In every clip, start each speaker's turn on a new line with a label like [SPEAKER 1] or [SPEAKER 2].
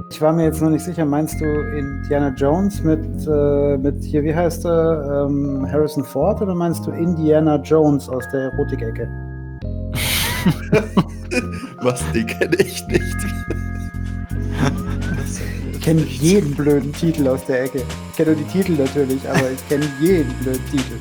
[SPEAKER 1] Ich war mir jetzt noch nicht sicher, meinst du Indiana Jones mit hier, wie heißt er, Harrison Ford, oder meinst du Indiana Jones aus der Erotik-Ecke?
[SPEAKER 2] Was, die kenne ich nicht.
[SPEAKER 1] Ich kenne jeden blöden Titel aus der Ecke. Ich kenne nur die Titel natürlich, aber ich kenne jeden blöden Titel.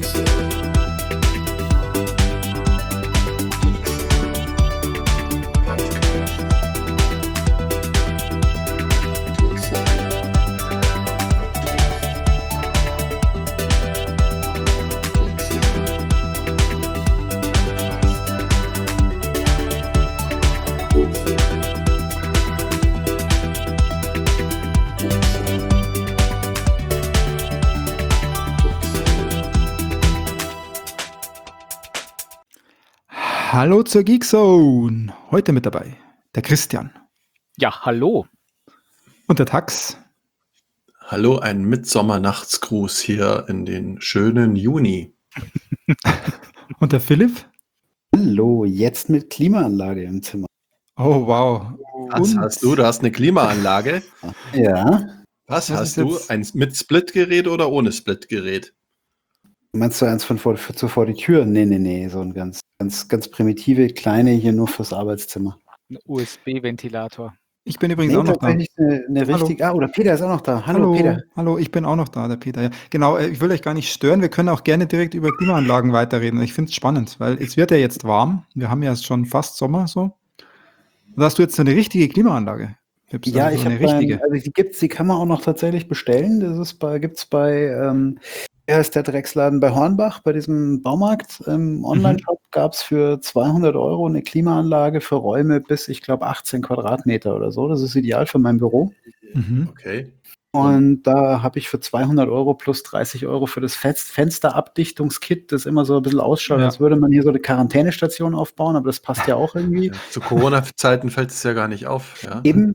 [SPEAKER 3] Hallo zur Geekzone. Heute mit dabei der Christian.
[SPEAKER 4] Ja, hallo.
[SPEAKER 3] Und der Tax.
[SPEAKER 2] Hallo, ein Mitsommernachtsgruß hier in den schönen Juni.
[SPEAKER 3] Und der Philipp.
[SPEAKER 1] Hallo, jetzt mit Klimaanlage im Zimmer.
[SPEAKER 3] Oh, wow.
[SPEAKER 2] Was hast du? Du hast eine Klimaanlage?
[SPEAKER 1] Ja.
[SPEAKER 2] Was
[SPEAKER 3] Das
[SPEAKER 2] hast
[SPEAKER 3] ist
[SPEAKER 2] du?
[SPEAKER 3] jetzt-
[SPEAKER 2] Ein mit Splitgerät oder ohne Splitgerät?
[SPEAKER 1] Meinst du eins von vor die Tür? Nee, so ein ganz primitive, kleine hier nur fürs Arbeitszimmer.
[SPEAKER 4] Ein USB-Ventilator.
[SPEAKER 3] Ich bin übrigens
[SPEAKER 1] Nee,
[SPEAKER 3] auch noch da.
[SPEAKER 1] tatsächlich eine richtig. Oder Peter ist auch noch da. Hallo, Peter.
[SPEAKER 3] Hallo, ich bin auch noch da, der Peter. Ja. Genau, ich will euch gar nicht stören. Wir können auch gerne direkt über Klimaanlagen weiterreden. Ich finde es spannend, weil es wird ja jetzt warm. Wir haben ja schon fast Sommer so. Und hast du jetzt so eine richtige Klimaanlage? Pips?
[SPEAKER 1] Ja,
[SPEAKER 3] Also
[SPEAKER 1] ich
[SPEAKER 3] so eine
[SPEAKER 1] habe
[SPEAKER 3] richtige.
[SPEAKER 1] also die kann man auch noch tatsächlich bestellen. Gibt's bei wie heißt der Drecksladen bei Hornbach, bei diesem Baumarkt. Online-Shop gab es für 200 € eine Klimaanlage für Räume bis, ich glaube, 18 Quadratmeter oder so. Das ist ideal für mein Büro.
[SPEAKER 3] Mhm.
[SPEAKER 2] Okay.
[SPEAKER 1] Und da habe ich für 200 € plus 30 € für das Fensterabdichtungskit, das immer so ein bisschen ausschaut,
[SPEAKER 3] Ja.
[SPEAKER 1] als würde man hier so eine Quarantänestation aufbauen, aber das passt ja auch irgendwie.
[SPEAKER 2] Ja, zu Corona-Zeiten fällt es ja gar nicht auf. Ja?
[SPEAKER 1] Eben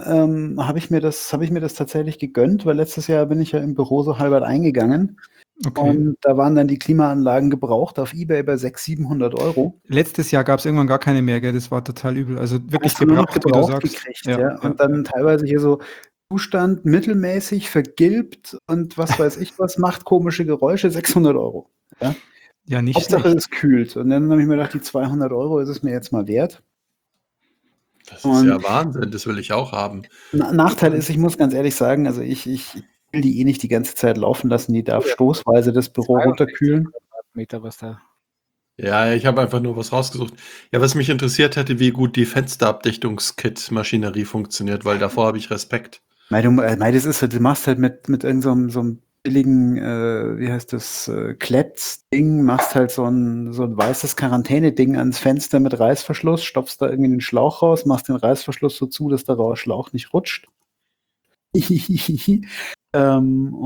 [SPEAKER 1] habe ich mir das tatsächlich gegönnt, weil letztes Jahr bin ich ja im Büro so halbert eingegangen.
[SPEAKER 3] Okay.
[SPEAKER 1] Und da waren dann die Klimaanlagen gebraucht auf eBay bei 600, 700 €.
[SPEAKER 3] Letztes Jahr gab es irgendwann gar keine mehr, gell? Das war total übel. Also wirklich
[SPEAKER 1] Hast du nur noch
[SPEAKER 3] gebraucht, wie du
[SPEAKER 1] gebraucht
[SPEAKER 3] sagst.
[SPEAKER 1] gekriegt, ja. Und dann teilweise hier so Zustand mittelmäßig, vergilbt und was weiß ich was, macht komische Geräusche, 600 €. Ja?
[SPEAKER 3] Ja, nicht
[SPEAKER 1] Hauptsache
[SPEAKER 3] schlecht.
[SPEAKER 1] es kühlt. Und dann habe ich mir gedacht, die 200 € ist es mir jetzt mal wert.
[SPEAKER 2] Das ist
[SPEAKER 1] Und-
[SPEAKER 2] ja Wahnsinn, das will ich auch haben.
[SPEAKER 1] Nachteil ist, ich muss ganz ehrlich sagen, also ich will die nicht die ganze Zeit laufen lassen, die darf stoßweise das Büro runterkühlen.
[SPEAKER 4] Meter, was da.
[SPEAKER 2] Ja, ich habe einfach nur was rausgesucht. Ja, was mich interessiert hätte, wie gut die Fensterabdichtungskit-Maschinerie funktioniert, weil davor habe ich Respekt.
[SPEAKER 1] Du machst halt mit irgend so einem billigen, wie heißt das, Kletz-Ding, machst halt so ein weißes Quarantäne-Ding ans Fenster mit Reißverschluss, stopfst da irgendwie den Schlauch raus, machst den Reißverschluss so zu, dass der Schlauch nicht rutscht. Hat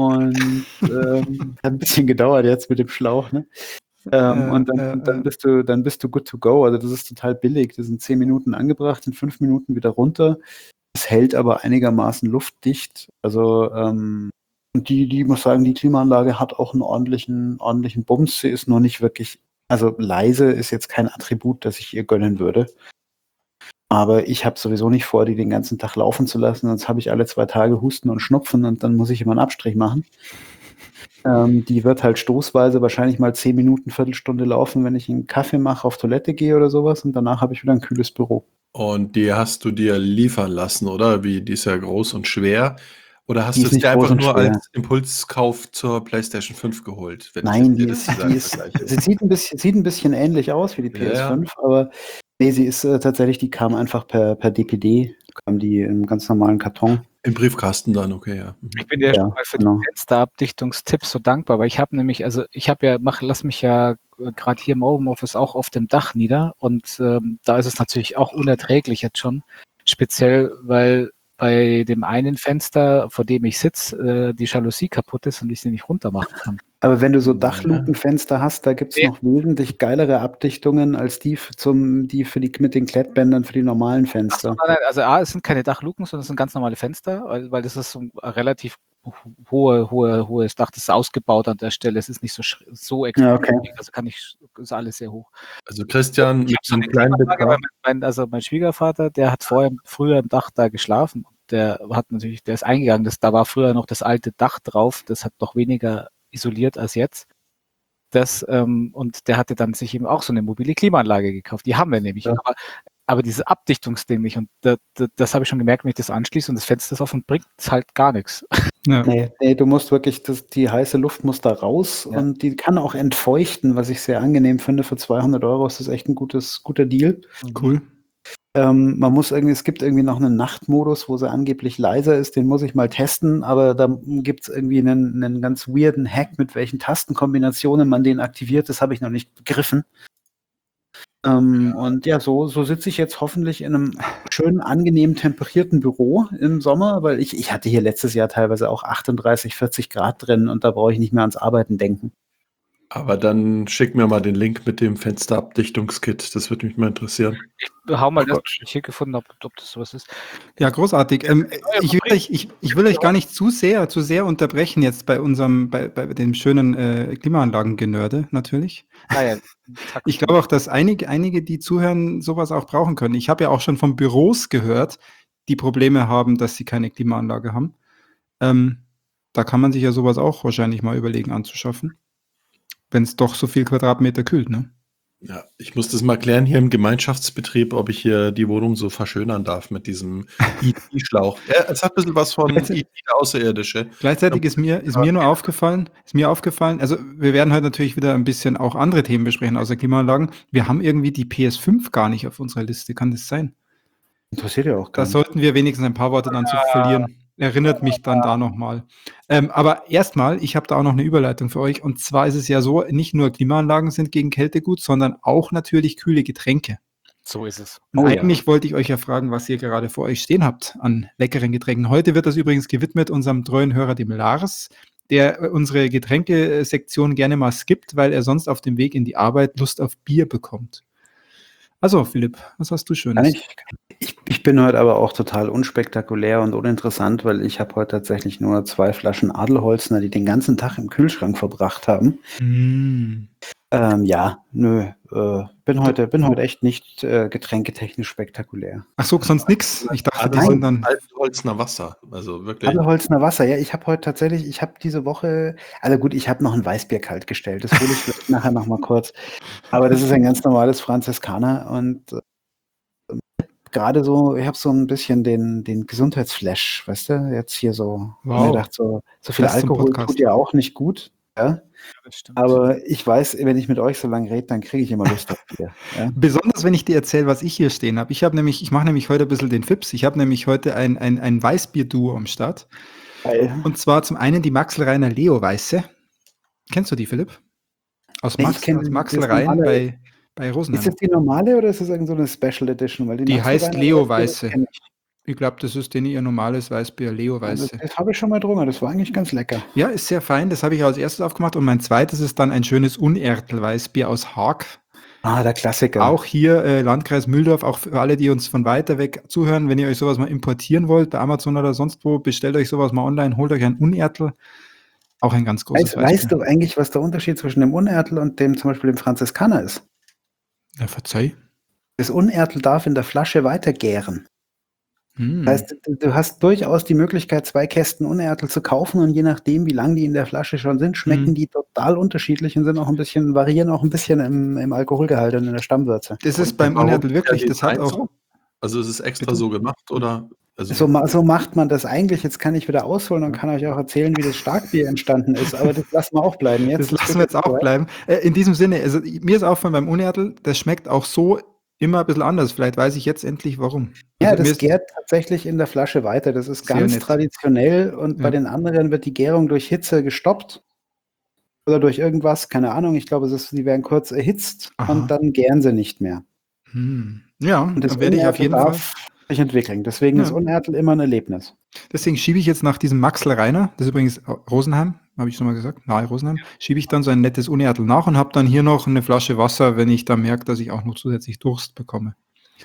[SPEAKER 1] ein bisschen gedauert jetzt mit dem Schlauch, ne? Und dann bist du good to go. Also das ist total billig. Das sind 10 Minuten angebracht, in 5 Minuten wieder runter. Es hält aber einigermaßen luftdicht. Also und die muss sagen, die Klimaanlage hat auch einen ordentlichen Bums. Sie ist nur nicht wirklich, also leise ist jetzt kein Attribut, das ich ihr gönnen würde. Aber ich habe sowieso nicht vor, die den ganzen Tag laufen zu lassen, sonst habe ich alle 2 Tage Husten und Schnupfen und dann muss ich immer einen Abstrich machen. Die wird halt stoßweise wahrscheinlich mal 10 Minuten, Viertelstunde laufen, wenn ich einen Kaffee mache, auf Toilette gehe oder sowas, und danach habe ich wieder ein kühles Büro.
[SPEAKER 2] Und die hast du dir liefern lassen, oder? Die ist ja groß und schwer. Oder hast
[SPEAKER 1] Die
[SPEAKER 2] du
[SPEAKER 1] ist
[SPEAKER 2] es
[SPEAKER 1] nicht
[SPEAKER 2] dir
[SPEAKER 1] groß
[SPEAKER 2] einfach
[SPEAKER 1] und
[SPEAKER 2] nur
[SPEAKER 1] schwer.
[SPEAKER 2] als Impulskauf zur PlayStation 5 geholt? Wenn
[SPEAKER 1] Nein,
[SPEAKER 2] ich
[SPEAKER 1] die
[SPEAKER 2] jetzt
[SPEAKER 1] ist,
[SPEAKER 2] hier das Design vergleiche?
[SPEAKER 1] sie sieht ein bisschen ähnlich aus wie die
[SPEAKER 2] Ja.
[SPEAKER 1] PS5, aber nee, sie ist tatsächlich, die kam einfach per DPD, kam die im ganz normalen Karton.
[SPEAKER 2] Im Briefkasten dann, okay, ja.
[SPEAKER 4] Ich bin dir
[SPEAKER 1] Ja,
[SPEAKER 4] schon mal für
[SPEAKER 1] genau.
[SPEAKER 4] die Fensterabdichtungstipps so dankbar, weil ich habe nämlich, also lass mich ja gerade hier im Homeoffice auch auf dem Dach nieder und da ist es natürlich auch unerträglich jetzt schon, speziell weil bei dem einen Fenster, vor dem ich sitze, die Jalousie kaputt ist und ich sie nicht runter machen kann.
[SPEAKER 1] Aber wenn du so
[SPEAKER 2] Ja.
[SPEAKER 1] Dachlukenfenster hast, da gibt's
[SPEAKER 4] Ja.
[SPEAKER 1] noch wesentlich geilere Abdichtungen als die mit den Klettbändern für die normalen Fenster.
[SPEAKER 4] Nein, also es sind keine Dachluken, sondern es sind ganz normale Fenster, weil das ist so ein relativ hohes Dach, das ist ausgebaut an der Stelle. Es ist nicht so extrem.
[SPEAKER 1] Ja, okay.
[SPEAKER 4] Also ist alles sehr hoch.
[SPEAKER 2] Also Christian
[SPEAKER 4] Ich
[SPEAKER 2] mit
[SPEAKER 4] hab so
[SPEAKER 2] einem
[SPEAKER 4] eine
[SPEAKER 2] kleinen
[SPEAKER 4] Klimaanlage,
[SPEAKER 2] Betrag.
[SPEAKER 4] weil mein Schwiegervater, der hat früher im Dach da geschlafen. der ist eingegangen. Da war früher noch das alte Dach drauf, das hat noch weniger isoliert als jetzt. Und der hatte dann sich eben auch so eine mobile Klimaanlage gekauft. Die haben wir nämlich.
[SPEAKER 1] Ja.
[SPEAKER 4] Aber dieses Abdichtungsding nicht. Und das habe ich schon gemerkt, wenn ich das anschließe und das Fenster ist offen, bringt es halt gar nichts.
[SPEAKER 3] Ja.
[SPEAKER 1] Nee, du musst wirklich, die heiße Luft muss da raus
[SPEAKER 4] Ja.
[SPEAKER 1] und die kann auch entfeuchten, was ich sehr angenehm finde. Für 200 € ist das echt ein guter Deal.
[SPEAKER 3] Cool.
[SPEAKER 1] Es gibt irgendwie noch einen Nachtmodus, wo sie angeblich leiser ist, den muss ich mal testen, aber da gibt es irgendwie einen ganz weirden Hack, mit welchen Tastenkombinationen man den aktiviert, das habe ich noch nicht begriffen. Und ja, so sitze ich jetzt hoffentlich in einem schönen, angenehm temperierten Büro im Sommer, weil ich hatte hier letztes Jahr teilweise auch 38, 40 Grad drin und da brauche ich nicht mehr ans Arbeiten denken.
[SPEAKER 2] Aber dann schick mir mal den Link mit dem Fensterabdichtungskit. Das würde mich mal interessieren.
[SPEAKER 4] Hau mal
[SPEAKER 1] Oh
[SPEAKER 4] das,
[SPEAKER 1] Gott.
[SPEAKER 4] was ich hier gefunden habe, ob das sowas ist.
[SPEAKER 3] Ja, großartig. Ich will euch gar nicht zu sehr unterbrechen jetzt bei dem schönen Klimaanlagen-Genörde natürlich.
[SPEAKER 4] Ja.
[SPEAKER 3] Ich glaube auch, dass einige, die zuhören, sowas auch brauchen können. Ich habe ja auch schon von Büros gehört, die Probleme haben, dass sie keine Klimaanlage haben. Da kann man sich ja sowas auch wahrscheinlich mal überlegen anzuschaffen, wenn es doch so viel Quadratmeter kühlt, ne?
[SPEAKER 2] Ja, ich muss das mal klären hier im Gemeinschaftsbetrieb, ob ich hier die Wohnung so verschönern darf mit diesem IT-Schlauch. Ja, es hat ein bisschen was von IT der Außerirdische.
[SPEAKER 3] Gleichzeitig ist mir nur aufgefallen, also wir werden heute natürlich wieder ein bisschen auch andere Themen besprechen außer Klimaanlagen. Wir haben irgendwie die PS5 gar nicht auf unserer Liste. Kann das sein?
[SPEAKER 1] Interessiert ja auch
[SPEAKER 3] Da
[SPEAKER 1] gar nicht.
[SPEAKER 3] sollten wir wenigstens ein paar Worte dann zu verlieren. Erinnert mich dann da nochmal. Aber erstmal, ich habe da auch noch eine Überleitung für euch. Und zwar ist es ja so, nicht nur Klimaanlagen sind gegen Kälte gut, sondern auch natürlich kühle Getränke.
[SPEAKER 4] So ist es.
[SPEAKER 3] Und
[SPEAKER 1] Oh ja.
[SPEAKER 3] eigentlich wollte ich euch ja fragen, was ihr gerade vor euch stehen habt an leckeren Getränken. Heute wird das übrigens gewidmet unserem treuen Hörer, dem Lars, der unsere Getränkesektion gerne mal skippt, weil er sonst auf dem Weg in die Arbeit Lust auf Bier bekommt. Also, Philipp, was hast du Schönes?
[SPEAKER 1] Ich bin heute aber auch total unspektakulär und uninteressant, weil ich habe heute tatsächlich nur 2 Flaschen Adelholzner, die den ganzen Tag im Kühlschrank verbracht haben. Bin heute echt nicht getränketechnisch spektakulär.
[SPEAKER 3] Ach so, sonst nix. Ich dachte, die
[SPEAKER 2] Nein.
[SPEAKER 3] sind dann.
[SPEAKER 2] Adelholzner Wasser. Also wirklich.
[SPEAKER 1] Adelholzner Wasser, ja, ich habe diese Woche, also gut, ich habe noch ein Weißbier kalt gestellt, das hole ich vielleicht nachher noch mal kurz, aber das ist ein ganz normales Franziskaner und gerade so, ich habe so ein bisschen den Gesundheitsflash, weißt du, jetzt hier so,
[SPEAKER 3] Wow.
[SPEAKER 1] ich dachte so viel
[SPEAKER 3] Das zum
[SPEAKER 1] Alkohol
[SPEAKER 3] Podcast.
[SPEAKER 1] tut ja auch nicht gut, ja,
[SPEAKER 4] Das stimmt.
[SPEAKER 1] aber ich weiß, wenn ich mit euch so lange rede, dann kriege ich immer Lust auf Bier. Ja?
[SPEAKER 3] Besonders, wenn ich dir erzähle, was ich hier stehen habe. Ich mache nämlich heute ein bisschen den Fips. Ich habe nämlich heute ein Weißbier-Duo am Start.
[SPEAKER 1] Geil.
[SPEAKER 3] Und zwar zum einen die Maxl-Reiner Leo Weiße. Kennst du die, Philipp? Aus
[SPEAKER 1] Nee, ich kenn
[SPEAKER 3] aus
[SPEAKER 1] das
[SPEAKER 3] Maxl-Rein
[SPEAKER 1] normale.
[SPEAKER 3] bei
[SPEAKER 1] Ist
[SPEAKER 3] Rosenheim.
[SPEAKER 1] das die normale oder ist das irgend so eine Special Edition? Weil
[SPEAKER 3] Die heißt
[SPEAKER 1] Maxl-Reiner
[SPEAKER 3] Leo
[SPEAKER 1] Weißbier, das
[SPEAKER 3] Weiße.
[SPEAKER 1] kenn ich.
[SPEAKER 3] Ich glaube, das ist ihr normales Weißbier, Leo Weiße.
[SPEAKER 1] Das habe ich schon mal drungen, das war eigentlich ganz lecker.
[SPEAKER 3] Ja, ist sehr fein. Das habe ich als erstes aufgemacht. Und mein zweites ist dann ein schönes Unertel-Weißbier aus Haag.
[SPEAKER 1] Ah, der Klassiker.
[SPEAKER 3] Auch hier Landkreis Mühldorf, auch für alle, die uns von weiter weg zuhören, wenn ihr euch sowas mal importieren wollt, bei Amazon oder sonst wo, bestellt euch sowas mal online, holt euch ein Unertel. Auch ein ganz großes
[SPEAKER 1] Weißt du eigentlich, was der Unterschied zwischen dem Unertel und dem zum Beispiel dem Franziskaner ist?
[SPEAKER 3] Ja, verzeih.
[SPEAKER 1] Das Unertel darf in der Flasche weiter gären.
[SPEAKER 3] Hm.
[SPEAKER 1] Das heißt, du hast durchaus die Möglichkeit, 2 Kästen Unertel zu kaufen und je nachdem, wie lange die in der Flasche schon sind, schmecken die total unterschiedlich und variieren auch ein bisschen im Alkoholgehalt und in der Stammwürze.
[SPEAKER 3] Das ist beim
[SPEAKER 2] Warum
[SPEAKER 3] Unertel
[SPEAKER 2] ist
[SPEAKER 3] wirklich,
[SPEAKER 2] der
[SPEAKER 3] das hat
[SPEAKER 2] Design
[SPEAKER 3] auch.
[SPEAKER 2] so? Also ist es extra
[SPEAKER 3] Bitte?
[SPEAKER 2] so gemacht oder? Also
[SPEAKER 1] So macht man das eigentlich. Jetzt kann ich wieder ausholen und kann euch auch erzählen, wie das Starkbier entstanden ist. Aber das lassen wir auch bleiben.
[SPEAKER 3] Das lassen wir jetzt auch bleiben. In diesem Sinne, also mir ist aufgefallen beim Unertel, das schmeckt auch so immer ein bisschen anders. Vielleicht weiß ich jetzt endlich, warum.
[SPEAKER 1] Ja,
[SPEAKER 3] Also mir
[SPEAKER 1] das
[SPEAKER 3] ist-
[SPEAKER 1] gärt tatsächlich in der Flasche weiter. Das ist
[SPEAKER 3] Sehr
[SPEAKER 1] ganz
[SPEAKER 3] nett.
[SPEAKER 1] traditionell und
[SPEAKER 3] Ja.
[SPEAKER 1] bei den anderen wird die Gärung durch Hitze gestoppt oder durch irgendwas, keine Ahnung. Ich glaube, die werden kurz erhitzt
[SPEAKER 3] Aha.
[SPEAKER 1] und dann gären sie nicht mehr.
[SPEAKER 3] Ja,
[SPEAKER 1] Und das
[SPEAKER 3] dann werde ich auf
[SPEAKER 1] Unertel
[SPEAKER 3] jeden Fall.
[SPEAKER 1] darf sich entwickeln. Deswegen
[SPEAKER 3] Ja.
[SPEAKER 1] ist Unertel immer ein Erlebnis.
[SPEAKER 3] Deswegen schiebe ich jetzt nach diesem Maxl-Reiner, das ist übrigens Rosenheim, habe ich schon mal gesagt, nahe Rosenheim, schiebe ich dann so ein nettes Unertel nach und habe dann hier noch eine Flasche Wasser, wenn ich dann merke, dass ich auch noch zusätzlich Durst bekomme.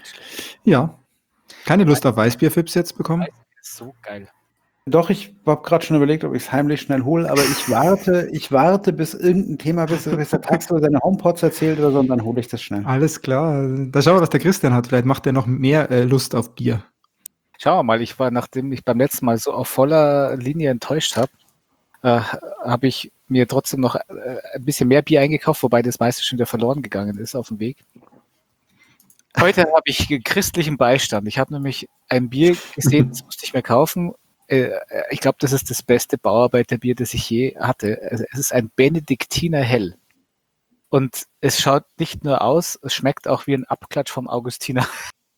[SPEAKER 3] Ja, keine Lust auf Weißbier-Fips jetzt bekommen?
[SPEAKER 4] Das ist so geil.
[SPEAKER 1] Doch, ich habe gerade schon überlegt, ob ich es heimlich schnell hole, aber ich warte, bis irgendein Thema, bis der Taxi seine HomePods erzählt oder so, und dann hole ich das schnell.
[SPEAKER 3] Alles klar, da schauen wir, was der Christian hat. Vielleicht macht er noch mehr Lust auf Bier.
[SPEAKER 4] Schauen wir mal, nachdem ich beim letzten Mal so auf voller Linie enttäuscht habe, habe ich mir trotzdem noch ein bisschen mehr Bier eingekauft, wobei das meiste schon wieder verloren gegangen ist auf dem Weg. Heute habe ich christlichen Beistand. Ich habe nämlich ein Bier gesehen, das musste ich mir kaufen. Ich glaube, das ist das beste Bauarbeiterbier, das ich je hatte. Also, es ist ein Benediktiner Hell. Und es schaut nicht nur aus, es schmeckt auch wie ein Abklatsch vom Augustiner.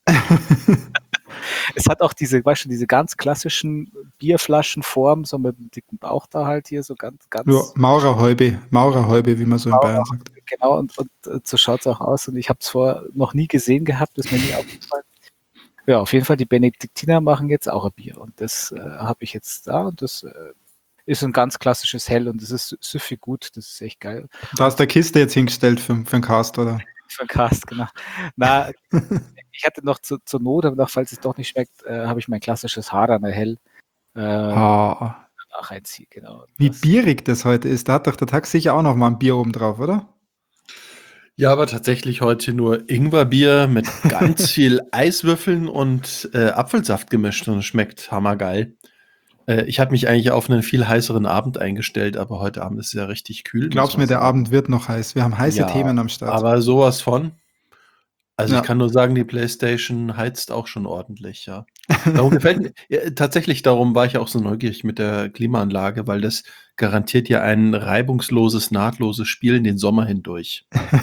[SPEAKER 4] Es hat auch diese ganz klassischen Bierflaschenformen, so mit einem dicken Bauch da halt hier, so ganz.
[SPEAKER 3] Ja, Maurerhäube, wie man so in Bayern sagt.
[SPEAKER 4] Genau, und so schaut es auch aus. Und ich habe es vorher noch nie gesehen gehabt, ist mir nie aufgefallen. Ja, auf jeden Fall, die Benediktiner machen jetzt auch ein Bier. Und das habe ich jetzt da. Und das ist ein ganz klassisches Hell. Und das ist süffig gut. Das ist echt geil.
[SPEAKER 3] Da hast du der Kiste jetzt hingestellt für den Cast, oder?
[SPEAKER 4] Für den Cast, genau. Na, ich hatte noch zur Not, aber noch, falls es doch nicht schmeckt, habe ich mein klassisches Haraner Hell reinziehen. Genau.
[SPEAKER 3] Wie bierig das heute ist. Da hat doch der Tax sicher auch noch mal ein Bier oben drauf, oder?
[SPEAKER 2] Ja, aber tatsächlich heute nur Ingwerbier mit ganz viel Eiswürfeln und Apfelsaft gemischt und es schmeckt hammergeil. Ich habe mich eigentlich auf einen viel heißeren Abend eingestellt, aber heute Abend ist es ja richtig kühl.
[SPEAKER 3] Glaubst mir, der Abend wird noch heiß. Wir haben heiße Themen am Start.
[SPEAKER 2] Aber sowas von. Also ich kann nur sagen, die PlayStation heizt auch schon ordentlich, ja. Darum gefällt mir, tatsächlich darum war ich auch so neugierig mit der Klimaanlage, weil das garantiert ja ein reibungsloses, nahtloses Spielen den Sommer hindurch.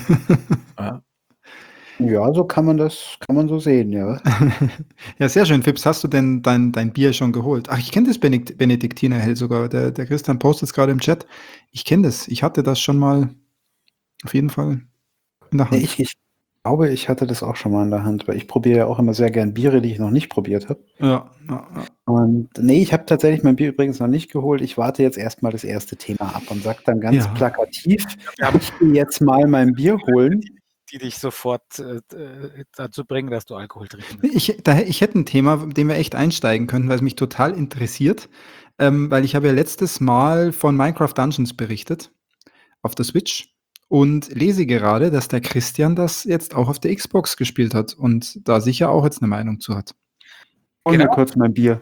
[SPEAKER 1] Ja, so kann man so sehen, ja.
[SPEAKER 3] Ja, sehr schön. Fips, hast du denn dein Bier schon geholt? Ach, ich kenne das Benediktiner Hell sogar. Der Christian postet es gerade im Chat. Ich kenne das. Ich hatte das schon mal auf jeden Fall in der Hand.
[SPEAKER 1] Ich glaube, ich hatte das auch schon mal in der Hand, weil ich probiere ja auch immer sehr gern Biere, die ich noch nicht probiert habe.
[SPEAKER 3] Ja.
[SPEAKER 1] Und nee, ich habe tatsächlich mein Bier übrigens noch nicht geholt. Ich warte jetzt erstmal das erste Thema ab und sage dann ganz plakativ, ich will jetzt mal mein Bier holen.
[SPEAKER 4] Die dich sofort dazu bringen, dass du Alkohol trinkst.
[SPEAKER 3] Ich hätte ein Thema, mit dem wir echt einsteigen könnten, weil es mich total interessiert. Weil ich habe ja letztes Mal von Minecraft Dungeons berichtet auf der Switch und lese gerade, dass der Christian das jetzt auch auf der Xbox gespielt hat und da sicher auch jetzt eine Meinung zu hat.
[SPEAKER 1] Und mir kurz mein Bier.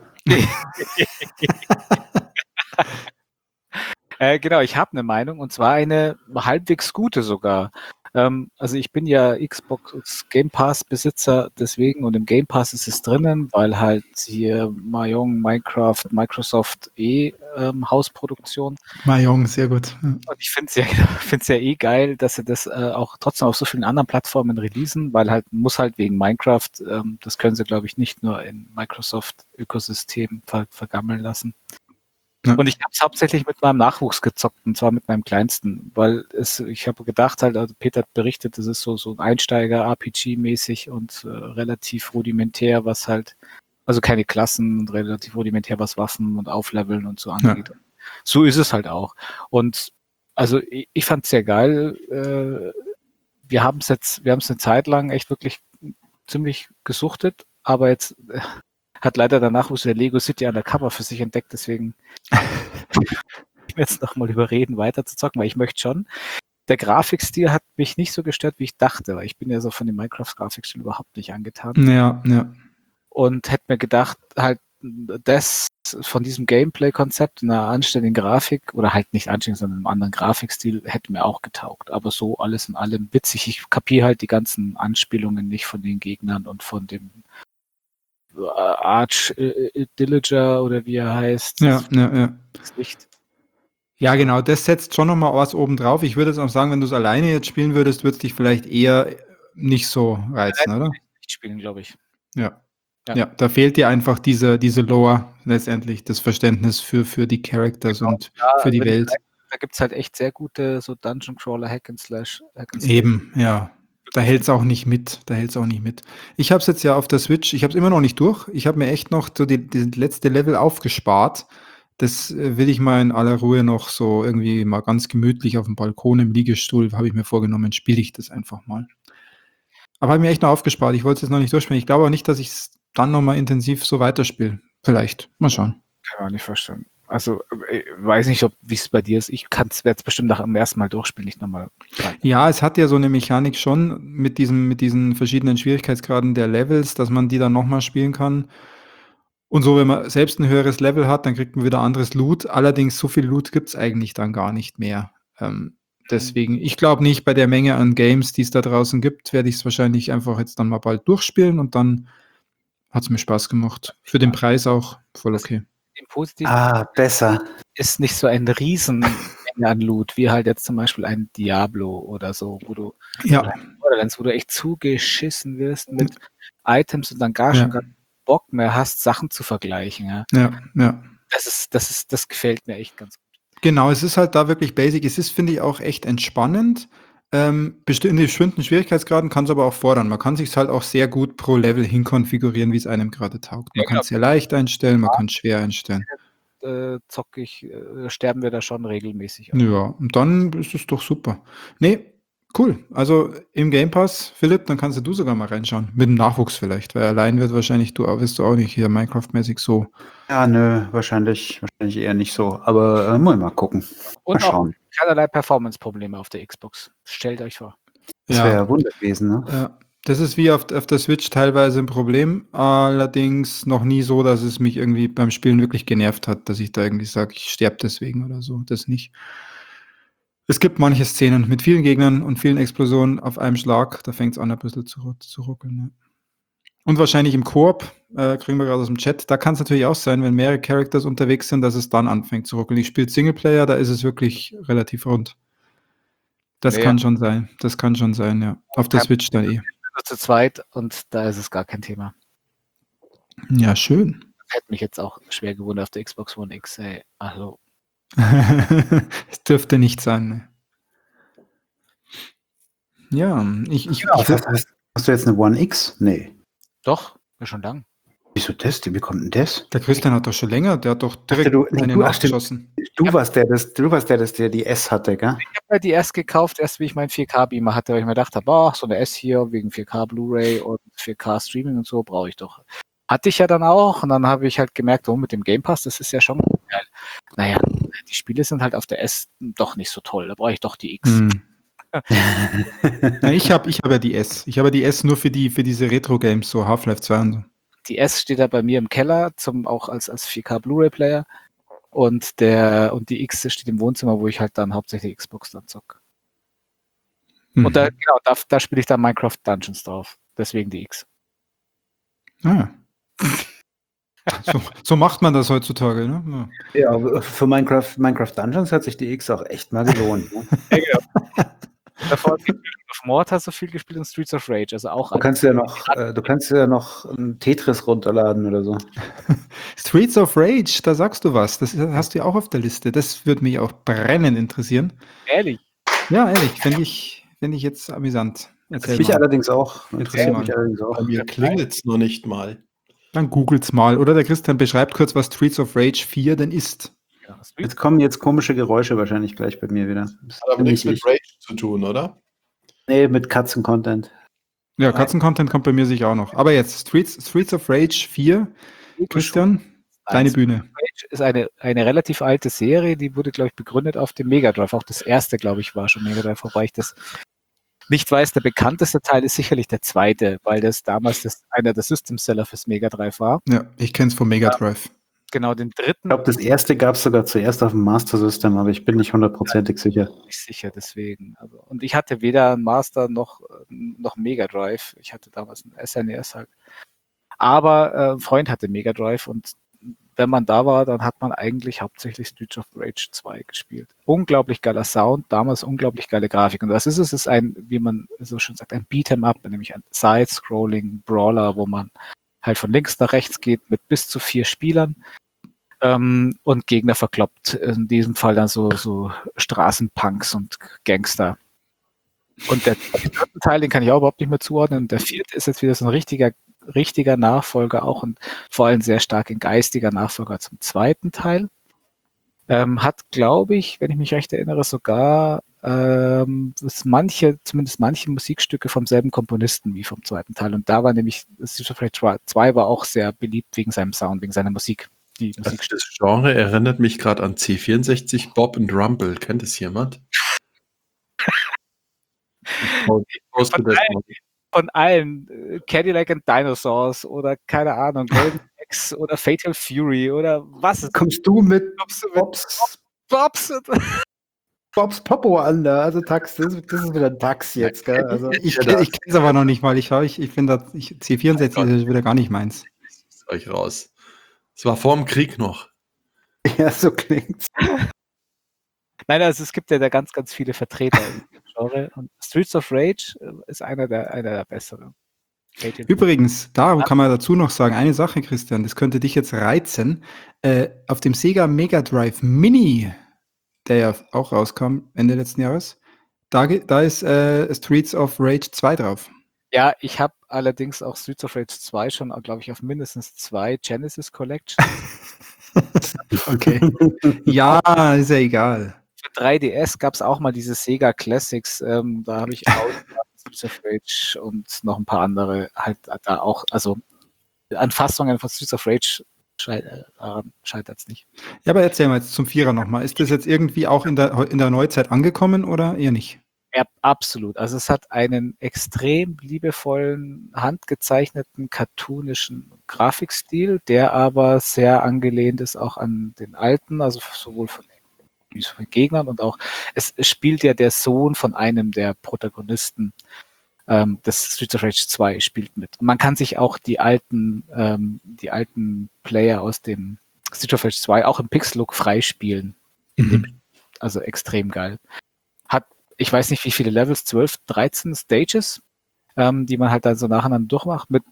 [SPEAKER 4] Genau, ich habe eine Meinung und zwar eine halbwegs gute sogar. Also ich bin ja Xbox Game Pass Besitzer deswegen und im Game Pass ist es drinnen, weil halt hier Mahjong, Minecraft, Microsoft Hausproduktion.
[SPEAKER 3] Mahjong, sehr gut.
[SPEAKER 4] Und ich finde es ja geil, dass sie das auch trotzdem auf so vielen anderen Plattformen releasen, weil halt muss halt wegen Minecraft, das können sie glaube ich nicht nur in Microsoft Ökosystem vergammeln lassen. Ja. Und ich habe es hauptsächlich mit meinem Nachwuchs gezockt, und zwar mit meinem Kleinsten, weil ich habe gedacht halt, also Peter hat berichtet, das ist so ein Einsteiger-RPG-mäßig und relativ rudimentär, was halt, also keine Klassen und relativ rudimentär, was Waffen und Aufleveln und so angeht. Ja. So ist es halt auch. Und also ich fand es sehr geil. Wir haben es eine Zeit lang echt wirklich ziemlich gesuchtet, aber jetzt hat leider danach der Lego City Undercover für sich entdeckt, deswegen ich jetzt nochmal überreden, weiter zu zocken, weil ich möchte schon. Der Grafikstil hat mich nicht so gestört, wie ich dachte, weil ich bin ja so von dem Minecraft-Grafikstil überhaupt nicht angetan.
[SPEAKER 3] Ja.
[SPEAKER 4] Und hätte mir gedacht, halt das von diesem Gameplay-Konzept, einer anständigen Grafik, oder halt nicht anständig, sondern einem anderen Grafikstil, hätte mir auch getaugt. Aber so alles in allem witzig. Ich kapiere halt die ganzen Anspielungen nicht von den Gegnern und von dem Arch-Dillager oder wie er heißt.
[SPEAKER 3] Ja.
[SPEAKER 4] Das Licht.
[SPEAKER 3] Ja, genau, das setzt schon nochmal was oben drauf. Ich würde jetzt auch sagen, wenn du es alleine jetzt spielen würdest, würde es dich vielleicht eher nicht so reizen, oder?
[SPEAKER 4] Nicht spielen, glaube ich.
[SPEAKER 3] Ja, da fehlt dir einfach diese Lore letztendlich, das Verständnis für die Characters und für die Welt.
[SPEAKER 4] Da gibt es halt echt sehr gute so Dungeon Crawler Hack and Slash.
[SPEAKER 3] Eben, ja. Da hält es auch nicht mit. Ich habe es jetzt ja auf der Switch, ich habe es immer noch nicht durch. Ich habe mir echt noch so die letzte Level aufgespart. Das will ich mal in aller Ruhe noch so irgendwie mal ganz gemütlich auf dem Balkon im Liegestuhl, habe ich mir vorgenommen, spiele ich das einfach mal. Aber habe mir echt noch aufgespart. Ich wollte es jetzt noch nicht durchspielen. Ich glaube auch nicht, dass ich es dann nochmal intensiv so weiterspiele. Vielleicht. Mal schauen.
[SPEAKER 4] Kann man nicht verstehen. Also, ich weiß nicht, wie es bei dir ist. Ich werde es bestimmt nach dem ersten Mal durchspielen, nicht nochmal.
[SPEAKER 3] Ja, es hat ja so eine Mechanik schon mit diesen verschiedenen Schwierigkeitsgraden der Levels, dass man die dann nochmal spielen kann. Und so, wenn man selbst ein höheres Level hat, dann kriegt man wieder anderes Loot. Allerdings, so viel Loot gibt es eigentlich dann gar nicht mehr. Deswegen, ich glaube nicht, bei der Menge an Games, die es da draußen gibt, werde ich es wahrscheinlich einfach jetzt dann mal bald durchspielen und dann hat es mir Spaß gemacht. Für den Preis auch voll okay.
[SPEAKER 4] Im Positiven
[SPEAKER 1] besser.
[SPEAKER 4] ist nicht so ein Riesen an Loot, wie halt jetzt zum Beispiel ein Diablo oder so, wo du Borderlands, wo du echt zugeschissen wirst mit Items und dann gar schon gar keinen Bock mehr hast, Sachen zu vergleichen. Ja. Das gefällt mir echt ganz gut.
[SPEAKER 3] Genau, es ist halt da wirklich basic. Es ist, finde ich, auch echt entspannend. In bestimmten Schwierigkeitsgraden kann es aber auch fordern. Man kann sich halt auch sehr gut pro Level hinkonfigurieren, wie es einem gerade taugt. Man kann es sehr leicht einstellen, man kann es schwer einstellen.
[SPEAKER 4] Sterben wir da schon regelmäßig.
[SPEAKER 3] Ja, und dann ist es doch super. Nee, cool. Also im Game Pass, Philipp, dann kannst du sogar mal reinschauen. Mit dem Nachwuchs vielleicht, weil allein wirst du auch nicht hier Minecraft-mäßig so.
[SPEAKER 1] Ja, nö, wahrscheinlich eher nicht so. Aber mal gucken.
[SPEAKER 4] Und mal schauen. Auch keinerlei Performance-Probleme auf der Xbox. Stellt euch vor.
[SPEAKER 1] Das wäre ja Wunder gewesen, ne?
[SPEAKER 3] Ja. Das ist wie auf der Switch teilweise ein Problem, allerdings noch nie so, dass es mich irgendwie beim Spielen wirklich genervt hat, dass ich da irgendwie sage, ich sterbe deswegen oder so. Das nicht. Es gibt manche Szenen mit vielen Gegnern und vielen Explosionen auf einem Schlag, da fängt es an, ein bisschen zu ruckeln. Ne? Und wahrscheinlich im Koop, kriegen wir gerade aus dem Chat, da kann es natürlich auch sein, wenn mehrere Characters unterwegs sind, dass es dann anfängt zu ruckeln. Ich spiele Singleplayer, da ist es wirklich relativ rund. Das kann schon sein, ja. Auf der Switch dann eh.
[SPEAKER 4] Zu zweit und da ist es gar kein Thema.
[SPEAKER 3] Ja, schön.
[SPEAKER 4] Das hätte mich jetzt auch schwer gewundert auf der Xbox One X. Ey. Hallo.
[SPEAKER 3] Es dürfte nicht sein. Ne? Ja,
[SPEAKER 1] hast du jetzt eine One X? Nee.
[SPEAKER 4] Doch, schon lang.
[SPEAKER 1] Wieso das? Wie kommt denn das?
[SPEAKER 3] Der Christian hat doch schon länger, der hat doch direkt eine nachgeschossen.
[SPEAKER 1] Du warst der, der die S hatte, gell?
[SPEAKER 4] Ich habe mir die S gekauft, erst wie ich meinen 4K-Beamer hatte, weil ich mir gedacht habe, so eine S hier wegen 4K Blu-ray und 4K Streaming und so brauche ich doch. Hatte ich ja dann auch und dann habe ich halt gemerkt, mit dem Game Pass, das ist ja schon geil. Naja, die Spiele sind halt auf der S doch nicht so toll, da brauche ich doch die X.
[SPEAKER 3] Na, ich hab ja die S. Ich habe die S nur für diese Retro-Games, so Half-Life 2 und so.
[SPEAKER 4] Die S steht da bei mir im Keller, auch als 4K Blu-ray-Player und die X steht im Wohnzimmer, wo ich halt dann hauptsächlich Xbox dann zocke. Und da spiele ich dann Minecraft Dungeons drauf. Deswegen die X.
[SPEAKER 3] So macht man das heutzutage, ne?
[SPEAKER 1] Ja, für Minecraft Dungeons hat sich die X auch echt mal gelohnt. Ne?
[SPEAKER 4] Ja, genau. Davor hat of Mortar so viel gespielt und Streets of Rage. Also auch
[SPEAKER 1] du kannst ja noch ein Tetris runterladen oder so.
[SPEAKER 3] Streets of Rage, da sagst du was. Das hast du ja auch auf der Liste. Das würde mich auch brennend interessieren.
[SPEAKER 4] Ehrlich?
[SPEAKER 3] Ja, ehrlich. Fände ich jetzt amüsant.
[SPEAKER 1] Mich allerdings auch.
[SPEAKER 2] Bei mir klingelt es noch nicht mal.
[SPEAKER 3] Dann googelt's mal. Oder der Christian beschreibt kurz, was Streets of Rage 4 denn ist.
[SPEAKER 1] Ja, jetzt kommen komische Geräusche wahrscheinlich gleich bei mir wieder.
[SPEAKER 2] Das hat aber nichts mit Rage zu tun, oder?
[SPEAKER 1] Nee, mit Katzen-Content.
[SPEAKER 3] Ja, Katzen-Content kommt bei mir sicher auch noch. Aber jetzt, Streets of Rage 4. Christian, deine Bühne.
[SPEAKER 4] Rage ist eine relativ alte Serie, die wurde, glaube ich, begründet auf dem Mega Drive. Auch das erste, glaube ich, war schon Mega Drive, wobei ich das nicht weiß. Der bekannteste Teil ist sicherlich der zweite, weil das damals einer der System-Seller fürs Mega Drive war.
[SPEAKER 3] Ja, ich kenne es vom Mega Drive.
[SPEAKER 4] Genau, den dritten.
[SPEAKER 1] Ich glaube, das erste gab es sogar zuerst auf dem Master System, aber ich bin nicht hundertprozentig sicher.
[SPEAKER 4] Nicht sicher, deswegen. Und ich hatte weder einen Master noch Mega Drive. Ich hatte damals einen SNES halt. Aber ein Freund hatte Mega Drive und wenn man da war, dann hat man eigentlich hauptsächlich Streets of Rage 2 gespielt. Unglaublich geiler Sound, damals unglaublich geile Grafik. Und das ist es, ist ein, wie man so schön sagt, ein Beat'em-up, nämlich ein Side-Scrolling-Brawler, wo man halt von links nach rechts geht mit bis zu 4 Spielern. Und Gegner verkloppt. In diesem Fall dann so Straßenpunks und Gangster. Und der dritte Teil, den kann ich auch überhaupt nicht mehr zuordnen. Und der vierte ist jetzt wieder so ein richtiger Nachfolger auch und vor allem sehr stark ein geistiger Nachfolger zum zweiten Teil. Hat, glaube ich, wenn ich mich recht erinnere, sogar zumindest manche Musikstücke vom selben Komponisten wie vom zweiten Teil. Und da war nämlich Streets of Rage 2 war auch sehr beliebt wegen seinem Sound, wegen seiner Musik.
[SPEAKER 2] Das Genre erinnert mich gerade an C64 Bob and Rumble. Kennt es jemand?
[SPEAKER 4] von allen, Cadillac and Dinosaurs oder keine Ahnung, Golden Axe oder Fatal Fury oder was ist.
[SPEAKER 1] Kommst du mit
[SPEAKER 4] Bobs?
[SPEAKER 1] Bobs Popo an, da? Also Tax, das ist wieder ein Tax jetzt, gell? Also,
[SPEAKER 3] Ich kenne es aber noch nicht mal. Ich finde, C64 ist wieder gar nicht meins.
[SPEAKER 2] Ist euch raus. Es war vor dem Krieg noch.
[SPEAKER 1] ja, so klingt's.
[SPEAKER 4] Nein, also es gibt ja da ganz, ganz viele Vertreter im Genre und Streets of Rage ist einer der besseren.
[SPEAKER 3] Übrigens, da kann man dazu noch sagen, eine Sache, Christian, das könnte dich jetzt reizen. Auf dem Sega Mega Drive Mini, der ja auch rauskam Ende letzten Jahres, da ist Streets of Rage 2 drauf.
[SPEAKER 4] Ja, ich habe allerdings auch Streets of Rage 2 schon, glaube ich, auf mindestens 2 Genesis Collection.
[SPEAKER 3] Okay. Ja, ist ja egal.
[SPEAKER 4] Für 3DS gab es auch mal diese Sega Classics, da habe ich auch Streets of Rage und noch ein paar andere halt da auch, also an Fassungen von Streets of Rage scheitert es nicht.
[SPEAKER 3] Ja, aber erzähl mal jetzt zum Vierer nochmal. Ist das jetzt irgendwie auch in der Neuzeit angekommen oder eher nicht?
[SPEAKER 4] Ja, absolut. Also es hat einen extrem liebevollen, handgezeichneten, cartoonischen Grafikstil, der aber sehr angelehnt ist auch an den alten, also sowohl von Gegnern und auch, es spielt ja der Sohn von einem der Protagonisten des Streets of Rage 2 spielt mit. Und man kann sich auch die alten Player aus dem Streets of Rage 2 auch im Pixel-Look freispielen. Also extrem geil. Ich weiß nicht, wie viele Levels, 12, 13 Stages, die man halt dann so nacheinander durchmacht, mit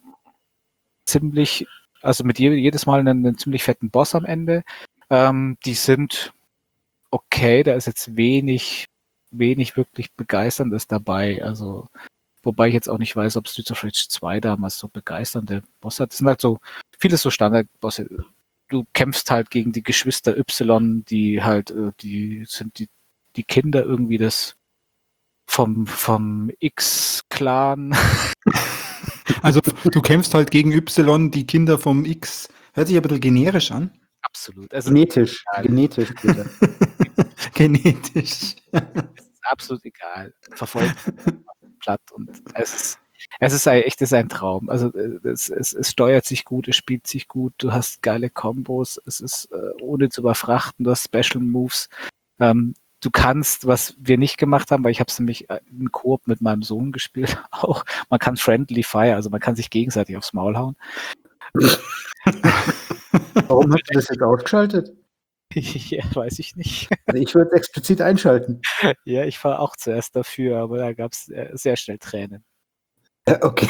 [SPEAKER 4] jedes Mal einen ziemlich fetten Boss am Ende. Die sind okay, da ist jetzt wenig wirklich Begeisterndes dabei. Also, wobei ich jetzt auch nicht weiß, ob Streets of Rage 2 damals so begeisternde Boss hat. Das sind halt so vieles so Standardbosse. Du kämpfst halt gegen die Geschwister Y, die halt, die sind die Kinder irgendwie vom X-Clan.
[SPEAKER 3] Also du kämpfst halt gegen Y, die Kinder vom X. Hört sich ein bisschen generisch an.
[SPEAKER 4] Absolut. Also,
[SPEAKER 1] Genetisch bitte.
[SPEAKER 3] Genetisch.
[SPEAKER 4] Es ist absolut egal. Verfolgt platt und es ist ein Traum. Also es steuert sich gut, es spielt sich gut, du hast geile Kombos, es ist ohne zu überfrachten, du hast Special Moves. Du kannst, was wir nicht gemacht haben, weil ich habe es nämlich in Koop mit meinem Sohn gespielt, auch, man kann Friendly Fire, also man kann sich gegenseitig aufs Maul hauen.
[SPEAKER 1] Warum hast du das jetzt ausgeschaltet?
[SPEAKER 4] Ja, weiß ich nicht.
[SPEAKER 1] Also ich würde es explizit einschalten.
[SPEAKER 4] Ja, ich war auch zuerst dafür, aber da gab es sehr schnell Tränen.
[SPEAKER 1] Okay.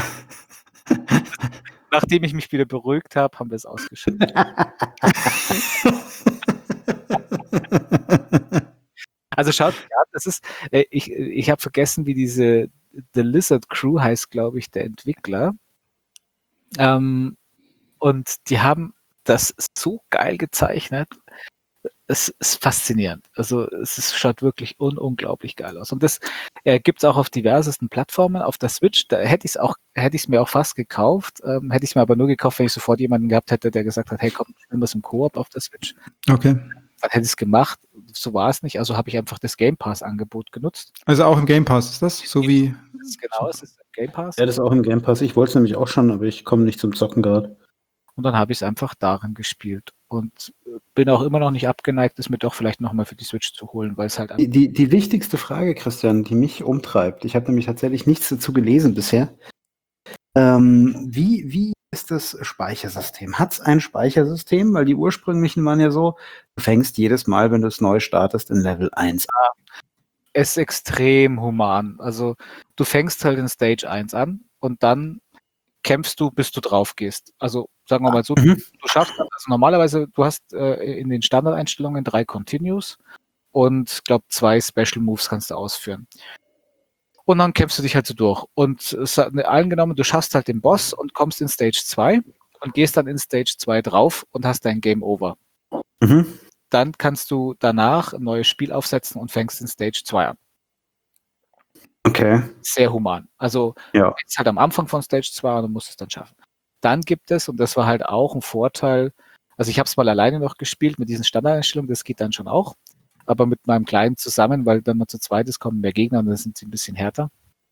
[SPEAKER 4] Nachdem ich mich wieder beruhigt habe, haben wir es ausgeschaltet. Also schaut, ja, das ist, ich habe vergessen, wie diese The Lizard Crew heißt, glaube ich, der Entwickler. Und die haben das so geil gezeichnet. Es ist faszinierend. Also schaut wirklich unglaublich geil aus. Und das gibt es auch auf diversesten Plattformen. Auf der Switch, da hätte ich es mir auch fast gekauft. Hätte ich es mir aber nur gekauft, wenn ich sofort jemanden gehabt hätte, der gesagt hat, hey komm, spielen wir es im Koop auf der Switch.
[SPEAKER 3] Okay.
[SPEAKER 4] Dann hätte ich es gemacht. So war es nicht. Also habe ich einfach das Game Pass-Angebot genutzt.
[SPEAKER 3] Also auch im Game Pass ist das? So wie.
[SPEAKER 4] Genau, es ist im Game Pass.
[SPEAKER 1] Ja, das ist auch im Game Pass. Ich wollte es nämlich auch schon, aber ich komme nicht zum Zocken gerade.
[SPEAKER 4] Und dann habe ich es einfach darin gespielt. Und bin auch immer noch nicht abgeneigt, es mir doch vielleicht nochmal für die Switch zu holen, weil es halt einfach.
[SPEAKER 1] Die wichtigste Frage, Christian, die mich umtreibt, ich habe nämlich tatsächlich nichts dazu gelesen bisher. Wie ist das Speichersystem? Hat es ein Speichersystem? Weil die ursprünglichen waren ja so, du fängst jedes Mal, wenn du es neu startest, in Level 1 an.
[SPEAKER 4] Es ist extrem human. Also du fängst halt in Stage 1 an und dann kämpfst du, bis du drauf gehst. Also sagen wir mal so, du schaffst, also normalerweise, du hast in den Standardeinstellungen 3 Continues und glaube 2 Special Moves kannst du ausführen. Und dann kämpfst du dich halt so durch. Und allen genommen, du schaffst halt den Boss und kommst in Stage 2 und gehst dann in Stage 2 drauf und hast dein Game Over. Dann kannst du danach ein neues Spiel aufsetzen und fängst in Stage 2 an.
[SPEAKER 1] Okay.
[SPEAKER 4] Sehr human. Also
[SPEAKER 1] ja.
[SPEAKER 4] Du bist halt am Anfang von Stage 2 und du musst es dann schaffen. Dann gibt es, und das war halt auch ein Vorteil, also ich habe es mal alleine noch gespielt mit diesen Standardeinstellungen, das geht dann schon auch, aber mit meinem Kleinen zusammen, weil wenn man zu zweit ist, kommen mehr Gegner und dann sind sie ein bisschen härter.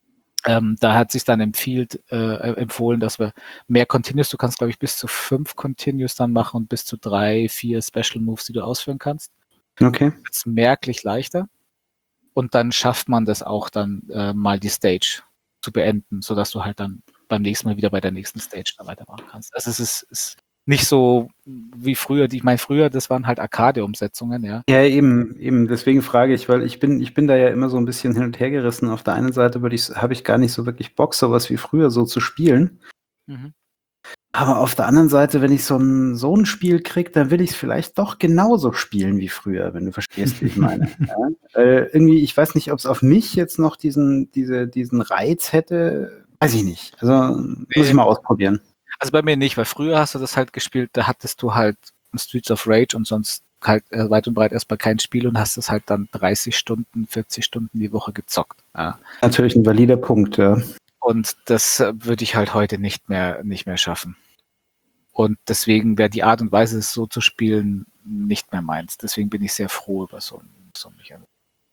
[SPEAKER 4] Da hat sich dann empfohlen, dass wir mehr Continues, du kannst, glaube ich, bis zu 5 Continues dann machen und bis zu 3, 4 Special Moves, die du ausführen kannst.
[SPEAKER 1] Okay.
[SPEAKER 4] Das ist merklich leichter. Und dann schafft man das auch dann mal die Stage zu beenden, sodass du halt dann beim nächsten Mal wieder bei der nächsten Stage da weitermachen kannst. Also es ist nicht so wie früher. Ich meine, früher, das waren halt Arcade-Umsetzungen, ja.
[SPEAKER 1] Ja, eben. Deswegen frage ich, weil ich bin da ja immer so ein bisschen hin und her gerissen. Auf der einen Seite habe ich gar nicht so wirklich Bock, sowas wie früher so zu spielen.
[SPEAKER 4] Mhm.
[SPEAKER 1] Aber auf der anderen Seite, wenn ich so ein Spiel kriege, dann will ich es vielleicht doch genauso spielen wie früher, wenn du verstehst, wie ich meine. Ja? Irgendwie, ich weiß nicht, ob es auf mich jetzt noch diesen Reiz hätte. Weiß ich nicht. Also muss ich mal ausprobieren.
[SPEAKER 4] Also bei mir nicht, weil früher hast du das halt gespielt, da hattest du halt Streets of Rage und sonst halt weit und breit erstmal kein Spiel und hast es halt dann 30 Stunden, 40 Stunden die Woche gezockt. Ja.
[SPEAKER 1] Natürlich ein valider Punkt, ja.
[SPEAKER 4] Und das würde ich halt heute nicht mehr schaffen. Und deswegen wäre die Art und Weise, es so zu spielen, nicht mehr meins. Deswegen bin ich sehr froh über so ein Mechanismus.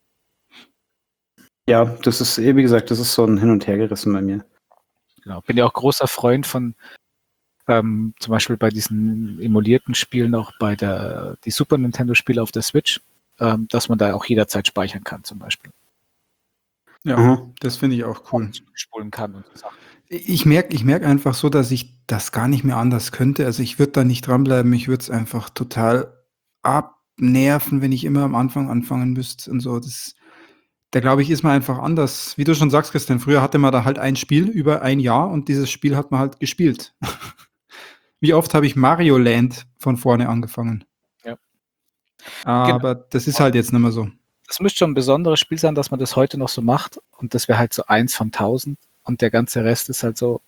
[SPEAKER 1] Ja, das ist, wie gesagt, das ist so ein Hin- und Hergerissen bei mir.
[SPEAKER 4] Genau. Bin ja auch großer Freund von zum Beispiel bei diesen emulierten Spielen, auch bei die Super Nintendo-Spiele auf der Switch, dass man da auch jederzeit speichern kann, zum Beispiel.
[SPEAKER 3] Ja, das finde ich auch cool.
[SPEAKER 4] Spulen kann und so Sachen.
[SPEAKER 3] Ich merk einfach so, dass ich das gar nicht mehr anders könnte. Also ich würde da nicht dranbleiben. Ich würde es einfach total abnerven, wenn ich immer am Anfang anfangen müsste und so. Da glaube ich, ist man einfach anders. Wie du schon sagst, Christian, früher hatte man da halt ein Spiel über ein Jahr und dieses Spiel hat man halt gespielt. Wie oft habe ich Mario Land von vorne angefangen?
[SPEAKER 4] Ja.
[SPEAKER 3] Aber das ist halt jetzt nicht mehr so.
[SPEAKER 4] Das müsste schon ein besonderes Spiel sein, dass man das heute noch so macht und das wäre halt so 1 von 1000 und der ganze Rest ist halt so,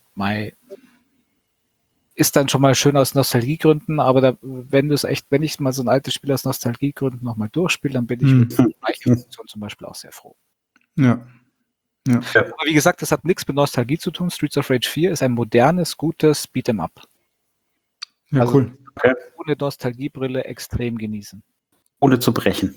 [SPEAKER 4] ist dann schon mal schön aus Nostalgiegründen, aber wenn ich mal so ein altes Spiel aus Nostalgiegründen nochmal durchspiele, dann bin ich mit der Speicherfunktion zum Beispiel auch sehr froh.
[SPEAKER 3] Ja.
[SPEAKER 4] Aber wie gesagt, das hat nichts mit Nostalgie zu tun. Streets of Rage 4 ist ein modernes, gutes Beat'em Up.
[SPEAKER 3] Ja, also cool.
[SPEAKER 1] Okay.
[SPEAKER 4] Ohne Nostalgiebrille extrem genießen.
[SPEAKER 1] Ohne zu brechen.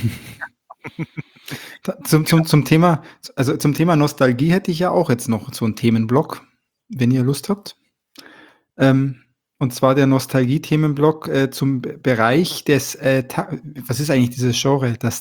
[SPEAKER 3] Zum Thema Nostalgie hätte ich ja auch jetzt noch so einen Themenblock, wenn ihr Lust habt. Und zwar der Nostalgie-Themenblock zum Bereich des, was ist eigentlich dieses Genre? Das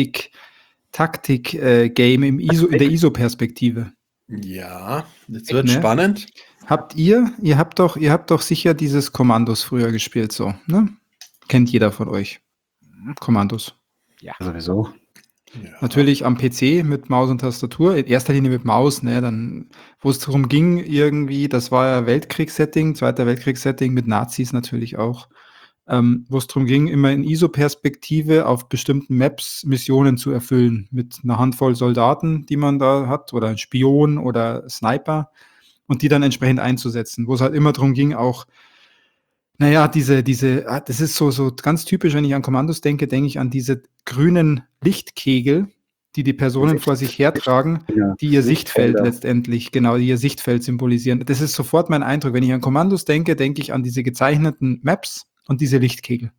[SPEAKER 3] Taktik-Game in der ISO-Perspektive.
[SPEAKER 2] Ja, jetzt wird spannend.
[SPEAKER 3] Ihr habt doch sicher dieses Kommandos früher gespielt, so, ne? Kennt jeder von euch. Kommandos.
[SPEAKER 1] Ja, sowieso.
[SPEAKER 2] Ja.
[SPEAKER 3] Natürlich am PC mit Maus und Tastatur, in erster Linie mit Maus, ne, dann, wo es darum ging, irgendwie, das war ja Weltkriegssetting, Zweiter Weltkriegssetting mit Nazis natürlich auch, wo es darum ging, immer in ISO-Perspektive auf bestimmten Maps Missionen zu erfüllen, mit einer Handvoll Soldaten, die man da hat, oder ein Spion oder Sniper, und die dann entsprechend einzusetzen, wo es halt immer darum ging, auch naja, das ist so ganz typisch, wenn ich an Kommandos denke ich an diese grünen Lichtkegel, die Personen vor sich hertragen, die ihr Sichtfeld letztendlich, genau, die ihr Sichtfeld symbolisieren. Das ist sofort mein Eindruck. Wenn ich an Kommandos denke ich an diese gezeichneten Maps und diese Lichtkegel.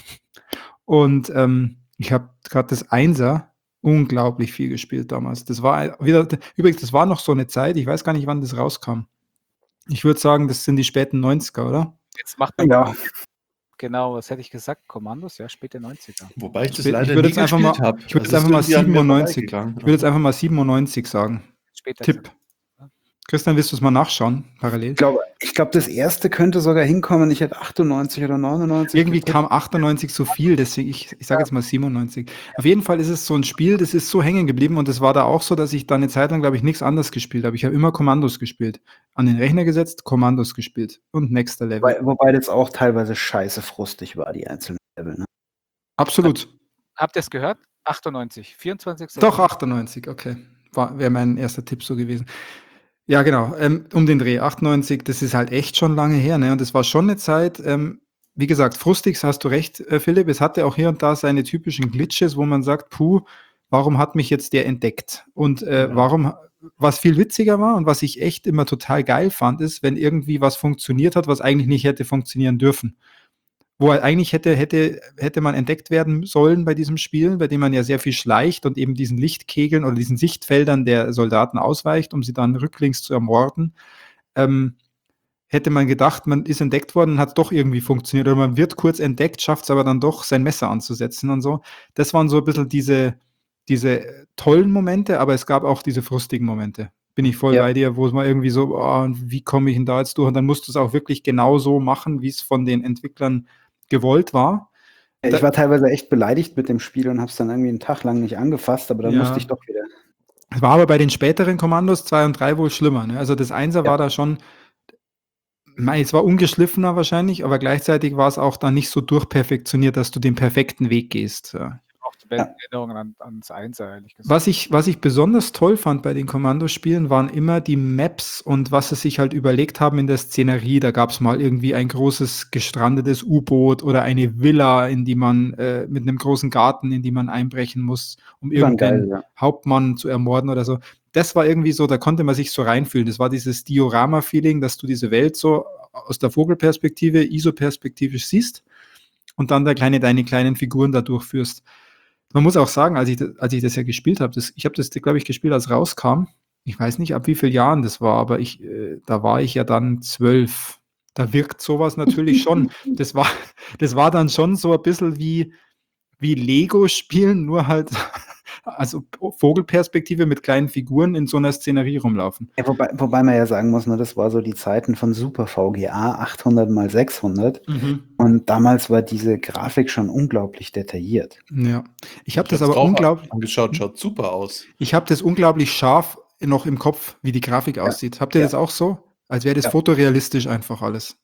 [SPEAKER 3] Und ich habe gerade das Einser unglaublich viel gespielt damals. Das war übrigens, das war noch so eine Zeit, ich weiß gar nicht, wann das rauskam. Ich würde sagen, das sind die späten 90er, oder?
[SPEAKER 4] Jetzt macht man genau, was hätte ich gesagt? Kommandos, ja, späte 90er.
[SPEAKER 2] Wobei ich das leider nie gespielt habe.
[SPEAKER 3] Ich würde jetzt einfach mal 97. Ich würde jetzt einfach mal 97 sagen.
[SPEAKER 4] Später
[SPEAKER 3] Tipp. Christian, willst du es mal nachschauen, parallel?
[SPEAKER 1] Ich glaube, das erste könnte sogar hinkommen. Ich hätte 98 oder 99.
[SPEAKER 3] Irgendwie kam 98 so viel, deswegen ich sage jetzt mal 97. Auf jeden Fall ist es so ein Spiel, das ist so hängen geblieben und es war da auch so, dass ich da eine Zeit lang, glaube ich, nichts anderes gespielt habe. Ich habe immer Kommandos gespielt. An den Rechner gesetzt, Kommandos gespielt und nächster Level.
[SPEAKER 1] Wobei das auch teilweise scheiße frustig war, die einzelnen Level. Ne?
[SPEAKER 3] Absolut.
[SPEAKER 4] Habt ihr es gehört? 98, 24.
[SPEAKER 3] Doch, 98, okay. Wäre mein erster Tipp so gewesen. Ja, genau, um den Dreh, 98, das ist halt echt schon lange her, ne? Und es war schon eine Zeit, wie gesagt, frustig, hast du recht, Philipp, es hatte auch hier und da seine typischen Glitches, wo man sagt, puh, warum hat mich jetzt der entdeckt? Und was viel witziger war und was ich echt immer total geil fand, ist, wenn irgendwie was funktioniert hat, was eigentlich nicht hätte funktionieren dürfen. wo eigentlich hätte man entdeckt werden sollen bei diesem Spiel, bei dem man ja sehr viel schleicht und eben diesen Lichtkegeln oder diesen Sichtfeldern der Soldaten ausweicht, um sie dann rücklings zu ermorden. Hätte man gedacht, man ist entdeckt worden, hat es doch irgendwie funktioniert. Oder man wird kurz entdeckt, schafft es aber dann doch, sein Messer anzusetzen und so. Das waren so ein bisschen diese tollen Momente, aber es gab auch diese frustigen Momente. Bin ich voll bei dir, wo es mal irgendwie so, wie komme ich denn da jetzt durch? Und dann musst du es auch wirklich genau so machen, wie es von den Entwicklern gewollt war.
[SPEAKER 1] Ich war teilweise echt beleidigt mit dem Spiel und habe es dann irgendwie einen Tag lang nicht angefasst, aber dann musste ich doch wieder.
[SPEAKER 3] Es war aber bei den späteren Kommandos 2 und 3 wohl schlimmer. Ne? Also das 1er war da schon, es war ungeschliffener wahrscheinlich, aber gleichzeitig war es auch dann nicht so durchperfektioniert, dass du den perfekten Weg gehst. Ja.
[SPEAKER 4] Auch die besten Erinnerungen ans 1er, ehrlich gesagt.
[SPEAKER 3] Was ich besonders toll fand bei den Kommandospielen, waren immer die Maps und was sie sich halt überlegt haben in der Szenerie. Da gab es mal irgendwie ein großes gestrandetes U-Boot oder eine Villa, in die man mit einem großen Garten, in die man einbrechen muss, um irgendeinen Hauptmann zu ermorden oder so. Das war irgendwie so, da konnte man sich so reinfühlen. Das war dieses Diorama-Feeling, dass du diese Welt so aus der Vogelperspektive, isoperspektivisch siehst und dann deine kleinen Figuren da durchführst. Man muss auch sagen, als ich das ja gespielt habe, ich habe das, glaube ich, gespielt, als rauskam. Ich weiß nicht, ab wie vielen Jahren das war, aber da war ich ja dann 12. Da wirkt sowas natürlich schon. Das war dann schon so ein bisschen wie Lego-Spielen, nur halt, also Vogelperspektive mit kleinen Figuren in so einer Szenerie rumlaufen.
[SPEAKER 1] Ja, wobei man ja sagen muss, ne, das war so die Zeiten von Super VGA 800x600 und damals war diese Grafik schon unglaublich detailliert.
[SPEAKER 3] Ja, ich habe das aber unglaublich
[SPEAKER 2] angeschaut, schaut super aus.
[SPEAKER 3] Ich habe das unglaublich scharf noch im Kopf, wie die Grafik aussieht. Habt ihr das auch so? Als wäre das fotorealistisch einfach alles.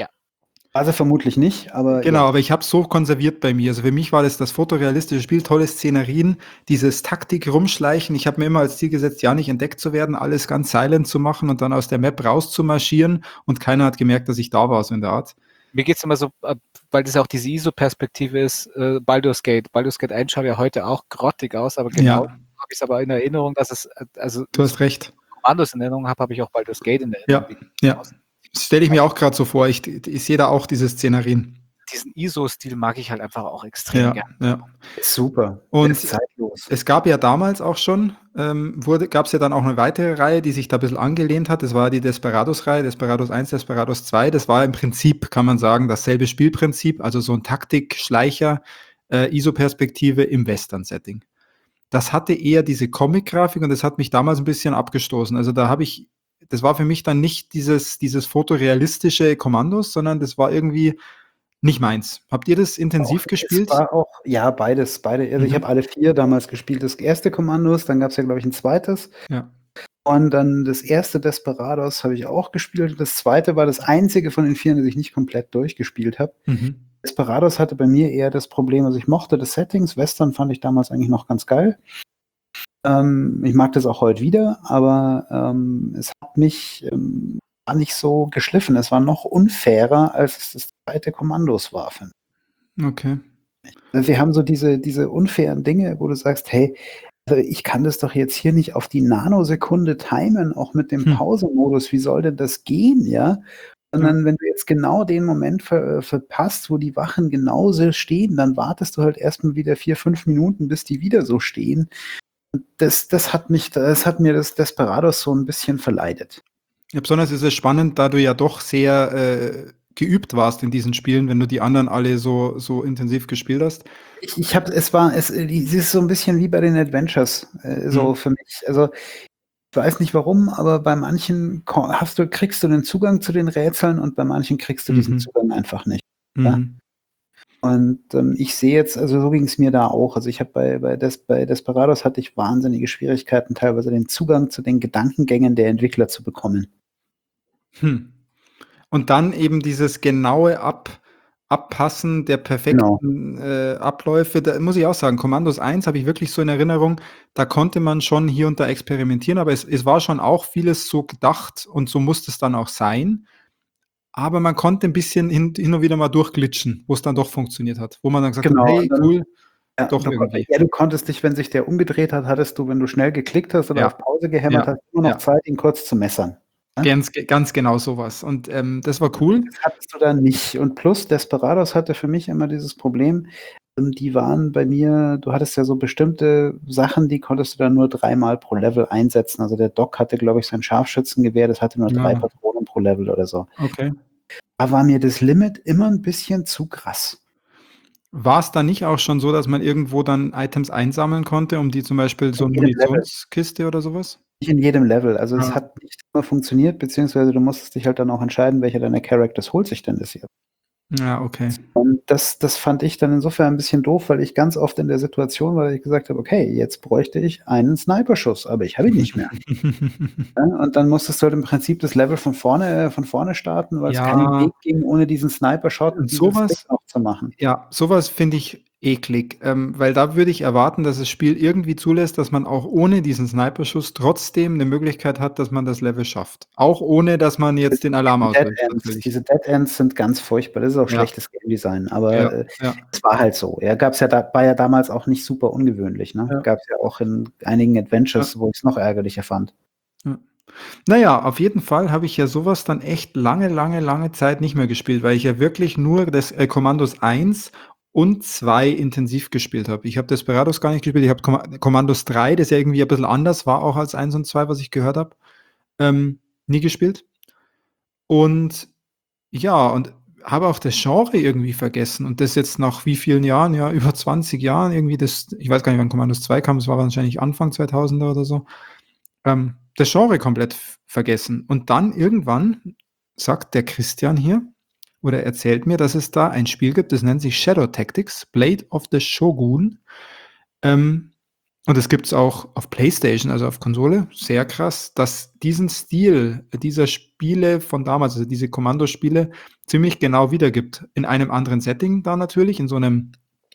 [SPEAKER 1] Also vermutlich nicht, aber.
[SPEAKER 3] Genau, aber ich habe es so konserviert bei mir. Also für mich war das fotorealistische Spiel, tolle Szenerien, dieses Taktik rumschleichen. Ich habe mir immer als Ziel gesetzt, ja nicht entdeckt zu werden, alles ganz silent zu machen und dann aus der Map rauszumarschieren und keiner hat gemerkt, dass ich da war, so in der Art.
[SPEAKER 4] Mir geht es immer so, weil das auch diese ISO-Perspektive ist, Baldur's Gate. Baldur's Gate 1 schaut ja heute auch grottig aus, aber genau habe ich es aber in Erinnerung, dass es, also
[SPEAKER 3] du hast recht.
[SPEAKER 4] Kommandos in Erinnerung habe ich auch Baldur's Gate in Erinnerung.
[SPEAKER 3] Ja. Das stelle ich mir auch gerade so vor. Ich sehe da auch diese Szenerien.
[SPEAKER 4] Diesen ISO-Stil mag ich halt einfach auch extrem gerne.
[SPEAKER 1] Ja. Super.
[SPEAKER 3] Und zeitlos. Es gab ja damals auch schon, gab es ja dann auch eine weitere Reihe, die sich da ein bisschen angelehnt hat. Das war die Desperados-Reihe, Desperados 1, Desperados 2. Das war im Prinzip, kann man sagen, dasselbe Spielprinzip, also so ein Taktik-Schleicher, ISO-Perspektive im Western-Setting. Das hatte eher diese Comic-Grafik und das hat mich damals ein bisschen abgestoßen. Also das war für mich dann nicht dieses fotorealistische Kommandos, sondern das war irgendwie nicht meins. Habt ihr das intensiv gespielt?
[SPEAKER 1] Es war auch, beide. Also ich habe alle 4 damals gespielt. Das erste Kommandos, dann gab es ja, glaube ich, ein zweites.
[SPEAKER 3] Ja.
[SPEAKER 1] Und dann das erste Desperados habe ich auch gespielt. Das zweite war das einzige von den 4, das ich nicht komplett durchgespielt habe. Desperados hatte bei mir eher das Problem, also ich mochte das Settings. Western fand ich damals eigentlich noch ganz geil. Ich mag das auch heute wieder, aber es hat mich war nicht so geschliffen. Es war noch unfairer, als es das zweite Kommandos war.
[SPEAKER 3] Okay.
[SPEAKER 1] Wir haben so diese unfairen Dinge, wo du sagst, hey, also ich kann das doch jetzt hier nicht auf die Nanosekunde timen, auch mit dem Pausemodus. Wie soll denn das gehen, ja? Sondern wenn du jetzt genau den Moment verpasst, wo die Wachen genauso stehen, dann wartest du halt erstmal wieder 4-5 Minuten, bis die wieder so stehen. Das hat mir das Desperados so ein bisschen verleidet.
[SPEAKER 3] Ja, besonders ist es spannend, da du ja doch sehr geübt warst in diesen Spielen, wenn du die anderen alle so intensiv gespielt hast.
[SPEAKER 1] Es ist so ein bisschen wie bei den Adventures, so für mich. Also ich weiß nicht warum, aber bei manchen kriegst du den Zugang zu den Rätseln und bei manchen kriegst du diesen Zugang einfach nicht. Ja? Und ich sehe jetzt, also so ging es mir da auch. Also ich habe bei Desperados hatte ich wahnsinnige Schwierigkeiten, teilweise den Zugang zu den Gedankengängen der Entwickler zu bekommen.
[SPEAKER 3] Und dann eben dieses genaue Abpassen der perfekten Abläufe. Da muss ich auch sagen, Kommandos 1 habe ich wirklich so in Erinnerung, da konnte man schon hier und da experimentieren, aber es war schon auch vieles so gedacht und so musste es dann auch sein. Aber man konnte ein bisschen hin und wieder mal durchglitschen, wo es dann doch funktioniert hat. Wo man dann gesagt hat, hey, cool, doch irgendwie.
[SPEAKER 1] Ja, du konntest dich, wenn sich der umgedreht hat, hattest du, wenn du schnell geklickt hast oder auf Pause gehämmert hast, immer noch Zeit, ihn kurz zu messern.
[SPEAKER 3] Ganz genau sowas. Und das war cool.
[SPEAKER 1] Das hattest du da nicht. Und plus, Desperados hatte für mich immer dieses Problem, die waren bei mir, du hattest ja so bestimmte Sachen, die konntest du dann nur 3-mal pro Level einsetzen. Also der Doc hatte, glaube ich, sein Scharfschützengewehr, das hatte nur 3 Patronen pro Level oder so.
[SPEAKER 3] Okay.
[SPEAKER 1] Da war mir das Limit immer ein bisschen zu krass.
[SPEAKER 3] War es da nicht auch schon so, dass man irgendwo dann Items einsammeln konnte, um die zum Beispiel so eine Munitionskiste oder sowas?
[SPEAKER 1] Nicht in jedem Level. Also es hat nicht immer funktioniert, beziehungsweise du musstest dich halt dann auch entscheiden, welcher deiner Characters holt sich denn das hier.
[SPEAKER 3] Ja, okay.
[SPEAKER 1] Und das fand ich dann insofern ein bisschen doof, weil ich ganz oft in der Situation war, dass ich gesagt habe, okay, jetzt bräuchte ich einen Sniperschuss, aber ich habe ihn nicht mehr. Ja, und dann musstest du halt im Prinzip das Level von vorne starten, weil es keinen Weg ging, ohne diesen Sniper-Shot
[SPEAKER 3] und sowas
[SPEAKER 1] auch zu machen.
[SPEAKER 3] Ja, sowas finde ich eklig, weil da würde ich erwarten, dass das Spiel irgendwie zulässt, dass man auch ohne diesen Sniperschuss trotzdem eine Möglichkeit hat, dass man das Level schafft. Auch ohne, dass man jetzt den Alarm auslöst.
[SPEAKER 1] Diese Dead Ends sind ganz furchtbar. Das ist auch schlechtes Game Design, aber es war halt so. War ja damals auch nicht super ungewöhnlich. Ne? Gab es ja auch in einigen Adventures, wo ich es noch ärgerlicher fand.
[SPEAKER 3] Ja. Naja, auf jeden Fall habe ich ja sowas dann echt lange Zeit nicht mehr gespielt, weil ich ja wirklich nur das Commandos 1 und 2 intensiv gespielt habe. Ich habe Desperados gar nicht gespielt, ich habe Commandos 3, das ja irgendwie ein bisschen anders war, auch als 1 und 2, was ich gehört habe, nie gespielt. Und ja, und habe auch das Genre irgendwie vergessen und das jetzt nach wie vielen Jahren, ja, über 20 Jahren irgendwie ich weiß gar nicht, wann Commandos 2 kam, es war wahrscheinlich Anfang 2000er oder so, das Genre komplett vergessen. Und dann irgendwann sagt der Christian hier, oder erzählt mir, dass es da ein Spiel gibt, das nennt sich Shadow Tactics, Blade of the Shogun. Und das gibt es auch auf PlayStation, also auf Konsole. Sehr krass, dass diesen Stil dieser Spiele von damals, also diese Kommandospiele, ziemlich genau wiedergibt. In einem anderen Setting da natürlich, in so einem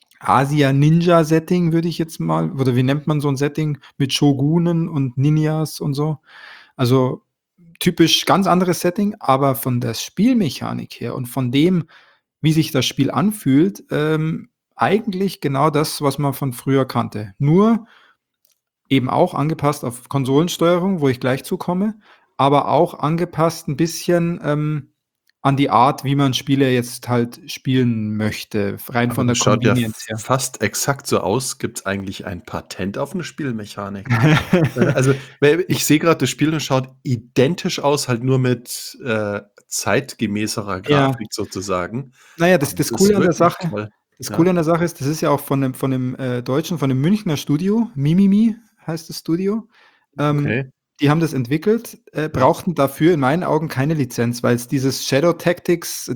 [SPEAKER 3] Asia-Ninja-Setting, würde ich jetzt mal, oder wie nennt man so ein Setting mit Shogunen und Ninjas und so. Also typisch ganz anderes Setting, aber von der Spielmechanik her und von dem, wie sich das Spiel anfühlt, eigentlich genau das, was man von früher kannte. Nur eben auch angepasst auf Konsolensteuerung, wo ich gleich zukomme, aber auch angepasst ein bisschen an die Art, wie man Spiele jetzt halt spielen möchte, rein
[SPEAKER 2] Aber
[SPEAKER 3] von der
[SPEAKER 2] das schaut ja
[SPEAKER 3] Convenience her.
[SPEAKER 2] fast exakt so aus. Gibt es eigentlich ein Patent auf eine Spielmechanik? Also, ich sehe gerade das Spiel und schaut identisch aus, halt nur mit zeitgemäßerer Grafik sozusagen.
[SPEAKER 3] Naja, das
[SPEAKER 2] ist
[SPEAKER 3] Coole an der
[SPEAKER 2] wirklich
[SPEAKER 3] Sache,
[SPEAKER 2] toll.
[SPEAKER 3] Coole an der Sache ist, das ist ja auch von dem Deutschen, von dem Münchner Studio, Mimimi heißt das Studio.
[SPEAKER 2] Okay.
[SPEAKER 3] Die haben das entwickelt, brauchten dafür in meinen Augen keine Lizenz, weil es dieses Shadow Tactics,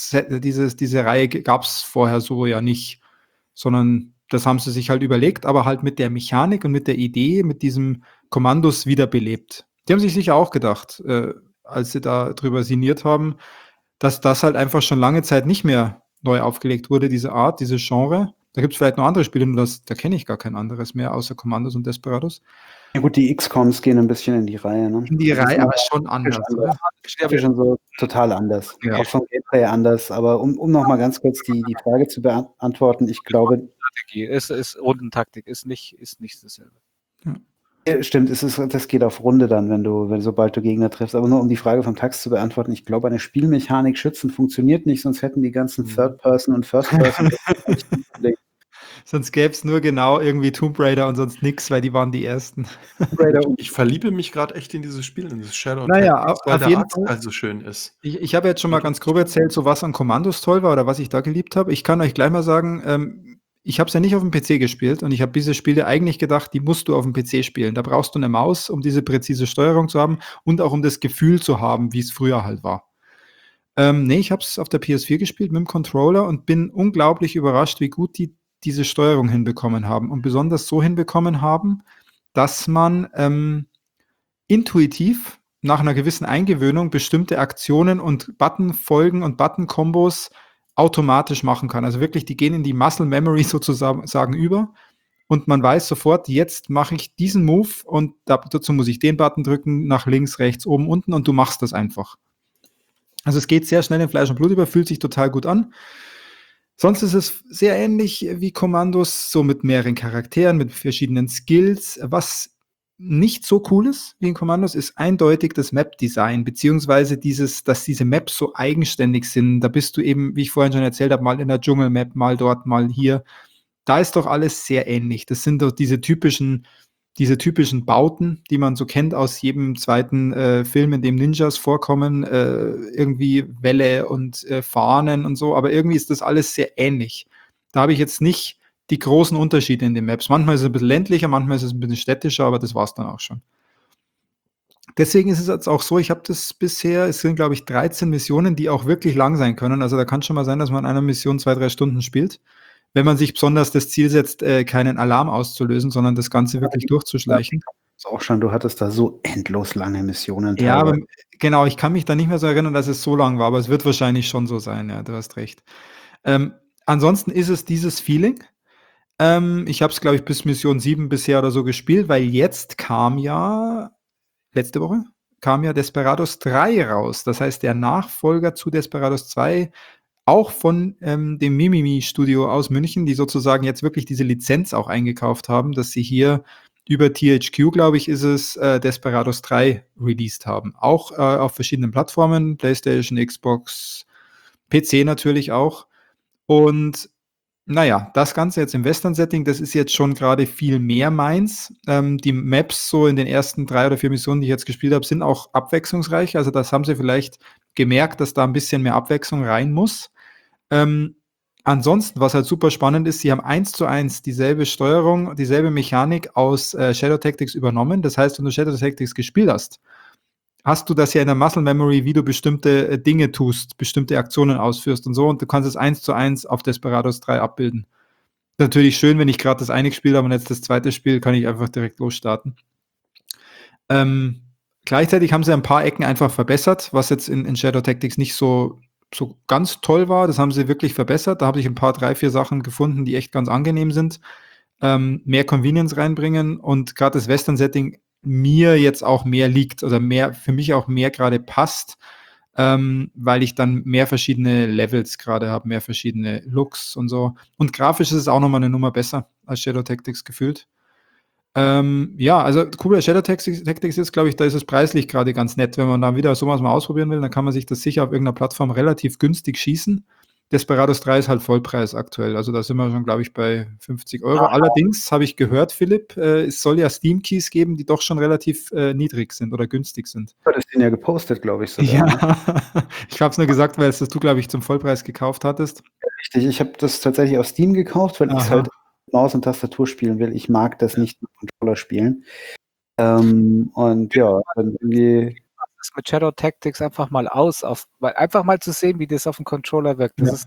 [SPEAKER 3] diese Reihe gab es vorher so ja nicht, sondern das haben sie sich halt überlegt, aber halt mit der Mechanik und mit der Idee, mit diesem Kommandos wiederbelebt. Die haben sich sicher auch gedacht, als sie da drüber sinniert haben, dass das halt einfach schon lange Zeit nicht mehr neu aufgelegt wurde, diese Art, dieses Genre. Da gibt es vielleicht noch andere Spiele, nur da kenne ich gar kein anderes mehr, außer Commandos und Desperados.
[SPEAKER 1] Ja gut, die XCOMs gehen ein bisschen in die Reihe. Ne?
[SPEAKER 3] In die Reihe, aber schon anders, oder?
[SPEAKER 1] Schon so total anders.
[SPEAKER 3] Ja.
[SPEAKER 1] Auch vom Gameplay anders. Aber um noch mal ganz kurz die Frage zu beantworten, ich glaube...
[SPEAKER 4] Rundentaktik ist nicht dasselbe.
[SPEAKER 1] Ja, stimmt, das geht auf Runde dann, sobald du Gegner triffst. Aber nur um die Frage vom Tax zu beantworten, ich glaube, eine Spielmechanik schützen funktioniert nicht, sonst hätten die ganzen Third-Person und First-Person
[SPEAKER 3] sonst gäbe es nur genau irgendwie Tomb Raider und sonst nix, weil die waren die ersten.
[SPEAKER 2] Ich verliebe mich gerade echt in dieses Spiel, in dieses Shadow
[SPEAKER 3] Tactics,
[SPEAKER 2] weil der Artstyle so schön ist.
[SPEAKER 3] Ich habe jetzt schon mal ganz grob erzählt, so was an Kommandos toll war oder was ich da geliebt habe. Ich kann euch gleich mal sagen, ich habe es ja nicht auf dem PC gespielt und ich habe diese Spiele eigentlich gedacht, die musst du auf dem PC spielen. Da brauchst du eine Maus, um diese präzise Steuerung zu haben und auch um das Gefühl zu haben, wie es früher halt war. Nee, ich habe es auf der PS4 gespielt mit dem Controller und bin unglaublich überrascht, wie gut die diese Steuerung hinbekommen haben und besonders so hinbekommen haben, dass man intuitiv nach einer gewissen Eingewöhnung bestimmte Aktionen und Buttonfolgen und Button-Kombos automatisch machen kann. Also wirklich, die gehen in die Muscle Memory sozusagen über und man weiß sofort, jetzt mache ich diesen Move und dazu muss ich den Button drücken, nach links, rechts, oben, unten und du machst das einfach. Also es geht sehr schnell in Fleisch und Blut über, fühlt sich total gut an. Sonst ist es sehr ähnlich wie Kommandos, so mit mehreren Charakteren, mit verschiedenen Skills. Was nicht so cool ist wie in Commandos, ist eindeutig das Map-Design, beziehungsweise dass diese Maps so eigenständig sind. Da bist du eben, wie ich vorhin schon erzählt habe, mal in der Dschungel-Map, mal dort, mal hier. Da ist doch alles sehr ähnlich. Das sind doch diese typischen Bauten, die man so kennt aus jedem zweiten Film, in dem Ninjas vorkommen, irgendwie Wälle und Fahnen und so, aber irgendwie ist das alles sehr ähnlich. Da habe ich jetzt nicht die großen Unterschiede in den Maps. Manchmal ist es ein bisschen ländlicher, manchmal ist es ein bisschen städtischer, aber das war es dann auch schon. Deswegen ist es jetzt auch so, ich habe das bisher, es sind glaube ich 13 Missionen, die auch wirklich lang sein können. Also da kann schon mal sein, dass man an einer Mission 2-3 Stunden spielt, wenn man sich besonders das Ziel setzt, keinen Alarm auszulösen, sondern das Ganze wirklich durchzuschleichen.
[SPEAKER 1] Das ist auch schon, du hattest da so endlos lange Missionen.
[SPEAKER 3] Ja, aber genau, ich kann mich da nicht mehr so erinnern, dass es so lang war, aber es wird wahrscheinlich schon so sein, ja, du hast recht. Ansonsten ist es dieses Feeling. Ich habe es, glaube ich, bis Mission 7 bisher oder so gespielt, weil jetzt letzte Woche kam ja Desperados 3 raus. Das heißt, der Nachfolger zu Desperados 2, auch von dem Mimimi-Studio aus München, die sozusagen jetzt wirklich diese Lizenz auch eingekauft haben, dass sie hier über THQ, glaube ich, ist es, Desperados 3 released haben. Auch auf verschiedenen Plattformen, PlayStation, Xbox, PC natürlich auch. Und naja, das Ganze jetzt im Western-Setting, das ist jetzt schon gerade viel mehr meins. Die Maps so in den ersten 3 oder 4 Missionen, die ich jetzt gespielt habe, sind auch abwechslungsreich. Also das haben sie vielleicht gemerkt, dass da ein bisschen mehr Abwechslung rein muss. Ansonsten, was halt super spannend ist, sie haben 1:1 dieselbe Steuerung, dieselbe Mechanik aus Shadow Tactics übernommen. Das heißt, wenn du Shadow Tactics gespielt hast du das ja in der Muscle Memory, wie du bestimmte Dinge tust, bestimmte Aktionen ausführst und so, und du kannst es 1:1 auf Desperados 3 abbilden. Natürlich schön, wenn ich gerade das eine gespielt habe und jetzt das zweite Spiel, kann ich einfach direkt losstarten. Gleichzeitig haben sie ein paar Ecken einfach verbessert, was jetzt in Shadow Tactics nicht so ganz toll war. Das haben sie wirklich verbessert. Da habe ich ein paar 3, 4 Sachen gefunden, die echt ganz angenehm sind. Mehr Convenience reinbringen und gerade das Western-Setting mir jetzt auch mehr liegt oder für mich auch mehr gerade passt, weil ich dann mehr verschiedene Levels gerade habe, mehr verschiedene Looks und so. Und grafisch ist es auch nochmal eine Nummer besser als Shadow Tactics gefühlt. Ja, also cool bei Shadow Tactics ist, glaube ich, da ist es preislich gerade ganz nett. Wenn man da wieder sowas mal ausprobieren will, dann kann man sich das sicher auf irgendeiner Plattform relativ günstig schießen. Desperados 3 ist halt Vollpreis aktuell. Also da sind wir schon, glaube ich, bei 50 €. Allerdings habe ich gehört, Philipp, es soll ja Steam-Keys geben, die doch schon relativ niedrig sind oder günstig sind.
[SPEAKER 1] Du hattest den ja gepostet, glaube ich, sogar.
[SPEAKER 3] Ja, ich habe es nur gesagt, weil es das du, glaube ich, zum Vollpreis gekauft hattest.
[SPEAKER 1] Richtig, ich habe das tatsächlich auf Steam gekauft, weil ich es halt Maus und Tastatur spielen will. Ich mag das nicht mit Controller spielen. Und ja, dann irgendwie
[SPEAKER 4] das mit Shadow Tactics einfach mal einfach mal zu sehen, wie das auf dem Controller wirkt. Es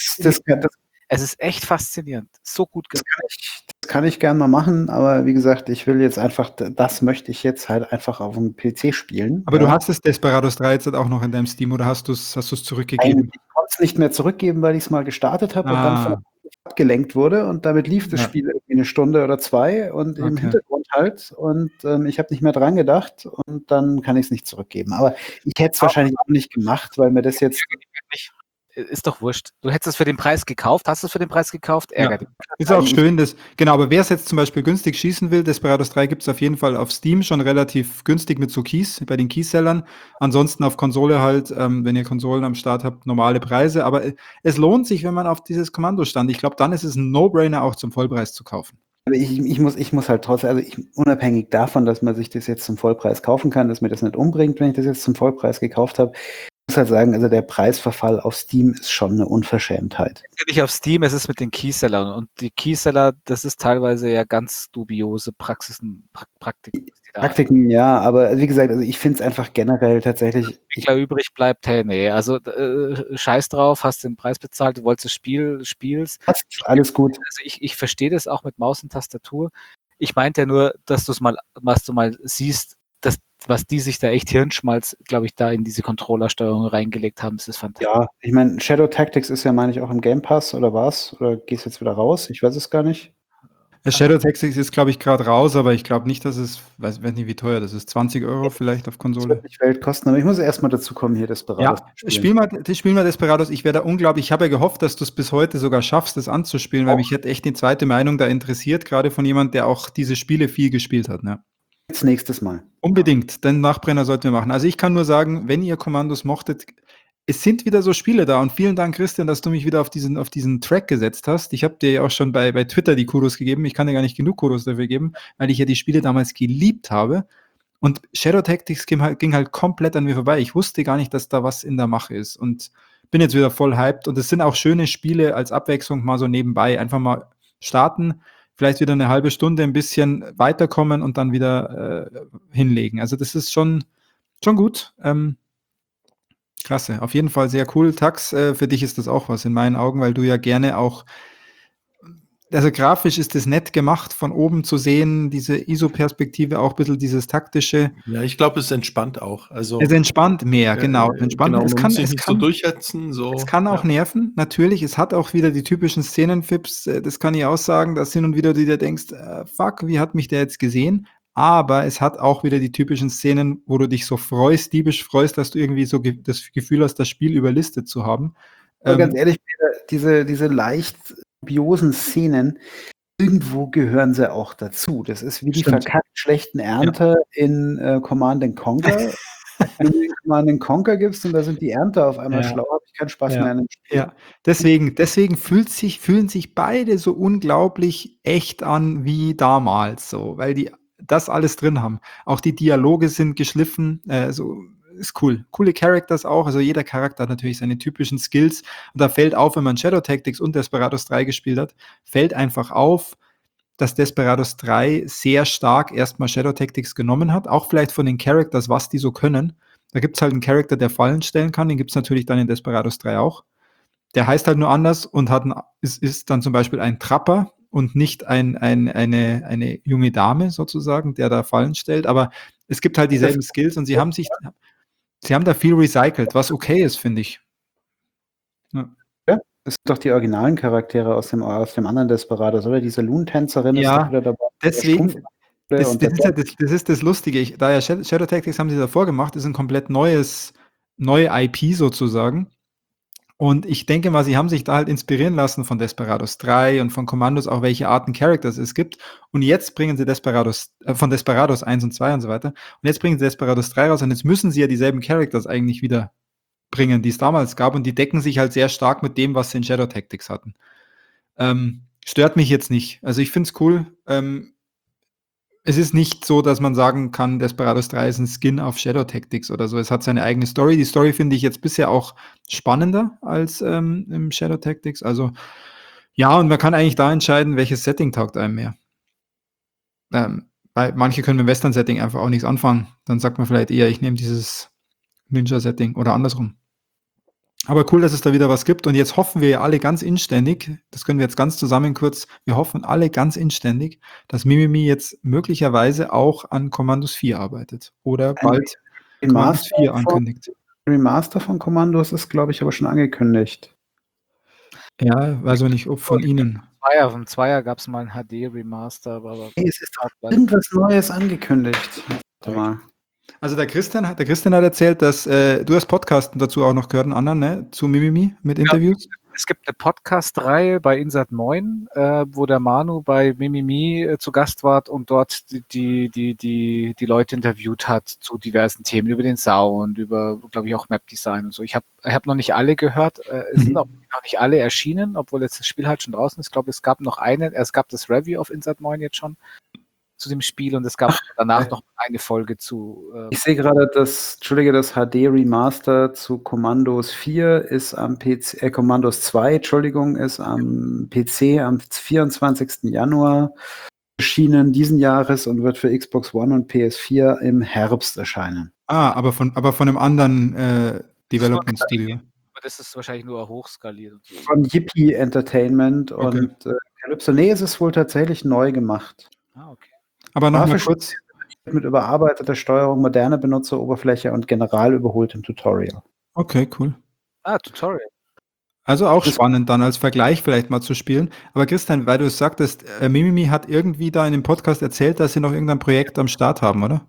[SPEAKER 4] ist echt faszinierend. So gut gemacht.
[SPEAKER 1] Das kann ich gerne mal machen, aber wie gesagt, ich will jetzt einfach, das möchte ich jetzt halt einfach auf dem PC spielen.
[SPEAKER 3] Aber du hast das Desperados 3 jetzt auch noch in deinem Steam oder hast du es zurückgegeben?
[SPEAKER 1] Nein, ich konnte es nicht mehr zurückgeben, weil ich es mal gestartet habe und dann abgelenkt wurde und damit lief das Spiel irgendwie 1 Stunde oder 2 und im Hintergrund halt und ich habe nicht mehr dran gedacht und dann kann ich es nicht zurückgeben. Aber ich hätte es wahrscheinlich auch nicht gemacht, weil mir das jetzt...
[SPEAKER 4] Ist doch wurscht. Du hättest es für den Preis gekauft. Hast du es für den Preis gekauft? Ärgerlich.
[SPEAKER 3] Ist auch schön, aber wer es jetzt zum Beispiel günstig schießen will, Desperados 3 gibt es auf jeden Fall auf Steam schon relativ günstig mit so Keys, bei den Keysellern. Ansonsten auf Konsole halt, wenn ihr Konsolen am Start habt, normale Preise. Aber es lohnt sich, wenn man auf dieses Kommando stand. Ich glaube, dann ist es ein No-Brainer, auch zum Vollpreis zu kaufen.
[SPEAKER 1] Aber ich muss halt trotzdem, unabhängig davon, dass man sich das jetzt zum Vollpreis kaufen kann, dass mir das nicht umbringt, wenn ich das jetzt zum Vollpreis gekauft habe, ich muss halt sagen, also der Preisverfall auf Steam ist schon eine Unverschämtheit.
[SPEAKER 4] Nicht auf Steam, es ist mit den Keysellern. Und die Keyseller, das ist teilweise ja ganz dubiose Praktiken.
[SPEAKER 1] Praktiken, ja, aber wie gesagt, also ich finde es einfach generell tatsächlich...
[SPEAKER 4] übrig bleibt, hey, nee, also scheiß drauf, hast den Preis bezahlt, du wolltest das Spiel, spielst.
[SPEAKER 1] Alles gut.
[SPEAKER 4] Also ich verstehe das auch mit Maus und Tastatur. Ich meinte ja nur, dass du mal siehst, was die sich da echt Hirnschmalz, glaube ich, da in diese Controllersteuerung reingelegt haben, das ist fantastisch.
[SPEAKER 1] Ja, ich meine, Shadow Tactics ist ja, meine ich, auch im Game Pass oder was? Oder gehst du jetzt wieder raus? Ich weiß es gar nicht.
[SPEAKER 3] Shadow Tactics ist, glaube ich, gerade raus, aber ich glaube nicht, dass es, weiß nicht, wie teuer das ist, 20 € vielleicht auf Konsole.
[SPEAKER 1] Das wird nicht Welt kosten, aber ich muss erstmal dazu kommen, hier Desperados
[SPEAKER 3] zu spielen. Spiel mal Desperados. Ich wäre da unglaublich, ich habe ja gehofft, dass du es bis heute sogar schaffst, das anzuspielen, weil mich hätte echt die zweite Meinung da interessiert, gerade von jemand, der auch diese Spiele viel gespielt hat. Ne?
[SPEAKER 1] Jetzt nächstes Mal.
[SPEAKER 3] Unbedingt, den Nachbrenner sollten wir machen. Also ich kann nur sagen, wenn ihr Kommandos mochtet, es sind wieder so Spiele da und vielen Dank, Christian, dass du mich wieder auf diesen Track gesetzt hast. Ich habe dir ja auch schon bei Twitter die Kudos gegeben. Ich kann dir gar nicht genug Kudos dafür geben, weil ich ja die Spiele damals geliebt habe. Und Shadow Tactics ging halt komplett an mir vorbei. Ich wusste gar nicht, dass da was in der Mache ist und bin jetzt wieder voll hyped. Und es sind auch schöne Spiele als Abwechslung mal so nebenbei. Einfach mal starten, vielleicht wieder eine halbe Stunde ein bisschen weiterkommen und dann wieder hinlegen. Also das ist schon gut. Klasse, auf jeden Fall sehr cool. Tax, für dich ist das auch was in meinen Augen, weil du ja gerne auch, also grafisch ist es nett gemacht, von oben zu sehen, diese ISO-Perspektive, auch ein bisschen dieses taktische.
[SPEAKER 2] Ja, ich glaube, es entspannt auch. Also,
[SPEAKER 3] es entspannt mehr, genau.
[SPEAKER 2] Genau, man muss sich nicht so durchhetzen.
[SPEAKER 3] Es kann auch nerven, natürlich. Es hat auch wieder die typischen Szenenfips, das kann ich auch sagen, dass hin und wieder du dir denkst, fuck, wie hat mich der jetzt gesehen? Aber es hat auch wieder die typischen Szenen, wo du dich so diebisch freust, dass du irgendwie so das Gefühl hast, das Spiel überlistet zu haben.
[SPEAKER 1] Aber ganz ehrlich, diese leicht dubiosen Szenen, irgendwo gehören sie auch dazu. Das ist wie die verkackt schlechten Ernte in Command & Conquer. Wenn du den Command & Conquer gibst und da sind die Ernte auf einmal schlau, habe ich keinen Spaß mehr an dem Spiel.
[SPEAKER 3] Ja, deswegen fühlen sich beide so unglaublich echt an wie damals, so, weil die das alles drin haben. Auch die Dialoge sind geschliffen, so ist cool. Coole Characters auch, also jeder Charakter hat natürlich seine typischen Skills und da fällt auf, wenn man Shadow Tactics und Desperados 3 gespielt hat, fällt einfach auf, dass Desperados 3 sehr stark erstmal Shadow Tactics genommen hat, auch vielleicht von den Characters, was die so können. Da gibt es halt einen Charakter, der Fallen stellen kann, den gibt es natürlich dann in Desperados 3 auch. Der heißt halt nur anders und ist dann zum Beispiel ein Trapper und nicht eine junge Dame sozusagen, der da Fallen stellt, aber es gibt halt dieselben Skills und sie haben da viel recycelt, was okay ist, finde ich.
[SPEAKER 1] Ja. Das sind doch die originalen Charaktere aus dem anderen Desperados, oder? Diese Loon-Tänzerin ist doch wieder dabei.
[SPEAKER 3] Deswegen, das ist das Lustige. Da ja Shadow Tactics haben sie davor gemacht, ist ein komplett neue IP sozusagen. Und ich denke mal, sie haben sich da halt inspirieren lassen von Desperados 3 und von Commandos, auch welche Arten Characters es gibt. Und jetzt bringen sie von Desperados 1 und 2 und so weiter. Und jetzt bringen sie Desperados 3 raus und jetzt müssen sie ja dieselben Characters eigentlich wieder bringen, die es damals gab. Und die decken sich halt sehr stark mit dem, was sie in Shadow Tactics hatten. Stört mich jetzt nicht. Also ich finde es cool. Es ist nicht so, dass man sagen kann, Desperados 3 ist ein Skin auf Shadow Tactics oder so. Es hat seine eigene Story. Die Story finde ich jetzt bisher auch spannender als im Shadow Tactics. Also ja, und man kann eigentlich da entscheiden, welches Setting taugt einem mehr. Weil manche können mit dem Western-Setting einfach auch nichts anfangen. Dann sagt man vielleicht eher, ich nehme dieses Ninja-Setting oder andersrum. Aber cool, dass es da wieder was gibt. Und jetzt hoffen wir ja alle ganz inständig, das können wir jetzt ganz zusammen kurz, wir hoffen alle ganz inständig, dass Mimimi jetzt möglicherweise auch an Commandos 4 arbeitet. Oder bald Commandos 4 ankündigt.
[SPEAKER 1] Remaster von Commandos ist, glaube ich, aber schon angekündigt.
[SPEAKER 3] Ja, also nicht ob von Ihnen.
[SPEAKER 4] Vom Zweier gab es mal ein HD-Remaster, aber
[SPEAKER 1] es ist doch irgendwas Neues angekündigt. Warte mal.
[SPEAKER 3] Also der Christian hat erzählt, dass du hast Podcasten dazu auch noch gehört, einen anderen, ne? Zu Mimimi mit Interviews.
[SPEAKER 4] Es gibt eine Podcast-Reihe bei Insat 9, wo der Manu bei Mimimi zu Gast war und dort die Leute interviewt hat zu diversen Themen, über den Sound, über, glaube ich, auch Map-Design und so. Ich hab noch nicht alle gehört. Es sind auch noch nicht alle erschienen, obwohl jetzt das Spiel halt schon draußen ist. Ich glaube, es gab das Review auf Insat 9 jetzt schon zu dem Spiel und es gab danach noch eine Folge zu.
[SPEAKER 1] Ich sehe gerade, das HD-Remaster zu Commandos 4 ist am PC, Commandos 2, ist am PC am 24. Januar erschienen diesen Jahres und wird für Xbox One und PS4 im Herbst erscheinen.
[SPEAKER 3] Aber von einem anderen Development Studio.
[SPEAKER 4] Das ist wahrscheinlich nur hochskaliert.
[SPEAKER 1] Von Yippie Entertainment und Calypso. Nee, es ist wohl tatsächlich neu gemacht.
[SPEAKER 4] Okay.
[SPEAKER 3] Aber noch mal kurz.
[SPEAKER 1] Mit überarbeiteter Steuerung, moderner Benutzeroberfläche und general überholtem Tutorial.
[SPEAKER 3] Okay, cool.
[SPEAKER 4] Tutorial.
[SPEAKER 3] Also auch spannend dann als Vergleich vielleicht mal zu spielen. Aber Christian, weil du es sagtest, Mimimi hat irgendwie da in dem Podcast erzählt, dass sie noch irgendein Projekt am Start haben, oder?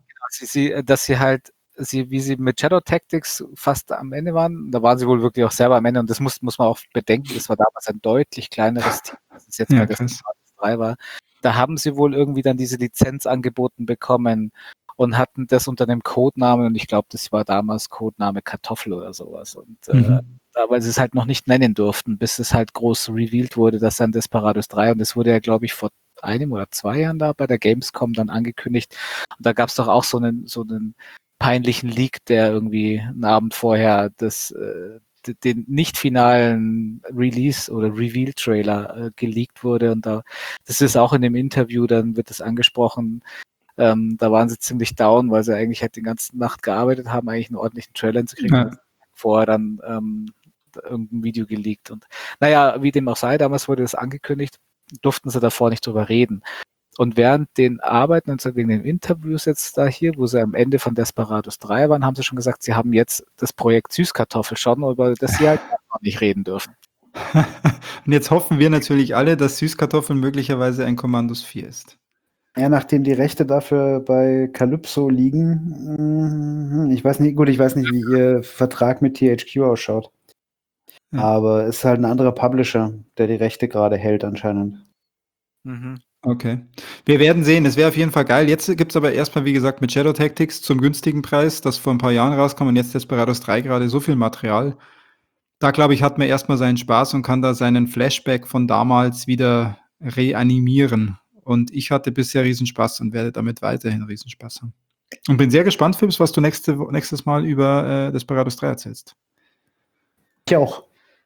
[SPEAKER 4] Wie sie mit Shadow Tactics fast am Ende waren, da waren sie wohl wirklich auch selber am Ende und das muss man auch bedenken, das war damals ein deutlich kleineres Team, als es jetzt bei Desperados 3 war. da haben sie wohl irgendwie dann diese Lizenz angeboten bekommen und hatten das unter dem Codenamen, und ich glaube, das war damals Codename Kartoffel oder sowas. Und weil sie es halt noch nicht nennen durften, bis es halt groß revealed wurde, dass dann Desperados 3, und das wurde ja, glaube ich, vor 1 oder 2 Jahren da bei der Gamescom dann angekündigt. Und da gab es doch auch so einen peinlichen Leak, der irgendwie einen Abend vorher den nicht finalen Release oder Reveal-Trailer geleakt wurde. Und das ist auch in dem Interview, dann wird das angesprochen. Da waren sie ziemlich down, weil sie eigentlich halt die ganze Nacht gearbeitet haben, eigentlich einen ordentlichen Trailer hinzukriegen.
[SPEAKER 3] Ja.
[SPEAKER 4] Vorher dann irgendein Video geleakt. Und naja, wie dem auch sei, damals wurde das angekündigt, durften sie davor nicht drüber reden. Und während den Arbeiten und wegen den Interviews jetzt da hier, wo sie am Ende von Desperados 3 waren, haben sie schon gesagt, sie haben jetzt das Projekt Süßkartoffel schon, über das sie halt noch nicht reden dürfen.
[SPEAKER 3] Und jetzt hoffen wir natürlich alle, dass Süßkartoffel möglicherweise ein Commandos 4 ist.
[SPEAKER 1] Ja, nachdem die Rechte dafür bei Calypso liegen, ich weiß nicht, wie ihr Vertrag mit THQ ausschaut.
[SPEAKER 3] Ja.
[SPEAKER 1] Aber es ist halt ein anderer Publisher, der die Rechte gerade hält anscheinend.
[SPEAKER 3] Okay. Wir werden sehen, es wäre auf jeden Fall geil. Jetzt gibt es aber erstmal, wie gesagt, mit Shadow Tactics zum günstigen Preis, das vor ein paar Jahren rauskam, und jetzt Desperados 3 gerade so viel Material. Da, glaube ich, hat man erstmal seinen Spaß und kann da seinen Flashback von damals wieder reanimieren. Und ich hatte bisher Riesenspaß und werde damit weiterhin Riesenspaß haben. Und bin sehr gespannt, Phipps, was du nächstes Mal über Desperados 3 erzählst.
[SPEAKER 1] Ich auch.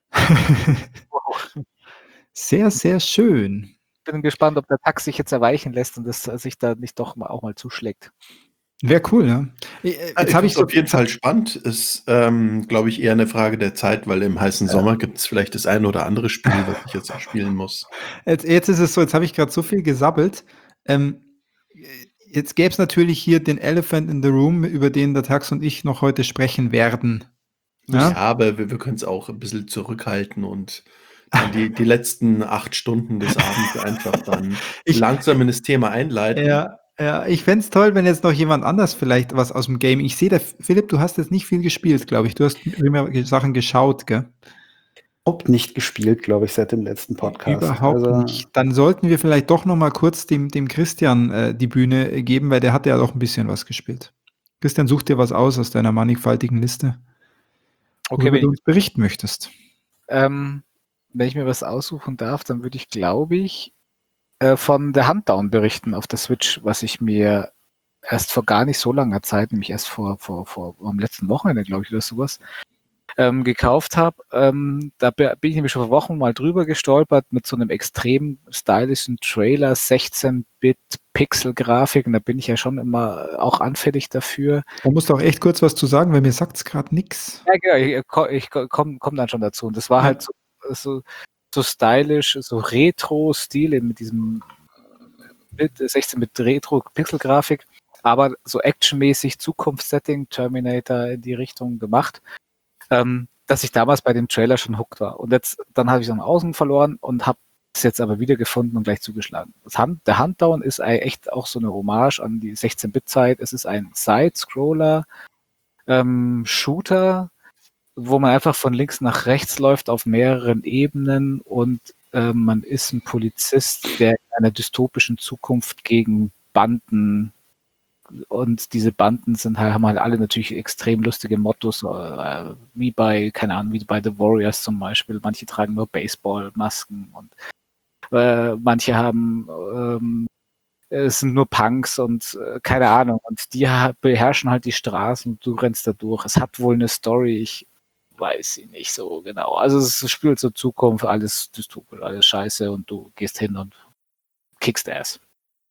[SPEAKER 3] Sehr, sehr schön.
[SPEAKER 4] Bin gespannt, ob der Tag sich jetzt erweichen lässt und das sich da nicht doch auch mal zuschlägt.
[SPEAKER 3] Wäre cool, ja.
[SPEAKER 2] Jetzt habe ich auf jeden Fall spannend. Ist, glaube ich, eher eine Frage der Zeit, weil im heißen Sommer gibt es vielleicht das ein oder andere Spiel, was ich jetzt auch spielen muss.
[SPEAKER 3] Jetzt ist es so, jetzt habe ich gerade so viel gesabbelt. Jetzt gäbe es natürlich hier den Elephant in the Room, über den der Tax und ich noch heute sprechen werden.
[SPEAKER 2] Ja, aber wir können es auch ein bisschen zurückhalten und dann die letzten 8 Stunden des Abends einfach dann langsam in das Thema einleiten.
[SPEAKER 3] Ja, ich fände es toll, wenn jetzt noch jemand anders vielleicht was aus dem Game. Ich sehe, Philipp, du hast jetzt nicht viel gespielt, glaube ich. Du hast immer Sachen geschaut, gell?
[SPEAKER 1] Überhaupt nicht gespielt, glaube ich, seit dem letzten Podcast.
[SPEAKER 3] Überhaupt nicht. Dann sollten wir vielleicht doch noch mal kurz dem Christian die Bühne geben, weil der hat ja doch ein bisschen was gespielt. Christian, such dir was aus deiner mannigfaltigen Liste, worüber du uns berichten möchtest.
[SPEAKER 4] Wenn ich mir was aussuchen darf, dann würde ich, glaube ich, von der Huntdown berichten auf der Switch, was ich mir erst vor gar nicht so langer Zeit, nämlich erst vor am letzten Wochenende, glaube ich, oder sowas, gekauft habe. Da bin ich nämlich schon vor Wochen mal drüber gestolpert mit so einem extrem stylischen Trailer, 16-Bit Pixel-Grafik, und da bin ich ja schon immer auch anfällig dafür.
[SPEAKER 3] Da musst du auch echt kurz was zu sagen, weil mir sagt es gerade nichts.
[SPEAKER 4] Ja, genau, ich komm dann schon dazu. Und das war halt so stylisch, so Retro-Stil mit diesem 16-Bit Retro-Pixel-Grafik, aber so actionmäßig Zukunftssetting, Terminator in die Richtung gemacht, dass ich damals bei dem Trailer schon hooked war. Und dann habe ich so einen Außen verloren und habe es jetzt aber wieder gefunden und gleich zugeschlagen. Der Huntdown ist echt auch so eine Hommage an die 16-Bit-Zeit. Es ist ein Side-Scroller, Shooter, wo man einfach von links nach rechts läuft auf mehreren Ebenen, und man ist ein Polizist, der in einer dystopischen Zukunft gegen Banden, und diese Banden haben halt alle natürlich extrem lustige Mottos, wie bei The Warriors zum Beispiel. Manche tragen nur Baseballmasken und manche es sind nur Punks und keine Ahnung, und die beherrschen halt die Straßen und du rennst da durch. Es hat wohl eine Story, ich weiß sie nicht so genau. Also es spielt so Zukunft, alles dystopisch, alles scheiße, und du gehst hin und kickst Ass.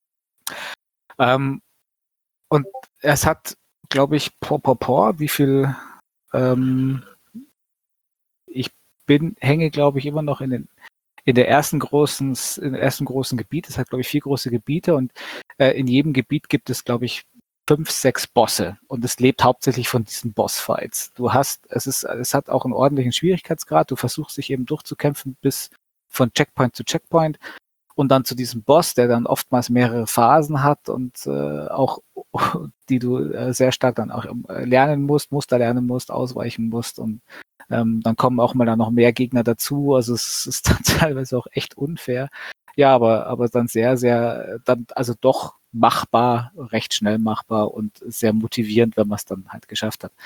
[SPEAKER 4] Und es hat, glaube ich, wie viel ich hänge, glaube ich, immer noch in der ersten großen Gebiet. Es hat, glaube ich, 4 große Gebiete, und in jedem Gebiet gibt es, glaube ich, 5, 6 Bosse, und es lebt hauptsächlich von diesen Bossfights. Es hat auch einen ordentlichen Schwierigkeitsgrad. Du versuchst dich eben durchzukämpfen bis von Checkpoint zu Checkpoint und dann zu diesem Boss, der dann oftmals mehrere Phasen hat und auch die du sehr stark dann auch lernen musst, Muster lernen musst, ausweichen musst, und dann kommen auch mal dann noch mehr Gegner dazu. Also es ist dann teilweise auch echt unfair. Ja, aber dann sehr, sehr, dann also doch machbar, recht schnell machbar und sehr motivierend, wenn man es dann halt geschafft hat.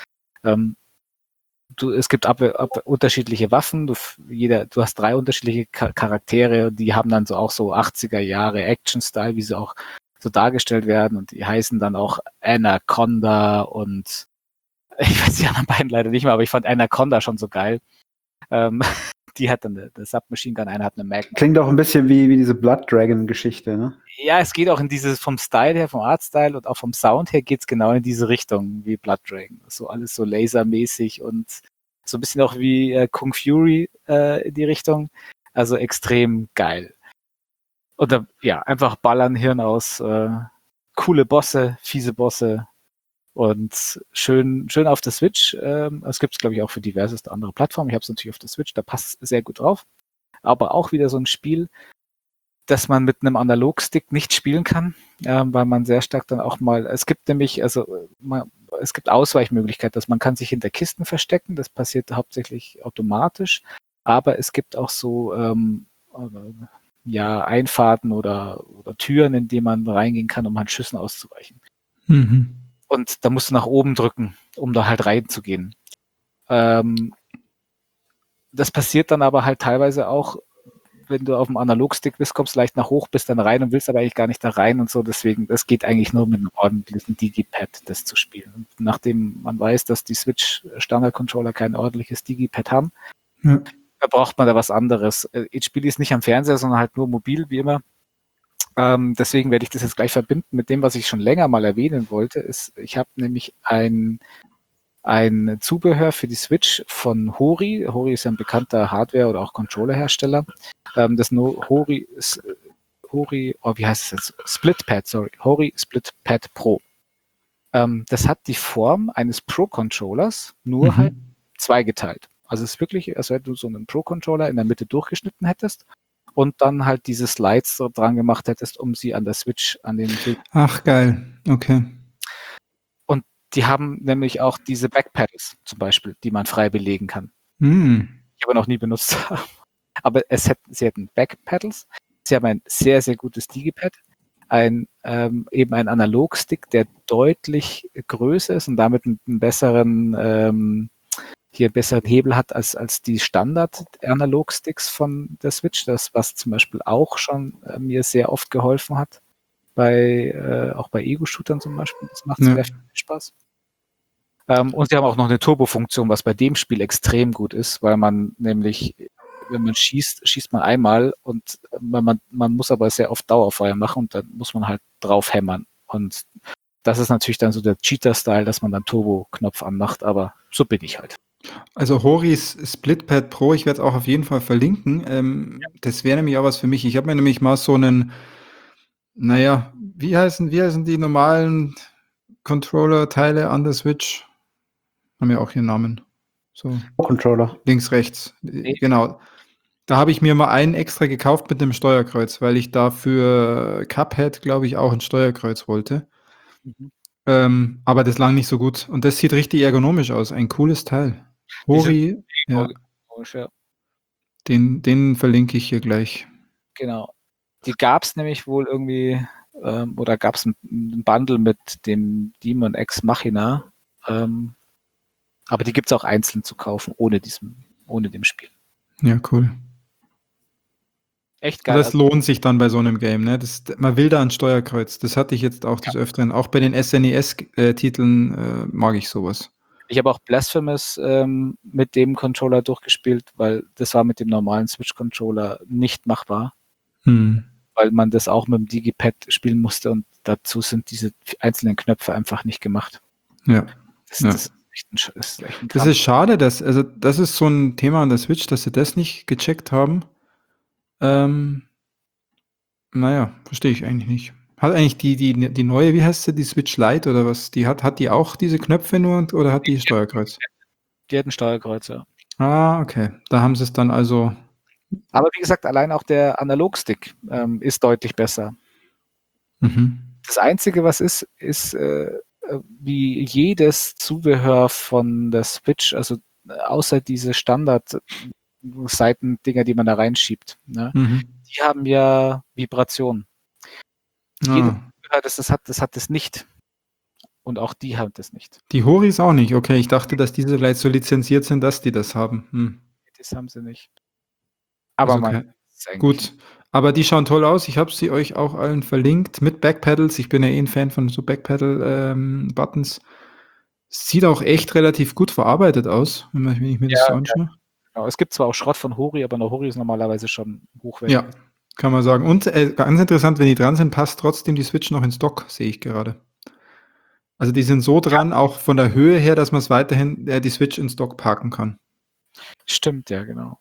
[SPEAKER 4] Es gibt unterschiedliche Waffen, du hast 3 unterschiedliche Charaktere, die haben dann auch so 80er Jahre Action-Style, wie sie auch so dargestellt werden, und die heißen dann auch Anaconda und ich weiß die anderen beiden leider nicht mehr, aber ich fand Anaconda schon so geil. Die hat dann eine Submachine Gun, einer hat eine Magnum.
[SPEAKER 1] Klingt auch ein bisschen wie diese Blood Dragon-Geschichte, ne?
[SPEAKER 4] Ja, es geht auch in dieses, vom Style her, vom Artstyle und auch vom Sound her geht's genau in diese Richtung wie Blood Dragon. So alles so lasermäßig und so ein bisschen auch wie Kung Fury in die Richtung. Also extrem geil. Und dann, ja, einfach ballern, Hirn aus, coole Bosse, fiese Bosse und schön auf der Switch. Es gibt es, glaube ich, auch für diverseste andere Plattformen. Ich habe es natürlich auf der Switch, da passt es sehr gut drauf. Aber auch wieder so ein Spiel, das man mit einem Analogstick nicht spielen kann, weil man sehr stark dann auch mal, es gibt nämlich, es gibt Ausweichmöglichkeiten, dass man kann sich hinter Kisten verstecken, das passiert hauptsächlich automatisch, aber es gibt auch so Einfahrten oder Türen, in die man reingehen kann, um halt Schüssen auszuweichen.
[SPEAKER 3] Mhm.
[SPEAKER 4] Und da musst du nach oben drücken, um da halt reinzugehen. Das passiert dann aber halt teilweise auch, wenn du auf dem Analogstick bist, kommst leicht nach hoch, bist dann rein und willst aber eigentlich gar nicht da rein und so. Deswegen, das geht eigentlich nur mit einem ordentlichen Digipad, das zu spielen. Und nachdem man weiß, dass die Switch-Standard-Controller kein ordentliches Digipad haben, da braucht man da was anderes. Jetzt spiele ich es nicht am Fernseher, sondern halt nur mobil, wie immer. Deswegen werde ich das jetzt gleich verbinden mit dem, was ich schon länger mal erwähnen wollte. Ich habe nämlich ein Zubehör für die Switch von Hori. Hori ist ja ein bekannter Hardware- oder auch Controller-Hersteller. Hori, wie heißt es jetzt? Hori SplitPad Pro. Das hat die Form eines Pro-Controllers, nur halt zweigeteilt. Also es ist wirklich, als wenn du so einen Pro-Controller in der Mitte durchgeschnitten hättest und dann halt diese Slides so dran gemacht hättest, um sie an der Switch an den
[SPEAKER 3] Ach, geil. Okay.
[SPEAKER 4] Die haben nämlich auch diese Backpedals zum Beispiel, die man frei belegen kann.
[SPEAKER 3] Mm.
[SPEAKER 4] Ich aber noch nie benutzt habe. Aber sie hätten Backpedals. Sie haben ein sehr, sehr gutes Digipad. Eben ein Analogstick, der deutlich größer ist und damit einen besseren Hebel hat als die Standard-Analog-Sticks von der Switch. Das, was zum Beispiel auch schon mir sehr oft geholfen hat. Auch bei Ego-Shootern zum Beispiel. Das macht sehr viel Spaß. Und sie haben auch noch eine Turbo-Funktion, was bei dem Spiel extrem gut ist, weil man nämlich, wenn man schießt man einmal und man muss aber sehr oft Dauerfeuer machen und dann muss man halt drauf hämmern. Und das ist natürlich dann so der Cheater-Style, dass man dann Turbo-Knopf anmacht, aber so bin ich halt.
[SPEAKER 3] Also Horis SplitPad Pro, ich werde es auch auf jeden Fall verlinken. Das wäre nämlich auch was für mich. Ich habe mir nämlich mal so einen, wie heißen die normalen Controller-Teile an der Switch? Haben ja auch ihren Namen. So.
[SPEAKER 1] Controller.
[SPEAKER 3] Links, rechts. Genau. Da habe ich mir mal einen extra gekauft mit dem Steuerkreuz, weil ich da für Cuphead, glaube ich, auch ein Steuerkreuz wollte. Aber das lang nicht so gut. Und das sieht richtig ergonomisch aus. Ein cooles Teil. Hori, ja. Den verlinke ich hier gleich.
[SPEAKER 4] Genau. Die gab es nämlich wohl irgendwie, oder gab es ein Bundle mit dem Demon Ex Machina. Aber die gibt es auch einzeln zu kaufen, ohne dem Spiel.
[SPEAKER 3] Ja, cool.
[SPEAKER 4] Echt geil.
[SPEAKER 3] Das lohnt sich dann bei so einem Game, ne? Man will da ein Steuerkreuz. Das hatte ich jetzt auch des Öfteren. Auch bei den SNES-Titeln mag ich sowas.
[SPEAKER 4] Ich habe auch Blasphemous mit dem Controller durchgespielt, weil das war mit dem normalen Switch-Controller nicht machbar. Weil man das auch mit dem Digipad spielen musste und dazu sind diese einzelnen Knöpfe einfach nicht gemacht.
[SPEAKER 3] Ja.
[SPEAKER 4] Das ist echt ein Kampf.
[SPEAKER 3] Das ist schade, das ist so ein Thema an der Switch, dass sie das nicht gecheckt haben. Verstehe ich eigentlich nicht. Hat eigentlich die neue, wie heißt sie, die Switch Lite oder was? Hat die auch diese Knöpfe nur oder hat die Steuerkreuz?
[SPEAKER 4] Die hat ein Steuerkreuz, ja.
[SPEAKER 3] Ah, okay. Da haben sie es dann also.
[SPEAKER 4] Aber wie gesagt, allein auch der Analogstick ist deutlich besser. Das Einzige, was ist wie jedes Zubehör von der Switch, also außer diese Standard Seitendinger, die man da reinschiebt. Ne? Die haben ja Vibration. Das hat das nicht. Und auch die haben das nicht.
[SPEAKER 3] Die Horis auch nicht. Okay, ich dachte, dass diese vielleicht so lizenziert sind, dass die das haben.
[SPEAKER 4] Das haben sie nicht. Aber
[SPEAKER 3] okay. Gut. Aber die schauen toll aus. Ich habe sie euch auch allen verlinkt mit Backpedals. Ich bin ja ein Fan von so Backpedal-Buttons. Sieht auch echt relativ gut verarbeitet aus, wenn ich mir das so anschaue.
[SPEAKER 4] Genau. Es gibt zwar auch Schrott von Hori, aber eine Hori ist normalerweise schon hochwertig.
[SPEAKER 3] Ja, kann man sagen. Und ganz interessant, wenn die dran sind, passt trotzdem die Switch noch ins Dock, sehe ich gerade. Also die sind so dran, auch von der Höhe her, dass man es weiterhin die Switch ins Dock parken kann.
[SPEAKER 4] Stimmt, ja, genau.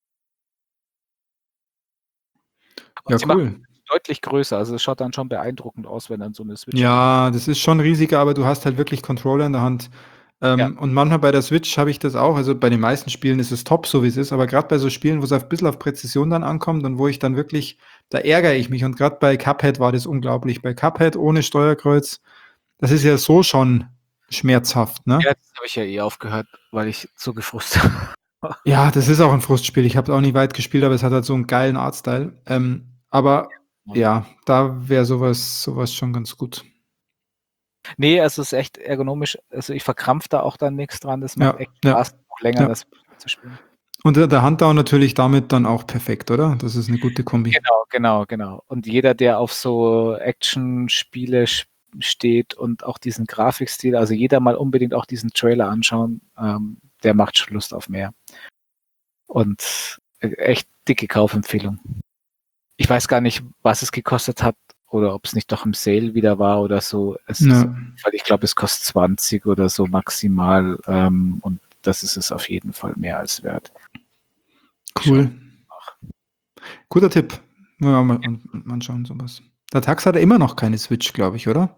[SPEAKER 3] Und ja, cool.
[SPEAKER 4] Deutlich größer, also es schaut dann schon beeindruckend aus, wenn dann so eine Switch.
[SPEAKER 3] Ja, das ist schon riesiger, aber du hast halt wirklich Controller in der Hand. Und manchmal bei der Switch habe ich das auch, also bei den meisten Spielen ist es top, so wie es ist, aber gerade bei so Spielen, wo es ein bisschen auf Präzision dann ankommt und wo ich dann wirklich, da ärgere ich mich und gerade bei Cuphead war das unglaublich. Bei Cuphead ohne Steuerkreuz, das ist ja so schon schmerzhaft, ne?
[SPEAKER 4] Ja, das habe ich ja eh aufgehört, weil ich so gefrustet habe.
[SPEAKER 3] Ja, das ist auch ein Frustspiel. Ich habe es auch nicht weit gespielt, aber es hat halt so einen geilen Artstyle. Aber ja, da wäre sowas schon ganz gut.
[SPEAKER 4] Nee, also es ist echt ergonomisch. Also ich verkrampfe da auch dann nichts dran. Das macht echt Spaß, noch länger das zu spielen.
[SPEAKER 3] Und der Handdown natürlich damit dann auch perfekt, oder? Das ist eine gute Kombi.
[SPEAKER 4] Genau. Und jeder, der auf so Action-Spiele steht und auch diesen Grafikstil, also jeder mal unbedingt auch diesen Trailer anschauen, der macht schon Lust auf mehr. Und echt dicke Kaufempfehlung. Ich weiß gar nicht, was es gekostet hat oder ob es nicht doch im Sale wieder war oder so. Weil ich glaube, es kostet 20 oder so maximal und das ist es auf jeden Fall mehr als wert.
[SPEAKER 3] Cool. Guter Tipp. Ja, mal anschauen, sowas. Der Tax hat immer noch keine Switch, glaube ich, oder?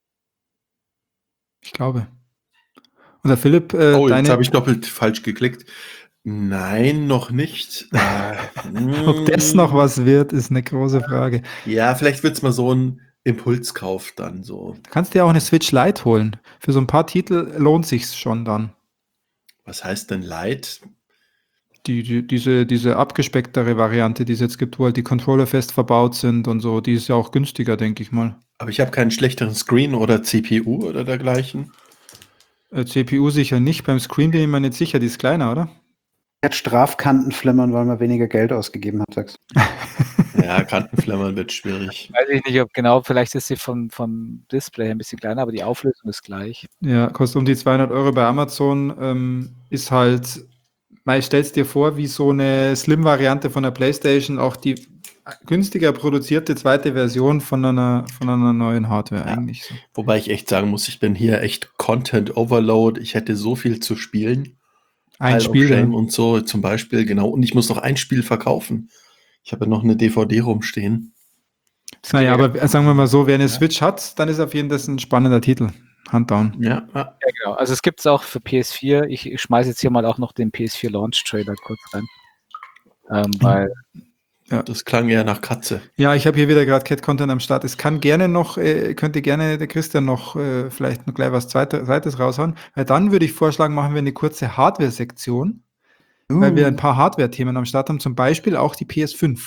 [SPEAKER 3] Ich glaube. Und der Philipp,
[SPEAKER 2] jetzt habe ich doppelt falsch geklickt. Nein, noch nicht.
[SPEAKER 3] Ob das noch was wird, ist eine große Frage.
[SPEAKER 2] Ja, vielleicht wird es mal so ein Impulskauf dann so.
[SPEAKER 3] Du kannst dir auch eine Switch Lite holen. Für so ein paar Titel lohnt sich's schon dann.
[SPEAKER 2] Was heißt denn Lite?
[SPEAKER 3] Diese abgespecktere Variante, die es jetzt gibt, wo halt die Controller fest verbaut sind und so, die ist ja auch günstiger, denke ich mal.
[SPEAKER 2] Aber ich habe keinen schlechteren Screen oder CPU oder dergleichen.
[SPEAKER 3] CPU sicher nicht. Beim Screen bin ich mir nicht sicher, die ist kleiner, oder?
[SPEAKER 1] Hat Strafkantenflimmern, weil man weniger Geld ausgegeben hat, sagst du.
[SPEAKER 2] Ja, Kantenflimmern wird schwierig.
[SPEAKER 4] Weiß ich nicht, ob genau, vielleicht ist sie vom Display ein bisschen kleiner, aber die Auflösung ist gleich.
[SPEAKER 3] Ja, kostet um die 200 € bei Amazon. Ist halt, stell's dir vor, wie so eine Slim-Variante von der PlayStation, auch die günstiger produzierte zweite Version von einer neuen Hardware eigentlich. So.
[SPEAKER 2] Wobei ich echt sagen muss, ich bin hier echt Content Overload. Ich hätte so viel zu spielen.
[SPEAKER 3] Ein Spiel
[SPEAKER 2] und so zum Beispiel, genau. Und ich muss noch ein Spiel verkaufen. Ich habe ja noch eine DVD rumstehen.
[SPEAKER 3] Naja, aber sagen wir mal so, wer eine Switch hat, dann ist auf jeden Fall ein spannender Titel. Handdown.
[SPEAKER 2] Ja,
[SPEAKER 4] genau. Also es gibt es auch für PS4. Ich schmeiße jetzt hier mal auch noch den PS4 Launch Trailer kurz rein. Weil
[SPEAKER 2] das klang eher nach Katze.
[SPEAKER 3] Ja, ich habe hier wieder gerade Cat-Content am Start. Es kann gerne noch, könnte gerne der Christian noch vielleicht noch gleich was Zweites raushauen. Weil dann würde ich vorschlagen, machen wir eine kurze Hardware-Sektion, weil wir ein paar Hardware-Themen am Start haben, zum Beispiel auch die PS5.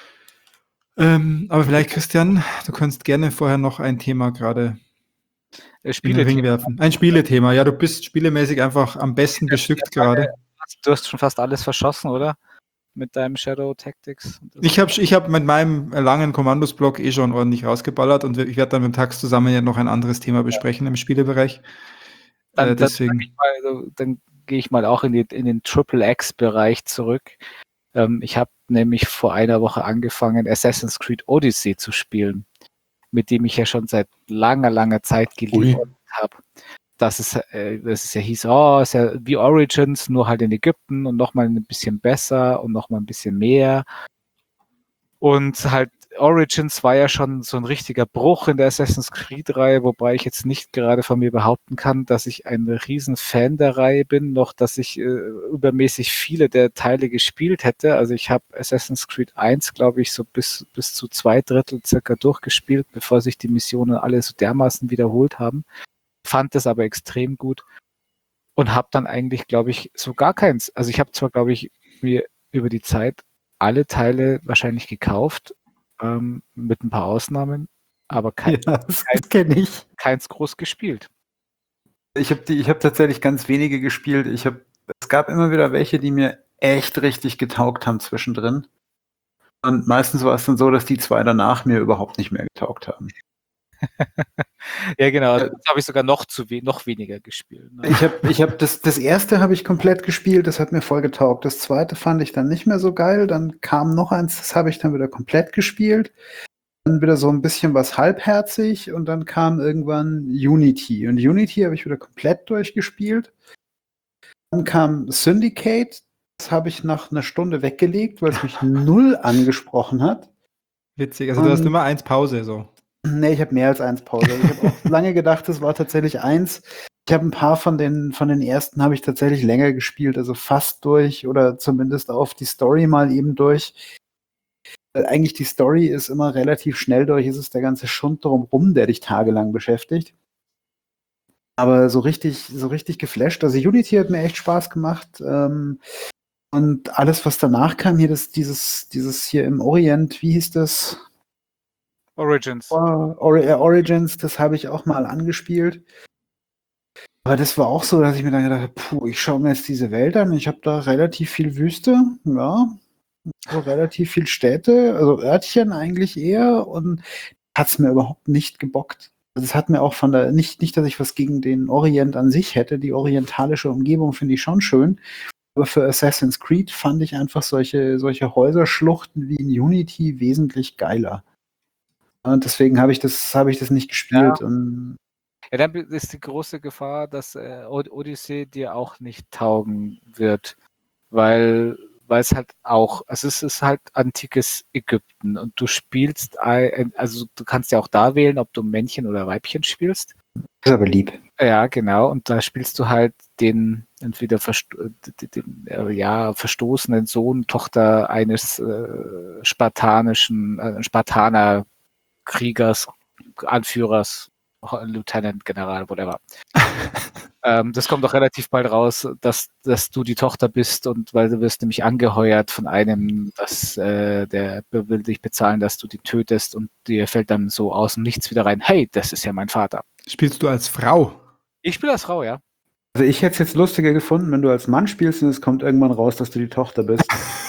[SPEAKER 3] Aber vielleicht, Christian, du kannst gerne vorher noch ein Thema gerade in den Ring werfen. Ein Spielethema. Ja, du bist spielemäßig einfach am besten bestückt gerade.
[SPEAKER 4] Du hast schon fast alles verschossen, oder? Mit deinem Shadow Tactics.
[SPEAKER 3] Ich hab mit meinem langen Kommandosblock schon ordentlich rausgeballert und ich werde dann mit dem Tax zusammen ja noch ein anderes Thema besprechen im Spielebereich. Deswegen.
[SPEAKER 4] Dann gehe ich mal auch in den Triple-X-Bereich zurück. Ich habe nämlich vor einer Woche angefangen, Assassin's Creed Odyssey zu spielen, mit dem ich ja schon seit langer Zeit geliebäugelt habe. Dass es ja hieß, ist ja wie Origins, nur halt in Ägypten und nochmal ein bisschen besser und nochmal ein bisschen mehr. Und halt Origins war ja schon so ein richtiger Bruch in der Assassin's Creed-Reihe, wobei ich jetzt nicht gerade von mir behaupten kann, dass ich ein riesen Fan der Reihe bin, noch dass ich übermäßig viele der Teile gespielt hätte. Also ich habe Assassin's Creed 1, glaube ich, so bis zu 2/3 circa durchgespielt, bevor sich die Missionen alle so dermaßen wiederholt haben. Fand das aber extrem gut und habe dann eigentlich, glaube ich, so gar keins. Also ich habe zwar, glaube ich, mir über die Zeit alle Teile wahrscheinlich gekauft, mit ein paar Ausnahmen, aber
[SPEAKER 1] das kenne ich.
[SPEAKER 4] keins groß gespielt.
[SPEAKER 1] Ich habe tatsächlich ganz wenige gespielt. Es gab immer wieder welche, die mir echt richtig getaugt haben zwischendrin. Und meistens war es dann so, dass die 2 danach mir überhaupt nicht mehr getaugt haben.
[SPEAKER 4] Ja, genau. Das habe ich sogar noch weniger gespielt. Ne?
[SPEAKER 1] Ich habe das erste habe ich komplett gespielt, das hat mir voll getaugt. Das zweite fand ich dann nicht mehr so geil. Dann kam noch eins, das habe ich dann wieder komplett gespielt. Dann wieder so ein bisschen was halbherzig und dann kam irgendwann Unity. Und Unity habe ich wieder komplett durchgespielt. Dann kam Syndicate. Das habe ich nach einer Stunde weggelegt, weil es mich null angesprochen hat.
[SPEAKER 3] Witzig, also du hast immer 1 Pause so.
[SPEAKER 1] Nee, ich habe mehr als 1 Pause. Ich habe auch lange gedacht, es war tatsächlich 1. Ich habe ein paar von den ersten habe ich tatsächlich länger gespielt, also fast durch oder zumindest auf die Story mal eben durch. Eigentlich die Story ist immer relativ schnell durch, es ist der ganze Schund drumherum, der dich tagelang beschäftigt. Aber so richtig geflasht. Also Unity hat mir echt Spaß gemacht. Und alles, was danach kam, hier dieses hier im Orient, wie hieß das?
[SPEAKER 4] Origins.
[SPEAKER 1] Origins, das habe ich auch mal angespielt. Aber das war auch so, dass ich mir dann gedacht habe, ich schaue mir jetzt diese Welt an. Ich habe da relativ viel Wüste, ja, so relativ viel Städte, also Örtchen eigentlich eher, und hat es mir überhaupt nicht gebockt. Also es hat mir auch nicht, dass ich was gegen den Orient an sich hätte. Die orientalische Umgebung finde ich schon schön. Aber für Assassin's Creed fand ich einfach solche Häuserschluchten wie in Unity wesentlich geiler. Und deswegen habe ich das nicht gespielt.
[SPEAKER 4] Ja.
[SPEAKER 1] Und
[SPEAKER 4] Ja, dann ist die große Gefahr, dass Odyssey dir auch nicht taugen wird, weil es halt auch, also es ist halt antikes Ägypten und du spielst, also du kannst ja auch da wählen, ob du Männchen oder Weibchen spielst.
[SPEAKER 1] das ist aber lieb.
[SPEAKER 4] Ja, genau, und da spielst du halt den entweder verstoßenen Sohn, Tochter eines Spartaner-Kriegers, Anführers, Lieutenant, General, whatever. Das kommt doch relativ bald raus, dass du die Tochter bist, und weil du wirst nämlich angeheuert von einem, der will dich bezahlen, dass du die tötest, und dir fällt dann so aus dem Nichts wieder rein, hey, das ist ja mein Vater.
[SPEAKER 3] Spielst du als Frau?
[SPEAKER 4] Ich spiele als Frau, ja.
[SPEAKER 1] Also ich hätte es jetzt lustiger gefunden, wenn du als Mann spielst und es kommt irgendwann raus, dass du die Tochter bist.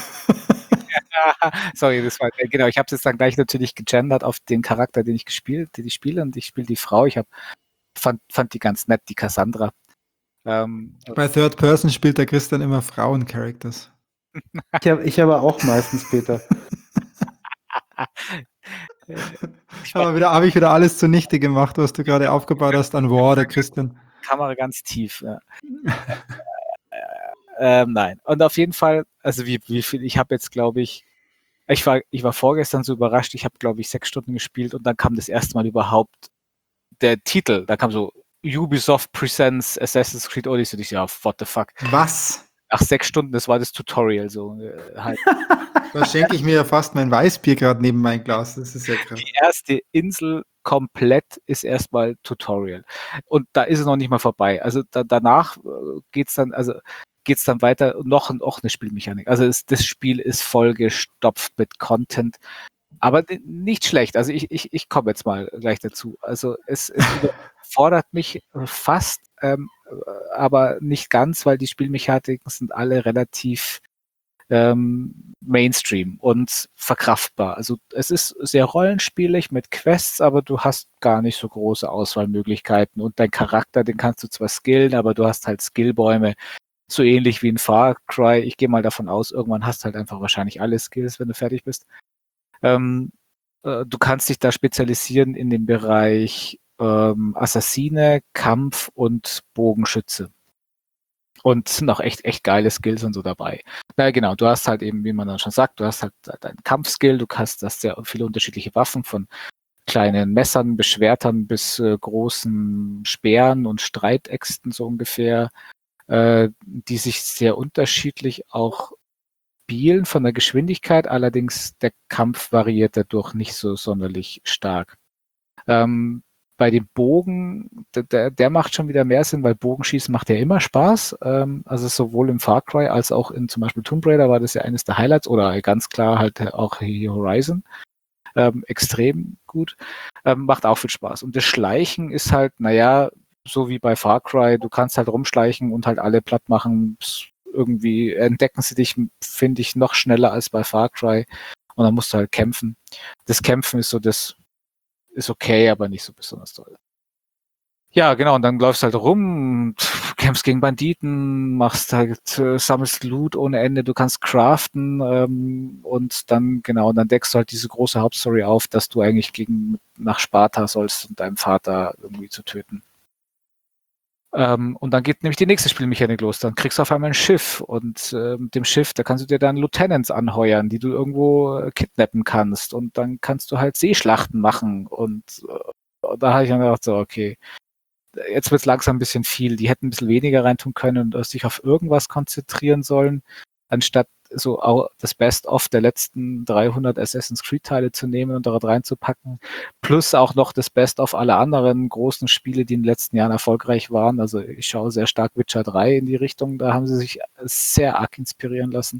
[SPEAKER 4] Sorry, das war, genau, ich habe es jetzt dann gleich natürlich gegendert auf den Charakter, den ich spiele, und ich spiele die Frau. Fand die ganz nett, die Cassandra.
[SPEAKER 3] Bei Third Person spielt der Christian immer Frauen-Characters.
[SPEAKER 1] Ich aber auch meistens, Peter.
[SPEAKER 3] Habe ich wieder alles zunichte gemacht, was du gerade aufgebaut hast an War, der Christian.
[SPEAKER 4] Kamera ganz tief. Ja. Nein. Und auf jeden Fall, also wie viel, ich habe jetzt, glaube ich war vorgestern so überrascht, ich habe, glaube ich, 6 Stunden gespielt, und dann kam das erste Mal überhaupt der Titel, da kam so Ubisoft Presents Assassin's Creed Odyssey, und ich so, ja, what the fuck.
[SPEAKER 3] Was?
[SPEAKER 4] Nach 6 Stunden, das war das Tutorial, so halt.
[SPEAKER 3] Da schenke ich mir ja fast mein Weißbier gerade neben mein Glas, das ist ja krass.
[SPEAKER 4] Die erste Insel komplett ist erstmal Tutorial, und da ist es noch nicht mal vorbei, also danach geht's dann weiter, noch eine Spielmechanik, also das Spiel ist vollgestopft mit Content, aber nicht schlecht, also ich komme jetzt mal gleich dazu, also es fordert mich fast, aber nicht ganz, weil die Spielmechaniken sind alle relativ Mainstream und verkraftbar. Also es ist sehr rollenspielig mit Quests, aber du hast gar nicht so große Auswahlmöglichkeiten, und dein Charakter, den kannst du zwar skillen, aber du hast halt Skillbäume, so ähnlich wie in Far Cry. Ich gehe mal davon aus, irgendwann hast du halt einfach wahrscheinlich alle Skills, wenn du fertig bist. Du kannst dich da spezialisieren in dem Bereich Assassine, Kampf und Bogenschütze. Und sind auch echt geile Skills und so dabei. Na genau, du hast halt eben, wie man dann schon sagt, du hast halt deinen Kampfskill, du hast sehr viele unterschiedliche Waffen, von kleinen Messern, Beschwertern bis großen Speeren und Streitäxten so ungefähr, die sich sehr unterschiedlich auch spielen von der Geschwindigkeit, allerdings der Kampf variiert dadurch nicht so sonderlich stark. bei dem Bogen, der macht schon wieder mehr Sinn, weil Bogenschießen macht ja immer Spaß. Also sowohl im Far Cry als auch in zum Beispiel Tomb Raider war das ja eines der Highlights oder ganz klar halt auch hier Horizon. Extrem gut. Macht auch viel Spaß. Und das Schleichen ist halt, naja, so wie bei Far Cry, du kannst halt rumschleichen und halt alle platt machen. Irgendwie entdecken sie dich, finde ich, noch schneller als bei Far Cry. Und dann musst du halt kämpfen. Das Kämpfen ist so ist okay, aber nicht so besonders toll. Ja, genau, und dann läufst du halt rum, kämpfst gegen Banditen, machst halt, sammelst Loot ohne Ende, du kannst craften und dann, genau, und dann deckst du halt diese große Hauptstory auf, dass du eigentlich nach Sparta sollst und deinen Vater irgendwie zu töten. Und dann geht nämlich die nächste Spielmechanik los. Dann kriegst du auf einmal ein Schiff und mit dem Schiff, da kannst du dir dann Lieutenants anheuern, die du irgendwo kidnappen kannst und dann kannst du halt Seeschlachten machen und da habe ich dann gedacht, so, okay, jetzt wird es langsam ein bisschen viel. Die hätten ein bisschen weniger reintun können und sich auf irgendwas konzentrieren sollen, anstatt so auch das Best-of der letzten 300 Assassin's Creed-Teile zu nehmen und dort reinzupacken. Plus auch noch das Best-of aller anderen großen Spiele, die in den letzten Jahren erfolgreich waren. Also ich schaue sehr stark Witcher 3 in die Richtung. Da haben sie sich sehr arg inspirieren lassen.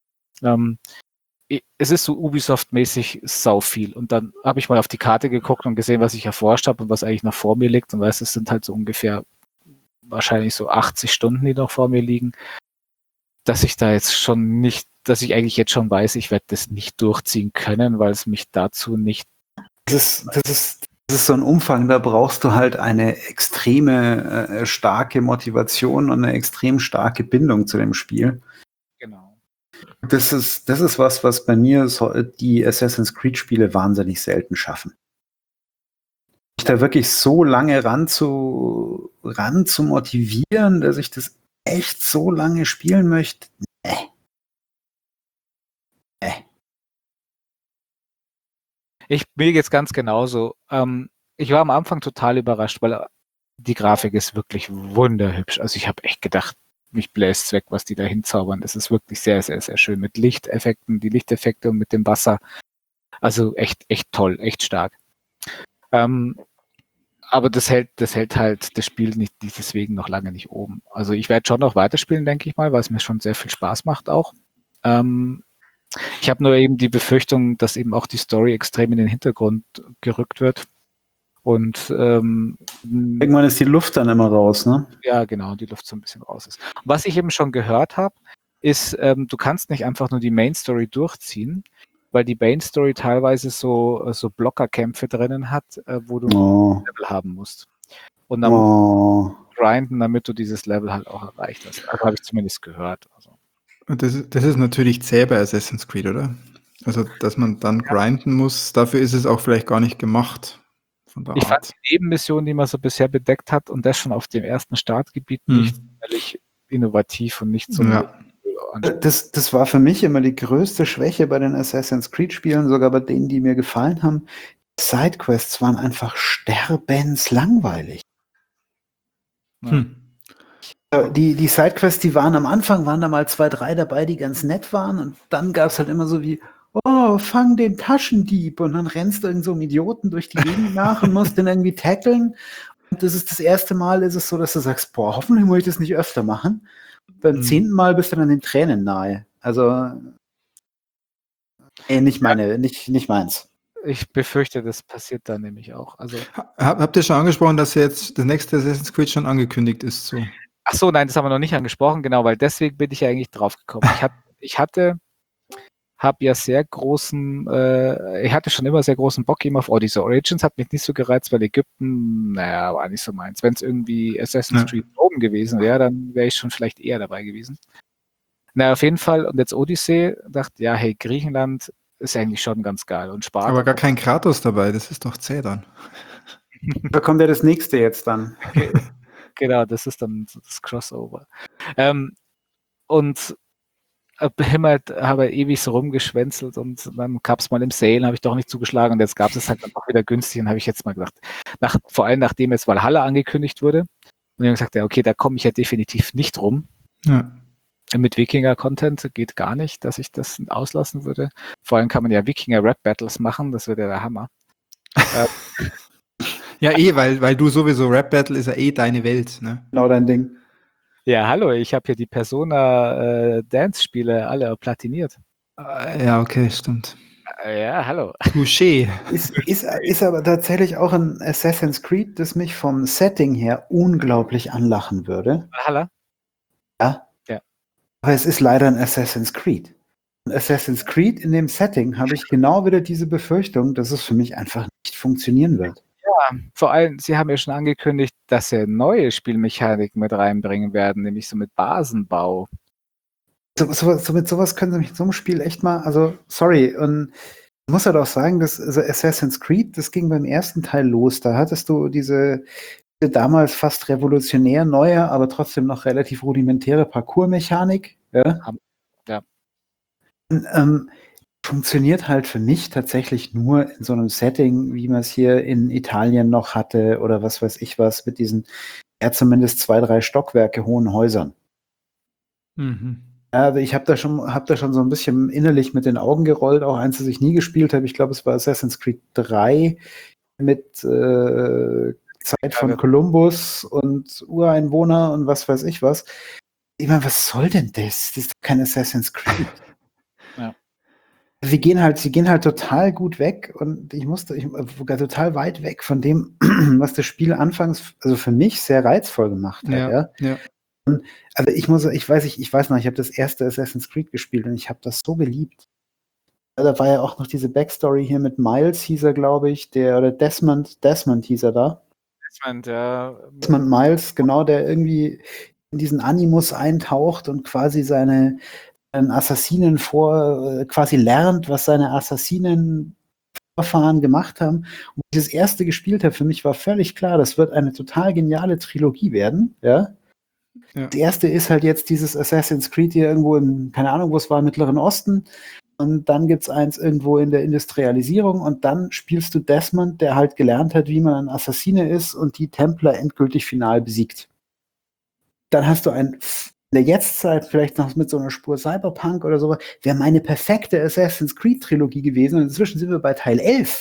[SPEAKER 4] Es ist so Ubisoft-mäßig sau viel. Und dann habe ich mal auf die Karte geguckt und gesehen, was ich erforscht habe und was eigentlich noch vor mir liegt. Und weißt, es sind halt so ungefähr wahrscheinlich so 80 Stunden, die noch vor mir liegen. Dass ich eigentlich jetzt schon weiß, ich werde das nicht durchziehen können, weil es mich dazu nicht.
[SPEAKER 1] Das ist so ein Umfang, da brauchst du halt eine extreme starke Motivation und eine extrem starke Bindung zu dem Spiel.
[SPEAKER 4] Genau.
[SPEAKER 1] Das ist was bei mir die Assassin's Creed-Spiele wahnsinnig selten schaffen. Mich da wirklich so lange ran zu motivieren, dass ich das echt so lange spielen möchte. Nee.
[SPEAKER 4] Mir geht's ganz genauso. Ich war am Anfang total überrascht, weil die Grafik ist wirklich wunderhübsch. Also ich habe echt gedacht, mich bläst weg, was die da hinzaubern. Das ist wirklich sehr, sehr, sehr schön mit Lichteffekten, die Lichteffekte und mit dem Wasser. Also echt toll, echt stark. Aber das hält halt das Spiel nicht deswegen noch lange nicht oben. Also ich werde schon noch weiterspielen, denke ich mal, weil es mir schon sehr viel Spaß macht auch. Ich habe nur eben die Befürchtung, dass eben auch die Story extrem in den Hintergrund gerückt wird. Und
[SPEAKER 1] irgendwann ist die Luft dann immer raus, ne?
[SPEAKER 4] Ja, genau, die Luft so ein bisschen raus ist. Was ich eben schon gehört habe, ist, du kannst nicht einfach nur die Main Story durchziehen, weil die Main Story teilweise so Blockerkämpfe drinnen hat, wo du ein Level haben musst. Und dann musst du grinden, damit du dieses Level halt auch erreicht hast. Also habe ich zumindest gehört. Also.
[SPEAKER 3] Und das ist natürlich zäh bei Assassin's Creed, oder? Also, dass man dann grinden muss, dafür ist es auch vielleicht gar nicht gemacht.
[SPEAKER 4] Ich fand die Nebenmission, die man so bisher bedeckt hat und das schon auf dem ersten Startgebiet nicht völlig innovativ und nicht so.
[SPEAKER 3] Ja.
[SPEAKER 1] Das war für mich immer die größte Schwäche bei den Assassin's Creed-Spielen, sogar bei denen, die mir gefallen haben. Sidequests waren einfach sterbenslangweilig. Die Sidequests, die waren am Anfang, waren da mal 2, 3 dabei, die ganz nett waren und dann gab es halt immer so wie, fang den Taschendieb und dann rennst du irgend so einem Idioten durch die Gegend nach und musst den irgendwie tackeln und das ist das erste Mal, ist es so, dass du sagst, hoffentlich muss ich das nicht öfter machen. Beim 10. Mal bist du dann den Tränen nahe. Also nicht meins.
[SPEAKER 4] Ich befürchte, das passiert da nämlich auch. Also,
[SPEAKER 3] habt ihr schon angesprochen, dass jetzt das nächste Assassin's Creed schon angekündigt ist? So?
[SPEAKER 4] Ach so, nein, das haben wir noch nicht angesprochen, genau, weil deswegen bin ich ja eigentlich drauf gekommen. Ich hatte schon immer sehr großen Bock eben auf Odyssey Origins, hat mich nicht so gereizt, weil Ägypten, war nicht so meins. Wenn es irgendwie Assassin's Creed oben gewesen wäre, dann wäre ich schon vielleicht eher dabei gewesen. Auf jeden Fall, und jetzt Odyssey, dachte, ja, hey, Griechenland ist eigentlich schon ganz geil. Und Sparta.
[SPEAKER 3] Aber gar kein Kratos dabei, das ist doch zäh dann.
[SPEAKER 1] Da kommt ja das nächste jetzt dann.
[SPEAKER 4] Okay. Genau, das ist dann das Crossover. Und habe ewig so rumgeschwänzelt und dann gab es mal im Sale, habe ich doch nicht zugeschlagen und jetzt gab es halt einfach wieder günstig und habe ich jetzt mal gedacht, vor allem nachdem jetzt Valhalla angekündigt wurde und ich habe gesagt, ja okay, da komme ich ja definitiv nicht rum.
[SPEAKER 3] Ja.
[SPEAKER 4] Mit Wikinger-Content geht gar nicht, dass ich das auslassen würde. Vor allem kann man ja Wikinger-Rap-Battles machen, das wird ja der Hammer.
[SPEAKER 3] Ja, weil du sowieso Rap Battle ist ja deine Welt, ne?
[SPEAKER 1] Genau dein Ding.
[SPEAKER 4] Ja, hallo, ich habe hier die Persona Dance-Spiele alle platiniert.
[SPEAKER 3] Ja, okay, stimmt.
[SPEAKER 4] Ja, hallo.
[SPEAKER 3] Touché.
[SPEAKER 1] Ist aber tatsächlich auch ein Assassin's Creed, das mich vom Setting her unglaublich anlachen würde.
[SPEAKER 4] Valhalla?
[SPEAKER 1] Ja.
[SPEAKER 4] Ja.
[SPEAKER 1] Aber es ist leider ein Assassin's Creed. Ein Assassin's Creed in dem Setting habe ich genau wieder diese Befürchtung, dass es für mich einfach nicht funktionieren wird.
[SPEAKER 4] Ja, vor allem, Sie haben ja schon angekündigt, dass Sie neue Spielmechaniken mit reinbringen werden, nämlich so mit Basenbau.
[SPEAKER 1] Mit sowas können sie mich in so einem Spiel echt mal, also sorry, und ich muss halt auch sagen, dass also Assassin's Creed, das ging beim ersten Teil los. Da hattest du diese damals fast revolutionär neue, aber trotzdem noch relativ rudimentäre Parcours-Mechanik. Ja?
[SPEAKER 4] Ja.
[SPEAKER 1] Und, funktioniert halt für mich tatsächlich nur in so einem Setting, wie man es hier in Italien noch hatte oder was weiß ich was, mit diesen zumindest 2, 3 Stockwerke hohen Häusern.
[SPEAKER 3] Mhm.
[SPEAKER 1] Also ich habe da schon so ein bisschen innerlich mit den Augen gerollt, auch eins, das ich nie gespielt habe. Ich glaube, es war Assassin's Creed 3 mit Zeit von Kolumbus und Ureinwohner und was weiß ich was. Ich meine, was soll denn das? Das ist doch kein Assassin's Creed.
[SPEAKER 4] Ja.
[SPEAKER 1] Sie gehen halt total gut weg und ich total weit weg von dem, was das Spiel anfangs, also für mich sehr reizvoll gemacht hat.
[SPEAKER 3] Ja.
[SPEAKER 1] Also ich weiß noch, ich habe das erste Assassin's Creed gespielt und ich habe das so geliebt. Da war ja auch noch diese Backstory hier mit Miles, hieß er, glaube ich, oder Desmond hieß er da. Desmond Miles, genau, der irgendwie in diesen Animus eintaucht und quasi seine Assassinen quasi lernt, was seine Assassinen-Vorfahren gemacht haben. Und ich das erste gespielt habe, für mich war völlig klar, das wird eine total geniale Trilogie werden, ja. Das erste ist halt jetzt dieses Assassin's Creed hier irgendwo im, keine Ahnung, wo es war, im Mittleren Osten. Und dann gibt es eins irgendwo in der Industrialisierung und dann spielst du Desmond, der halt gelernt hat, wie man ein Assassine ist und die Templer endgültig final besiegt. Dann hast du in der Jetztzeit vielleicht noch mit so einer Spur Cyberpunk oder sowas, wäre meine perfekte Assassin's Creed Trilogie gewesen und inzwischen sind wir bei Teil 11.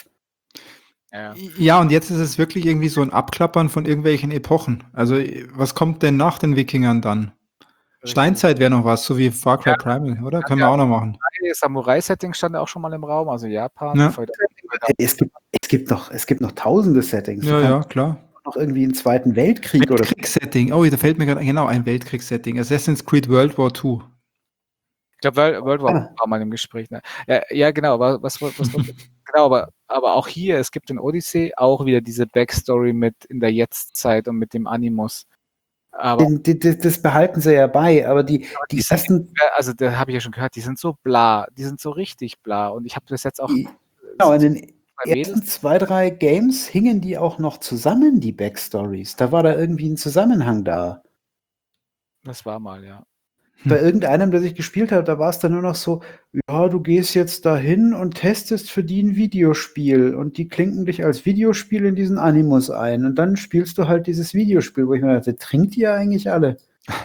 [SPEAKER 3] Ja, und jetzt ist es wirklich irgendwie so ein Abklappern von irgendwelchen Epochen. Also, was kommt denn nach den Wikingern dann? Steinzeit wäre noch was, so wie Far Cry Primal, oder? Können wir auch noch machen.
[SPEAKER 4] Samurai-Setting stand auch schon mal im Raum, also Japan.
[SPEAKER 3] Ja.
[SPEAKER 1] Es gibt noch tausende Settings.
[SPEAKER 3] Ja, klar.
[SPEAKER 1] Noch irgendwie einen Zweiten Weltkrieg oder so.
[SPEAKER 3] Weltkriegssetting. Oh, da fällt mir gerade genau ein Weltkriegssetting. Assassin's Creed World War II.
[SPEAKER 4] Ich glaube, World War war mal im Gespräch. Ne? Ja, genau. Aber genau, aber auch hier, es gibt in Odyssey auch wieder diese Backstory mit in der Jetztzeit und mit dem Animus. Aber
[SPEAKER 1] das behalten sie ja bei, aber die ersten.
[SPEAKER 4] Also, da habe ich ja schon gehört, die sind so bla, die sind so richtig bla. Und ich habe das jetzt auch.
[SPEAKER 1] Genau, in den ersten 2, 3 Games hingen die auch noch zusammen, die Backstories. Da war da irgendwie ein Zusammenhang da.
[SPEAKER 4] Das war mal, ja.
[SPEAKER 1] Bei irgendeinem, das ich gespielt habe, da war es dann nur noch so, ja, du gehst jetzt dahin und testest für die ein Videospiel und die klinken dich als Videospiel in diesen Animus ein und dann spielst du halt dieses Videospiel, wo ich mir dachte, trinkt ihr eigentlich alle?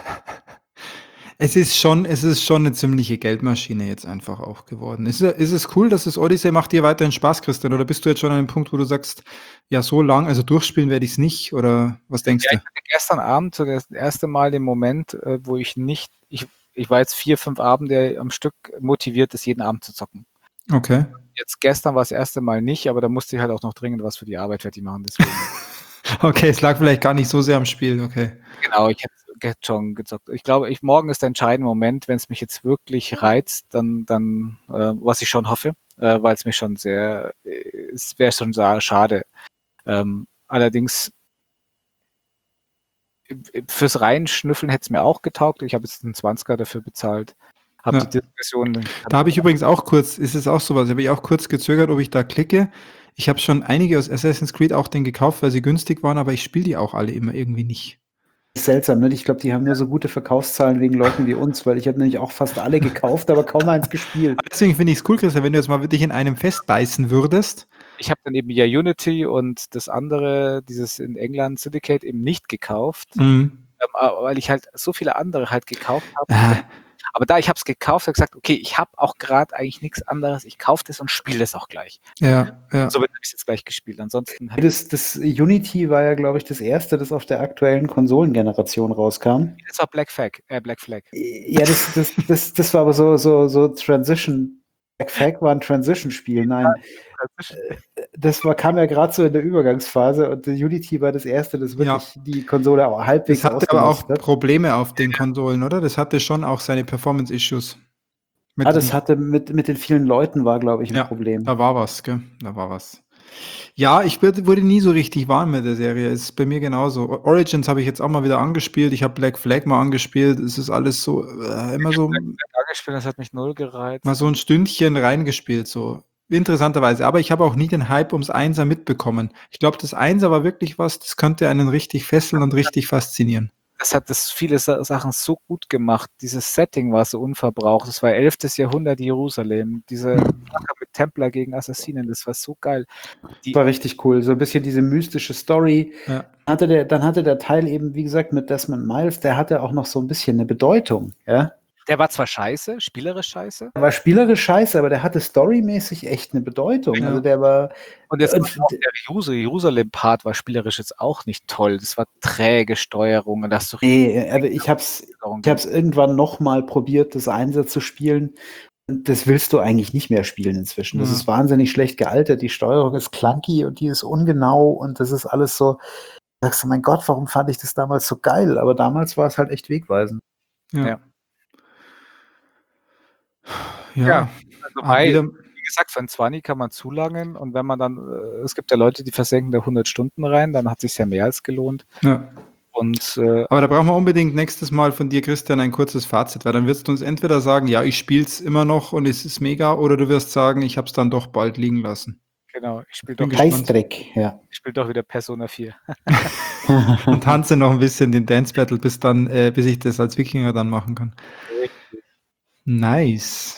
[SPEAKER 3] Es ist schon eine ziemliche Geldmaschine jetzt einfach auch geworden. Ist es cool, dass das Odyssey macht dir weiterhin Spaß, Christian? Oder bist du jetzt schon an einem Punkt, wo du sagst, ja, so lang, also durchspielen werde ich es nicht? Oder was denkst du?
[SPEAKER 4] Ich hatte gestern Abend so das erste Mal den Moment, wo ich war jetzt 4, 5 Abende am Stück motiviert, das jeden Abend zu zocken.
[SPEAKER 3] Okay.
[SPEAKER 4] Jetzt gestern war das erste Mal nicht, aber da musste ich halt auch noch dringend was für die Arbeit fertig machen. Deswegen.
[SPEAKER 3] Okay, es lag vielleicht gar nicht so sehr am Spiel, okay.
[SPEAKER 4] Genau, ich hätte schon gezockt. Ich glaube, morgen ist der entscheidende Moment, wenn es mich jetzt wirklich reizt, dann was ich schon hoffe, weil es mich schon es wäre schon sehr schade. Allerdings fürs Reinschnüffeln hätte es mir auch getaugt. Ich habe jetzt einen 20er dafür bezahlt. Die Diskussion.
[SPEAKER 3] Da habe ich übrigens auch kurz, ist es auch sowas, habe ich auch kurz gezögert, ob ich da klicke. Ich habe schon einige aus Assassin's Creed auch den gekauft, weil sie günstig waren, aber ich spiele die auch alle immer irgendwie nicht.
[SPEAKER 1] Seltsam, ne? Ich glaube, die haben nur so gute Verkaufszahlen wegen Leuten wie uns, weil ich habe nämlich auch fast alle gekauft, aber kaum eins gespielt.
[SPEAKER 3] Deswegen finde ich es cool, Christian, wenn du jetzt mal dich in einem festbeißen würdest.
[SPEAKER 4] Ich habe dann eben ja Unity und das andere, dieses in England Syndicate, eben nicht gekauft, weil ich halt so viele andere halt gekauft habe. Aber da ich habe es gekauft, habe ich gesagt, okay, ich habe auch gerade eigentlich nichts anderes. Ich kaufe das und spiele das auch gleich.
[SPEAKER 3] Ja.
[SPEAKER 4] So habe ich es jetzt gleich gespielt. Ansonsten
[SPEAKER 1] Das Unity war ja, glaube ich, das erste, das auf der aktuellen Konsolengeneration rauskam.
[SPEAKER 4] das war Black Flag.
[SPEAKER 1] Ja, das war aber so Transition. Black Flag war ein Transition-Spiel. Nein, kam ja gerade so in der Übergangsphase und Unity war das erste, das wirklich die Konsole auch halbwegs
[SPEAKER 3] Das hatte aber auch
[SPEAKER 1] ausgenutzt hat.
[SPEAKER 3] Probleme auf den Konsolen, oder? Das hatte schon auch seine Performance-Issues.
[SPEAKER 1] Das hatte mit den vielen Leuten war, glaube ich, ein Problem.
[SPEAKER 3] Da war was, gell? Da war was. Ja, ich wurde nie so richtig warm mit der Serie. Ist bei mir genauso. Origins habe ich jetzt auch mal wieder angespielt. Ich habe Black Flag mal angespielt. Es ist alles so immer so.
[SPEAKER 4] Angespielt, das hat mich null gereizt.
[SPEAKER 3] Mal so ein Stündchen reingespielt, so interessanterweise. Aber ich habe auch nie den Hype ums Einser mitbekommen. Ich glaube, das Einser war wirklich was, das könnte einen richtig fesseln und richtig faszinieren.
[SPEAKER 4] Das hat viele Sachen so gut gemacht. Dieses Setting war so unverbraucht. Das war 11. Jahrhundert Jerusalem. Diese Sache mit Templer gegen Assassinen, das war so geil.
[SPEAKER 1] Das war richtig cool. So ein bisschen diese mystische Story.
[SPEAKER 3] Ja.
[SPEAKER 1] Dann hatte der Teil eben, wie gesagt, mit Desmond Miles, der hatte auch noch so ein bisschen eine Bedeutung. Ja?
[SPEAKER 4] Der war zwar scheiße, spielerisch scheiße.
[SPEAKER 1] Der war spielerisch scheiße, aber der hatte storymäßig echt eine Bedeutung.
[SPEAKER 3] Ja.
[SPEAKER 1] Also der war.
[SPEAKER 4] Und jetzt auch der Jerusalem-Part war spielerisch jetzt auch nicht toll. Das war träge Steuerung. Und das so
[SPEAKER 1] aber ich hab's irgendwann nochmal probiert, das Einser zu spielen. Und das willst du eigentlich nicht mehr spielen inzwischen. Das ist wahnsinnig schlecht gealtert. Die Steuerung ist clunky und die ist ungenau und das ist alles so. Da sagst du, mein Gott, warum fand ich das damals so geil? Aber damals war es halt echt wegweisend.
[SPEAKER 3] Ja.
[SPEAKER 4] Also wie gesagt, für ein 20 kann man zulangen und wenn man dann, es gibt ja Leute, die versenken da 100 Stunden rein, dann hat es sich ja mehr als gelohnt.
[SPEAKER 3] Ja.
[SPEAKER 4] Und,
[SPEAKER 3] aber da brauchen wir unbedingt nächstes Mal von dir, Christian, ein kurzes Fazit, weil dann wirst du uns entweder sagen, ja, ich spiele es immer noch und es ist mega, oder du wirst sagen, ich habe es dann doch bald liegen lassen.
[SPEAKER 4] Genau, ich spiele doch wieder Persona 4.
[SPEAKER 3] Und tanze noch ein bisschen den Dance Battle, bis ich das als Wikinger dann machen kann. Nice.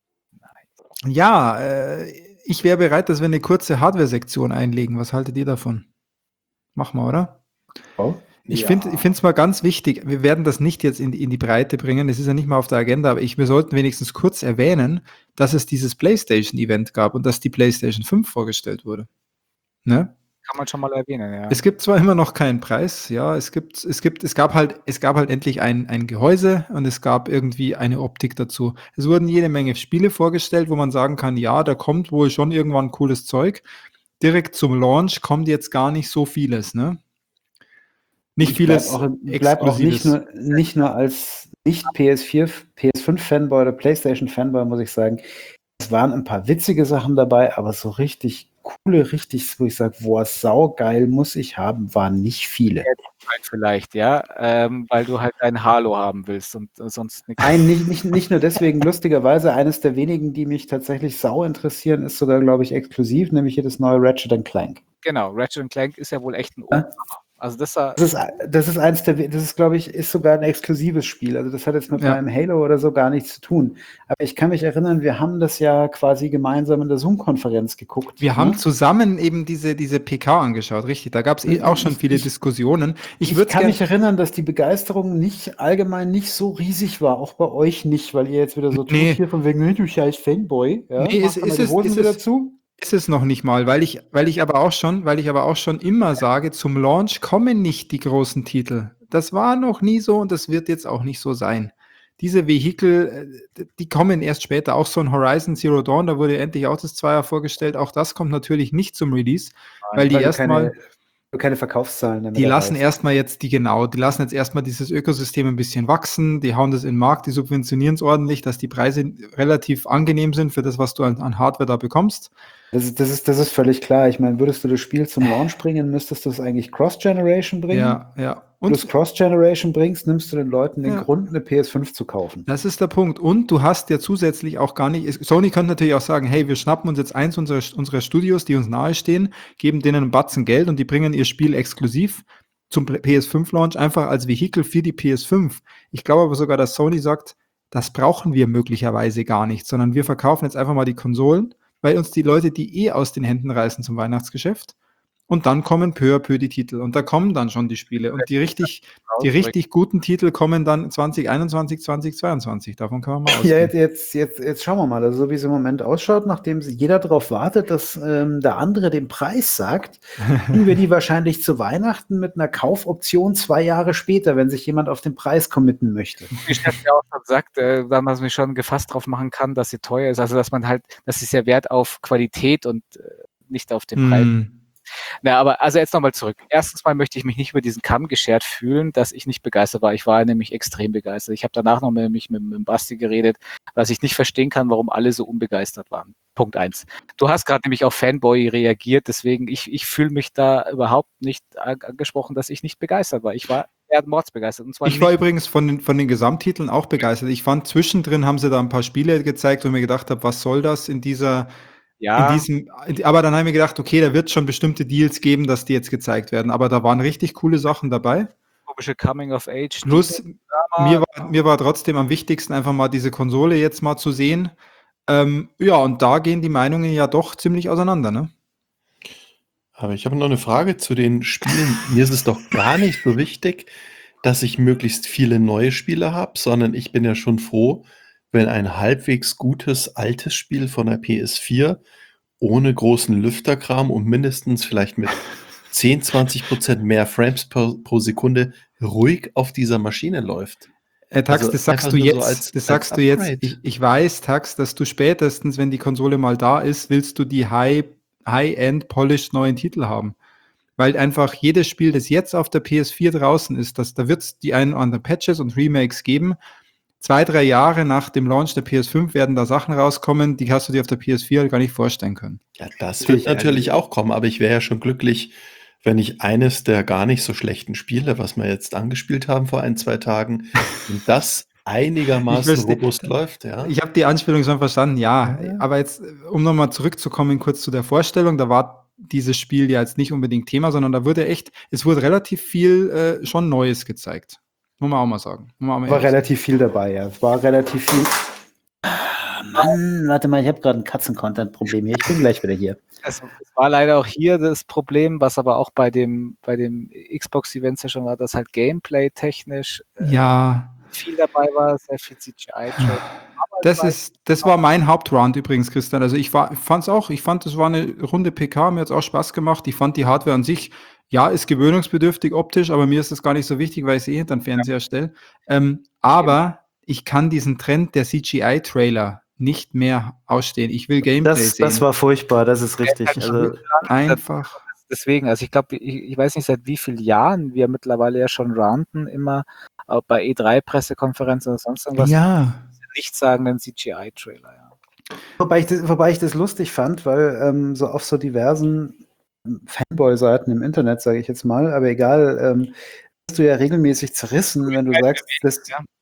[SPEAKER 3] Ja, ich wäre bereit, dass wir eine kurze Hardware-Sektion einlegen. Was haltet ihr davon? Machen wir, oder?
[SPEAKER 1] Oh,
[SPEAKER 3] ich finde es mal ganz wichtig, wir werden das nicht jetzt in die Breite bringen, es ist ja nicht mal auf der Agenda, aber wir sollten wenigstens kurz erwähnen, dass es dieses PlayStation-Event gab und dass die PlayStation 5 vorgestellt wurde. Ne?
[SPEAKER 4] Kann man schon mal erwähnen, ja.
[SPEAKER 3] Es gibt zwar immer noch keinen Preis, ja, es gab halt endlich ein Gehäuse und es gab irgendwie eine Optik dazu. Es wurden jede Menge Spiele vorgestellt, wo man sagen kann, ja, da kommt wohl schon irgendwann cooles Zeug. Direkt zum Launch kommt jetzt gar nicht so vieles, ne? Nicht vieles
[SPEAKER 1] bleib auch nicht nur als Nicht-PS5-Fanboy oder PlayStation-Fanboy, muss ich sagen. Es waren ein paar witzige Sachen dabei, aber so richtig coole, wo ich sage, boah, saugeil muss ich haben, waren nicht viele.
[SPEAKER 4] Vielleicht, ja, weil du halt ein Halo haben willst und sonst nichts.
[SPEAKER 1] Nein, nicht nur deswegen. Lustigerweise, eines der wenigen, die mich tatsächlich sau interessieren, ist sogar, glaube ich, exklusiv, nämlich hier das neue Ratchet & Clank.
[SPEAKER 4] Genau, Ratchet & Clank ist ja wohl echt ein Also das ist, glaube ich, ist sogar ein exklusives Spiel. Also das hat jetzt mit meinem Halo oder so gar nichts zu tun. Aber ich kann mich erinnern, wir haben das ja quasi gemeinsam in der Zoom-Konferenz geguckt.
[SPEAKER 3] Wir haben zusammen eben diese PK angeschaut, richtig. Da gab es auch schon viele Diskussionen. Ich kann
[SPEAKER 1] mich erinnern, dass die Begeisterung allgemein nicht so riesig war, auch bei euch nicht, weil ihr jetzt wieder so tut hier von wegen, du scheiß Fanboy. Ja?
[SPEAKER 3] Nee, ist es noch nicht mal, weil ich aber auch schon immer sage, zum Launch kommen nicht die großen Titel. Das war noch nie so und das wird jetzt auch nicht so sein. Diese Vehikel, die kommen erst später. Auch so ein Horizon Zero Dawn, da wurde endlich auch das Zweier vorgestellt. Auch das kommt natürlich nicht zum Release, weil die erstmal
[SPEAKER 1] keine Verkaufszahlen.
[SPEAKER 3] Die lassen jetzt erstmal dieses Ökosystem ein bisschen wachsen, die hauen das in den Markt, die subventionieren es ordentlich, dass die Preise relativ angenehm sind für das, was du an Hardware da bekommst.
[SPEAKER 1] Das ist völlig klar. Ich meine, würdest du das Spiel zum Launch bringen, müsstest du es eigentlich Cross-Generation bringen.
[SPEAKER 3] Ja.
[SPEAKER 1] Und wenn du es Cross-Generation bringst, nimmst du den Leuten den Grund, eine PS5 zu kaufen.
[SPEAKER 3] Das ist der Punkt. Und du hast ja zusätzlich auch gar nicht, Sony könnte natürlich auch sagen, hey, wir schnappen uns jetzt eins unserer Studios, die uns nahestehen, geben denen einen Batzen Geld und die bringen ihr Spiel exklusiv zum PS5-Launch einfach als Vehikel für die PS5. Ich glaube aber sogar, dass Sony sagt, das brauchen wir möglicherweise gar nicht, sondern wir verkaufen jetzt einfach mal die Konsolen, weil uns die Leute die aus den Händen reißen zum Weihnachtsgeschäft. Und dann kommen peu à peu die Titel. Und da kommen dann schon die Spiele. Und die richtig guten Titel kommen dann 2021, 2022. Davon kann man mal ausgehen.
[SPEAKER 1] Ja, jetzt schauen wir mal, also so wie es im Moment ausschaut, nachdem jeder darauf wartet, dass der andere den Preis sagt, kriegen wir die wahrscheinlich zu Weihnachten mit einer Kaufoption 2 Jahre später, wenn sich jemand auf den Preis committen möchte.
[SPEAKER 4] Wie Steffen ja auch schon sagt, dass man sich schon gefasst drauf machen kann, dass sie teuer ist. Also dass man halt, das ist ja Wert auf Qualität und nicht auf den Preis. Na, aber also jetzt nochmal zurück. Erstens mal möchte ich mich nicht über diesen Kamm geschert fühlen, dass ich nicht begeistert war. Ich war nämlich extrem begeistert. Ich habe danach noch mit Basti geredet, dass ich nicht verstehen kann, warum alle so unbegeistert waren. Punkt 1. Du hast gerade nämlich auf Fanboy reagiert, deswegen ich fühle mich da überhaupt nicht angesprochen, dass ich nicht begeistert war. Ich war eher mordsbegeistert. Und zwar
[SPEAKER 3] ich war übrigens von den Gesamttiteln auch begeistert. Ich fand, zwischendrin haben sie da ein paar Spiele gezeigt, wo ich mir gedacht habe, was soll das in dieser...
[SPEAKER 4] Ja.
[SPEAKER 3] Aber dann haben wir gedacht, okay, da wird schon bestimmte Deals geben, dass die jetzt gezeigt werden. Aber da waren richtig coole Sachen dabei.
[SPEAKER 4] Komische Coming of Age.
[SPEAKER 3] Plus, mir war trotzdem am wichtigsten, einfach mal diese Konsole jetzt mal zu sehen. Ja, und da gehen die Meinungen ja doch ziemlich auseinander, ne?
[SPEAKER 2] Aber ich habe noch eine Frage zu den Spielen. Mir ist es doch gar nicht so wichtig, dass ich möglichst viele neue Spiele habe, sondern ich bin ja schon froh, wenn ein halbwegs gutes, altes Spiel von der PS4 ohne großen Lüfterkram und mindestens vielleicht mit 10-20% mehr Frames pro Sekunde ruhig auf dieser Maschine läuft.
[SPEAKER 3] Tax,
[SPEAKER 2] Also
[SPEAKER 3] das sagst
[SPEAKER 2] einfach
[SPEAKER 3] du
[SPEAKER 2] nur so
[SPEAKER 3] jetzt.
[SPEAKER 2] als Upgrade.
[SPEAKER 3] Ich weiß, Tax, dass du spätestens, wenn die Konsole mal da ist, willst du die High-End polished neuen Titel haben. Weil einfach jedes Spiel, das jetzt auf der PS4 draußen ist, da wird es die einen oder anderen Patches und Remakes geben. 2-3 Jahre nach dem Launch der PS5 werden da Sachen rauskommen, die hast du dir auf der PS4 halt gar nicht vorstellen können.
[SPEAKER 2] Ja, das wird natürlich auch kommen, aber ich wäre ja schon glücklich, wenn ich eines der gar nicht so schlechten Spiele, was wir jetzt angespielt haben vor 1-2 Tagen, das einigermaßen robust läuft. Ja?
[SPEAKER 3] Ich habe die Anspielung schon verstanden, ja. Aber jetzt, um nochmal zurückzukommen kurz zu der Vorstellung, da war dieses Spiel ja jetzt nicht unbedingt Thema, sondern da wurde es wurde relativ viel schon Neues gezeigt. Muss man auch mal sagen.
[SPEAKER 1] War relativ viel dabei, ja. Es war relativ viel. Mann, warte mal, ich habe gerade ein Katzen-Content-Problem hier. Ich bin gleich wieder hier.
[SPEAKER 4] Es war leider auch hier das Problem, was aber auch bei dem Xbox-Events ja schon war, dass halt Gameplay-technisch viel dabei war, sehr viel CGI.
[SPEAKER 3] Das war mein Hauptround übrigens, Christian. Also ich fand, es war eine runde PK, mir hat es auch Spaß gemacht. Ich fand die Hardware an sich, ja, ist gewöhnungsbedürftig optisch, aber mir ist das gar nicht so wichtig, weil ich es hinter den Fernseher stelle. Aber ich kann diesen Trend der CGI-Trailer nicht mehr ausstehen. Ich will Gameplay sehen.
[SPEAKER 1] Das war furchtbar, das ist richtig. Also
[SPEAKER 3] einfach.
[SPEAKER 4] Deswegen, also ich glaube, ich weiß nicht, seit wie vielen Jahren wir mittlerweile ja schon ranten, immer bei E3-Pressekonferenzen oder sonst irgendwas.
[SPEAKER 3] Ja.
[SPEAKER 4] Nichtssagenden CGI-Trailer, ja.
[SPEAKER 1] Wobei ich das lustig fand, weil so auf so diversen Fanboy-Seiten im Internet, sage ich jetzt mal, aber egal, hast du ja regelmäßig zerrissen, wenn du sagst, das...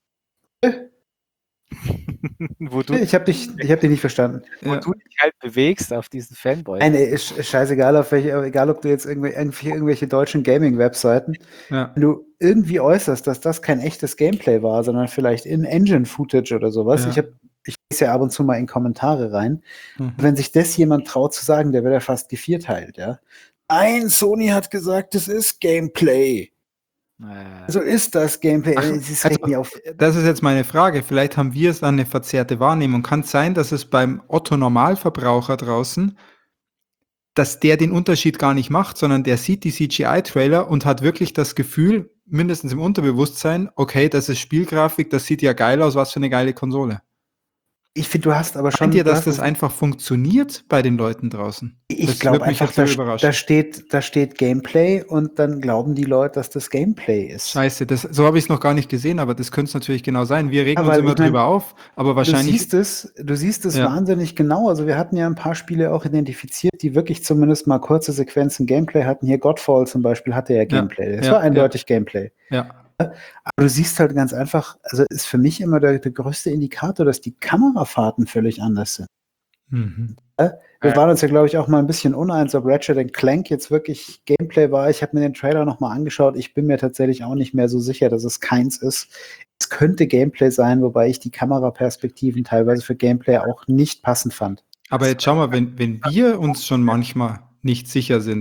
[SPEAKER 1] Ich habe dich nicht verstanden.
[SPEAKER 4] Wo du dich halt bewegst auf diesen Fanboy.
[SPEAKER 1] Nein, ist scheißegal, egal ob du jetzt irgendwelche deutschen Gaming-Webseiten, wenn du irgendwie äußerst, dass das kein echtes Gameplay war, sondern vielleicht In-Engine-Footage oder sowas. Ja. Ich lese ja ab und zu mal in Kommentare rein. Wenn sich das jemand traut zu sagen, der wird ja fast gevierteilt, ja. Nein, Sony hat gesagt, das ist Gameplay. So ist das Gameplay.
[SPEAKER 3] Das ist jetzt meine Frage. Vielleicht haben wir es dann eine verzerrte Wahrnehmung. Kann es sein, dass es beim Otto-Normalverbraucher draußen, dass der den Unterschied gar nicht macht, sondern der sieht die CGI-Trailer und hat wirklich das Gefühl, mindestens im Unterbewusstsein, okay, das ist Spielgrafik, das sieht ja geil aus, was für eine geile Konsole.
[SPEAKER 1] Ich finde, du hast aber schon...
[SPEAKER 3] Meint ihr, dass das einfach funktioniert bei den Leuten draußen?
[SPEAKER 1] Ich glaube einfach, da steht Gameplay und dann glauben die Leute, dass das Gameplay ist.
[SPEAKER 3] Scheiße, so habe ich es noch gar nicht gesehen, aber das könnte es natürlich genau sein. Wir regen uns immer drüber auf, aber wahrscheinlich...
[SPEAKER 1] Du siehst es wahnsinnig genau. Also wir hatten ja ein paar Spiele auch identifiziert, die wirklich zumindest mal kurze Sequenzen Gameplay hatten. Hier Godfall zum Beispiel hatte ja Gameplay. Das war eindeutig Gameplay.
[SPEAKER 3] Ja.
[SPEAKER 1] Aber du siehst halt ganz einfach, also ist für mich immer der größte Indikator, dass die Kamerafahrten völlig anders sind. Wir waren uns ja, glaube ich, auch mal ein bisschen uneins, ob Ratchet & Clank jetzt wirklich Gameplay war. Ich habe mir den Trailer nochmal angeschaut. Ich bin mir tatsächlich auch nicht mehr so sicher, dass es keins ist. Es könnte Gameplay sein, wobei ich die Kameraperspektiven teilweise für Gameplay auch nicht passend fand.
[SPEAKER 3] Aber jetzt schau mal, wenn wir uns schon manchmal nicht sicher sind,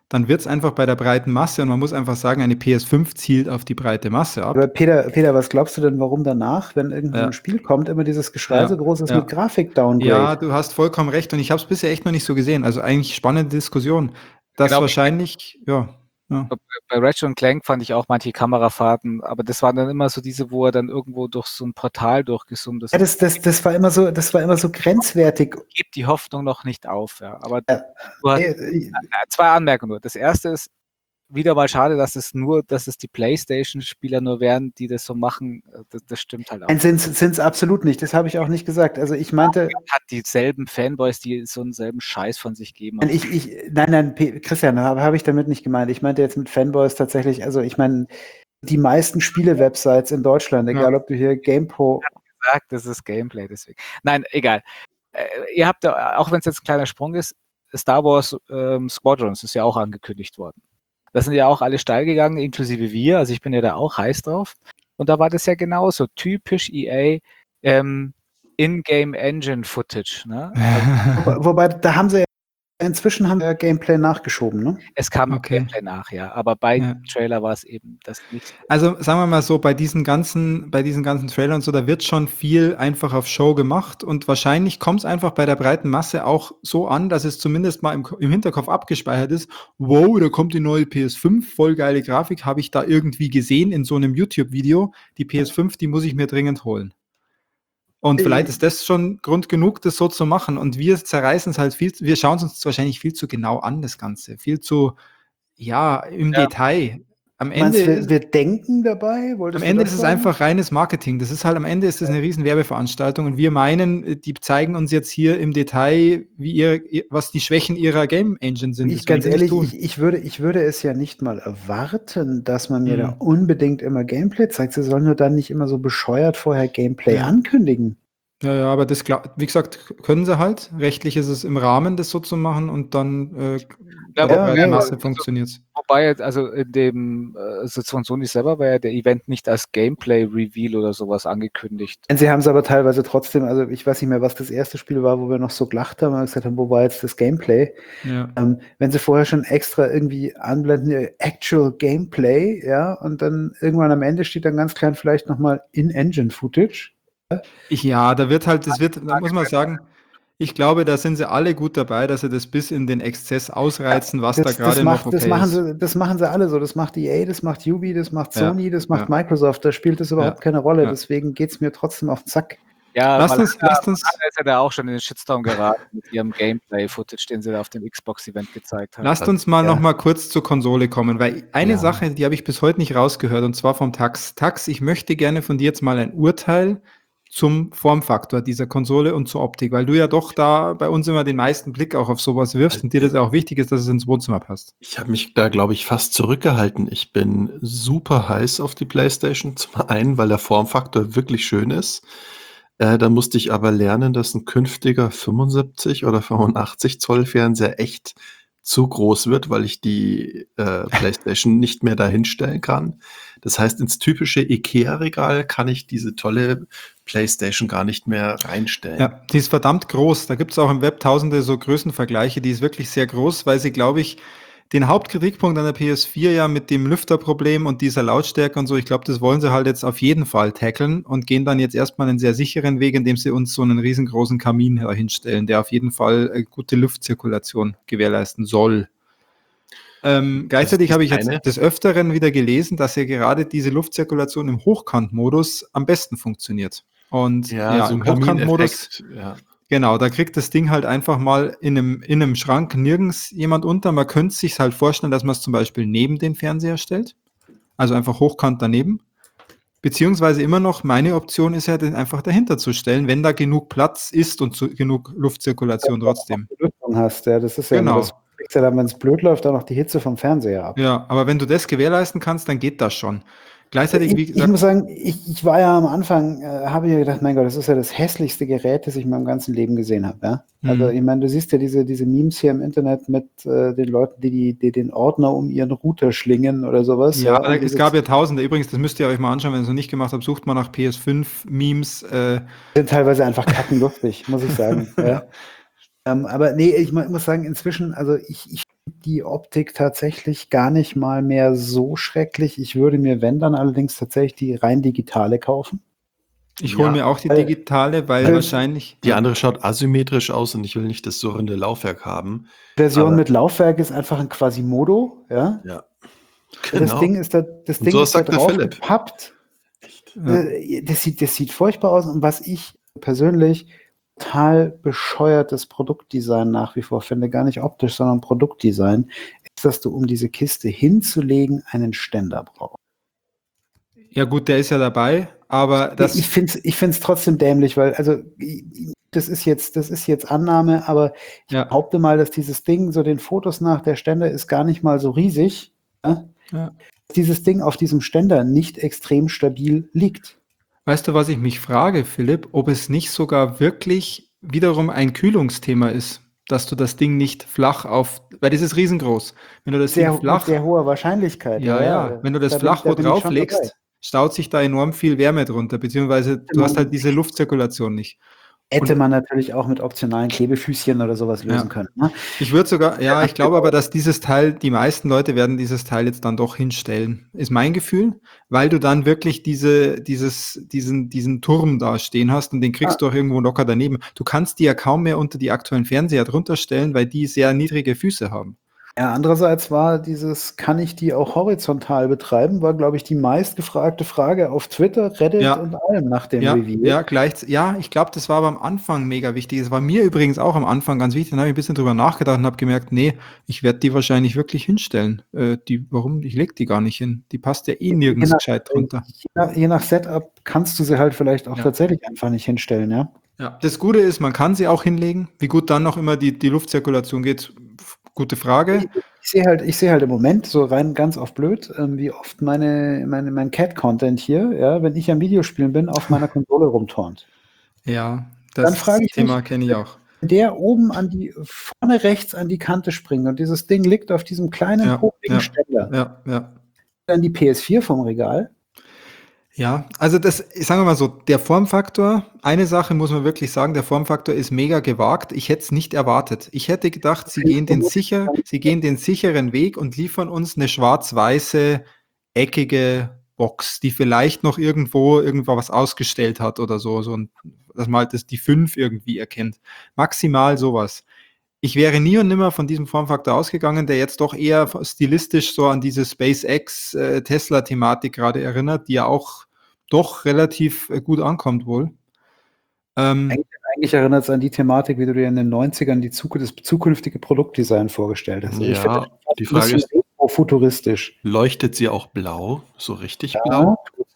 [SPEAKER 3] dann wird es einfach bei der breiten Masse, und man muss einfach sagen, eine PS5 zielt auf die breite Masse ab.
[SPEAKER 1] Aber Peter, was glaubst du denn, warum danach, wenn irgendein Spiel kommt, immer dieses Geschrei so groß ist mit Grafik-Downgrade?
[SPEAKER 3] Ja, du hast vollkommen recht, und ich habe es bisher echt noch nicht so gesehen. Also eigentlich spannende Diskussion. Das wahrscheinlich,
[SPEAKER 4] Bei Ratchet & Clank fand ich auch manche Kamerafahrten, aber das waren dann immer so diese, wo er dann irgendwo durch so ein Portal durchgezoomt ist.
[SPEAKER 1] Ja, das war immer so grenzwertig.
[SPEAKER 4] Gibt die Hoffnung noch nicht auf, ja. Aber du hast zwei Anmerkungen nur. Das erste ist wieder mal schade, dass es die PlayStation-Spieler nur wären, die das so machen. Das stimmt halt auch.
[SPEAKER 1] Nein, sind's absolut nicht. Das habe ich auch nicht gesagt. Also ich meinte,
[SPEAKER 4] hat dieselben Fanboys, die so einen selben Scheiß von sich geben.
[SPEAKER 1] Nein, Christian, habe ich damit nicht gemeint. Ich meinte jetzt mit Fanboys tatsächlich, also ich meine, die meisten Spiele-Websites in Deutschland, egal ob du hier GamePro...
[SPEAKER 4] Ich habe gesagt, das ist Gameplay, deswegen. Nein, egal. Ihr habt, auch wenn es jetzt ein kleiner Sprung ist, Star Wars Squadrons ist ja auch angekündigt worden. Da sind ja auch alle steil gegangen, inklusive wir. Also ich bin ja da auch heiß drauf. Und da war das ja genauso. Typisch EA In-Game Engine Footage. Ne?
[SPEAKER 1] Wobei, da haben sie inzwischen Gameplay nachgeschoben, ne?
[SPEAKER 4] Es kam Gameplay nach, ja. Aber bei Trailer war es eben das nicht.
[SPEAKER 3] Also sagen wir mal so, bei diesen ganzen Trailern und so, da wird schon viel einfach auf Show gemacht, und wahrscheinlich kommt es einfach bei der breiten Masse auch so an, dass es zumindest mal im Hinterkopf abgespeichert ist. Wow, da kommt die neue PS5, voll geile Grafik, habe ich da irgendwie gesehen in so einem YouTube-Video. Die PS5, die muss ich mir dringend holen. Und vielleicht ist das schon Grund genug, das so zu machen. Und wir zerreißen es halt wir schauen es uns wahrscheinlich viel zu genau an, das Ganze. Viel zu, im Detail. Am Ende
[SPEAKER 1] wir denken dabei?
[SPEAKER 3] Am Ende ist es einfach reines Marketing. Das ist halt, am Ende ist es eine riesen Werbeveranstaltung, und wir meinen, die zeigen uns jetzt hier im Detail, was die Schwächen ihrer Game Engine sind.
[SPEAKER 1] Ganz ehrlich, ich würde es ja nicht mal erwarten, dass man mir da unbedingt immer Gameplay zeigt. Sie sollen nur dann nicht immer so bescheuert vorher Gameplay ankündigen.
[SPEAKER 3] Ja, aber das, wie gesagt, können sie halt. Rechtlich ist es im Rahmen, das so zu machen, und dann Masse funktioniert es.
[SPEAKER 4] Wobei, also in dem von Sony selber war ja der Event nicht als Gameplay-Reveal oder sowas angekündigt.
[SPEAKER 1] Sie haben es aber teilweise trotzdem, also ich weiß nicht mehr, was das erste Spiel war, wo wir noch so gelacht haben und gesagt haben, wo war jetzt das Gameplay?
[SPEAKER 3] Ja.
[SPEAKER 1] Wenn sie vorher schon extra irgendwie anblenden, Actual Gameplay, ja, und dann irgendwann am Ende steht dann ganz klein vielleicht nochmal In-Engine-Footage.
[SPEAKER 3] Ja, da muss man sagen, ich glaube, da sind sie alle gut dabei, dass sie das bis in den Exzess ausreizen, was da gerade noch okay ist.
[SPEAKER 1] Das machen sie alle so. Das macht EA, das macht Ubi, das macht Sony, das macht Microsoft. Da spielt das überhaupt keine Rolle. Deswegen geht es mir trotzdem auf den Zack.
[SPEAKER 4] Ja, lasst uns ist ja da auch schon in den Shitstorm geraten mit ihrem Gameplay-Footage, den sie da auf dem Xbox-Event gezeigt haben.
[SPEAKER 3] Lasst uns mal noch mal kurz zur Konsole kommen, weil eine Sache, die habe ich bis heute nicht rausgehört, und zwar vom Tax. Tax, ich möchte gerne von dir jetzt mal ein Urteil zum Formfaktor dieser Konsole und zur Optik, weil du ja doch da bei uns immer den meisten Blick auch auf sowas wirfst und dir das auch wichtig ist, dass es ins Wohnzimmer passt.
[SPEAKER 2] Ich habe mich da, glaube ich, fast zurückgehalten. Ich bin super heiß auf die PlayStation. Zum einen, weil der Formfaktor wirklich schön ist. Da musste ich aber lernen, dass ein künftiger 75 oder 85 Zoll Fernseher echt zu groß wird, weil ich die PlayStation nicht mehr dahin stellen kann. Das heißt, ins typische IKEA-Regal kann ich diese tolle PlayStation gar nicht mehr reinstellen.
[SPEAKER 3] Ja, die ist verdammt groß. Da gibt es auch im Web tausende so Größenvergleiche. Die ist wirklich sehr groß, weil sie, glaube ich, den Hauptkritikpunkt an der PS4 ja mit dem Lüfterproblem und dieser Lautstärke und so, ich glaube, das wollen sie halt jetzt auf jeden Fall tackeln und gehen dann jetzt erstmal einen sehr sicheren Weg, indem sie uns so einen riesengroßen Kamin hinstellen, der auf jeden Fall gute Luftzirkulation gewährleisten soll. Gleichzeitig habe ich jetzt des Öfteren wieder gelesen, dass ja gerade diese Luftzirkulation im Hochkantmodus am besten funktioniert. Und
[SPEAKER 2] so
[SPEAKER 3] im Hochkantmodus, genau, da kriegt das Ding halt einfach mal in einem Schrank nirgends jemand unter. Man könnte sich halt vorstellen, dass man es zum Beispiel neben den Fernseher stellt, also einfach hochkant daneben. Beziehungsweise immer noch, meine Option ist ja, den einfach dahinter zu stellen, wenn da genug Platz ist und genug Luftzirkulation trotzdem.
[SPEAKER 1] Hast, ja, das ist ja
[SPEAKER 3] genau.
[SPEAKER 1] Das dann, wenn es blöd läuft, auch noch die Hitze vom Fernseher ab.
[SPEAKER 3] Ja, aber wenn du das gewährleisten kannst, dann geht das schon. Gleichzeitig, wie gesagt,
[SPEAKER 1] ich muss sagen, ich war ja am Anfang, habe ich ja gedacht, mein Gott, das ist ja das hässlichste Gerät, das ich in meinem ganzen Leben gesehen habe. Ja? Also ich meine, du siehst ja diese Memes hier im Internet mit den Leuten, die den Ordner um ihren Router schlingen oder sowas.
[SPEAKER 3] Ja, es gab ja tausende. Übrigens, das müsst ihr euch mal anschauen, wenn ihr es noch nicht gemacht habt, sucht mal nach PS5-Memes.
[SPEAKER 1] Sind teilweise einfach kackenlustig, muss ich sagen. Ja. Aber nee, ich muss sagen, inzwischen, also ich die Optik tatsächlich gar nicht mal mehr so schrecklich. Ich würde mir, wenn dann allerdings tatsächlich die rein digitale kaufen.
[SPEAKER 3] Ich hole mir auch die digitale, weil wahrscheinlich...
[SPEAKER 2] Die andere schaut asymmetrisch aus und ich will nicht das surrende Laufwerk haben.
[SPEAKER 1] Version mit Laufwerk ist einfach ein Quasimodo, ja.
[SPEAKER 2] Ja.
[SPEAKER 1] Genau. Das Ding ist da drauf gepappt.
[SPEAKER 3] Ja.
[SPEAKER 1] Das sieht furchtbar aus. Und was ich persönlich total bescheuertes Produktdesign nach wie vor finde, gar nicht optisch, sondern Produktdesign, ist, dass du, um diese Kiste hinzulegen, einen Ständer brauchst.
[SPEAKER 3] Ja gut, der ist ja dabei, aber das...
[SPEAKER 1] Ich find's trotzdem dämlich, weil, also, das ist jetzt Annahme, aber ich behaupte mal, dass dieses Ding, so den Fotos nach, der Ständer ist gar nicht mal so riesig, ja? Dieses Ding auf diesem Ständer nicht extrem stabil liegt.
[SPEAKER 3] Weißt du, was ich mich frage, Philipp, ob es nicht sogar wirklich wiederum ein Kühlungsthema ist, dass du das Ding nicht flach weil das ist riesengroß. Wenn du das Ding flach...
[SPEAKER 1] Mit sehr hoher Wahrscheinlichkeit.
[SPEAKER 3] Ja. Wenn du das flach wo drauf legst, staut sich da enorm viel Wärme drunter, beziehungsweise du hast halt diese Luftzirkulation nicht.
[SPEAKER 1] Hätte man natürlich auch mit optionalen Klebefüßchen oder sowas lösen können. Ne?
[SPEAKER 3] Ich würde sogar, ich glaube aber, dass dieses Teil, die meisten Leute werden dieses Teil jetzt dann doch hinstellen, ist mein Gefühl, weil du dann wirklich diesen Turm da stehen hast und den kriegst du auch irgendwo locker daneben. Du kannst die ja kaum mehr unter die aktuellen Fernseher drunter stellen, weil die sehr niedrige Füße haben.
[SPEAKER 1] Ja, andererseits war kann ich die auch horizontal betreiben, war, glaube ich, die meistgefragte Frage auf Twitter, Reddit und allem nach dem Review.
[SPEAKER 3] Ja, ich glaube, das war aber am Anfang mega wichtig. Es war mir übrigens auch am Anfang ganz wichtig. Dann habe ich ein bisschen drüber nachgedacht und habe gemerkt, nee, ich werde die wahrscheinlich wirklich hinstellen. Warum? Ich lege die gar nicht hin. Die passt ja nirgends gescheit drunter.
[SPEAKER 1] Je nach Setup kannst du sie halt vielleicht auch tatsächlich einfach nicht hinstellen, ja?
[SPEAKER 3] Ja. Das Gute ist, man kann sie auch hinlegen. Wie gut dann noch immer die Luftzirkulation geht, gute Frage.
[SPEAKER 1] Ich sehe halt im Moment, so rein ganz auf blöd, wie oft mein Cat-Content hier, ja, wenn ich am Videospielen bin, auf meiner Konsole rumturnt.
[SPEAKER 3] Ja, das Thema kenne ich auch.
[SPEAKER 1] Der oben vorne rechts an die Kante springt und dieses Ding liegt auf diesem kleinen, popligen Ständer. Dann die PS4 vom Regal.
[SPEAKER 3] Ja, also sagen wir mal so, der Formfaktor, eine Sache muss man wirklich sagen, der Formfaktor ist mega gewagt. Ich hätte es nicht erwartet. Ich hätte gedacht, sie gehen den sicheren Weg und liefern uns eine schwarz-weiße, eckige Box, die vielleicht noch irgendwo was ausgestellt hat oder so dass man halt die 5 irgendwie erkennt. Maximal sowas. Ich wäre nie und nimmer von diesem Formfaktor ausgegangen, der jetzt doch eher stilistisch so an diese SpaceX Tesla-Thematik gerade erinnert, die ja auch doch relativ gut ankommt wohl.
[SPEAKER 1] Eigentlich erinnert es an die Thematik, wie du dir in den 90ern das zukünftige Produktdesign vorgestellt hast.
[SPEAKER 2] Ja, ich finde, die Frage ist,
[SPEAKER 1] futuristisch.
[SPEAKER 2] Leuchtet sie auch blau? So richtig blau?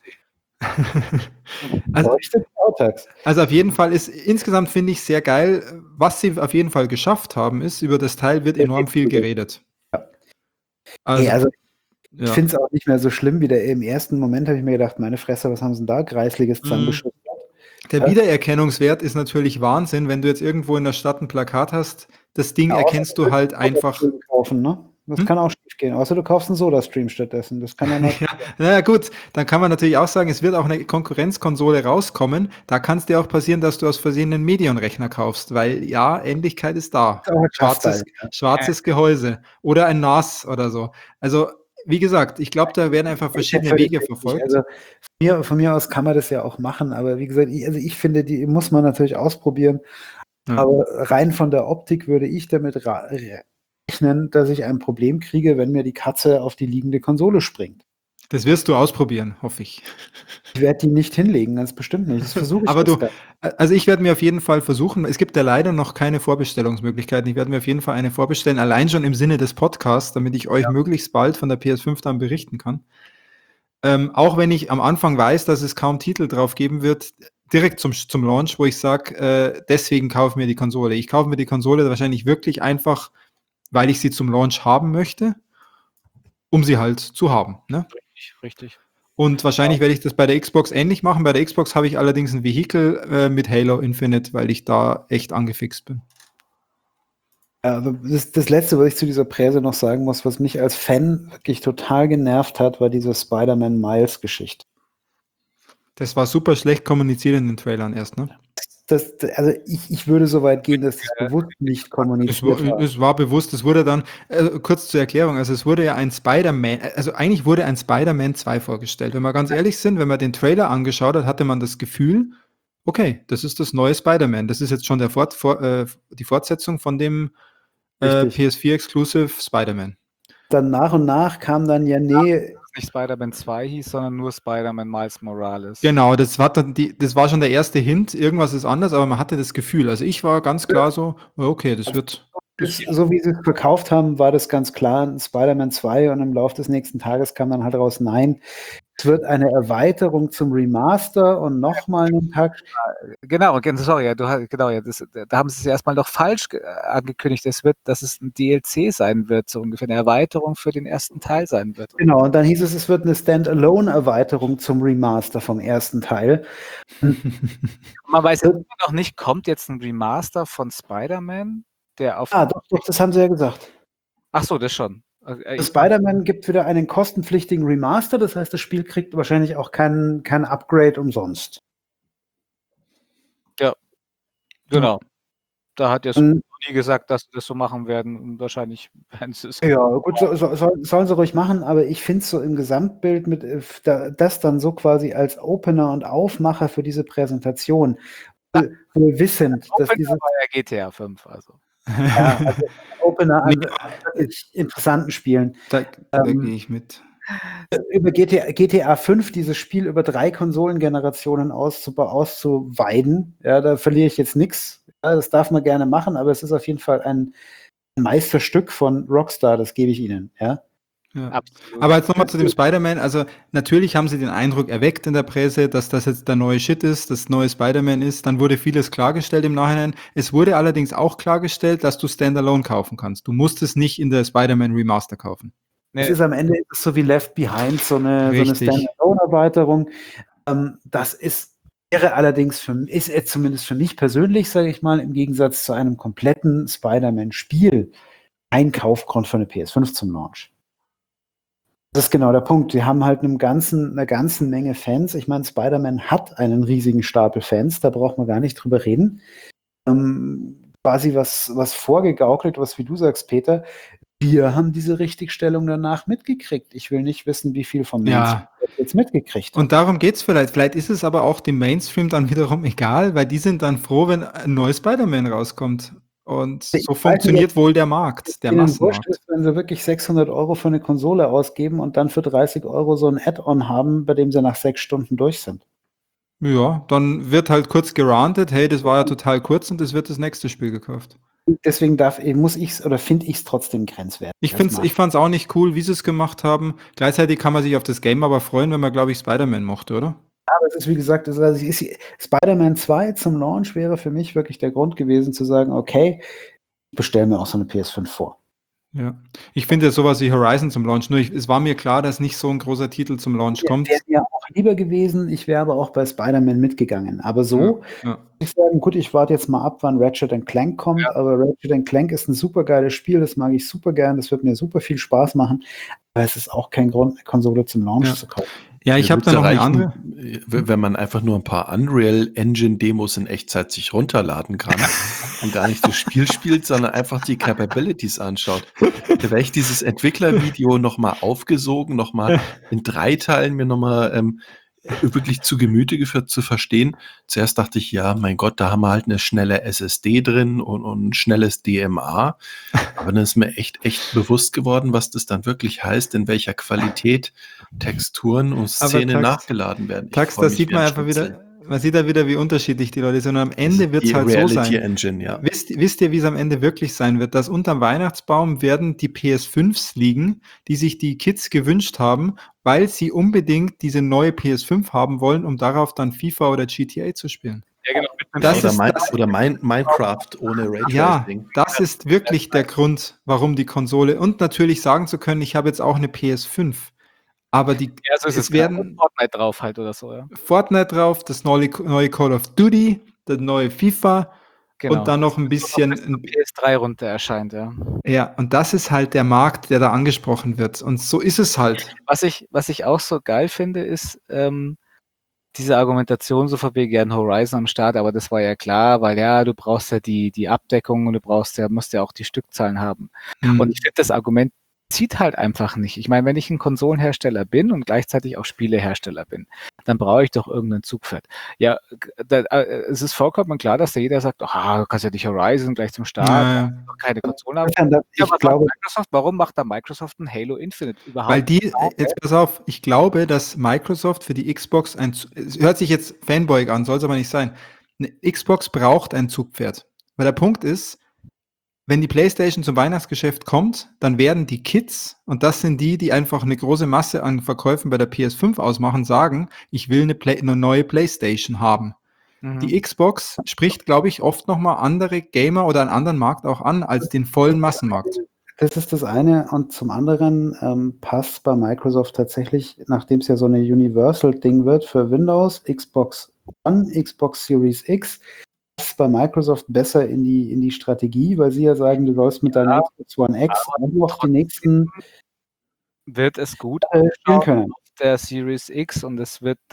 [SPEAKER 3] Also auf jeden Fall insgesamt finde ich sehr geil, was sie auf jeden Fall geschafft haben, ist, über das Teil wird enorm viel geredet.
[SPEAKER 1] Also ich finde es auch nicht mehr so schlimm, wie im ersten Moment habe ich mir gedacht, meine Fresse, was haben sie denn da Greisliges zusammengeschossen?
[SPEAKER 3] Der Wiedererkennungswert ist natürlich Wahnsinn, wenn du jetzt irgendwo in der Stadt ein Plakat hast, das Ding erkennst du halt einfach.
[SPEAKER 1] Kaufen, ne? Das kann auch schief gehen, außer du kaufst einen Soda-Stream stattdessen. Das kann ja noch.
[SPEAKER 3] Na gut, dann kann man natürlich auch sagen, es wird auch eine Konkurrenzkonsole rauskommen. Da kann es dir auch passieren, dass du aus Versehen einen Medion-Rechner kaufst, weil Ähnlichkeit ist da. Schwarzes Gehäuse oder ein NAS oder so. Also, wie gesagt, ich glaube, da werden einfach verschiedene Wege verfolgt.
[SPEAKER 1] Also von mir aus kann man das ja auch machen, aber wie gesagt, ich finde, die muss man natürlich ausprobieren. Ja. Aber rein von der Optik würde ich damit rechnen, dass ich ein Problem kriege, wenn mir die Katze auf die liegende Konsole springt.
[SPEAKER 3] Das wirst du ausprobieren, hoffe ich.
[SPEAKER 1] Ich werde die nicht hinlegen, ganz bestimmt nicht. Das versuche ich.
[SPEAKER 3] Aber ich werde mir auf jeden Fall versuchen, es gibt ja leider noch keine Vorbestellungsmöglichkeiten. Ich werde mir auf jeden Fall eine vorbestellen, allein schon im Sinne des Podcasts, damit ich euch möglichst bald von der PS5 dann berichten kann. Auch wenn ich am Anfang weiß, dass es kaum Titel drauf geben wird, direkt zum Launch, wo ich sage, deswegen kaufe ich mir die Konsole. Ich kaufe mir die Konsole wahrscheinlich wirklich einfach, weil ich sie zum Launch haben möchte, um sie halt zu haben. Ne?
[SPEAKER 4] Richtig.
[SPEAKER 3] Und wahrscheinlich werde ich das bei der Xbox ähnlich machen. Bei der Xbox habe ich allerdings ein Vehikel mit Halo Infinite, weil ich da echt angefixt bin.
[SPEAKER 1] Also das Letzte, was ich zu dieser Präse noch sagen muss, was mich als Fan wirklich total genervt hat, war diese Spider-Man Miles-Geschichte.
[SPEAKER 3] Das war super schlecht kommuniziert in den Trailern erst, ne?
[SPEAKER 1] also ich würde so weit gehen, dass das bewusst nicht kommuniziert war.
[SPEAKER 3] Es war bewusst, es wurde dann, kurz zur Erklärung, also es wurde ja ein Spider-Man, also eigentlich wurde ein Spider-Man 2 vorgestellt. Wenn wir ganz ehrlich sind, wenn man den Trailer angeschaut hat, hatte man das Gefühl, okay, das ist das neue Spider-Man. Das ist jetzt schon die Fortsetzung von dem PS4-Exclusive Spider-Man.
[SPEAKER 1] Dann nach und nach kam dann
[SPEAKER 4] nicht Spider-Man 2 hieß, sondern nur Spider-Man Miles Morales.
[SPEAKER 3] Genau, das war schon der erste Hint, irgendwas ist anders, aber man hatte das Gefühl. Also ich war ganz klar so, okay, das wird...
[SPEAKER 1] So wie sie es verkauft haben, war das ganz klar ein Spider-Man 2 und im Laufe des nächsten Tages kam dann halt raus, nein, es wird eine Erweiterung zum Remaster und nochmal einen Tag.
[SPEAKER 4] Genau, sorry, ja, da haben sie es erstmal noch falsch angekündigt, dass es ein DLC sein wird, so ungefähr eine Erweiterung für den ersten Teil sein wird.
[SPEAKER 1] Genau, und dann hieß es wird eine Standalone-Erweiterung zum Remaster vom ersten Teil.
[SPEAKER 4] Man weiß immer noch nicht, kommt jetzt ein Remaster von Spider-Man, der auf...
[SPEAKER 1] doch, das haben sie ja gesagt.
[SPEAKER 4] Ach so, das schon.
[SPEAKER 1] Spider-Man gibt wieder einen kostenpflichtigen Remaster, das heißt, das Spiel kriegt wahrscheinlich auch kein Upgrade umsonst.
[SPEAKER 4] Ja, genau. Da hat ja Sony gesagt, dass sie das so machen werden und wahrscheinlich werden sie es.
[SPEAKER 1] Ja, gut, sollen sie ruhig machen, aber ich finde es so im Gesamtbild mit das dann so quasi als Opener und Aufmacher für diese Präsentation, wohl wissend, dass dieses
[SPEAKER 4] war ja GTA 5, also.
[SPEAKER 1] Ja, also Opener an wirklich interessanten Spielen.
[SPEAKER 3] Da gehe ich mit.
[SPEAKER 1] Über GTA 5 dieses Spiel über 3 Konsolengenerationen auszuweiden, ja, da verliere ich jetzt nichts. Ja, das darf man gerne machen, aber es ist auf jeden Fall ein Meisterstück von Rockstar, das gebe ich Ihnen. Ja.
[SPEAKER 3] Ja. Aber jetzt nochmal zu dem Spider-Man, also natürlich haben sie den Eindruck erweckt in der Presse, dass das jetzt der neue Shit ist, das neue Spider-Man ist, dann wurde vieles klargestellt im Nachhinein. Es wurde allerdings auch klargestellt, dass du Standalone kaufen kannst. Du musst es nicht in der Spider-Man Remaster kaufen.
[SPEAKER 1] Es ist am Ende so wie Left Behind, so eine Standalone-Erweiterung. Das wäre allerdings ist jetzt zumindest für mich persönlich, sage ich mal, im Gegensatz zu einem kompletten Spider-Man-Spiel ein Kaufgrund für eine PS5 zum Launch. Das ist genau der Punkt. Wir haben halt eine ganzen Menge Fans. Ich meine, Spider-Man hat einen riesigen Stapel Fans, da braucht man gar nicht drüber reden. Quasi was vorgegaukelt, was wie du sagst, Peter, wir haben diese Richtigstellung danach mitgekriegt. Ich will nicht wissen, wie viel vom Mainstream jetzt mitgekriegt.
[SPEAKER 3] Und darum geht es vielleicht. Vielleicht ist es aber auch dem Mainstream dann wiederum egal, weil die sind dann froh, wenn ein neues Spider-Man rauskommt. Und so funktioniert wohl der Markt, der Massenmarkt.
[SPEAKER 1] Ist, wenn sie wirklich 600 € für eine Konsole ausgeben und dann für 30 € so ein Add-on haben, bei dem sie nach 6 Stunden durch sind.
[SPEAKER 3] Ja, dann wird halt kurz gerantet, hey, das war ja total kurz und es wird das nächste Spiel gekauft.
[SPEAKER 1] Deswegen finde ich es trotzdem grenzwertig.
[SPEAKER 3] Ich fand es auch nicht cool, wie sie es gemacht haben. Gleichzeitig kann man sich auf das Game aber freuen, wenn man, glaube ich, Spider-Man mochte, oder?
[SPEAKER 1] Aber es ist, wie gesagt, Spider-Man 2 zum Launch wäre für mich wirklich der Grund gewesen, zu sagen, okay, ich bestelle mir auch so eine PS5 vor.
[SPEAKER 3] Ja, ich finde sowas wie Horizon zum Launch, nur es war mir klar, dass nicht so ein großer Titel zum Launch kommt.
[SPEAKER 1] Wäre mir auch lieber gewesen, ich wäre aber auch bei Spider-Man mitgegangen. Aber so, ich sagen, gut, ich warte jetzt mal ab, wann Ratchet & Clank kommt, aber Ratchet & Clank ist ein super geiles Spiel, das mag ich super gern, das wird mir super viel Spaß machen, aber es ist auch kein Grund, eine Konsole zum Launch zu kaufen.
[SPEAKER 3] Ja, ich habe da noch eine andere.
[SPEAKER 2] Wenn man einfach nur ein paar Unreal Engine Demos in Echtzeit sich runterladen kann und gar nicht das Spiel spielt, sondern einfach die Capabilities anschaut. Da wäre ich dieses Entwicklervideo nochmal aufgesogen, nochmal in 3 Teilen mir nochmal wirklich zu Gemüte geführt, zu verstehen. Zuerst dachte ich, ja, mein Gott, da haben wir halt eine schnelle SSD drin und ein schnelles DMA. Aber dann ist mir echt bewusst geworden, was das dann wirklich heißt, in welcher Qualität Texturen und Szenen nachgeladen werden.
[SPEAKER 3] Tax, da sieht man einfach wieder, man sieht da wieder, wie unterschiedlich die Leute sind. Und am Ende wird es halt so sein.
[SPEAKER 2] Engine, ja.
[SPEAKER 3] Wisst ihr, wie es am Ende wirklich sein wird? Dass unterm Weihnachtsbaum werden die PS5s liegen, die sich die Kids gewünscht haben, weil sie unbedingt diese neue PS5 haben wollen, um darauf dann FIFA oder GTA zu spielen.
[SPEAKER 4] Ja, genau.
[SPEAKER 2] Oder Minecraft ohne Raytracing.
[SPEAKER 3] Ja, das ist wirklich der Grund, warum die Konsole, und natürlich sagen zu können, ich habe jetzt auch eine PS5. Aber
[SPEAKER 4] es werden Fortnite drauf halt oder so, ja.
[SPEAKER 3] Fortnite drauf, das neue Call of Duty, das neue FIFA und dann noch ein bisschen
[SPEAKER 4] PS3 runter erscheint, ja.
[SPEAKER 3] Ja, und das ist halt der Markt, der da angesprochen wird. Und so ist es halt.
[SPEAKER 4] Was ich auch so geil finde, ist, diese Argumentation so von wegen ein Horizon am Start, aber das war ja klar, weil ja, du brauchst ja die Abdeckung und musst ja auch die Stückzahlen haben. Und ich finde, das Argument zieht halt einfach nicht. Ich meine, wenn ich ein Konsolenhersteller bin und gleichzeitig auch Spielehersteller bin, dann brauche ich doch irgendein Zugpferd. Ja, es ist vollkommen klar, dass da jeder sagt, du kannst ja nicht Horizon gleich zum Start, keine Konsolen haben.
[SPEAKER 1] Ich glaube,
[SPEAKER 4] Warum macht da Microsoft ein Halo Infinite überhaupt?
[SPEAKER 3] Weil jetzt pass auf, ich glaube, dass Microsoft für die Xbox es hört sich jetzt Fanboy an, soll es aber nicht sein. Eine Xbox braucht ein Zugpferd. Weil der Punkt ist, wenn die PlayStation zum Weihnachtsgeschäft kommt, dann werden die Kids, und das sind die einfach eine große Masse an Verkäufen bei der PS5 ausmachen, sagen, ich will eine neue PlayStation haben. Die Xbox spricht, glaube ich, oft nochmal andere Gamer oder einen anderen Markt auch an, als den vollen Massenmarkt.
[SPEAKER 1] Das ist das eine. Und zum anderen passt bei Microsoft tatsächlich, nachdem es ja so eine Universal-Ding wird für Windows, Xbox One, Xbox Series X, passt bei Microsoft besser in die Strategie, weil sie ja sagen, du sollst mit deiner Xbox One X auch noch die nächsten
[SPEAKER 4] wird es gut
[SPEAKER 1] spielen können.
[SPEAKER 4] auf der Series X und es wird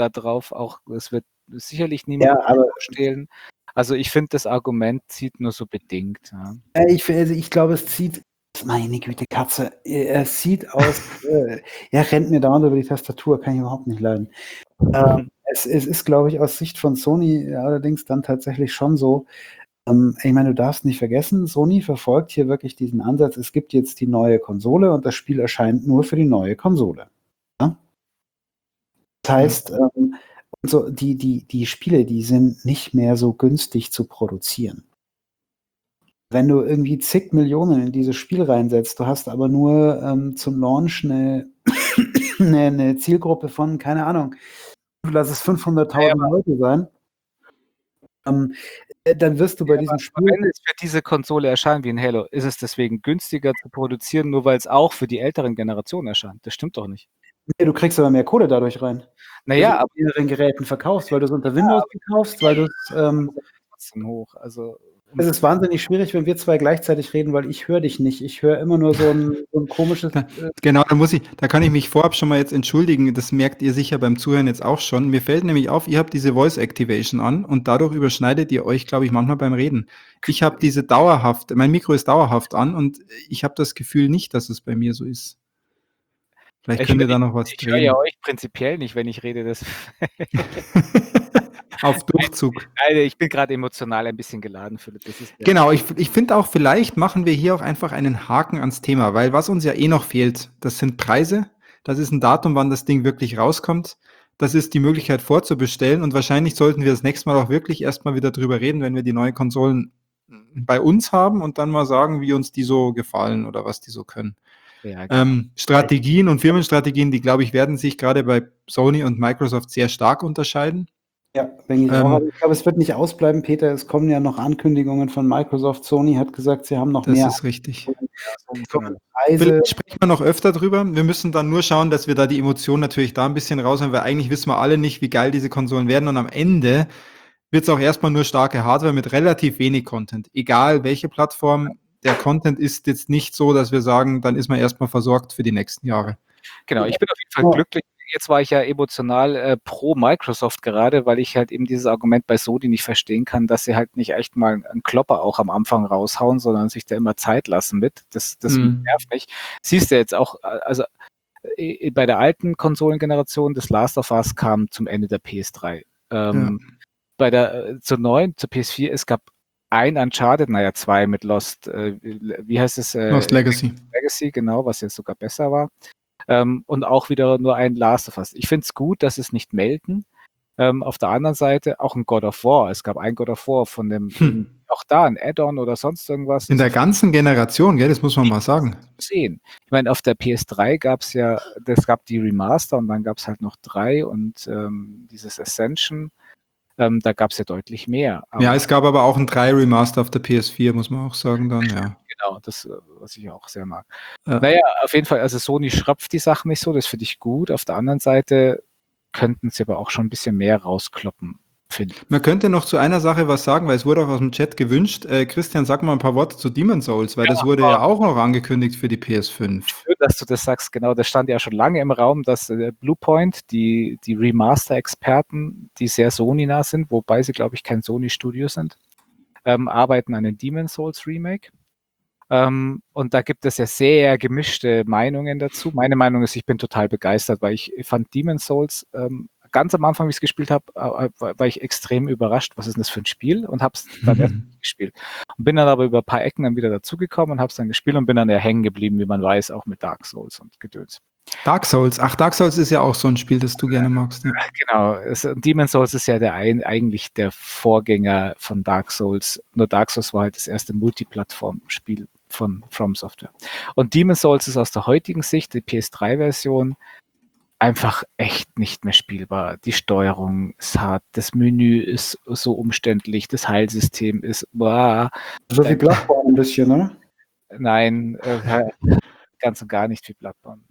[SPEAKER 4] sicherlich niemand stehlen. Also ich finde, das Argument zieht nur so bedingt. Ja.
[SPEAKER 1] Ich glaube, es zieht, meine Güte, Katze, es sieht aus, er rennt mir dauernd über die Tastatur, kann ich überhaupt nicht leiden. Es ist, glaube ich, aus Sicht von Sony allerdings dann tatsächlich schon so, ich meine, du darfst nicht vergessen, Sony verfolgt hier wirklich diesen Ansatz, es gibt jetzt die neue Konsole und das Spiel erscheint nur für die neue Konsole. Ja? Das heißt, so die Spiele, die sind nicht mehr so günstig zu produzieren. Wenn du irgendwie zig Millionen in dieses Spiel reinsetzt, du hast aber nur zum Launch eine Zielgruppe von, keine Ahnung, lass es 500.000 Leute sein, dann wirst du bei diesem Spiel...
[SPEAKER 4] Wenn es für diese Konsole erscheint wie ein Halo, ist es deswegen günstiger zu produzieren, nur weil es auch für die älteren Generationen erscheint. Das stimmt doch nicht.
[SPEAKER 1] Nee, du kriegst aber mehr Kohle dadurch rein.
[SPEAKER 4] Naja,
[SPEAKER 1] aber du mehreren Geräten verkaufst, weil du es unter Windows verkaufst, weil du es...
[SPEAKER 4] trotzdem hoch. Also...
[SPEAKER 1] Es ist wahnsinnig schwierig, wenn wir zwei gleichzeitig reden, weil ich höre dich nicht. Ich höre immer nur so ein komisches...
[SPEAKER 3] Genau, da kann ich mich vorab schon mal jetzt entschuldigen. Das merkt ihr sicher beim Zuhören jetzt auch schon. Mir fällt nämlich auf, ihr habt diese Voice Activation an und dadurch überschneidet ihr euch, glaube ich, manchmal beim Reden. Ich habe mein Mikro ist dauerhaft an und ich habe das Gefühl nicht, dass es bei mir so ist. Vielleicht könnt ihr da noch was drehen.
[SPEAKER 4] Ich höre ja euch prinzipiell nicht, wenn ich rede. Das
[SPEAKER 3] auf Durchzug.
[SPEAKER 4] Nein, ich bin gerade emotional ein bisschen geladen, Philipp.
[SPEAKER 3] Genau, ich finde auch, vielleicht machen wir hier auch einfach einen Haken ans Thema, weil was uns ja noch fehlt, das sind Preise, das ist ein Datum, wann das Ding wirklich rauskommt, das ist die Möglichkeit vorzubestellen und wahrscheinlich sollten wir das nächste Mal auch wirklich erstmal wieder drüber reden, wenn wir die neuen Konsolen bei uns haben und dann mal sagen, wie uns die so gefallen oder was die so können. Ja, genau. Strategien und Firmenstrategien, die, glaube ich, werden sich gerade bei Sony und Microsoft sehr stark unterscheiden.
[SPEAKER 1] Ja, denke ich auch. Ich glaube, es wird nicht ausbleiben, Peter. Es kommen ja noch Ankündigungen von Microsoft. Sony hat gesagt, sie haben noch mehr.
[SPEAKER 3] Das ist richtig. Vielleicht sprechen wir noch öfter drüber. Wir müssen dann nur schauen, dass wir da die Emotionen natürlich da ein bisschen rausholen, weil eigentlich wissen wir alle nicht, wie geil diese Konsolen werden. Und am Ende wird es auch erstmal nur starke Hardware mit relativ wenig Content. Egal welche Plattform, der Content ist jetzt nicht so, dass wir sagen, dann ist man erstmal versorgt für die nächsten Jahre.
[SPEAKER 4] Genau, ich bin auf jeden Fall glücklich. Jetzt war ich ja emotional pro Microsoft gerade, weil ich halt eben dieses Argument bei Sony nicht verstehen kann, dass sie halt nicht echt mal einen Klopper auch am Anfang raushauen, sondern sich da immer Zeit lassen mit. Das nervt mich. Siehst du jetzt auch, also bei der alten Konsolengeneration, das Last of Us kam zum Ende der PS3. Zur neuen, zur PS4, es gab ein Uncharted, zwei mit Lost, wie heißt es?
[SPEAKER 3] Lost Legacy.
[SPEAKER 4] Legacy, genau, was jetzt sogar besser war. Und auch wieder nur ein Last of Us. Ich finde es gut, dass es nicht melden. Auf der anderen Seite auch ein God of War. Es gab ein God of War von dem, auch da ein Add-on oder sonst irgendwas.
[SPEAKER 3] In der ganzen Generation, gell, das muss man mal sagen.
[SPEAKER 4] Sehen. Ich meine, auf der PS3 gab es die Remaster und dann gab es halt noch 3 und dieses Ascension. Da gab es ja deutlich mehr.
[SPEAKER 3] Ja, es gab aber auch ein 3 Remaster auf der PS4, muss man auch sagen dann, ja.
[SPEAKER 4] Genau, das, was ich auch sehr mag. Ja. Naja, auf jeden Fall, also Sony schröpft die Sachen nicht so, das finde ich gut. Auf der anderen Seite könnten sie aber auch schon ein bisschen mehr rauskloppen. finde ich.
[SPEAKER 3] Man könnte noch zu einer Sache was sagen, weil es wurde auch aus dem Chat gewünscht. Christian, sag mal ein paar Worte zu Demon's Souls, weil das wurde ja auch noch angekündigt für die PS5.
[SPEAKER 4] Schön, dass du das sagst, genau, das stand ja schon lange im Raum, dass Bluepoint, die Remaster-Experten, die sehr Sony-nah sind, wobei sie, glaube ich, kein Sony-Studio sind, arbeiten an einem Demon's Souls Remake. Und da gibt es ja sehr gemischte Meinungen dazu. Meine Meinung ist, ich bin total begeistert, weil ich fand Demon's Souls ganz am Anfang, wie ich es gespielt habe, war ich extrem überrascht, was ist denn das für ein Spiel, und habe es dann erst gespielt. Und bin dann aber über ein paar Ecken dann wieder dazugekommen und habe es dann gespielt und bin dann ja hängen geblieben, wie man weiß, auch mit Dark Souls und Gedöns.
[SPEAKER 3] Dark Souls ist ja auch so ein Spiel, das du gerne magst. Ja.
[SPEAKER 4] Genau, Demon's Souls ist ja eigentlich der Vorgänger von Dark Souls. Nur Dark Souls war halt das erste Multiplattform-Spiel von From Software. Und Demon's Souls ist aus der heutigen Sicht, die PS3-Version, einfach echt nicht mehr spielbar. Die Steuerung ist hart, das Menü ist so umständlich, das Heilsystem ist
[SPEAKER 1] So wie Bloodborne ein bisschen, ne?
[SPEAKER 4] Nein, ganz und gar nicht wie Bloodborne.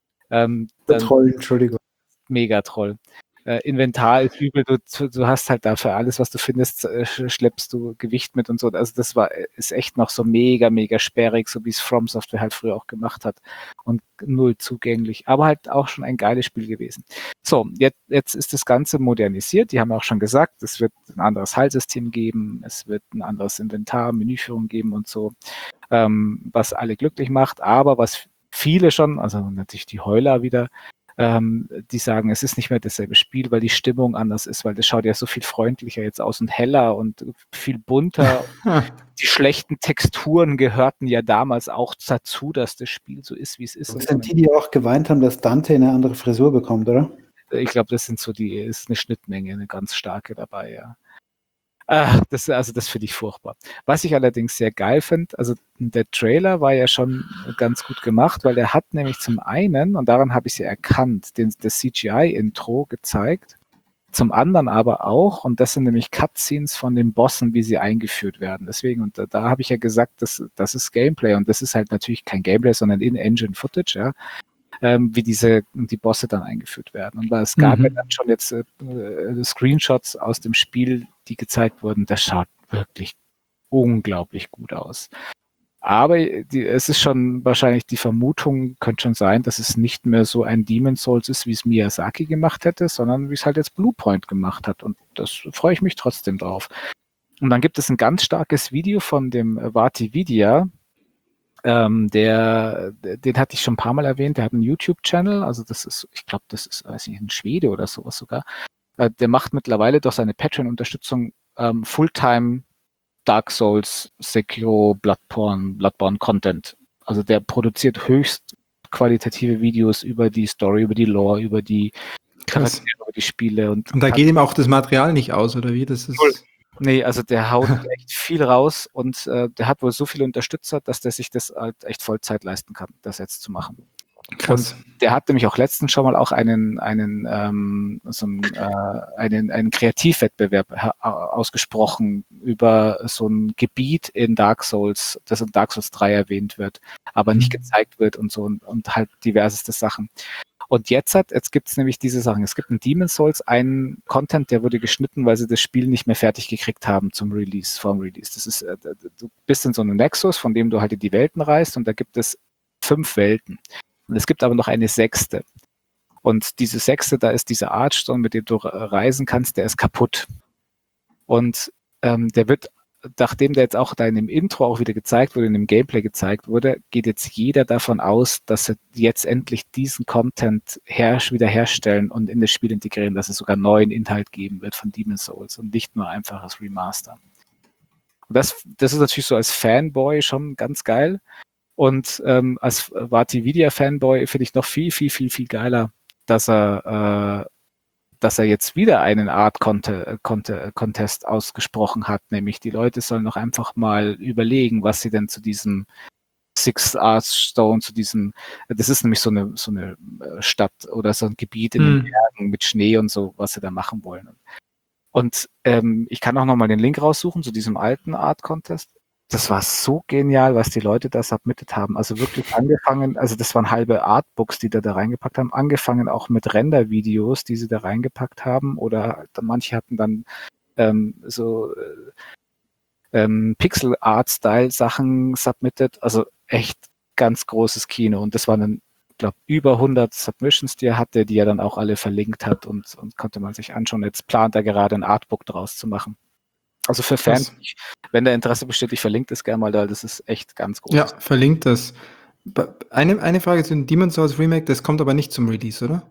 [SPEAKER 1] Troll, Entschuldigung.
[SPEAKER 4] Mega Troll. Inventar ist übel, du hast halt dafür alles, was du findest, schleppst du Gewicht mit und so. Also das ist echt noch so mega, mega sperrig, so wie es From Software halt früher auch gemacht hat. Und null zugänglich, aber halt auch schon ein geiles Spiel gewesen. So, jetzt ist das Ganze modernisiert. Die haben auch schon gesagt, es wird ein anderes Heilsystem geben, es wird ein anderes Inventar, Menüführung geben und so, was alle glücklich macht. Aber was viele schon, also natürlich die Heuler wieder, die sagen, es ist nicht mehr dasselbe Spiel, weil die Stimmung anders ist, weil das schaut ja so viel freundlicher jetzt aus und heller und viel bunter. Die schlechten Texturen gehörten ja damals auch dazu, dass das Spiel so ist, wie es ist.
[SPEAKER 1] Das sind die auch geweint haben, dass Dante eine andere Frisur bekommt, oder?
[SPEAKER 4] Ich glaube, das ist eine Schnittmenge, eine ganz starke dabei, ja. Das finde ich furchtbar. Was ich allerdings sehr geil finde, also der Trailer war ja schon ganz gut gemacht, weil er hat nämlich zum einen, und daran habe ich sie erkannt, das CGI-Intro gezeigt, zum anderen aber auch, und das sind nämlich Cutscenes von den Bossen, wie sie eingeführt werden. Deswegen, und da habe ich ja gesagt, das ist Gameplay, und das ist halt natürlich kein Gameplay, sondern In-Engine-Footage, ja. Wie die Bosse dann eingeführt werden. Und es gab ja dann schon jetzt Screenshots aus dem Spiel, die gezeigt wurden. Das schaut wirklich unglaublich gut aus. Aber es ist schon wahrscheinlich, die Vermutung könnte schon sein, dass es nicht mehr so ein Demon's Souls ist, wie es Miyazaki gemacht hätte, sondern wie es halt jetzt Bluepoint gemacht hat. Und das freue ich mich trotzdem drauf. Und dann gibt es ein ganz starkes Video von dem Vati Vidya, den hatte ich schon ein paar Mal erwähnt, der hat einen YouTube-Channel, also ich glaube, das ist, weiß nicht, ein Schwede oder sowas sogar. Der macht mittlerweile durch seine Patreon-Unterstützung Fulltime Dark Souls, Sekiro, Bloodborne Content. Also der produziert höchst qualitative Videos über die Story, über die Lore, über die Charaktere, über die Spiele. Und
[SPEAKER 3] da geht ihm auch das Material nicht aus, oder wie? Das ist
[SPEAKER 4] Nee, also der haut echt viel raus und der hat wohl so viele Unterstützer, dass der sich das halt echt Vollzeit leisten kann, das jetzt zu machen.
[SPEAKER 3] Krass.
[SPEAKER 4] Und der hat nämlich auch letztens schon mal auch einen Kreativwettbewerb ausgesprochen über so ein Gebiet in Dark Souls, das in Dark Souls 3 erwähnt wird, aber nicht gezeigt wird und so und halt diverseste Sachen. Und jetzt gibt es nämlich diese Sachen. Es gibt in Demon's Souls einen Content, der wurde geschnitten, weil sie das Spiel nicht mehr fertig gekriegt haben vorm Release. Das ist, du bist in so einem Nexus, von dem du halt in die Welten reist, und da gibt es 5 Welten. Und es gibt aber noch eine 6. Und diese 6., da ist dieser Archstone, mit dem du reisen kannst, der ist kaputt. Und der wird, nachdem der jetzt auch da in dem Intro auch wieder gezeigt wurde, in dem Gameplay gezeigt wurde, geht jetzt jeder davon aus, dass sie jetzt endlich diesen Content wieder herstellen und in das Spiel integrieren, dass es sogar neuen Inhalt geben wird von Demon's Souls und nicht nur einfaches Remaster. Und das ist natürlich so als Fanboy schon ganz geil. Und als Vati Vidya Fanboy finde ich noch viel, viel, viel, viel geiler, dass er jetzt wieder einen Art Contest ausgesprochen hat, nämlich die Leute sollen noch einfach mal überlegen, was sie denn zu diesem Six Archstone, das ist nämlich so eine Stadt oder so ein Gebiet in den Bergen mit Schnee und so, was sie da machen wollen. Und ich kann auch noch mal den Link raussuchen zu diesem alten Art Contest. Das war so genial, was die Leute da submitted haben. Also wirklich angefangen, also das waren halbe Artbooks, die da reingepackt haben, angefangen auch mit Render-Videos, die sie da reingepackt haben, oder manche hatten dann Pixel-Art-Style-Sachen submitted, also echt ganz großes Kino. Und das waren dann, ich glaube, über 100 Submissions, die er hatte, die er dann auch alle verlinkt hat und konnte man sich anschauen. Jetzt plant er gerade ein Artbook draus zu machen. Also für Fans, wenn da Interesse besteht, ich verlinke das gerne mal da, das ist echt ganz groß.
[SPEAKER 3] Ja, verlinkt das. Eine Frage zu dem Demon's Souls Remake, das kommt aber nicht zum Release, oder?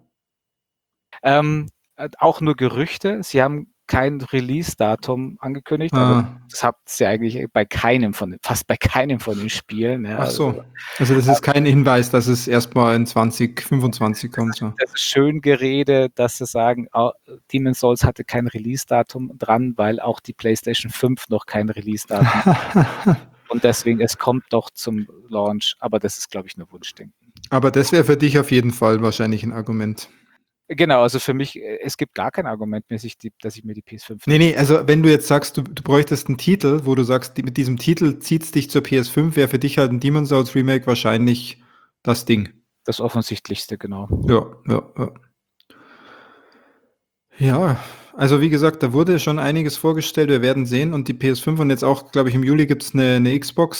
[SPEAKER 4] Auch nur Gerüchte. Sie haben kein Release-Datum angekündigt, aber das habt ihr eigentlich fast bei keinem von den Spielen. Ja,
[SPEAKER 3] ach so, also das ist kein Hinweis, dass es erstmal in 2025 kommt. So.
[SPEAKER 4] Das ist schön geredet, dass sie sagen, Demon's Souls hatte kein Release-Datum dran, weil auch die PlayStation 5 noch kein Release-Datum hat. Und deswegen, es kommt doch zum Launch, aber das ist, glaube ich, nur Wunschdenken.
[SPEAKER 3] Aber das wäre für dich auf jeden Fall wahrscheinlich ein Argument.
[SPEAKER 4] Genau, also für mich, es gibt gar kein Argument mehr, dass ich mir die PS5...
[SPEAKER 3] Nee, also wenn du jetzt sagst, du bräuchtest einen Titel, wo du sagst, mit diesem Titel zieht es dich zur PS5, wäre für dich halt ein Demon's Souls Remake wahrscheinlich das Ding.
[SPEAKER 4] Das Offensichtlichste, genau.
[SPEAKER 3] Ja. Ja, also wie gesagt, da wurde schon einiges vorgestellt, wir werden sehen. Und die PS5 und jetzt auch, glaube ich, im Juli gibt es eine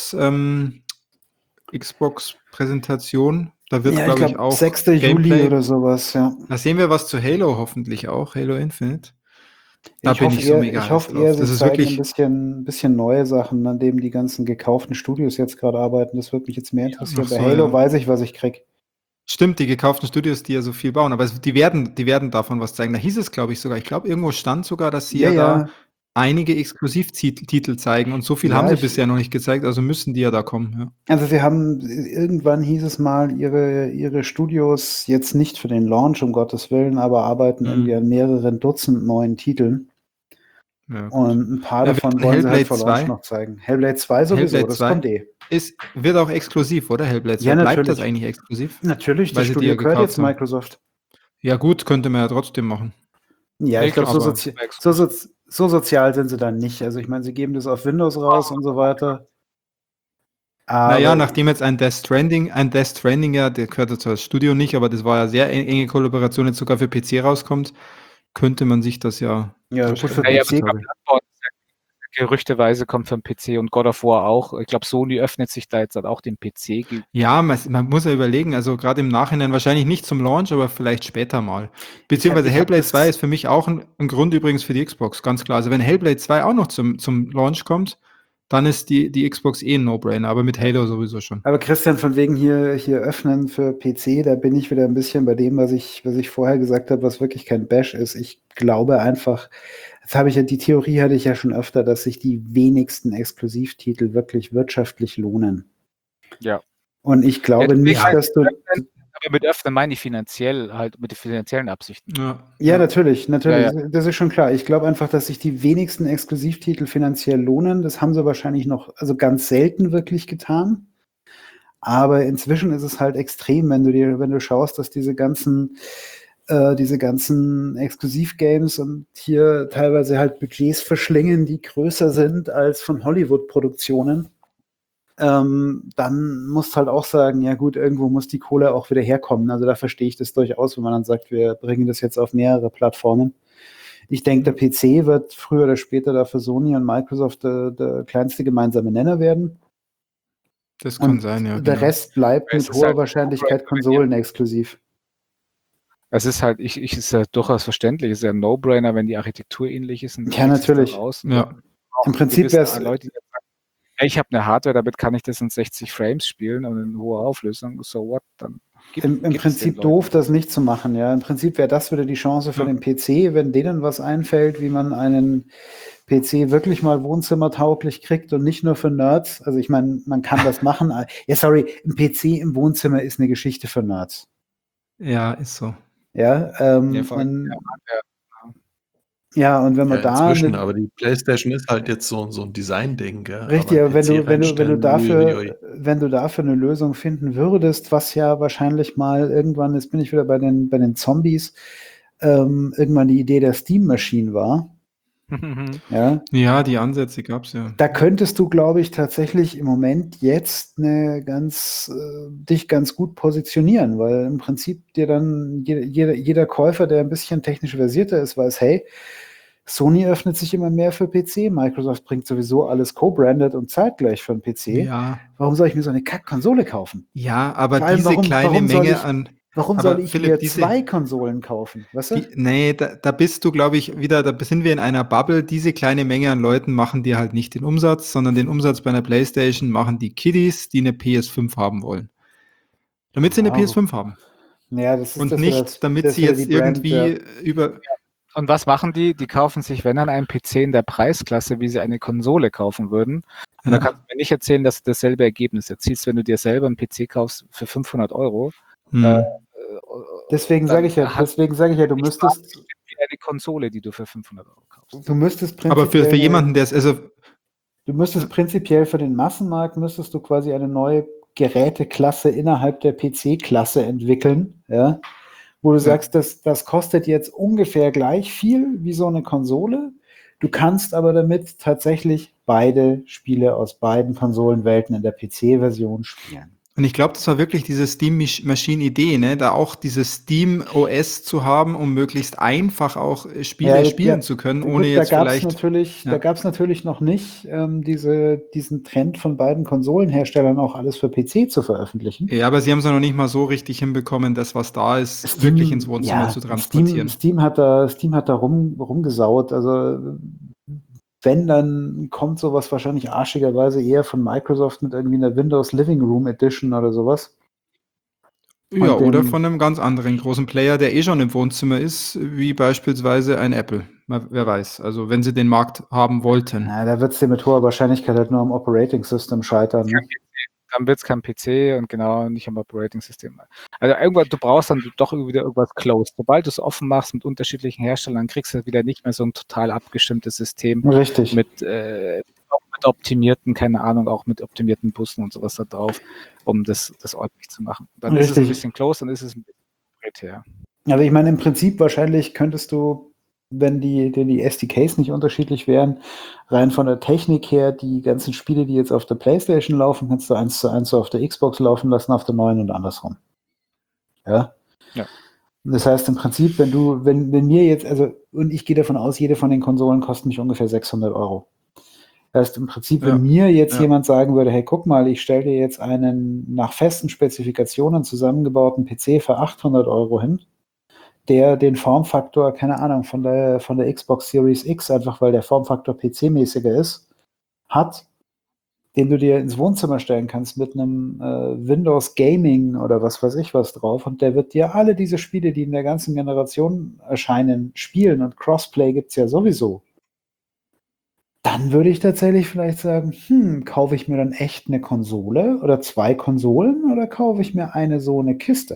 [SPEAKER 3] Xbox-Präsentation. Da wird, glaube ich, auch
[SPEAKER 1] 6. Juli oder sowas, ja.
[SPEAKER 3] Da sehen wir was zu Halo hoffentlich auch, Halo Infinite. Da bin ich
[SPEAKER 1] so
[SPEAKER 3] mega
[SPEAKER 1] Ich hoffe eher,
[SPEAKER 3] das
[SPEAKER 1] sie
[SPEAKER 3] ist
[SPEAKER 1] zeigen
[SPEAKER 3] wirklich
[SPEAKER 1] ein bisschen neue Sachen, an denen die ganzen gekauften Studios jetzt gerade arbeiten. Das würde mich jetzt mehr interessieren. Bei Halo weiß ich, was ich krieg.
[SPEAKER 3] Stimmt, die gekauften Studios, die ja so viel bauen, aber die werden davon was zeigen. Da hieß es, glaube ich, sogar. Ich glaube, irgendwo stand sogar, dass sie da einige Exklusivtitel zeigen und so viel haben sie bisher noch nicht gezeigt, also müssen die ja da kommen. Ja.
[SPEAKER 1] Also sie haben, irgendwann hieß es mal, ihre Studios jetzt nicht für den Launch, um Gottes Willen, aber arbeiten irgendwie an mehreren Dutzend neuen Titeln. Ja, und ein paar davon wollen sie halt vor Launch noch zeigen. Hellblade 2 sowieso,
[SPEAKER 3] Hellblade
[SPEAKER 1] das
[SPEAKER 3] 2
[SPEAKER 1] kommt
[SPEAKER 3] wird auch exklusiv, oder? Hellblade 2. Ja, bleibt das eigentlich exklusiv?
[SPEAKER 1] Natürlich, das Studio gehört jetzt Microsoft.
[SPEAKER 3] Ja gut, könnte man ja trotzdem machen.
[SPEAKER 1] Ja, ich glaube, so sozial sind sie dann nicht. Also ich meine, sie geben das auf Windows raus und so weiter.
[SPEAKER 3] Aber naja, nachdem jetzt ein Death Stranding, ja, der gehört zwar das Studio nicht, aber das war ja sehr enge Kollaboration, jetzt sogar für PC rauskommt, könnte man sich das ja...
[SPEAKER 1] Ja, gut für PC.
[SPEAKER 4] Gerüchteweise kommt für den PC und God of War auch. Ich glaube, Sony öffnet sich da jetzt auch den PC.
[SPEAKER 3] Ja, man muss ja überlegen, also gerade im Nachhinein wahrscheinlich nicht zum Launch, aber vielleicht später mal. Beziehungsweise Hellblade 2 ist für mich auch ein Grund übrigens für die Xbox, ganz klar. Also wenn Hellblade 2 auch noch zum Launch kommt, dann ist die Xbox ein No-Brainer, aber mit Halo sowieso schon.
[SPEAKER 1] Aber Christian, von wegen hier öffnen für PC, da bin ich wieder ein bisschen bei dem, was ich vorher gesagt habe, was wirklich kein Bash ist. Ich glaube einfach, die Theorie hatte ich ja schon öfter, dass sich die wenigsten Exklusivtitel wirklich wirtschaftlich lohnen.
[SPEAKER 4] Ja.
[SPEAKER 1] Und ich glaube nicht, dass du...
[SPEAKER 4] Aber mit öffnen meine ich finanziell, halt mit den finanziellen Absichten.
[SPEAKER 1] Ja, natürlich. Ja. Das ist schon klar. Ich glaube einfach, dass sich die wenigsten Exklusivtitel finanziell lohnen. Das haben sie wahrscheinlich noch, also ganz selten wirklich getan. Aber inzwischen ist es halt extrem, wenn du schaust, dass diese ganzen Exklusivgames und hier teilweise halt Budgets verschlingen, die größer sind als von Hollywood-Produktionen. Dann musst du halt auch sagen, ja gut, irgendwo muss die Kohle auch wieder herkommen. Also da verstehe ich das durchaus, wenn man dann sagt, wir bringen das jetzt auf mehrere Plattformen. Ich denke, der PC wird früher oder später da für Sony und Microsoft der kleinste gemeinsame Nenner werden.
[SPEAKER 3] Das kann sein, ja.
[SPEAKER 1] Der Rest bleibt mit hoher Wahrscheinlichkeit konsolenexklusiv.
[SPEAKER 4] Es ist halt, ist ja durchaus verständlich, es ist ja ein No-Brainer, wenn die Architektur ähnlich ist.
[SPEAKER 1] Ja, natürlich.
[SPEAKER 3] Ja.
[SPEAKER 1] Im Prinzip wäre es...
[SPEAKER 4] Ich habe eine Hardware, damit kann ich das in 60 Frames spielen und in hoher Auflösung. So what? Dann
[SPEAKER 1] Im Prinzip doof, das nicht zu machen, ja. Im Prinzip wäre das wieder die Chance für den PC, wenn denen was einfällt, wie man einen PC wirklich mal wohnzimmertauglich kriegt und nicht nur für Nerds. Also ich meine, man kann das machen. Ja, sorry, ein PC im Wohnzimmer ist eine Geschichte für Nerds.
[SPEAKER 3] Ja, ist so.
[SPEAKER 1] Ja, ja, und wenn man
[SPEAKER 2] inzwischen, aber die PlayStation ist halt jetzt so ein Design-Ding, gell?
[SPEAKER 1] Richtig, aber wenn du dafür eine Lösung finden würdest, was ja wahrscheinlich mal irgendwann, jetzt bin ich wieder bei den Zombies, irgendwann die Idee der Steam Machine war, Ja,
[SPEAKER 3] Ja, die Ansätze gab es ja.
[SPEAKER 1] da könntest du, glaube ich, tatsächlich im Moment jetzt dich ganz gut positionieren, weil im Prinzip dir dann jeder Käufer, der ein bisschen technisch versierter ist, weiß, hey, Sony öffnet sich immer mehr für PC, Microsoft bringt sowieso alles co-branded und zeitgleich für den PC.
[SPEAKER 3] Ja,
[SPEAKER 1] Warum soll ich mir so eine Kack-Konsole kaufen?
[SPEAKER 3] ja, aber
[SPEAKER 1] Vor allem,
[SPEAKER 3] diese kleine
[SPEAKER 1] warum soll
[SPEAKER 3] Menge
[SPEAKER 1] ich,
[SPEAKER 3] an.
[SPEAKER 1] warum soll
[SPEAKER 3] Aber
[SPEAKER 1] ich
[SPEAKER 3] Philipp,
[SPEAKER 1] mir 2 Konsolen kaufen? Weißt du?
[SPEAKER 3] nee, da bist du, glaube ich, wieder, da sind wir in einer Bubble. Diese kleine Menge an Leuten machen dir halt nicht den Umsatz, sondern den Umsatz bei einer PlayStation machen die Kiddies, die eine PS5 haben wollen. Damit sie eine
[SPEAKER 1] Ja,
[SPEAKER 3] PS5 haben.
[SPEAKER 1] ja, das ist
[SPEAKER 3] Und
[SPEAKER 1] das wieder,
[SPEAKER 3] nicht, damit
[SPEAKER 1] das
[SPEAKER 3] sie
[SPEAKER 1] wieder
[SPEAKER 3] jetzt
[SPEAKER 1] die Brand, ja.
[SPEAKER 3] irgendwie über.
[SPEAKER 4] Und was machen die? Die kaufen sich, wenn dann, einen PC in der Preisklasse, wie sie eine Konsole kaufen würden. Und da kannst du mir nicht erzählen, dass du dasselbe Ergebnis erzielst, wenn du dir selber einen PC kaufst für 500 €.
[SPEAKER 1] Deswegen sage ich ja, du müsstest
[SPEAKER 4] wie eine Konsole, die du für 500 € kaufst.
[SPEAKER 3] Aber für jemanden, der es, also
[SPEAKER 1] du müsstest prinzipiell für den Massenmarkt müsstest du quasi eine neue Geräteklasse innerhalb der PC-Klasse entwickeln, ja, wo du sagst, das kostet jetzt ungefähr gleich viel wie so eine Konsole. Du kannst aber damit tatsächlich beide Spiele aus beiden Konsolenwelten in der PC-Version spielen.
[SPEAKER 3] und ich glaube, das war wirklich diese Steam-Machine-Idee, ne? Da auch dieses Steam-OS zu haben, um möglichst einfach auch Spiele spielen zu können, ohne
[SPEAKER 1] gut,
[SPEAKER 3] jetzt
[SPEAKER 1] da gab's
[SPEAKER 3] vielleicht.
[SPEAKER 1] Da gab es natürlich noch nicht diesen Trend von beiden Konsolenherstellern auch alles für PC zu veröffentlichen.
[SPEAKER 3] Ja, aber sie haben es ja noch nicht mal so richtig hinbekommen, das, was da ist, wirklich ins Wohnzimmer zu transportieren.
[SPEAKER 1] Steam hat da rumgesaut. Also wenn, dann kommt sowas wahrscheinlich arschigerweise eher von Microsoft mit irgendwie einer Windows Living Room Edition oder sowas.
[SPEAKER 3] Ja,
[SPEAKER 1] Und
[SPEAKER 3] oder von einem ganz anderen großen Player, der schon im Wohnzimmer ist, wie beispielsweise ein Apple. Wer weiß, also wenn sie den Markt haben wollten.
[SPEAKER 1] Na, da wird es dir mit hoher Wahrscheinlichkeit halt nur am Operating System scheitern. Ne?
[SPEAKER 4] Dann wird es kein PC und genau nicht am Operating System. Also irgendwann, du brauchst dann doch wieder irgendwas closed. Sobald du es offen machst mit unterschiedlichen Herstellern, kriegst du wieder nicht mehr so ein total abgestimmtes System.
[SPEAKER 1] Richtig.
[SPEAKER 4] Mit optimierten, keine Ahnung, auch mit optimierten Bussen und sowas da drauf, um das ordentlich zu machen. Dann ist es ein bisschen closed, dann ist es ein bisschen proprietär.
[SPEAKER 1] Aber ich meine, im Prinzip wahrscheinlich könntest du, wenn die SDKs nicht unterschiedlich wären, rein von der Technik her, die ganzen Spiele, die jetzt auf der PlayStation laufen, kannst du 1:1 so auf der Xbox laufen lassen, auf der neuen und andersrum. Ja. Das heißt im Prinzip, wenn mir jetzt, also, und ich gehe davon aus, jede von den Konsolen kostet mich ungefähr 600 €. Das heißt im Prinzip, wenn mir jetzt jemand sagen würde, hey, guck mal, ich stelle dir jetzt einen nach festen Spezifikationen zusammengebauten PC für 800 € hin, der den Formfaktor, keine Ahnung, von der Xbox Series X, einfach weil der Formfaktor PC-mäßiger ist, hat, den du dir ins Wohnzimmer stellen kannst mit einem Windows Gaming oder was weiß ich was drauf, und der wird dir alle diese Spiele, die in der ganzen Generation erscheinen, spielen, und Crossplay gibt es ja sowieso. Dann würde ich tatsächlich vielleicht sagen, kaufe ich mir dann echt eine Konsole oder 2 Konsolen oder kaufe ich mir so eine Kiste?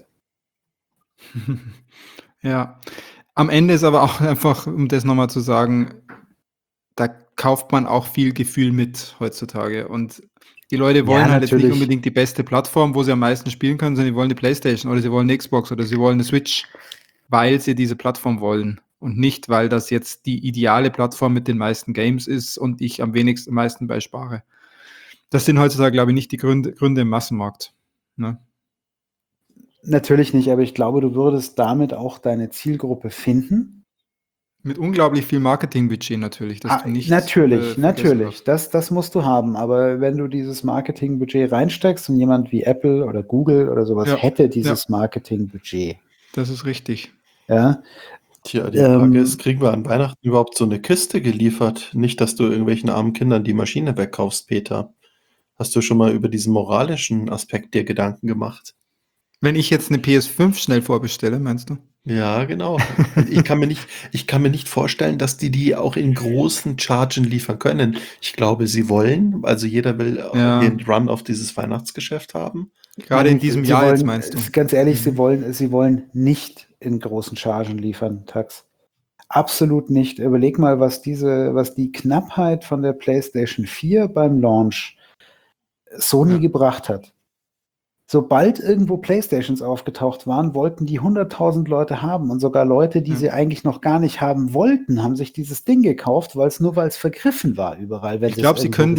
[SPEAKER 3] Ja, am Ende ist aber auch einfach, um das nochmal zu sagen, da kauft man auch viel Gefühl mit heutzutage, und die Leute wollen halt jetzt nicht unbedingt die beste Plattform, wo sie am meisten spielen können, sondern die wollen eine PlayStation oder sie wollen eine Xbox oder sie wollen eine Switch, weil sie diese Plattform wollen und nicht, weil das jetzt die ideale Plattform mit den meisten Games ist und ich am meisten bei spare. Das sind heutzutage, glaube ich, nicht die Gründe im Massenmarkt. Ne?
[SPEAKER 1] Natürlich nicht, aber ich glaube, du würdest damit auch deine Zielgruppe finden.
[SPEAKER 3] Mit unglaublich viel Marketingbudget natürlich.
[SPEAKER 1] Natürlich. Das musst du haben. Aber wenn du dieses Marketingbudget reinsteckst und jemand wie Apple oder Google oder sowas hätte dieses Marketingbudget.
[SPEAKER 3] Das ist richtig.
[SPEAKER 1] Ja.
[SPEAKER 2] Tja, die Frage ist, kriegen wir an Weihnachten überhaupt so eine Kiste geliefert? Nicht, dass du irgendwelchen armen Kindern die Maschine wegkaufst, Peter. Hast du schon mal über diesen moralischen Aspekt dir Gedanken gemacht?
[SPEAKER 3] Wenn ich jetzt eine PS5 schnell vorbestelle, meinst du?
[SPEAKER 2] Ja, genau. Ich kann mir nicht vorstellen, dass die auch in großen Chargen liefern können. Ich glaube, sie wollen, also jeder will den Run auf dieses Weihnachtsgeschäft haben.
[SPEAKER 3] Gerade in diesem Jahr jetzt, meinst du?
[SPEAKER 1] Ganz ehrlich, sie wollen nicht in großen Chargen liefern, Tax. Absolut nicht. Überleg mal, was die Knappheit von der PlayStation 4 beim Launch Sony gebracht hat. Sobald irgendwo Playstations aufgetaucht waren, wollten die 100.000 Leute haben und sogar Leute, die sie eigentlich noch gar nicht haben wollten, haben sich dieses Ding gekauft, weil es vergriffen war überall.
[SPEAKER 3] Ich glaube, sie können die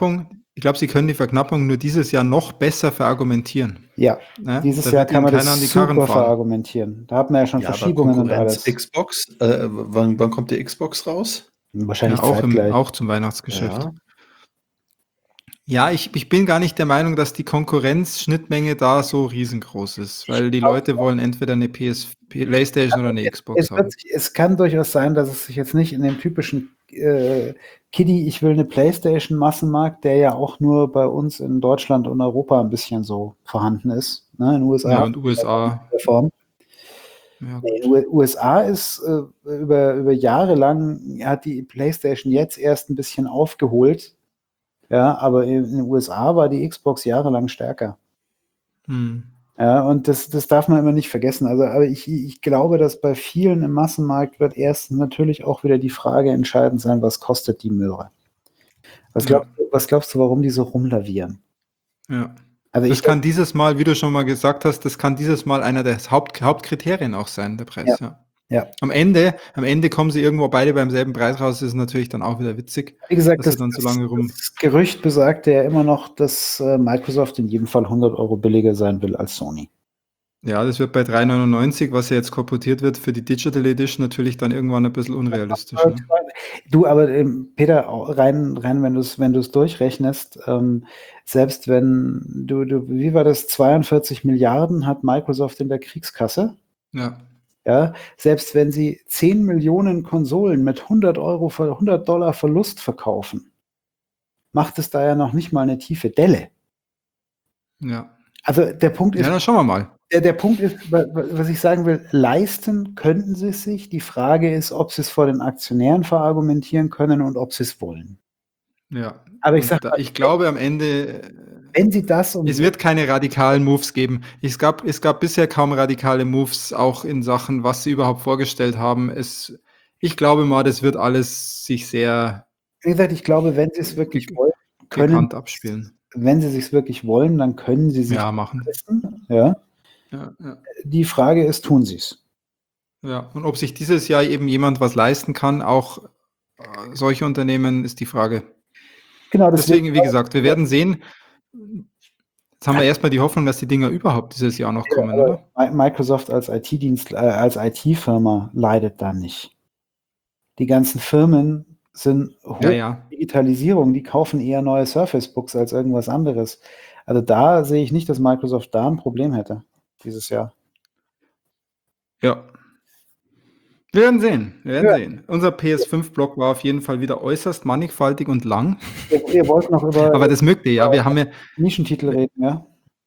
[SPEAKER 3] Verknappung nur dieses Jahr noch besser verargumentieren.
[SPEAKER 1] Ja, dieses Jahr kann man das super verargumentieren. Da hat man ja schon Verschiebungen und alles.
[SPEAKER 2] Xbox, wann kommt die Xbox raus?
[SPEAKER 1] Wahrscheinlich
[SPEAKER 3] auch zum Weihnachtsgeschäft. Ja, ich bin gar nicht der Meinung, dass die Konkurrenzschnittmenge da so riesengroß ist, weil die Leute wollen entweder eine PlayStation oder eine Xbox haben.
[SPEAKER 1] Es kann durchaus sein, dass es sich jetzt nicht in dem typischen Kiddie, ich will eine PlayStation Massenmarkt, der ja auch nur bei uns in Deutschland und Europa ein bisschen so vorhanden ist, ne, in den USA.
[SPEAKER 3] Ja, und USA.
[SPEAKER 1] Ja, in den USA ist über Jahre lang, hat die PlayStation jetzt erst ein bisschen aufgeholt. Ja, aber in den USA war die Xbox jahrelang stärker. Ja, und das darf man immer nicht vergessen. Also, aber ich glaube, dass bei vielen im Massenmarkt wird erst natürlich auch wieder die Frage entscheidend sein, was kostet die Möhre? Was glaubst du, warum die so rumlavieren?
[SPEAKER 3] Ja. Also das kann dieses Mal, wie du schon mal gesagt hast, das kann dieses Mal einer der Hauptkriterien auch sein, der Preis. Ja. Am Ende kommen sie irgendwo beide beim selben Preis raus, das ist natürlich dann auch wieder witzig.
[SPEAKER 1] Wie gesagt,
[SPEAKER 3] das
[SPEAKER 1] Gerücht besagt ja immer noch, dass Microsoft in jedem Fall 100 € billiger sein will als Sony.
[SPEAKER 3] Ja, das wird bei 3,99, was ja jetzt korportiert wird, für die Digital Edition natürlich dann irgendwann ein bisschen unrealistisch. Ne?
[SPEAKER 1] Du, aber Peter, rein wenn du es durchrechnest, selbst wenn du, wie war das, 42 Milliarden hat Microsoft in der Kriegskasse? Ja, selbst wenn sie 10 Millionen Konsolen mit 100 $100 Verlust verkaufen, macht es da ja noch nicht mal eine tiefe Delle.
[SPEAKER 3] Ja.
[SPEAKER 1] Also der Punkt ist.
[SPEAKER 3] Ja, dann schauen wir mal.
[SPEAKER 1] Der Punkt ist, was ich sagen will, leisten könnten sie es sich. Die Frage ist, ob sie es vor den Aktionären verargumentieren können und ob sie es wollen.
[SPEAKER 3] Ja.
[SPEAKER 1] Aber
[SPEAKER 3] ich glaube am Ende,
[SPEAKER 1] wenn sie das
[SPEAKER 3] es wird keine radikalen Moves geben. Es gab bisher kaum radikale Moves, auch in Sachen, was sie überhaupt vorgestellt haben. Ich glaube mal, das wird alles sich sehr.
[SPEAKER 1] Wie gesagt, ich glaube, wenn sie es wirklich wollen, können
[SPEAKER 3] abspielen.
[SPEAKER 1] Wenn sie es wirklich wollen, dann können sie sich
[SPEAKER 3] machen.
[SPEAKER 1] Ja. Die Frage ist, tun sie es?
[SPEAKER 3] Ja, und ob sich dieses Jahr eben jemand was leisten kann, auch solche Unternehmen, ist die Frage.
[SPEAKER 1] Genau,
[SPEAKER 3] deswegen, wie gesagt, wir werden sehen. Jetzt haben wir erstmal die Hoffnung, dass die Dinger überhaupt dieses Jahr noch kommen, oder?
[SPEAKER 1] Microsoft als als IT-Firma leidet da nicht. Die ganzen Firmen sind Digitalisierung, die kaufen eher neue Surface Books als irgendwas anderes. Also da sehe ich nicht, dass Microsoft da ein Problem hätte dieses Jahr.
[SPEAKER 3] Ja. Wir werden sehen. Unser PS5-Blog war auf jeden Fall wieder äußerst mannigfaltig und lang.
[SPEAKER 1] Ihr wollt noch über
[SPEAKER 3] aber das mögt ihr, ja. Wir haben ja
[SPEAKER 1] Nischentitel reden, ja?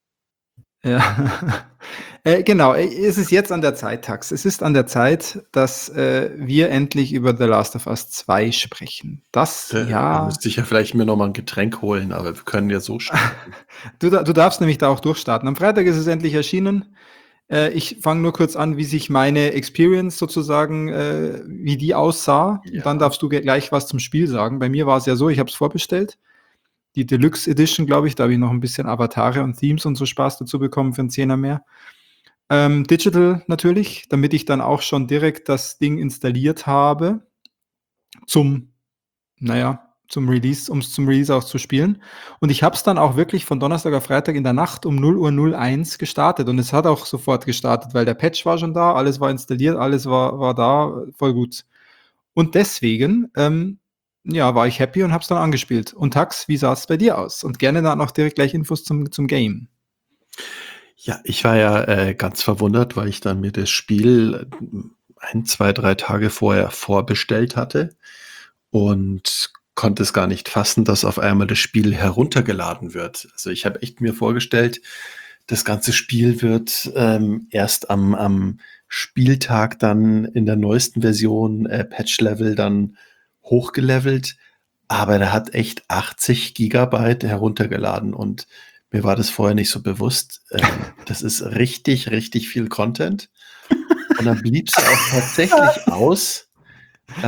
[SPEAKER 3] Ja. Genau, es ist jetzt an der Zeit, Tax. Es ist an der Zeit, dass wir endlich über The Last of Us 2 sprechen.
[SPEAKER 2] Da müsste ich ja vielleicht mir nochmal ein Getränk holen, aber wir können ja so starten.
[SPEAKER 3] Du darfst nämlich da auch durchstarten. Am Freitag ist es endlich erschienen. Ich fange nur kurz an, wie sich meine Experience sozusagen, wie die aussah. Ja. Dann darfst du gleich was zum Spiel sagen. Bei mir war es ja so, ich habe es vorbestellt. Die Deluxe Edition, glaube ich, da habe ich noch ein bisschen Avatare und Themes und so Spaß dazu bekommen für einen Zehner mehr. Digital natürlich, damit ich dann auch schon direkt das Ding installiert habe zum Release, um es zum Release auch zu spielen. Und ich habe es dann auch wirklich von Donnerstag auf Freitag in der Nacht um 0:01 gestartet. Und es hat auch sofort gestartet, weil der Patch war schon da, alles war installiert, alles war da, voll gut. Und deswegen war ich happy und habe es dann angespielt. Und Tax, wie sah es bei dir aus? Und gerne dann auch direkt gleich Infos zum Game.
[SPEAKER 2] Ja, ich war ja ganz verwundert, weil ich dann mir das Spiel 1, 2, 3 Tage vorher vorbestellt hatte und konnte es gar nicht fassen, dass auf einmal das Spiel heruntergeladen wird. Also ich habe echt mir vorgestellt, das ganze Spiel wird erst am Spieltag dann in der neuesten Version Patch-Level dann hochgelevelt, aber der hat echt 80 Gigabyte heruntergeladen und mir war das vorher nicht so bewusst. Das ist richtig, richtig viel Content. Und dann blieb es auch tatsächlich aus,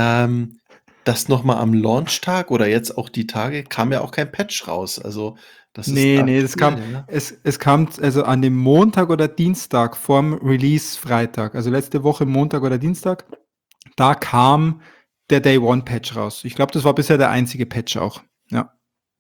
[SPEAKER 2] dass nochmal am Launchtag oder jetzt auch die Tage kam ja auch kein Patch raus. Also Das ist
[SPEAKER 3] Nee,
[SPEAKER 2] aktuell,
[SPEAKER 3] das kam,
[SPEAKER 2] ja.
[SPEAKER 3] es kam also an dem Montag oder Dienstag vorm Release Freitag, also letzte Woche Montag oder Dienstag, da kam der Day One Patch raus. Ich glaube, das war bisher der einzige Patch auch. Ja.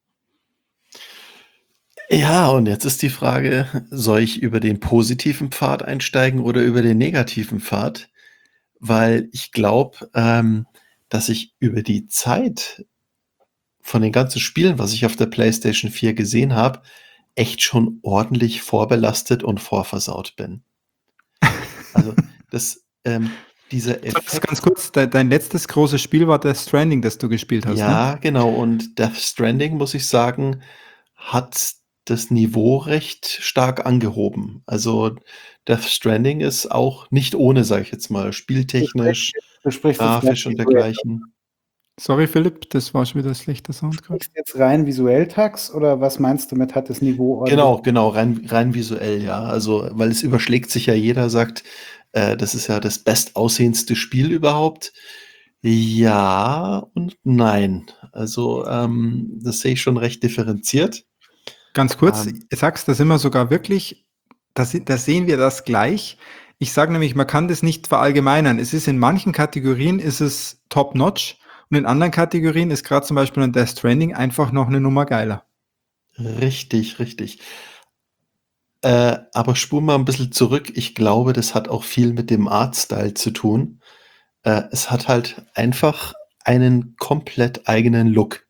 [SPEAKER 2] Ja, und jetzt ist die Frage, soll ich über den positiven Pfad einsteigen oder über den negativen Pfad? Weil ich glaube, dass ich über die Zeit von den ganzen Spielen, was ich auf der PlayStation 4 gesehen habe, echt schon ordentlich vorbelastet und vorversaut bin. Also dieser
[SPEAKER 3] Das
[SPEAKER 2] Effekt.
[SPEAKER 3] ganz kurz, dein letztes großes Spiel war Death Stranding, das du gespielt hast, ne?
[SPEAKER 2] Ja, genau. Und Death Stranding, muss ich sagen, hat das Niveau recht stark angehoben. Also Death Stranding ist auch nicht ohne, sage ich jetzt mal, spieltechnisch,
[SPEAKER 1] Du sprichst jetzt rein
[SPEAKER 2] grafisch und
[SPEAKER 1] visuell.
[SPEAKER 2] dergleichen.
[SPEAKER 3] Sorry, Philipp, das war schon wieder ein schlechter Sound gerade.
[SPEAKER 1] Sprichst du jetzt rein visuell, Tax, oder was meinst du mit hat das Niveau ordentlich?
[SPEAKER 2] Genau, rein visuell, ja. Also, weil es überschlägt sich ja, jeder sagt, das ist ja das bestaussehendste Spiel überhaupt. Ja und nein. Also, das sehe ich schon recht differenziert.
[SPEAKER 3] Ganz kurz, sagst, da sind wir sogar wirklich, da sehen wir das gleich. Ich sage nämlich, man kann das nicht verallgemeinern. Es ist in manchen Kategorien ist es top-notch und in anderen Kategorien ist gerade zum Beispiel ein Death Stranding einfach noch eine Nummer geiler.
[SPEAKER 2] Richtig, richtig. Aber spuren wir ein bisschen zurück. Ich glaube, das hat auch viel mit dem Artstyle zu tun. Es hat halt einfach einen komplett eigenen Look.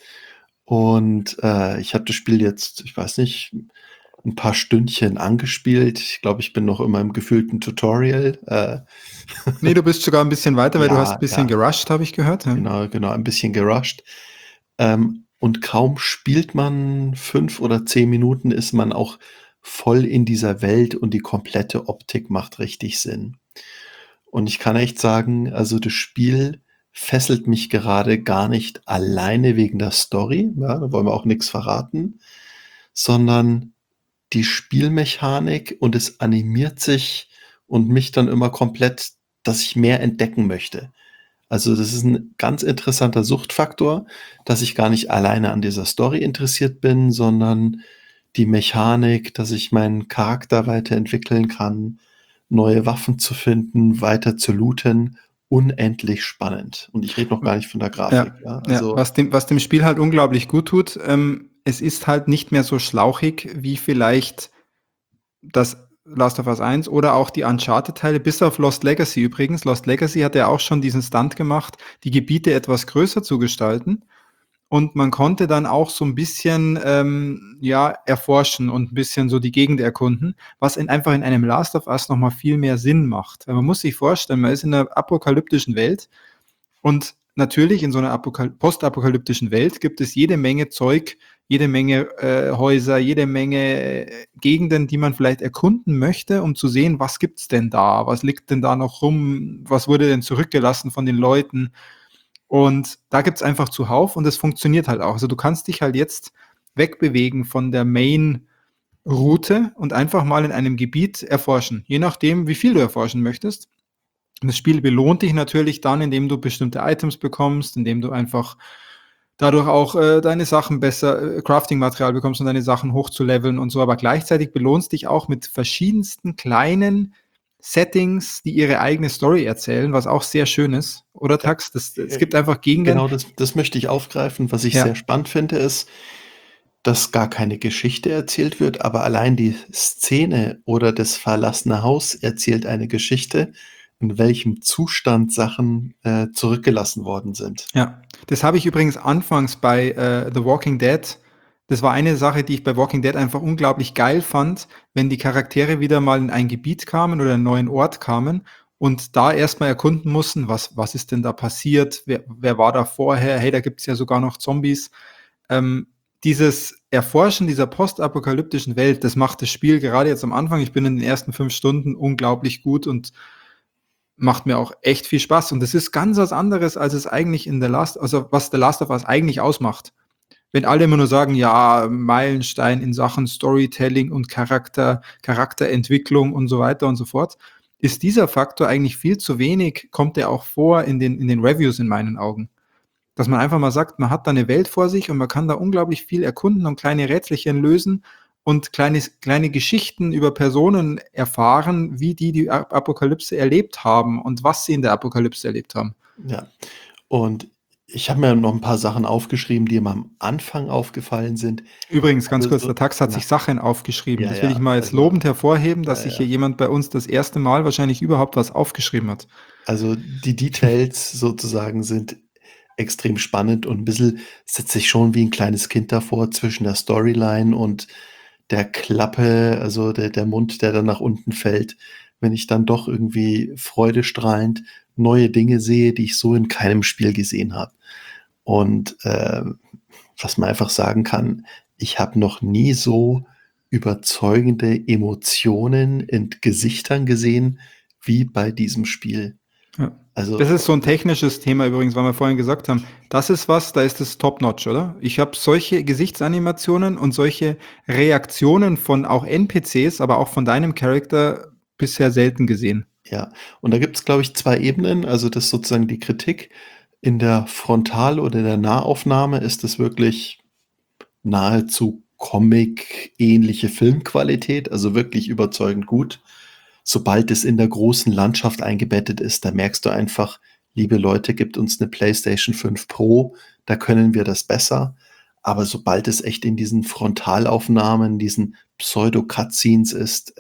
[SPEAKER 2] Und ich habe das Spiel jetzt, ich weiß nicht, ein paar Stündchen angespielt. Ich glaube, ich bin noch immer im gefühlten Tutorial.
[SPEAKER 3] Nee, du bist sogar ein bisschen weiter, weil du
[SPEAKER 2] Ja,
[SPEAKER 3] hast ein bisschen gerusht, habe ich gehört. Ja.
[SPEAKER 2] Genau, ein bisschen gerusht. Und kaum spielt man 5 oder 10 Minuten, ist man auch voll in dieser Welt und die komplette Optik macht richtig Sinn. Und ich kann echt sagen, also das Spiel fesselt mich gerade gar nicht alleine wegen der Story, ja, da wollen wir auch nichts verraten, sondern die Spielmechanik, und es animiert sich und mich dann immer komplett, dass ich mehr entdecken möchte. Also das ist ein ganz interessanter Suchtfaktor, dass ich gar nicht alleine an dieser Story interessiert bin, sondern die Mechanik, dass ich meinen Charakter weiterentwickeln kann, neue Waffen zu finden, weiter zu looten, unendlich spannend. Und ich rede noch gar nicht von der Grafik. Ja, also
[SPEAKER 3] was dem Spiel halt unglaublich gut tut, es ist halt nicht mehr so schlauchig wie vielleicht das Last of Us 1 oder auch die Uncharted-Teile, bis auf Lost Legacy übrigens. Lost Legacy hat ja auch schon diesen Stunt gemacht, die Gebiete etwas größer zu gestalten. Und man konnte dann auch so ein bisschen erforschen und ein bisschen so die Gegend erkunden, was einfach in einem Last of Us nochmal viel mehr Sinn macht. Weil man muss sich vorstellen, man ist in einer apokalyptischen Welt und natürlich in so einer postapokalyptischen Welt gibt es jede Menge Zeug, jede Menge Häuser, jede Menge Gegenden, die man vielleicht erkunden möchte, um zu sehen, was gibt's denn da, was liegt denn da noch rum, was wurde denn zurückgelassen von den Leuten. Und da gibt's einfach zuhauf und es funktioniert halt auch. Also du kannst dich halt jetzt wegbewegen von der Main-Route und einfach mal in einem Gebiet erforschen, je nachdem, wie viel du erforschen möchtest. Und das Spiel belohnt dich natürlich dann, indem du bestimmte Items bekommst, indem du einfach dadurch auch deine Sachen besser, Crafting-Material bekommst, um deine Sachen hochzuleveln und so. Aber gleichzeitig belohnst dich auch mit verschiedensten kleinen Settings, die ihre eigene Story erzählen, was auch sehr schön ist. Oder Tax? Es gibt einfach Gegenden.
[SPEAKER 2] Genau, das möchte ich aufgreifen. Was ich sehr spannend finde, ist, dass gar keine Geschichte erzählt wird, aber allein die Szene oder das verlassene Haus erzählt eine Geschichte, in welchem Zustand Sachen zurückgelassen worden sind.
[SPEAKER 3] Ja, das habe ich übrigens anfangs bei The Walking Dead. Das war eine Sache, die ich bei Walking Dead einfach unglaublich geil fand, wenn die Charaktere wieder mal in ein Gebiet kamen oder einen neuen Ort kamen und da erstmal erkunden mussten, was ist denn da passiert, wer war da vorher, hey, da gibt es ja sogar noch Zombies. Dieses Erforschen dieser postapokalyptischen Welt, das macht das Spiel gerade jetzt am Anfang, ich bin in den ersten 5 Stunden unglaublich gut und macht mir auch echt viel Spaß. Und das ist ganz was anderes, als es eigentlich was The Last of Us eigentlich ausmacht. Wenn alle immer nur sagen, ja, Meilenstein in Sachen Storytelling und Charakterentwicklung und so weiter und so fort, ist dieser Faktor eigentlich viel zu wenig, kommt er auch vor in den Reviews in meinen Augen. Dass man einfach mal sagt, man hat da eine Welt vor sich und man kann da unglaublich viel erkunden und kleine Rätselchen lösen und kleine Geschichten über Personen erfahren, wie die Apokalypse erlebt haben und was sie in der Apokalypse erlebt haben.
[SPEAKER 2] Ja, und ich habe mir noch ein paar Sachen aufgeschrieben, die mir am Anfang aufgefallen sind.
[SPEAKER 3] Übrigens, ganz
[SPEAKER 2] Also
[SPEAKER 3] kurz,
[SPEAKER 2] so,
[SPEAKER 3] der Tax hat
[SPEAKER 2] ja,
[SPEAKER 3] sich Sachen aufgeschrieben.
[SPEAKER 2] ja,
[SPEAKER 3] Das will ich
[SPEAKER 2] ja,
[SPEAKER 3] mal jetzt
[SPEAKER 2] also,
[SPEAKER 3] lobend hervorheben, dass
[SPEAKER 2] ja,
[SPEAKER 3] sich hier
[SPEAKER 2] ja.
[SPEAKER 3] jemand bei uns das erste Mal wahrscheinlich überhaupt was aufgeschrieben hat.
[SPEAKER 2] Also die Details sozusagen sind extrem spannend und ein bisschen setzt sich schon wie ein kleines Kind davor zwischen der Storyline und der Klappe, also der Mund, der dann nach unten fällt, wenn ich dann doch irgendwie freudestrahlend neue Dinge sehe, die ich so in keinem Spiel gesehen habe. Und was man einfach sagen kann, ich habe noch nie so überzeugende Emotionen in Gesichtern gesehen wie bei diesem Spiel.
[SPEAKER 3] Ja.
[SPEAKER 2] Also
[SPEAKER 3] Das ist so ein technisches Thema übrigens, weil wir vorhin gesagt haben, das ist was, da ist es top-notch, oder? Ich habe solche Gesichtsanimationen und solche Reaktionen von auch NPCs, aber auch von deinem Charakter bisher selten gesehen.
[SPEAKER 2] ja, und da gibt es, glaube ich, 2 Ebenen. Also das ist sozusagen die Kritik. In der Frontal- oder der Nahaufnahme ist es wirklich nahezu Comic-ähnliche Filmqualität, also wirklich überzeugend gut. Sobald es in der großen Landschaft eingebettet ist, da merkst du einfach, liebe Leute, gibt uns eine PlayStation 5 Pro, da können wir das besser. Aber sobald es echt in diesen Frontalaufnahmen, diesen Pseudo-Cutscenes ist,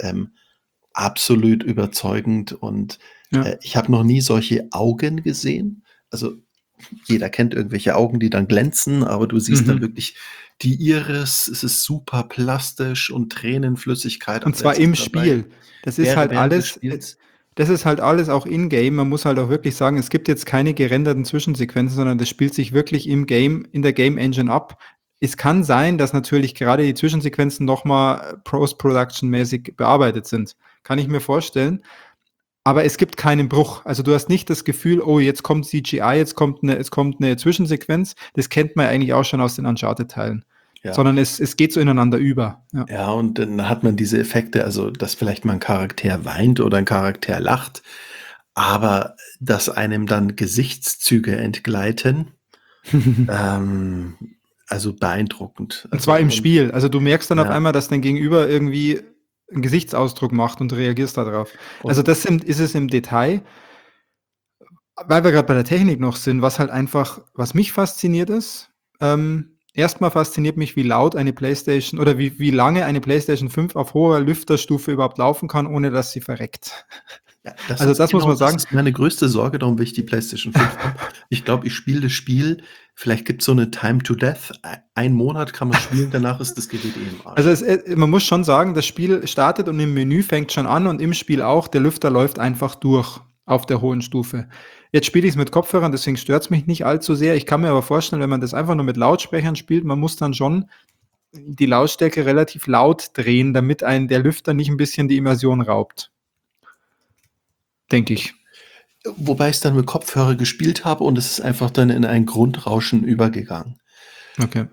[SPEAKER 2] absolut überzeugend. Und
[SPEAKER 3] Ja.
[SPEAKER 2] ich habe noch nie solche Augen gesehen. Also jeder kennt irgendwelche Augen, die dann glänzen, aber du siehst dann wirklich die Iris, es ist super plastisch und Tränenflüssigkeit
[SPEAKER 3] Und zwar im Spiel. Das ist halt
[SPEAKER 2] während des
[SPEAKER 3] alles,
[SPEAKER 2] Spiels.
[SPEAKER 3] das ist halt alles auch in-game. Man muss halt auch wirklich sagen, es gibt jetzt keine gerenderten Zwischensequenzen, sondern das spielt sich wirklich im Game, in der Game Engine ab. Es kann sein, dass natürlich gerade die Zwischensequenzen nochmal Post-Production-mäßig bearbeitet sind. Kann ich mir vorstellen. Aber es gibt keinen Bruch. Also du hast nicht das Gefühl, oh, jetzt kommt CGI, jetzt kommt eine Zwischensequenz. Das kennt man eigentlich auch schon aus den Uncharted-Teilen.
[SPEAKER 2] Ja.
[SPEAKER 3] Sondern es geht so ineinander über. Ja.
[SPEAKER 2] Ja, und dann hat man diese Effekte, also dass vielleicht mal ein Charakter weint oder ein Charakter lacht, aber dass einem dann Gesichtszüge entgleiten, also beeindruckend.
[SPEAKER 3] Und zwar im Spiel. Also du merkst dann auf
[SPEAKER 2] Ja.
[SPEAKER 3] einmal, dass dein Gegenüber irgendwie einen Gesichtsausdruck macht und du reagierst darauf. Also das ist es im Detail. Weil wir gerade bei der Technik noch sind, was halt einfach, was mich fasziniert ist, erstmal fasziniert mich, wie laut eine PlayStation oder wie lange eine PlayStation 5 auf hoher Lüfterstufe überhaupt laufen kann, ohne dass sie verreckt.
[SPEAKER 2] Ja,
[SPEAKER 3] Also das muss man sagen.
[SPEAKER 2] Das ist meine größte Sorge, darum will ich die PlayStation 5 haben. Ich glaube, ich spiele das Spiel, vielleicht gibt es so eine Time to Death. 1 Monat kann man spielen, danach ist das Gerät im Arsch.
[SPEAKER 3] Also man muss schon sagen, das Spiel startet und im Menü fängt schon an und im Spiel auch, der Lüfter läuft einfach durch auf der hohen Stufe. Jetzt spiele ich es mit Kopfhörern, deswegen stört es mich nicht allzu sehr. Ich kann mir aber vorstellen, wenn man das einfach nur mit Lautsprechern spielt, man muss dann schon die Lautstärke relativ laut drehen, damit einen der Lüfter nicht ein bisschen die Immersion raubt. Denke ich.
[SPEAKER 2] Wobei ich es dann mit Kopfhörer gespielt habe und es ist einfach dann in ein Grundrauschen übergegangen.
[SPEAKER 3] Okay.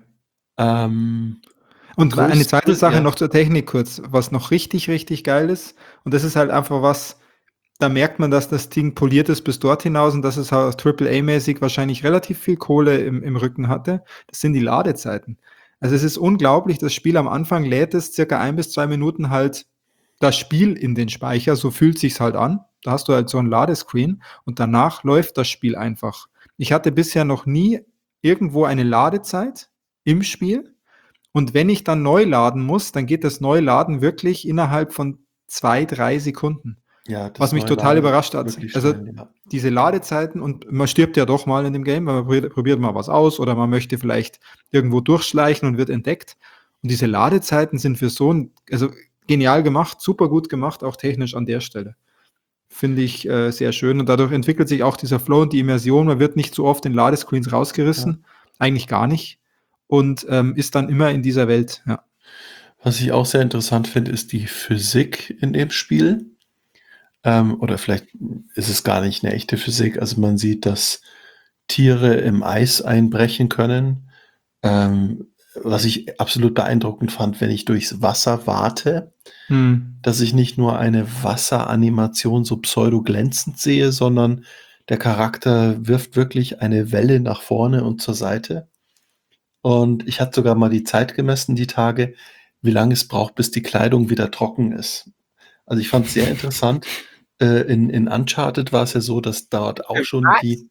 [SPEAKER 2] Und
[SPEAKER 3] eine zweite Sache noch zur Technik kurz, was noch richtig, richtig geil ist. Und das ist halt einfach was, da merkt man, dass das Ding poliert ist bis dort hinaus und dass es halt AAA-mäßig wahrscheinlich relativ viel Kohle im Rücken hatte. Das sind die Ladezeiten. Also es ist unglaublich, das Spiel am Anfang lädt es circa 1 bis 2 Minuten halt das Spiel in den Speicher, so fühlt sich's halt an. Da hast du halt so ein Ladescreen und danach läuft das Spiel einfach. Ich hatte bisher noch nie irgendwo eine Ladezeit im Spiel und wenn ich dann neu laden muss, dann geht das Neuladen wirklich innerhalb von 2-3 Sekunden.
[SPEAKER 2] Ja,
[SPEAKER 3] Was mich total überrascht hat. Also
[SPEAKER 2] schnell, ja.
[SPEAKER 3] diese Ladezeiten und man stirbt ja doch mal in dem Game, weil man probiert mal was aus oder man möchte vielleicht irgendwo durchschleichen und wird entdeckt. Und diese Ladezeiten sind für so ein, also genial gemacht, super gut gemacht, auch technisch an der Stelle. Finde ich sehr schön und dadurch entwickelt sich auch dieser Flow und die Immersion. Man wird nicht so oft in Ladescreens rausgerissen, eigentlich gar nicht und ist dann immer in dieser Welt. Ja.
[SPEAKER 2] Was ich auch sehr interessant finde, ist die Physik in dem Spiel. Oder vielleicht ist es gar nicht eine echte Physik. Also man sieht, dass Tiere im Eis einbrechen können. Was ich absolut beeindruckend fand, wenn ich durchs Wasser warte, dass ich nicht nur eine Wasseranimation so pseudo glänzend sehe, sondern Der Charakter wirft wirklich eine Welle nach vorne und zur Seite. Und ich hatte sogar mal die Zeit gemessen, die Tage, wie lange es braucht, bis die Kleidung wieder trocken ist. Also ich fand es sehr interessant. In Uncharted war es ja so, dass dort auch schon die...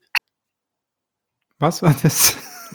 [SPEAKER 3] Was war das?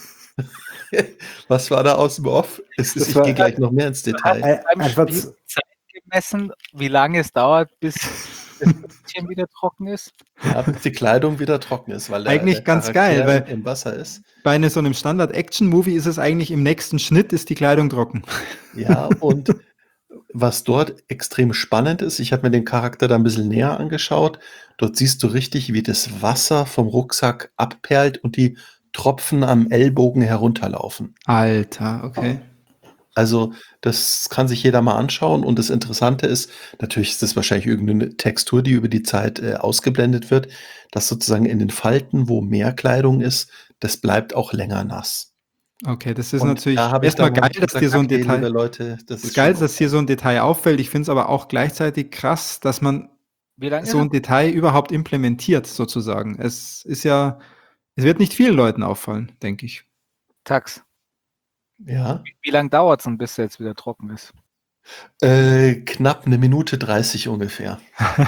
[SPEAKER 2] Was war da aus dem Off? Ich gehe gleich noch mehr ins Detail.
[SPEAKER 4] Beim Spiel Zeit gemessen, wie lange es dauert, bis das Mädchen wieder trocken ist?
[SPEAKER 2] Ja, bis die Kleidung wieder trocken ist, weil
[SPEAKER 3] eigentlich
[SPEAKER 2] der
[SPEAKER 3] ganz
[SPEAKER 2] Charakter
[SPEAKER 3] geil, weil
[SPEAKER 2] im Wasser ist.
[SPEAKER 3] Bei so einem Standard-Action-Movie ist es eigentlich im nächsten Schnitt ist die Kleidung trocken.
[SPEAKER 2] Ja, und was dort extrem spannend ist, ich habe mir den Charakter da ein bisschen näher angeschaut. Dort siehst du richtig, wie das Wasser vom Rucksack abperlt und die Tropfen am Ellbogen herunterlaufen.
[SPEAKER 3] Alter, okay.
[SPEAKER 2] Also das kann sich jeder mal anschauen. Und das Interessante ist, natürlich ist das wahrscheinlich irgendeine Textur, die über die Zeit ausgeblendet wird, dass sozusagen in den Falten, wo mehr Kleidung ist, das bleibt auch länger nass.
[SPEAKER 3] Okay, das ist
[SPEAKER 2] Und
[SPEAKER 3] natürlich
[SPEAKER 2] da habe ich
[SPEAKER 3] erstmal
[SPEAKER 2] dann
[SPEAKER 3] geil,
[SPEAKER 2] gesagt,
[SPEAKER 3] dass dir so ein
[SPEAKER 2] okay,
[SPEAKER 3] Detail.
[SPEAKER 2] liebe Leute, das
[SPEAKER 3] ist
[SPEAKER 2] ist
[SPEAKER 3] geil,
[SPEAKER 2] schon
[SPEAKER 3] dass hier so ein Detail auffällt. Ich finde es aber auch gleichzeitig krass, dass man
[SPEAKER 4] Wie lange
[SPEAKER 3] so ein Detail überhaupt implementiert, sozusagen. Es wird nicht vielen Leuten auffallen, denke ich.
[SPEAKER 4] Tax.
[SPEAKER 2] Ja.
[SPEAKER 4] Wie lange dauert es denn, bis er jetzt wieder trocken ist?
[SPEAKER 2] Knapp 1 Minute 30 ungefähr.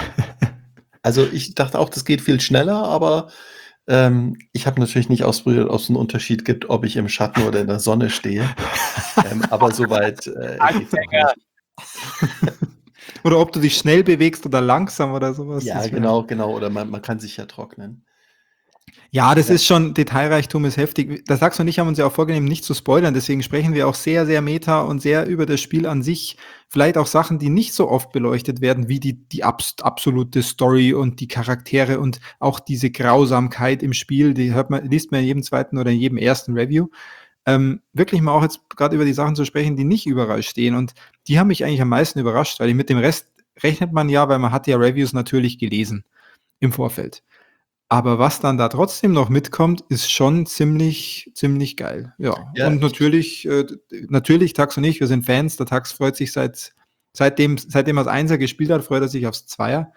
[SPEAKER 2] Also ich dachte auch, das geht viel schneller, aber ich habe natürlich nicht ausprobiert, ob es einen Unterschied gibt, ob ich im Schatten oder in der Sonne stehe. Aber soweit geht's noch nicht.
[SPEAKER 3] Oder ob du dich schnell bewegst oder langsam oder sowas.
[SPEAKER 2] Ja, genau. Oder man kann sich ja trocknen.
[SPEAKER 3] Ja, das ist schon, Detailreichtum ist heftig. Das Lachs und ich haben uns ja auch vorgenommen, nicht zu spoilern, deswegen sprechen wir auch sehr, sehr meta und sehr über das Spiel an sich. Vielleicht auch Sachen, die nicht so oft beleuchtet werden, wie die absolute Story und die Charaktere und auch diese Grausamkeit im Spiel, die liest man in jedem zweiten oder in jedem ersten Review. Wirklich mal auch jetzt gerade über die Sachen zu sprechen, die nicht überall stehen. Und die haben mich eigentlich am meisten überrascht, weil mit dem Rest rechnet man ja, weil man hat ja Reviews natürlich gelesen im Vorfeld. Aber was dann da trotzdem noch mitkommt, ist schon ziemlich, ziemlich geil. Ja. Und natürlich, Tax und ich, wir sind Fans. Der Tax freut sich seitdem er das Einser gespielt hat, freut er sich aufs Zweier.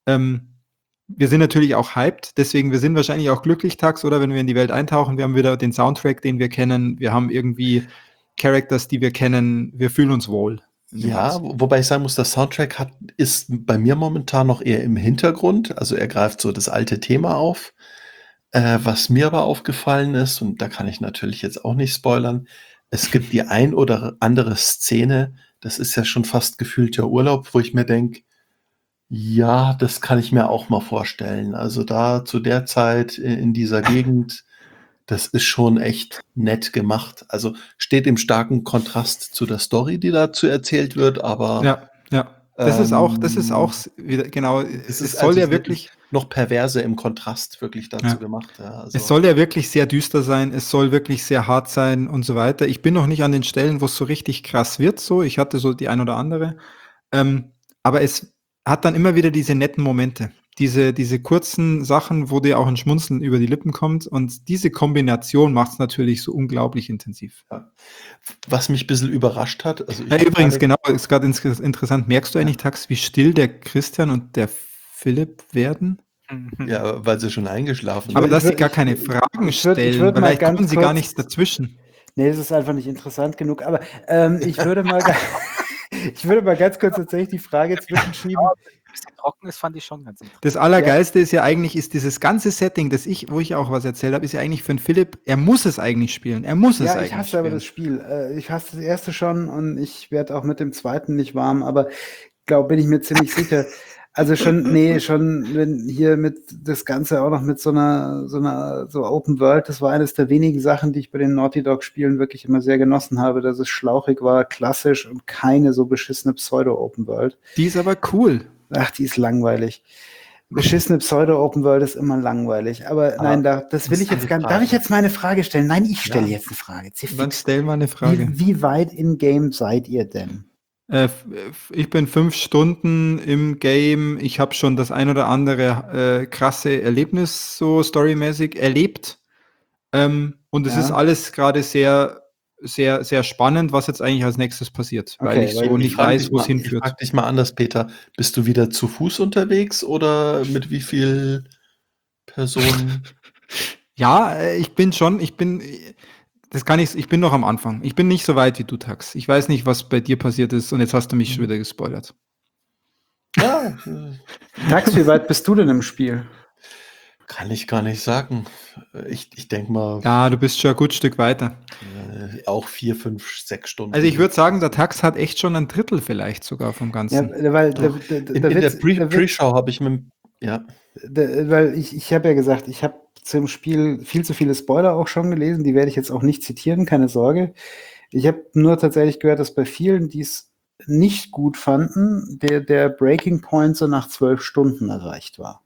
[SPEAKER 3] Wir sind natürlich auch hyped, deswegen wir sind wahrscheinlich auch glücklich, Tax, oder wenn wir in die Welt eintauchen. Wir haben wieder den Soundtrack, den wir kennen. Wir haben irgendwie Characters, die wir kennen. Wir fühlen uns wohl.
[SPEAKER 2] Ja, wobei ich sagen muss, der Soundtrack ist bei mir momentan noch eher im Hintergrund. Also er greift so das alte Thema auf. Was mir aber aufgefallen ist, und da kann ich natürlich jetzt auch nicht spoilern, es gibt die ein oder andere Szene, das ist ja schon fast gefühlter Urlaub, wo ich mir denke, ja, das kann ich mir auch mal vorstellen. Also da zu der Zeit in dieser Gegend, das ist schon echt nett gemacht. Also steht im starken Kontrast zu der Story, die dazu erzählt wird, aber
[SPEAKER 3] ja. Das ist auch wieder, genau,
[SPEAKER 2] es
[SPEAKER 3] soll
[SPEAKER 2] also
[SPEAKER 3] ja wirklich
[SPEAKER 2] noch perverse im Kontrast wirklich dazu gemacht. Ja, also.
[SPEAKER 3] Es soll ja wirklich sehr düster sein, es soll wirklich sehr hart sein und so weiter. Ich bin noch nicht an den Stellen, wo es so richtig krass wird, so. Ich hatte so die ein oder andere. Aber es hat dann immer wieder diese netten Momente. Diese kurzen Sachen, wo dir auch ein Schmunzeln über die Lippen kommt. Und diese Kombination macht es natürlich so unglaublich intensiv.
[SPEAKER 2] Ja. Was mich ein bisschen überrascht hat. Also
[SPEAKER 3] übrigens, genau, ist gerade interessant. Merkst du eigentlich, Tax, wie still der Christian und der Philipp werden?
[SPEAKER 2] Ja, weil sie schon eingeschlafen sind.
[SPEAKER 3] Aber dass sie gar keine Fragen stellen, vielleicht kommen sie gar nichts dazwischen.
[SPEAKER 1] Nee, das ist einfach nicht interessant genug. Aber ich würde mal ganz kurz tatsächlich die Frage zwischenschieben.
[SPEAKER 4] Bisschen trocken ist, fand ich schon ganz interessant.
[SPEAKER 3] Das Allergeilste ist ja eigentlich, ist dieses ganze Setting, wo ich auch was erzählt habe, ist ja eigentlich für den Philipp, er muss es eigentlich spielen. Ich hasse
[SPEAKER 1] aber das Spiel. Ich hasse das erste schon und ich werde auch mit dem zweiten nicht warm, aber bin ich mir ziemlich sicher. Also schon, wenn hier mit das Ganze auch noch mit so Open World, das war eines der wenigen Sachen, die ich bei den Naughty Dog Spielen wirklich immer sehr genossen habe, dass es schlauchig war, klassisch und keine so beschissene Pseudo-Open World.
[SPEAKER 3] Die ist aber cool.
[SPEAKER 1] Ach, die ist langweilig. Beschissene Pseudo-Open World ist immer langweilig. Aber nein, das will ich jetzt gar nicht. Darf ich jetzt mal eine Frage stellen? Nein, ich stelle jetzt eine Frage.
[SPEAKER 3] Dann stell mal eine Frage.
[SPEAKER 1] Wie weit in Game seid ihr denn?
[SPEAKER 3] Ich bin 5 Stunden im Game. Ich habe schon das ein oder andere krasse Erlebnis so storymäßig erlebt. Und es ist alles gerade sehr, sehr, sehr spannend, was jetzt eigentlich als nächstes passiert, weil ich so nicht weiß, wo es hinführt.
[SPEAKER 2] Ich frage dich mal anders, Peter. Bist du wieder zu Fuß unterwegs oder mit wie viel Person?
[SPEAKER 3] Ja, ich bin noch am Anfang. Ich bin nicht so weit wie du, Tax. Ich weiß nicht, was bei dir passiert ist und jetzt hast du mich schon wieder gespoilert.
[SPEAKER 2] Ja,
[SPEAKER 1] Tax, wie weit bist du denn im Spiel?
[SPEAKER 2] kann ich gar nicht sagen. Ich denke mal,
[SPEAKER 3] Ja, du bist schon ein gutes Stück weiter.
[SPEAKER 2] auch 4, 5, 6 Stunden.
[SPEAKER 3] Also ich würde sagen, der Tax hat echt schon ein Drittel vielleicht sogar vom
[SPEAKER 1] Ja,
[SPEAKER 3] Ganzen.
[SPEAKER 1] weil
[SPEAKER 2] in der Pre-Show habe ich
[SPEAKER 1] weil ich habe ja gesagt, ich habe zum Spiel viel zu viele Spoiler auch schon gelesen, die werde ich jetzt auch nicht zitieren, keine Sorge. Ich habe nur tatsächlich gehört, dass bei vielen, die es nicht gut fanden, der Breaking Point so nach 12 Stunden erreicht war.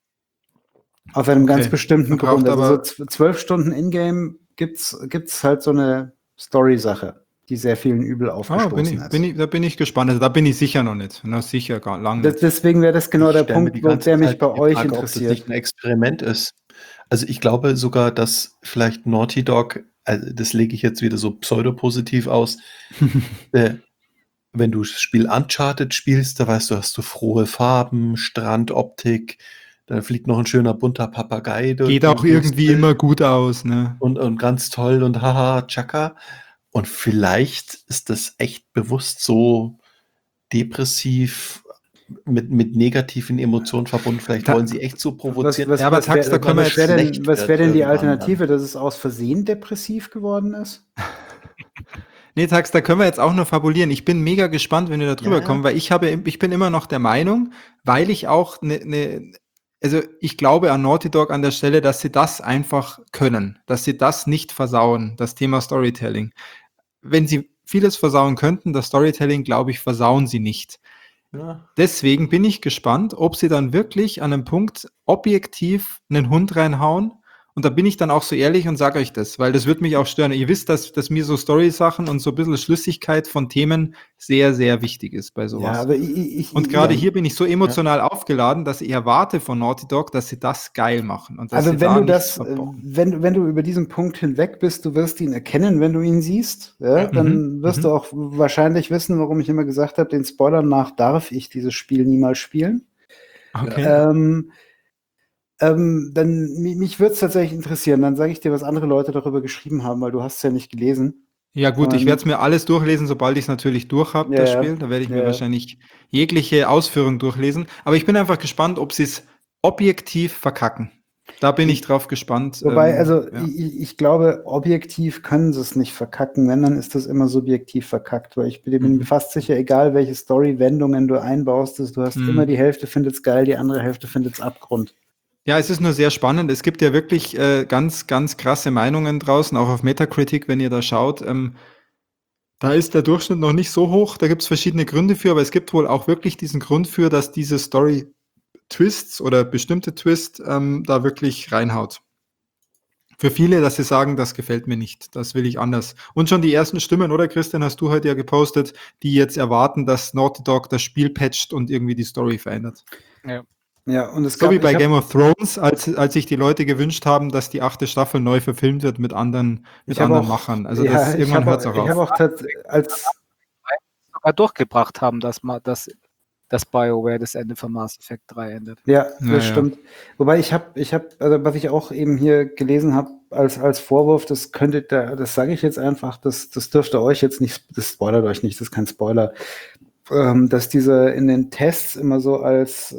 [SPEAKER 1] Auf einem ganz bestimmten Grund. Also so 12 Stunden Ingame gibt's halt so eine Story-Sache, die sehr vielen übel aufgestoßen ist.
[SPEAKER 3] Da bin ich gespannt. Also da bin ich sicher noch nicht. Na, sicher gar lange nicht.
[SPEAKER 1] Deswegen wäre das genau der Punkt, der mich bei euch interessiert. Ob das
[SPEAKER 2] nicht ein Experiment ist. Also ich glaube sogar, dass vielleicht Naughty Dog, also das lege ich jetzt wieder so pseudopositiv aus, wenn du das Spiel Uncharted spielst, da weißt du, hast du frohe Farben, Strandoptik, da fliegt noch ein schöner bunter Papagei.
[SPEAKER 3] Geht auch irgendwie immer gut aus, ne?
[SPEAKER 2] Und ganz toll und haha, tschakka. Und vielleicht ist das echt bewusst so depressiv mit negativen Emotionen verbunden. Vielleicht wollen sie echt so provozieren.
[SPEAKER 1] Was wäre denn die Alternative, dass es aus Versehen depressiv geworden ist?
[SPEAKER 3] Nee, Tax, da können wir jetzt auch nur fabulieren. Ich bin mega gespannt, wenn wir da drüber kommen, weil ich bin immer noch der Meinung, weil ich auch also ich glaube an Naughty Dog an der Stelle, dass sie das einfach können, dass sie das nicht versauen, das Thema Storytelling. Wenn sie vieles versauen könnten, das Storytelling, glaube ich, versauen sie nicht. Ja. Deswegen bin ich gespannt, ob sie dann wirklich an einem Punkt objektiv einen Hund reinhauen. Und da bin ich dann auch so ehrlich und sage euch das, weil das wird mich auch stören. Ihr wisst, dass mir so Story-Sachen und so ein bisschen Schlüssigkeit von Themen sehr, sehr wichtig ist bei sowas.
[SPEAKER 1] Ja, aber
[SPEAKER 3] und gerade hier bin ich so emotional aufgeladen, dass ich erwarte von Naughty Dog, dass sie das geil machen. Und dass
[SPEAKER 1] also wenn du über diesen Punkt hinweg bist, du wirst ihn erkennen, wenn du ihn siehst, dann wirst du auch wahrscheinlich wissen, warum ich immer gesagt habe, den Spoilern nach darf ich dieses Spiel niemals spielen.
[SPEAKER 3] Okay.
[SPEAKER 1] Dann mich würde es tatsächlich interessieren. Dann sage ich dir, was andere Leute darüber geschrieben haben, weil du hast es ja nicht gelesen.
[SPEAKER 3] Ja gut, ich werde es mir alles durchlesen, sobald ich es natürlich durch habe, das Spiel. Da werde ich mir wahrscheinlich jegliche Ausführung durchlesen. Aber ich bin einfach gespannt, ob sie es objektiv verkacken. Da bin ich drauf gespannt.
[SPEAKER 1] Wobei, ich glaube, objektiv können sie es nicht verkacken. Wenn, dann ist das immer subjektiv verkackt. Weil ich bin mir fast sicher, egal welche Story-Wendungen du einbaust, du hast immer die Hälfte findet es geil, die andere Hälfte findet es Abgrund.
[SPEAKER 3] Ja, es ist nur sehr spannend. Es gibt ja wirklich ganz, ganz krasse Meinungen draußen, auch auf Metacritic, wenn ihr da schaut. Da ist der Durchschnitt noch nicht so hoch. Da gibt es verschiedene Gründe für, aber es gibt wohl auch wirklich diesen Grund für, dass diese Story-Twists oder bestimmte Twists da wirklich reinhaut. Für viele, dass sie sagen, das gefällt mir nicht, das will ich anders. Und schon die ersten Stimmen, oder Christian, hast du heute ja gepostet, die jetzt erwarten, dass Naughty Dog das Spiel patcht und irgendwie die Story verändert.
[SPEAKER 1] Ja, und
[SPEAKER 3] so wie bei Game of Thrones, als sich die Leute gewünscht haben, dass die 8. Staffel neu verfilmt wird mit anderen Machern. Also irgendwann hört es auch auf.
[SPEAKER 1] Ich habe auch als
[SPEAKER 4] sogar durchgebracht haben, dass BioWare das Ende von Mass Effect 3 endet.
[SPEAKER 1] Ja, das stimmt. Wobei ich habe, also was ich auch eben hier gelesen habe als Vorwurf, das sage ich jetzt einfach, das dürfte euch jetzt nicht, das spoilert euch nicht, das ist kein Spoiler, dass diese in den Tests immer so als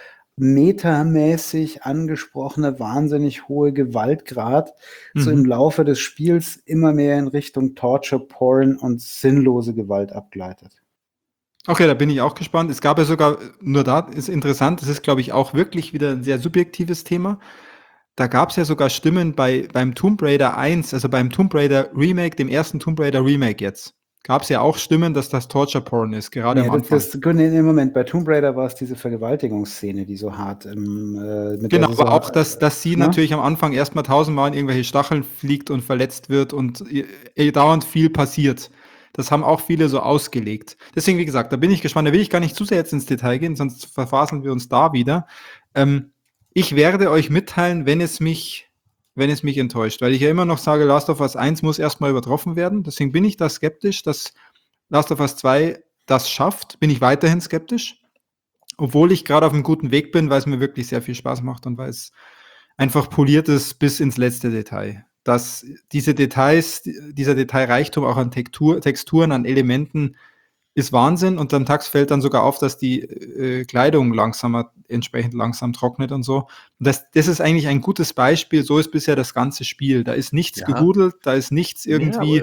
[SPEAKER 1] metamäßig angesprochene, wahnsinnig hohe Gewaltgrad so im Laufe des Spiels immer mehr in Richtung Torture, Porn und sinnlose Gewalt abgleitet.
[SPEAKER 3] Okay, da bin ich auch gespannt. Es gab ja sogar, nur da ist interessant, das ist, glaube ich, auch wirklich wieder ein sehr subjektives Thema. Da gab es ja sogar Stimmen beim Tomb Raider 1, also beim Tomb Raider Remake, dem ersten Tomb Raider Remake jetzt. Gab es ja auch Stimmen, dass das Torture Porn ist, gerade am Anfang.
[SPEAKER 1] Im Moment, bei Tomb Raider war es diese Vergewaltigungsszene, die so hart
[SPEAKER 3] genau, aber auch, dass sie natürlich am Anfang erstmal 1000-mal in irgendwelche Stacheln fliegt und verletzt wird und dauernd viel passiert. Das haben auch viele so ausgelegt. Deswegen, wie gesagt, da bin ich gespannt. Da will ich gar nicht zu sehr jetzt ins Detail gehen, sonst verfaseln wir uns da wieder. Ich werde euch mitteilen, wenn es mich enttäuscht, weil ich ja immer noch sage, Last of Us 1 muss erstmal übertroffen werden. Deswegen bin ich da skeptisch, dass Last of Us 2 das schafft. Bin ich weiterhin skeptisch, obwohl ich gerade auf einem guten Weg bin, weil es mir wirklich sehr viel Spaß macht und weil es einfach poliert es bis ins letzte Detail. Dass dieser Detailreichtum auch an Texturen, an Elementen ist Wahnsinn, und am Tag fällt dann sogar auf, dass die Kleidung entsprechend langsam trocknet und so. Und das ist eigentlich ein gutes Beispiel, so ist bisher das ganze Spiel. Da ist nichts gehudelt, da ist nichts irgendwie,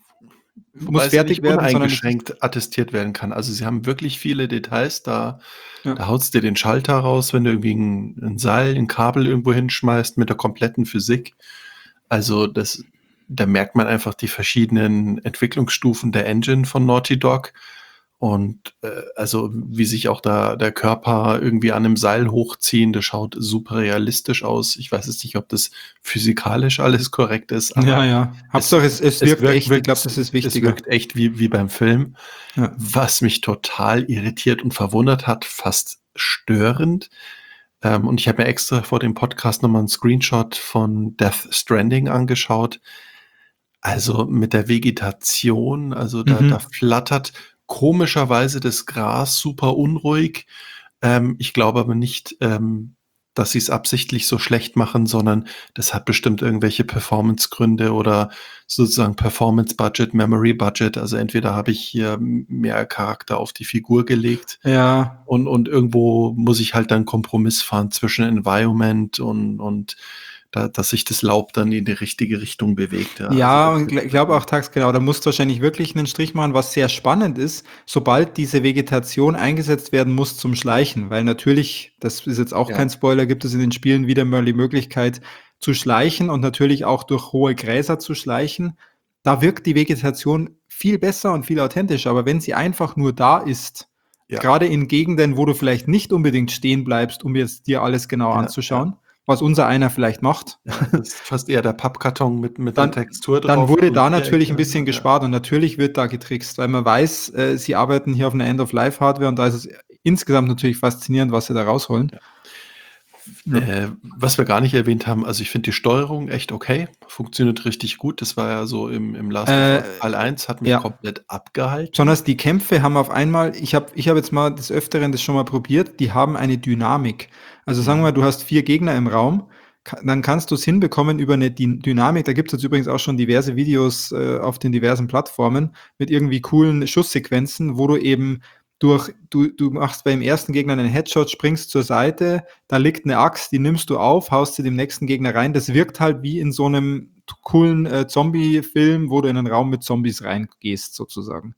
[SPEAKER 2] muss fertig werden, sondern uneingeschränkt attestiert werden kann. Also sie haben wirklich viele Details, da haut's dir den Schalter raus, wenn du irgendwie ein Seil, ein Kabel irgendwo hinschmeißt mit der kompletten Physik. Also da merkt man einfach die verschiedenen Entwicklungsstufen der Engine von Naughty Dog. Und also wie sich auch da der Körper irgendwie an einem Seil hochziehen, das schaut super realistisch aus. Ich weiß jetzt nicht, ob das physikalisch alles korrekt ist.
[SPEAKER 3] Aber Hauptsache es wirkt echt. Ich glaube, das ist wichtiger.
[SPEAKER 2] Es wirkt echt wie beim Film. Ja. Was mich total irritiert und verwundert hat, fast störend. Und ich habe mir extra vor dem Podcast nochmal einen Screenshot von Death Stranding angeschaut. Also mit der Vegetation, also da flattert komischerweise das Gras super unruhig. Ich glaube aber nicht, dass sie es absichtlich so schlecht machen, sondern das hat bestimmt irgendwelche Performance-Gründe oder sozusagen Performance-Budget, Memory-Budget. Also entweder habe ich hier mehr Charakter auf die Figur gelegt und irgendwo muss ich halt dann Kompromiss fahren zwischen Environment und dass sich das Laub dann in die richtige Richtung bewegt.
[SPEAKER 3] Und ich glaube auch, da musst du wahrscheinlich wirklich einen Strich machen, was sehr spannend ist, sobald diese Vegetation eingesetzt werden muss zum Schleichen, weil natürlich, das ist jetzt auch kein Spoiler, gibt es in den Spielen wieder mal die Möglichkeit zu schleichen und natürlich auch durch hohe Gräser zu schleichen. Da wirkt die Vegetation viel besser und viel authentischer, aber wenn sie einfach nur da ist, gerade in Gegenden, wo du vielleicht nicht unbedingt stehen bleibst, um jetzt dir alles genau anzuschauen, was unser einer vielleicht macht.
[SPEAKER 2] Ja, das ist fast eher der Pappkarton mit der Textur drauf.
[SPEAKER 3] Dann wurde da natürlich ein bisschen gespart und natürlich wird da getrickst, weil man weiß, sie arbeiten hier auf einer End-of-Life-Hardware und da ist es insgesamt natürlich faszinierend, was sie da rausholen.
[SPEAKER 2] Was wir gar nicht erwähnt haben, also ich finde die Steuerung echt okay, funktioniert richtig gut. Das war ja so im Last of Us Teil 1, hat mich komplett abgehalten.
[SPEAKER 3] Besonders die Kämpfe haben auf einmal, ich hab jetzt mal des Öfteren das schon mal probiert, die haben eine Dynamik. Also sagen wir mal, du hast 4 Gegner im Raum, dann kannst du es hinbekommen über eine Dynamik. Da gibt es jetzt übrigens auch schon diverse Videos auf den diversen Plattformen mit irgendwie coolen Schusssequenzen, wo du eben du machst beim ersten Gegner einen Headshot, springst zur Seite, da liegt eine Axt, die nimmst du auf, haust sie dem nächsten Gegner rein. Das wirkt halt wie in so einem coolen Zombie-Film, wo du in einen Raum mit Zombies reingehst, sozusagen.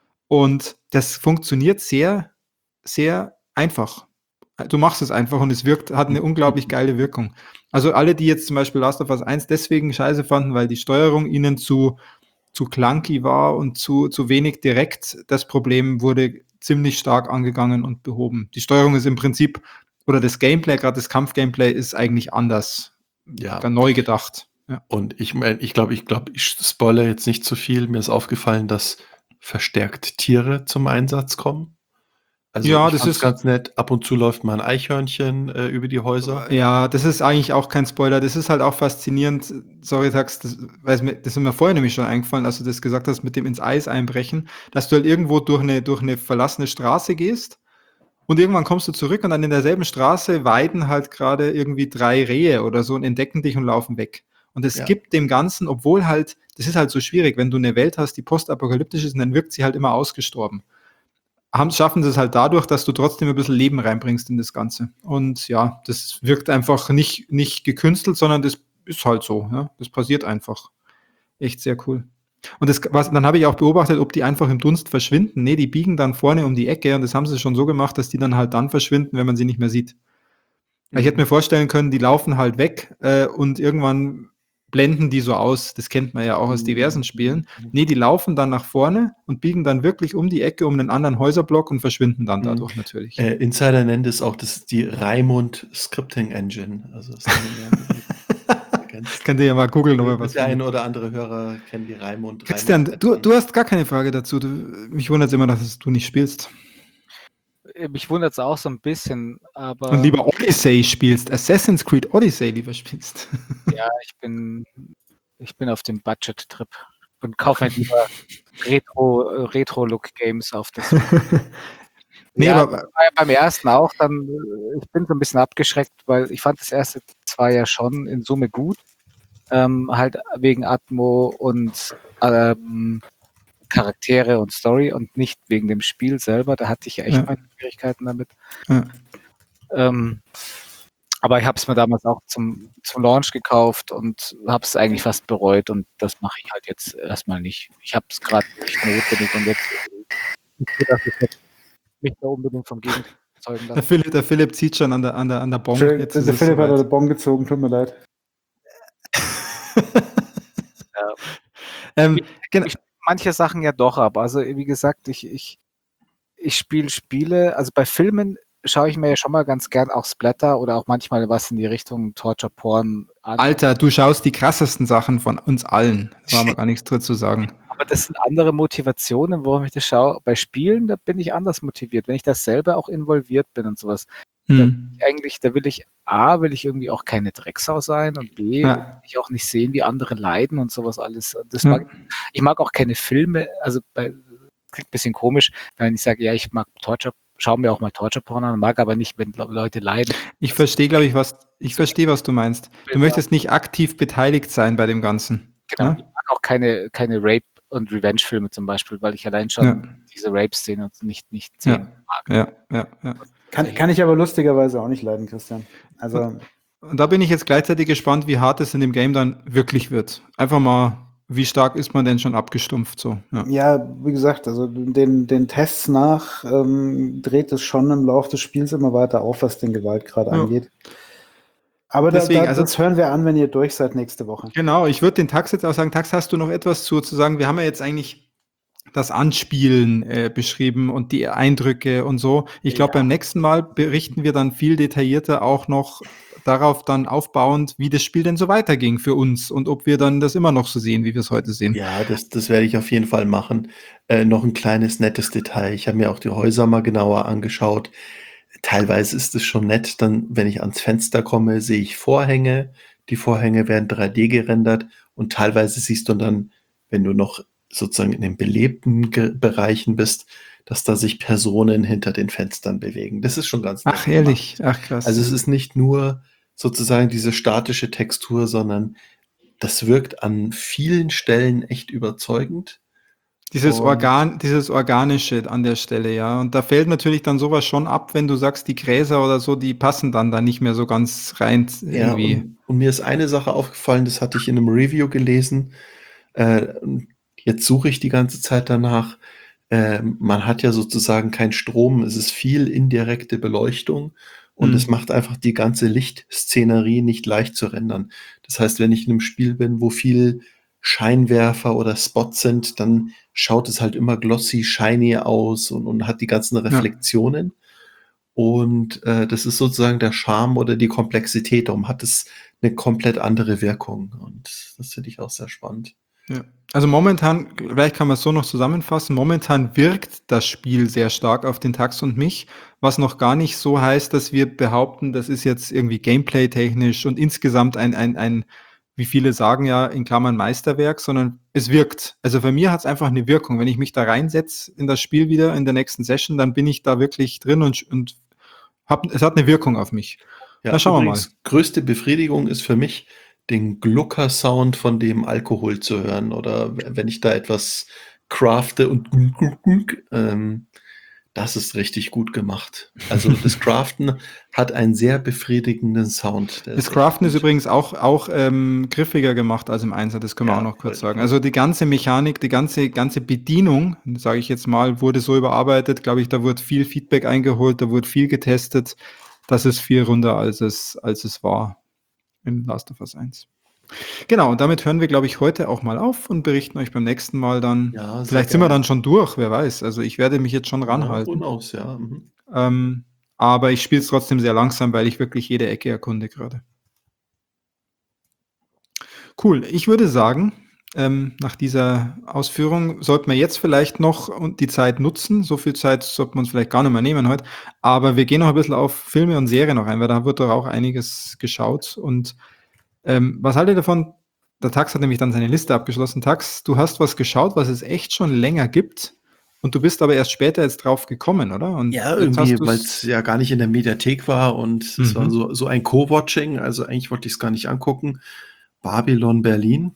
[SPEAKER 3] Und das funktioniert sehr, sehr einfach. Du machst es einfach und es hat eine unglaublich geile Wirkung. Also alle, die jetzt zum Beispiel Last of Us 1 deswegen scheiße fanden, weil die Steuerung ihnen zu clunky war und zu wenig direkt, das Problem wurde ziemlich stark angegangen und behoben. Die Steuerung ist im Prinzip, oder das Gameplay, gerade das Kampfgameplay ist eigentlich anders, neu gedacht. Ja.
[SPEAKER 2] Und ich glaube, ich spoilere jetzt nicht zu viel. Mir ist aufgefallen, dass verstärkt Tiere zum Einsatz kommen. Also das ist ganz nett. Ab und zu läuft mal ein Eichhörnchen über die Häuser.
[SPEAKER 3] Ja, das ist eigentlich auch kein Spoiler. Das ist halt auch faszinierend. Sorry, das ist mir vorher nämlich schon eingefallen, als du das gesagt hast, mit dem ins Eis einbrechen, dass du halt irgendwo durch eine verlassene Straße gehst und irgendwann kommst du zurück und dann in derselben Straße weiden halt gerade irgendwie 3 Rehe oder so und entdecken dich und laufen weg. Und es gibt dem Ganzen, obwohl halt, das ist halt so schwierig, wenn du eine Welt hast, die postapokalyptisch ist, und dann wirkt sie halt immer ausgestorben. Schaffen sie es halt dadurch, dass du trotzdem ein bisschen Leben reinbringst in das Ganze. Und ja, das wirkt einfach nicht gekünstelt, sondern das ist halt so. Ja? Das passiert einfach. Echt sehr cool. Und dann habe ich auch beobachtet, ob die einfach im Dunst verschwinden. Nee, die biegen dann vorne um die Ecke und das haben sie schon so gemacht, dass die dann halt dann verschwinden, wenn man sie nicht mehr sieht. Ich hätte mir vorstellen können, die laufen halt weg und irgendwann blenden die so aus. Das kennt man ja auch aus diversen Spielen. Nee, die laufen dann nach vorne und biegen dann wirklich um die Ecke, um einen anderen Häuserblock und verschwinden dann dadurch natürlich.
[SPEAKER 2] Insider nennt es auch die Raimund Scripting Engine. Also das
[SPEAKER 3] könnt ihr ja mal googeln, ob was.
[SPEAKER 2] Der ein oder andere Hörer kennt die Raimund.
[SPEAKER 3] Christian, du hast gar keine Frage dazu. Mich wundert es immer, dass du nicht spielst.
[SPEAKER 4] Mich wundert es auch so ein bisschen, aber...
[SPEAKER 3] Und lieber Odyssey spielst, Assassin's Creed Odyssey lieber spielst.
[SPEAKER 4] Ja, ich bin auf dem Budget-Trip und kaufe mir lieber Retro-Look-Games auf das.
[SPEAKER 3] Nee,
[SPEAKER 4] ja,
[SPEAKER 3] aber
[SPEAKER 4] war ja beim ersten auch dann, ich bin so ein bisschen abgeschreckt, weil ich fand das erste zwar ja schon in Summe gut, halt wegen Atmo und Charaktere und Story und nicht wegen dem Spiel selber. Da hatte ich ja echt
[SPEAKER 3] ja,
[SPEAKER 4] meine Schwierigkeiten damit.
[SPEAKER 3] ja.
[SPEAKER 4] Aber ich habe es mir damals auch zum Launch gekauft und habe es eigentlich fast bereut und das mache ich halt jetzt erstmal nicht. Ich habe es gerade nicht notwendig und jetzt ich will das jetzt mich da unbedingt vom Gegenteil überzeugen lassen.
[SPEAKER 3] Der Philipp zieht schon an der Bon.
[SPEAKER 1] Schön,
[SPEAKER 3] Jetzt
[SPEAKER 1] der
[SPEAKER 3] ist es
[SPEAKER 1] Philipp hat
[SPEAKER 3] soweit.
[SPEAKER 1] eine Bombe gezogen, tut mir leid.
[SPEAKER 4] Ja.
[SPEAKER 3] ähm, genau.
[SPEAKER 4] Ich manche Sachen ja doch ab. Also wie gesagt, ich spiele Spiele, also bei Filmen schaue ich mir ja schon mal ganz gern auch Splatter oder auch manchmal was in die Richtung Torture Porn an.
[SPEAKER 3] Alter, du schaust die krassesten Sachen von uns allen. Da brauchen wir gar nichts drin zu sagen.
[SPEAKER 4] Aber das sind andere Motivationen, warum ich das schaue. Bei Spielen, da bin ich anders motiviert. Wenn ich das selber auch involviert bin und sowas, da will ich irgendwie auch keine Drecksau sein und B, will ich auch nicht sehen, wie andere leiden und sowas alles. Ich mag auch keine Filme, also klingt ein bisschen komisch, wenn ich sage, ja, ich mag schau mir auch mal Torture-Porn an, mag aber nicht, wenn Leute leiden.
[SPEAKER 3] Ich verstehe, glaube ich, was du meinst. Du möchtest nicht aktiv beteiligt sein bei dem Ganzen.
[SPEAKER 4] Genau,
[SPEAKER 3] Ne?
[SPEAKER 4] ich mag auch keine Rape- und Revenge-Filme zum Beispiel, weil ich allein schon diese Rape-Szene nicht sehen mag.
[SPEAKER 3] Ja.
[SPEAKER 1] Kann ich aber lustigerweise auch nicht leiden, Christian. Also
[SPEAKER 3] Und da bin ich jetzt gleichzeitig gespannt, wie hart es in dem Game dann wirklich wird. Einfach mal, wie stark ist man denn schon abgestumpft so?
[SPEAKER 1] Ja, wie gesagt, also den Tests nach dreht es schon im Laufe des Spiels immer weiter auf, was den Gewaltgrad angeht. Aber
[SPEAKER 3] deswegen,
[SPEAKER 1] das hören wir an, wenn ihr durch seid nächste Woche.
[SPEAKER 3] Genau, ich würde den Tax jetzt auch sagen, Tax, hast du noch etwas zu sagen? Wir haben ja jetzt eigentlich das Anspielen beschrieben und die Eindrücke und so. Ich glaube, beim nächsten Mal berichten wir dann viel detaillierter auch noch darauf dann aufbauend, wie das Spiel denn so weiterging für uns und ob wir dann das immer noch so sehen, wie wir es heute sehen.
[SPEAKER 2] Ja, das werde ich auf jeden Fall machen. Noch ein kleines nettes Detail. Ich habe mir auch die Häuser mal genauer angeschaut. Teilweise ist es schon nett, dann, wenn ich ans Fenster komme, sehe ich Vorhänge. Die Vorhänge werden 3D gerendert und teilweise siehst du dann, wenn du noch sozusagen in den belebten Bereichen bist, dass da sich Personen hinter den Fenstern bewegen. Das ist schon ganz nett.
[SPEAKER 3] Ach, ehrlich? Ach, krass.
[SPEAKER 2] Also es ist nicht nur sozusagen diese statische Textur, sondern das wirkt an vielen Stellen echt überzeugend.
[SPEAKER 3] Dieses Organische an der Stelle, ja. Und da fällt natürlich dann sowas schon ab, wenn du sagst, die Gräser oder so, die passen dann da nicht mehr so ganz rein irgendwie.
[SPEAKER 2] Ja, und mir ist eine Sache aufgefallen, das hatte ich in einem Review gelesen. Jetzt suche ich die ganze Zeit danach. Man hat ja sozusagen keinen Strom, es ist viel indirekte Beleuchtung und es macht einfach die ganze Lichtszenerie nicht leicht zu rendern. Das heißt, wenn ich in einem Spiel bin, wo viel Scheinwerfer oder Spots sind, dann schaut es halt immer glossy, shiny aus und hat die ganzen Reflexionen. Und das ist sozusagen der Charme oder die Komplexität. Darum hat es eine komplett andere Wirkung. Und das finde ich auch sehr spannend.
[SPEAKER 3] Ja. Also momentan, vielleicht kann man es so noch zusammenfassen, momentan wirkt das Spiel sehr stark auf den Tax und mich, was noch gar nicht so heißt, dass wir behaupten, das ist jetzt irgendwie Gameplay-technisch und insgesamt ein, wie viele sagen ja, in Klammern Meisterwerk, sondern es wirkt. Also für mich hat es einfach eine Wirkung. Wenn ich mich da reinsetze in das Spiel wieder in der nächsten Session, dann bin ich da wirklich drin und es hat eine Wirkung auf mich.
[SPEAKER 2] Ja,
[SPEAKER 3] Na, schauen wir mal.
[SPEAKER 2] Größte Befriedigung ist für mich, den Glucker-Sound von dem Alkohol zu hören oder wenn ich da etwas crafte und das ist richtig gut gemacht. Also das Craften hat einen sehr befriedigenden Sound.
[SPEAKER 3] Das Craften ist übrigens auch griffiger gemacht als im Einsatz, das können wir auch noch kurz sagen. Also die ganze Mechanik, die ganze Bedienung, sage ich jetzt mal, wurde so überarbeitet, glaube ich, da wurde viel Feedback eingeholt, da wurde viel getestet. Das ist viel runder, als es war in Last of Us 1. Genau, und damit hören wir, glaube ich, heute auch mal auf und berichten euch beim nächsten Mal dann.
[SPEAKER 2] Ja,
[SPEAKER 3] vielleicht sind wir dann schon durch, wer weiß. Also ich werde mich jetzt schon ranhalten. Aber ich spiele es trotzdem sehr langsam, weil ich wirklich jede Ecke erkunde gerade. Cool, ich würde sagen, nach dieser Ausführung sollten wir jetzt vielleicht noch die Zeit nutzen. So viel Zeit sollten wir uns vielleicht gar nicht mehr nehmen heute. Aber wir gehen noch ein bisschen auf Filme und Serien noch ein, weil da wird doch auch einiges geschaut. Und was haltet ihr davon? Der Tax hat nämlich dann seine Liste abgeschlossen. Tax, du hast was geschaut, was es echt schon länger gibt. Und du bist aber erst später jetzt drauf gekommen, oder? Und
[SPEAKER 2] Ja,
[SPEAKER 3] jetzt
[SPEAKER 2] irgendwie,
[SPEAKER 3] hast
[SPEAKER 2] weil
[SPEAKER 3] du's.
[SPEAKER 2] es ja gar nicht in der Mediathek war und es war so ein Co-Watching, also eigentlich wollte ich es gar nicht angucken. Babylon Berlin.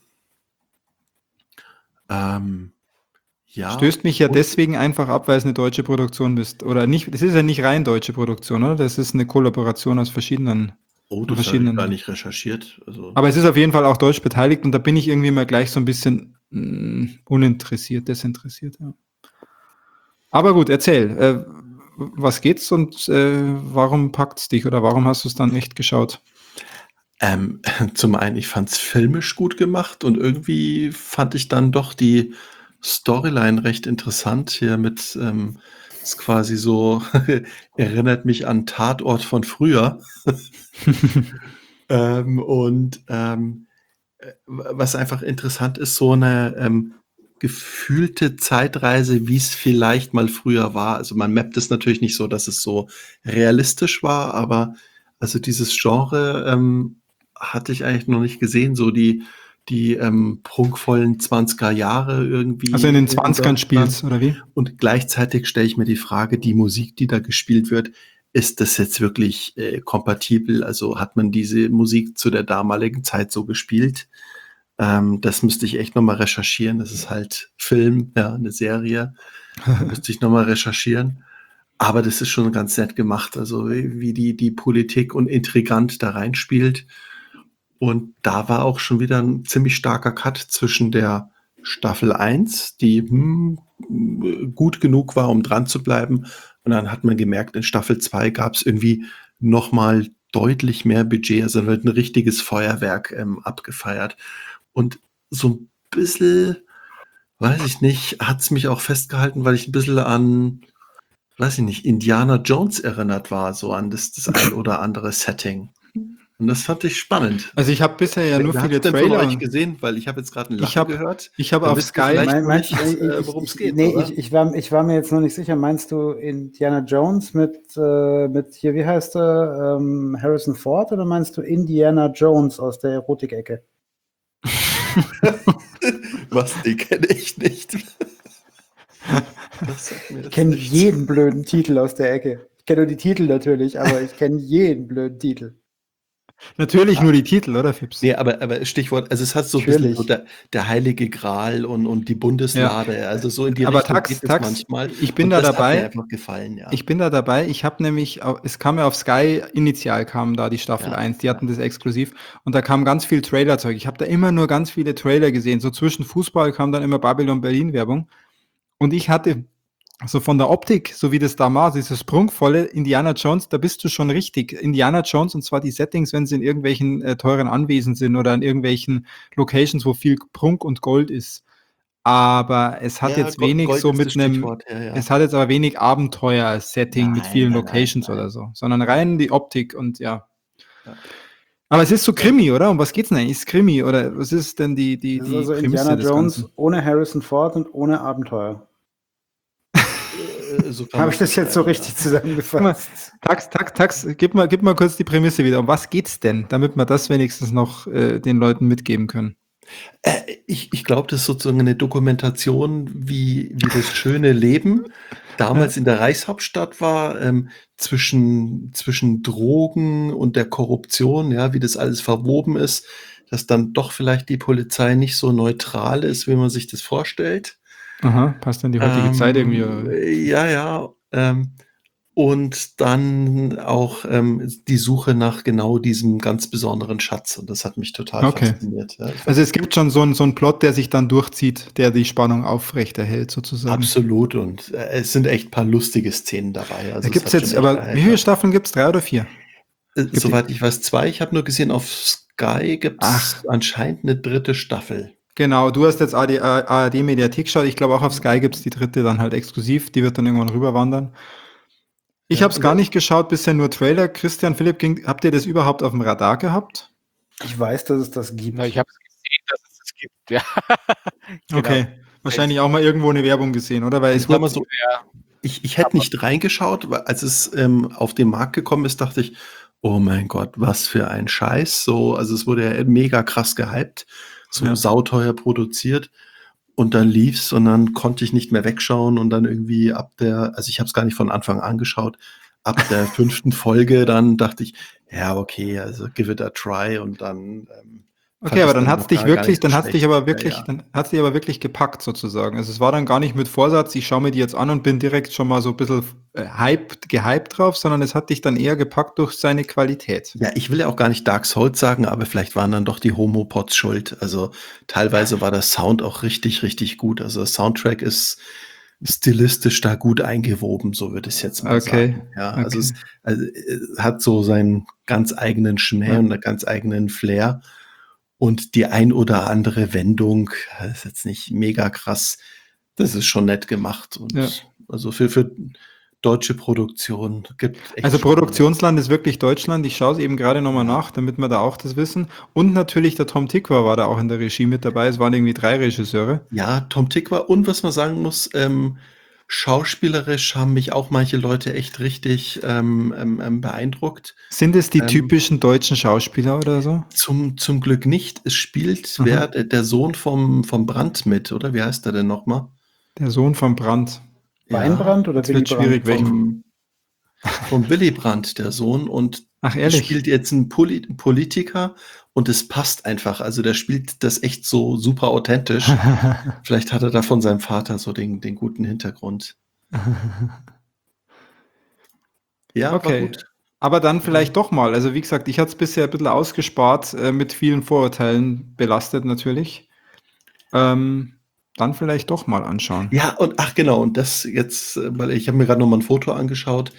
[SPEAKER 2] Ja.
[SPEAKER 3] Stößt mich ja
[SPEAKER 2] und
[SPEAKER 3] deswegen einfach ab, weil es eine deutsche Produktion ist. Oder nicht, das ist ja nicht rein deutsche Produktion, oder? Das ist eine Kollaboration aus verschiedenen.
[SPEAKER 2] Oh, das habe ich
[SPEAKER 3] verschiedenen.
[SPEAKER 2] gar nicht recherchiert. Also,
[SPEAKER 3] Aber es ist auf jeden Fall auch deutsch beteiligt und da bin ich irgendwie mal gleich so ein bisschen uninteressiert, desinteressiert. Ja. Aber gut, erzähl. Was geht's und warum packt's dich oder warum hast du es dann echt geschaut?
[SPEAKER 2] zum einen, ich fand es filmisch gut gemacht und irgendwie fand ich dann doch die Storyline recht interessant hier mit, ist quasi so, erinnert mich an Tatort von früher. Was einfach interessant ist, so eine gefühlte Zeitreise, wie es vielleicht mal früher war. Also man mappt es natürlich nicht so, dass es so realistisch war, aber also dieses Genre hatte ich eigentlich noch nicht gesehen, so die prunkvollen 20er Jahre irgendwie.
[SPEAKER 3] Also in den
[SPEAKER 2] in
[SPEAKER 3] 20ern
[SPEAKER 2] Deutschland.
[SPEAKER 3] spielst, oder wie?
[SPEAKER 2] Und gleichzeitig stelle ich mir die Frage, die Musik, die da gespielt wird, ist das jetzt wirklich kompatibel? Also hat man diese Musik zu der damaligen Zeit so gespielt? Das müsste ich echt nochmal recherchieren. Das ist halt Film, ja, eine Serie. Da müsste ich nochmal recherchieren. Aber das ist schon ganz nett gemacht, also wie die Politik und Intrigant da reinspielt. Und da war auch schon wieder ein ziemlich starker Cut zwischen der Staffel 1, die gut genug war, um dran zu bleiben. Und dann hat man gemerkt, in Staffel 2 gab es irgendwie nochmal deutlich mehr Budget. Also wird ein richtiges Feuerwerk abgefeiert. Und so ein bisschen, weiß ich nicht, hat es mich auch festgehalten, weil ich ein bisschen an, weiß ich nicht, Indiana Jones erinnert war, so an das ein oder andere Setting. Und das fand ich spannend.
[SPEAKER 3] Also ich habe bisher ja nur
[SPEAKER 2] Wer
[SPEAKER 3] viele
[SPEAKER 2] hat's denn
[SPEAKER 3] Trailer.
[SPEAKER 2] von euch gesehen? Weil ich habe jetzt gerade ein Lachen gehört.
[SPEAKER 3] Ich habe
[SPEAKER 2] Da
[SPEAKER 3] auf
[SPEAKER 2] wisst ihr
[SPEAKER 3] Sky.
[SPEAKER 2] vielleicht noch nicht, worum es geht,
[SPEAKER 1] Nee,
[SPEAKER 2] oder?
[SPEAKER 1] ich war mir jetzt noch nicht sicher. Meinst du Indiana Jones mit hier, wie heißt er, Harrison Ford, oder meinst du Indiana Jones aus der Erotik-Ecke?
[SPEAKER 2] Was, den kenne ich nicht.
[SPEAKER 1] Ich kenne jeden blöden Titel aus der Ecke. Ich kenne nur die Titel natürlich, aber ich kenne jeden blöden Titel.
[SPEAKER 3] Natürlich nur die Titel, oder Fips?
[SPEAKER 2] Nee, aber Stichwort, also es hat so ein bisschen so der Heilige Gral und die Bundeslade,
[SPEAKER 3] Ja.
[SPEAKER 2] also so in die
[SPEAKER 3] Aber
[SPEAKER 2] Richtung geht es
[SPEAKER 3] Tax,
[SPEAKER 2] manchmal.
[SPEAKER 3] ich bin
[SPEAKER 2] Und
[SPEAKER 3] da
[SPEAKER 2] das hat mir
[SPEAKER 3] dabei.
[SPEAKER 2] einfach gefallen, ja.
[SPEAKER 3] Ich bin da dabei. Ich habe nämlich, es kam ja auf Sky, initial kam da die Staffel
[SPEAKER 2] Ja,
[SPEAKER 3] 1, die hatten das exklusiv und da kam ganz viel Trailerzeug. Ich habe da immer nur ganz viele Trailer gesehen. So zwischen Fußball kam dann immer Babylon Berlin Werbung und ich hatte so von der Optik, so wie das da war, dieses prunkvolle Indiana Jones, da bist du schon richtig. Indiana Jones, und zwar die Settings, wenn sie in irgendwelchen teuren Anwesen sind oder in irgendwelchen Locations, wo viel Prunk und Gold ist. Aber es hat
[SPEAKER 2] Ja,
[SPEAKER 3] jetzt wenig
[SPEAKER 2] Gold
[SPEAKER 3] so
[SPEAKER 2] ist
[SPEAKER 3] mit
[SPEAKER 2] das
[SPEAKER 3] einem,
[SPEAKER 2] Stichwort, ja.
[SPEAKER 3] es hat jetzt aber wenig Abenteuer als Setting mit vielen
[SPEAKER 2] Nein,
[SPEAKER 3] Locations
[SPEAKER 2] nein.
[SPEAKER 3] oder so, sondern rein die Optik und ja.
[SPEAKER 2] Ja.
[SPEAKER 3] Aber es ist so Krimi, oder? Um was geht's denn eigentlich? Ist Krimi oder was ist denn die
[SPEAKER 1] Das ist also
[SPEAKER 3] Prämisse
[SPEAKER 1] Indiana
[SPEAKER 3] des
[SPEAKER 1] Jones
[SPEAKER 3] Ganzen?
[SPEAKER 1] ohne Harrison Ford und ohne Abenteuer.
[SPEAKER 2] So kann
[SPEAKER 1] Habe
[SPEAKER 2] man
[SPEAKER 1] ich das jetzt so richtig zusammengefasst?
[SPEAKER 3] Tax, gib mal kurz die Prämisse wieder. Um was geht's denn, damit wir das wenigstens noch den Leuten mitgeben können?
[SPEAKER 2] Ich glaube, das ist sozusagen eine Dokumentation, wie das schöne Leben damals in der Reichshauptstadt war, zwischen Drogen und der Korruption, ja, wie das alles verwoben ist, dass dann doch vielleicht die Polizei nicht so neutral ist, wie man sich das vorstellt.
[SPEAKER 3] Aha, passt in die heutige Zeit irgendwie. Oder?
[SPEAKER 2] Ja. Und dann auch die Suche nach genau diesem ganz besonderen Schatz. Und das hat mich total fasziniert. Ja.
[SPEAKER 3] Also es gibt schon so einen Plot, der sich dann durchzieht, der die Spannung aufrechterhält, sozusagen.
[SPEAKER 2] Absolut. Und es sind echt ein paar lustige Szenen dabei. Also
[SPEAKER 3] da gibt's jetzt, aber wie viele Staffeln gibt es? 3 oder 4?
[SPEAKER 2] Soweit ich weiß, 2. Ich habe nur gesehen, auf Sky gibt es anscheinend eine 3. Staffel.
[SPEAKER 3] Genau, du hast jetzt ARD Mediathek geschaut. Ich glaube, auch auf Sky gibt es die 3. dann halt exklusiv. Die wird dann irgendwann rüberwandern. Ich habe es gar nicht geschaut, bisher nur Trailer. Christian, Philipp, habt ihr das überhaupt auf dem Radar gehabt?
[SPEAKER 1] Ich weiß, dass es das gibt.
[SPEAKER 4] Na, ich habe es gesehen, dass es das gibt, ja.
[SPEAKER 3] Genau. Okay, wahrscheinlich auch mal irgendwo eine Werbung gesehen, oder? Weil es
[SPEAKER 2] wurde so, ich hätte nicht reingeschaut, weil als es auf den Markt gekommen ist, dachte ich, oh mein Gott, was für ein Scheiß. So, also es wurde ja mega krass gehypt, so sauteuer produziert. und dann lief's und dann konnte ich nicht mehr wegschauen und dann irgendwie also ich habe es gar nicht von Anfang an geschaut, ab der 5. Folge dann dachte ich, ja, okay, also give it a try und dann
[SPEAKER 3] Okay, aber dann hat's dich wirklich,
[SPEAKER 2] dann
[SPEAKER 3] dann hat's dich aber wirklich gepackt sozusagen. Also es war dann gar nicht mit Vorsatz, ich schaue mir die jetzt an und bin direkt schon mal so ein bisschen gehypt drauf, sondern es hat dich dann eher gepackt durch seine Qualität.
[SPEAKER 2] Ja, ich will ja auch gar nicht Dark Souls sagen, aber vielleicht waren dann doch die Homopods schuld. Also teilweise war der Sound auch richtig, richtig gut. Also der Soundtrack ist stilistisch da gut eingewoben, so würde ich es jetzt mal sagen. Ja, also es hat so seinen ganz eigenen Schmäh und einen ganz eigenen Flair. Und die ein oder andere Wendung, das ist jetzt nicht mega krass, das ist schon nett gemacht. Und also für deutsche Produktion gibt echt.
[SPEAKER 3] Also Produktionsland ist wirklich Deutschland. Ich schaue es eben gerade nochmal nach, damit wir da auch das wissen. Und natürlich der Tom Tykwer war da auch in der Regie mit dabei. Es waren irgendwie 3 Regisseure.
[SPEAKER 2] Ja, Tom Tykwer. Und was man sagen muss, schauspielerisch haben mich auch manche Leute echt richtig beeindruckt.
[SPEAKER 3] Sind es die typischen deutschen Schauspieler oder so?
[SPEAKER 2] Zum Glück nicht. Es spielt der Sohn vom Brandt mit, oder? Wie heißt er denn nochmal?
[SPEAKER 3] Der Sohn vom Brandt.
[SPEAKER 1] Weinbrand oder
[SPEAKER 3] Willy Brandt?
[SPEAKER 2] Schwierig, vom Willy Brandt, der Sohn. Und spielt jetzt einen Politiker und es passt einfach. Also der spielt das echt so super authentisch. Vielleicht hat er da von seinem Vater so den guten Hintergrund. Ja,
[SPEAKER 3] okay.
[SPEAKER 2] War gut.
[SPEAKER 3] Aber dann vielleicht doch mal. Also wie gesagt, ich hatte es bisher ein bisschen ausgespart, mit vielen Vorurteilen belastet natürlich. Dann vielleicht doch mal anschauen.
[SPEAKER 2] Ja, und genau, und das jetzt, weil ich habe mir gerade noch mal ein Foto angeschaut.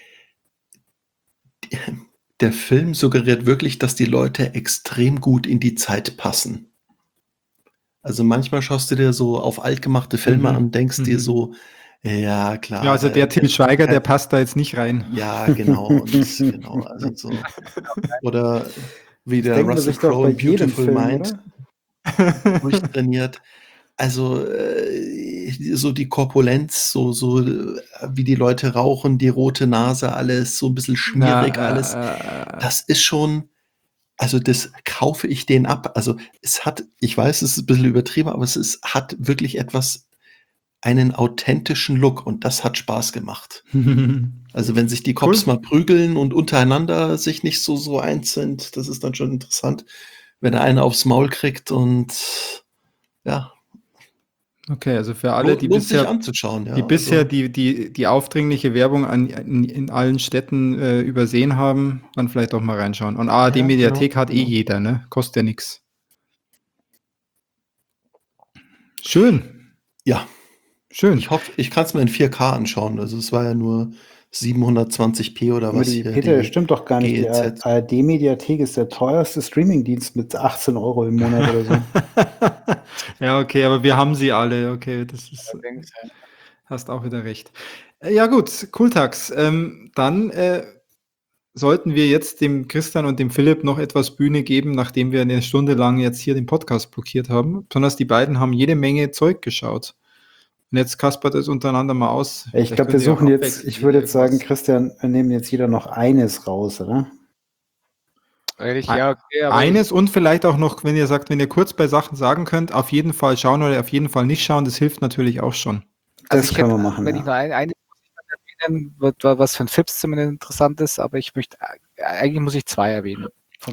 [SPEAKER 2] Der Film suggeriert wirklich, dass die Leute extrem gut in die Zeit passen. Also manchmal schaust du dir so auf altgemachte Filme an, denkst dir so, ja, klar.
[SPEAKER 3] Ja, also der Til Schweiger, der passt da jetzt nicht rein.
[SPEAKER 2] Ja, genau. Genau, also so. Oder wie der Russell Crowe in Beautiful Mind durchtrainiert. Also so die Korpulenz, so wie die Leute rauchen, die rote Nase, alles so ein bisschen schmierig, alles. Das ist schon, also das kaufe ich denen ab. Also ich weiß, es ist ein bisschen übertrieben, aber hat wirklich einen authentischen Look und das hat Spaß gemacht. Also wenn sich die Cops mal prügeln und untereinander sich nicht so eins sind, das ist dann schon interessant, wenn der eine aufs Maul kriegt und ja.
[SPEAKER 3] Okay, also für alle, die bisher
[SPEAKER 2] anzuschauen,
[SPEAKER 3] die aufdringliche Werbung in allen Städten übersehen haben, dann vielleicht auch mal reinschauen. Und ARD-Mediathek hat jeder, ne? Kostet ja nichts. Schön.
[SPEAKER 2] Ja.
[SPEAKER 3] Schön.
[SPEAKER 2] Ich hoffe, ich kann es mir in 4K anschauen. Also es war ja nur 720p oder was.
[SPEAKER 1] Peter, das stimmt doch gar nicht. Die ARD-Mediathek ist der teuerste Streamingdienst mit 18 € im Monat oder so.
[SPEAKER 3] Ja, okay, aber wir haben sie alle. Okay, das ist. Hast auch wieder recht. Ja, gut, Cooltax. Dann sollten wir jetzt dem Christian und dem Philipp noch etwas Bühne geben, nachdem wir eine Stunde lang jetzt hier den Podcast blockiert haben. Besonders die beiden haben jede Menge Zeug geschaut. Und jetzt kaspert es untereinander mal aus.
[SPEAKER 1] Ich glaube, wir suchen jetzt, ich würde jetzt sagen, Christian, wir nehmen jetzt jeder noch eines raus, oder?
[SPEAKER 3] Ja, okay, aber eines und vielleicht auch noch, wenn ihr sagt, wenn ihr kurz bei Sachen sagen könnt, auf jeden Fall schauen oder auf jeden Fall nicht schauen, das hilft natürlich auch schon.
[SPEAKER 1] Das können wir machen.
[SPEAKER 4] Wenn ich nur eine erwähnen, was für ein Fips zumindest interessant ist, aber eigentlich muss ich 2 erwähnen.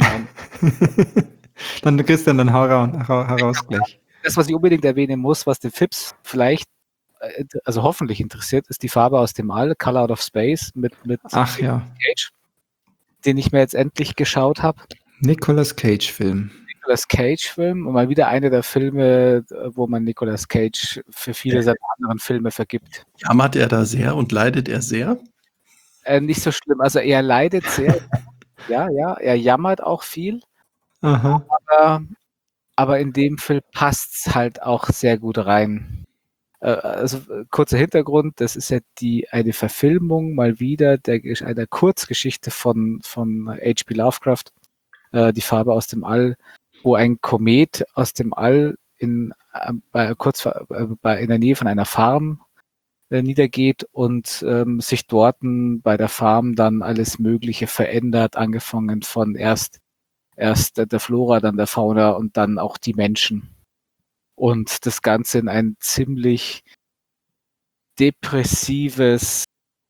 [SPEAKER 3] Dann Christian, dann hau raus gleich.
[SPEAKER 4] Das, was ich unbedingt erwähnen muss, was den Fips vielleicht, also hoffentlich interessiert, ist die Farbe aus dem All, Color Out of Space mit Cage, den ich mir jetzt endlich geschaut habe.
[SPEAKER 3] Nicolas Cage-Film.
[SPEAKER 4] Und mal wieder einer der Filme, wo man Nicolas Cage für viele seiner anderen Filme vergibt.
[SPEAKER 2] Jammert er da sehr und leidet er sehr?
[SPEAKER 4] Nicht so schlimm. Also er leidet sehr. ja, er jammert auch viel. Aber in dem Film passt es halt auch sehr gut rein. Also kurzer Hintergrund, das ist ja eine Verfilmung mal wieder einer Kurzgeschichte von H.P. Lovecraft, Die Farbe aus dem All, wo ein Komet aus dem All in der Nähe von einer Farm niedergeht und sich dort bei der Farm dann alles Mögliche verändert, angefangen von erst der Flora, dann der Fauna und dann auch die Menschen. und das Ganze in ein ziemlich depressives,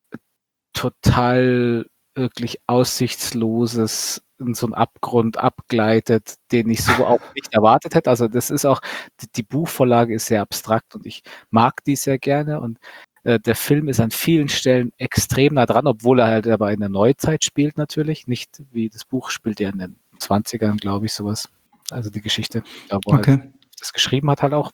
[SPEAKER 4] total wirklich aussichtsloses, in so einen Abgrund abgleitet, den ich so auch nicht erwartet hätte. Also das ist auch, die Buchvorlage ist sehr abstrakt und ich mag die sehr gerne und der Film ist an vielen Stellen extrem nah dran, obwohl er halt aber in der Neuzeit spielt natürlich, nicht wie das Buch spielt ja in den 20ern, glaube ich, sowas. Also die Geschichte, wo er halt das geschrieben hat halt auch.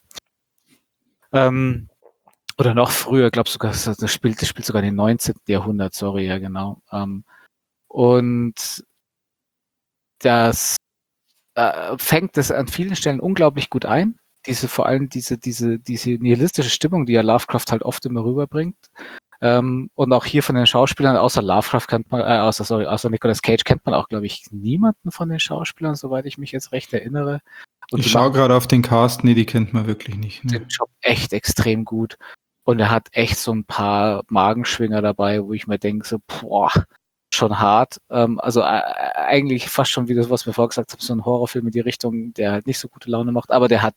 [SPEAKER 4] Oder noch früher, glaube sogar, das spielt sogar in den 19. Jahrhundert, sorry, ja genau. Und das fängt es an vielen Stellen unglaublich gut ein. Vor allem diese nihilistische Stimmung, die ja Lovecraft halt oft immer rüberbringt. Und auch hier von den Schauspielern, außer Lovecraft kennt man, außer Nicolas Cage kennt man auch, glaube ich, niemanden von den Schauspielern, soweit ich mich jetzt recht erinnere. Und
[SPEAKER 3] ich schaue gerade auf den Cast, nee, die kennt man wirklich nicht. Ne?
[SPEAKER 4] Den Job echt extrem gut. Und er hat echt so ein paar Magenschwinger dabei, wo ich mir denke, so, boah, schon hart. Also eigentlich fast schon wie das, was wir vorher gesagt haben, so ein Horrorfilm in die Richtung, der halt nicht so gute Laune macht, aber der hat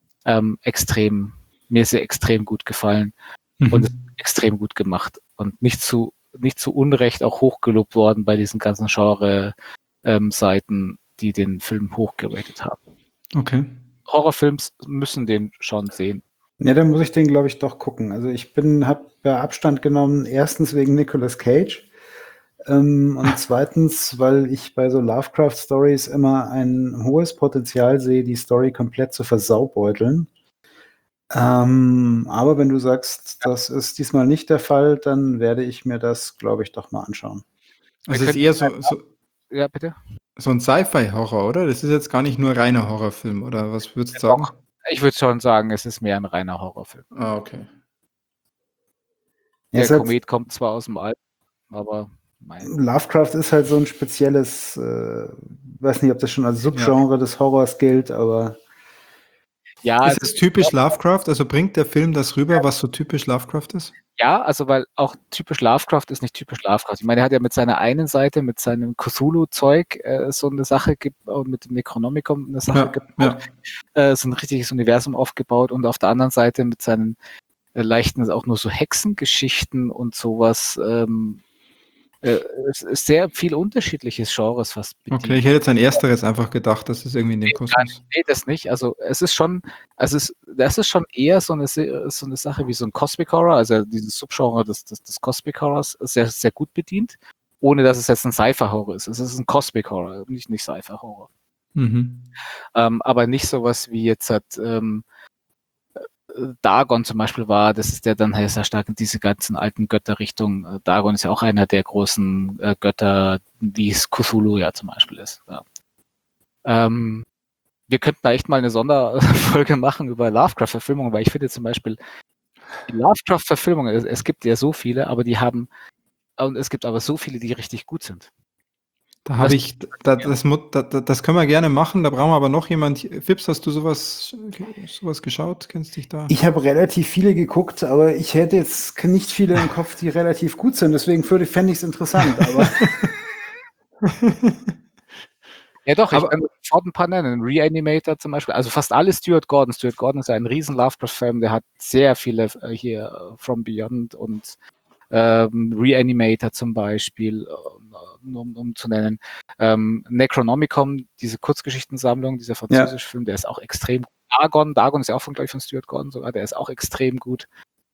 [SPEAKER 4] mir ist er extrem gut gefallen und ist extrem gut gemacht und nicht zu Unrecht auch hochgelobt worden bei diesen ganzen Genre-Seiten, die den Film hochgeratet haben.
[SPEAKER 3] Okay.
[SPEAKER 4] Horrorfilms müssen den schon sehen.
[SPEAKER 1] Ja, dann muss ich den, glaube ich, doch gucken. Also ich habe Abstand genommen, erstens wegen Nicolas Cage und zweitens, weil ich bei so Lovecraft-Stories immer ein hohes Potenzial sehe, die Story komplett zu versaubeuteln. Aber wenn du sagst, das ist diesmal nicht der Fall, dann werde ich mir das, glaube ich, doch mal anschauen.
[SPEAKER 3] Also es ist eher
[SPEAKER 4] ja, bitte?
[SPEAKER 3] So ein Sci-Fi-Horror, oder? Das ist jetzt gar nicht nur reiner Horrorfilm, oder was würdest du sagen?
[SPEAKER 4] Doch. Ich würde schon sagen, es ist mehr ein reiner Horrorfilm.
[SPEAKER 3] Ah, okay.
[SPEAKER 4] Der Komet kommt zwar aus dem All, aber
[SPEAKER 1] Lovecraft ist halt so ein spezielles, weiß nicht, ob das schon als Subgenre des Horrors gilt, aber
[SPEAKER 4] ja.
[SPEAKER 3] Ist es typisch Lovecraft? Also bringt der Film das rüber, was so typisch Lovecraft ist?
[SPEAKER 4] Ja, also weil auch typisch Lovecraft ist nicht typisch Lovecraft. Ich meine, er hat ja mit seiner einen Seite, mit seinem Cthulhu-Zeug so eine Sache und mit dem Necronomicon eine Sache gebaut, so ein richtiges Universum aufgebaut und auf der anderen Seite mit seinen leichten auch nur so Hexengeschichten und sowas sehr viel unterschiedliches Genres fast bedient.
[SPEAKER 3] Okay, ich hätte jetzt ein ersteres einfach gedacht, das ist irgendwie in dem Kosmos.
[SPEAKER 4] Nee, das nicht. Also das ist schon eher so eine Sache wie so ein Cosmic Horror, also dieses Subgenre des Cosmic Horrors sehr, sehr gut bedient, ohne dass es jetzt ein Sci-Fi-Horror ist. Es ist ein Cosmic Horror, nicht Sci-Fi-Horror. Aber nicht sowas wie jetzt Dagon zum Beispiel war, das ist der dann sehr stark in diese ganzen alten Götterrichtungen. Dagon ist ja auch einer der großen Götter, wie es Cthulhu ja zum Beispiel ist. Ja. Wir könnten da echt mal eine Sonderfolge machen über Lovecraft-Verfilmungen, weil ich finde zum Beispiel die Lovecraft-Verfilmungen, es gibt ja so viele, aber es gibt aber so viele, die richtig gut sind.
[SPEAKER 3] Da habe ich, das können wir gerne machen, da brauchen wir aber noch jemand. Fips, hast du sowas geschaut? Kennst dich da?
[SPEAKER 1] Ich habe relativ viele geguckt, aber ich hätte jetzt nicht viele im Kopf, die relativ gut sind, deswegen fände ich es interessant. Aber
[SPEAKER 4] ja doch, ich kann sofort ein paar nennen. Reanimator zum Beispiel, also fast alle Stuart Gordon. Stuart Gordon ist ein riesen Lovecraft-Fan, der hat sehr viele hier From Beyond und Reanimator zum Beispiel, um zu nennen. Necronomicon, diese Kurzgeschichtensammlung, dieser französische Film, der ist auch extrem gut. Dagon ist ja auch von Stuart Gordon sogar, der ist auch extrem gut.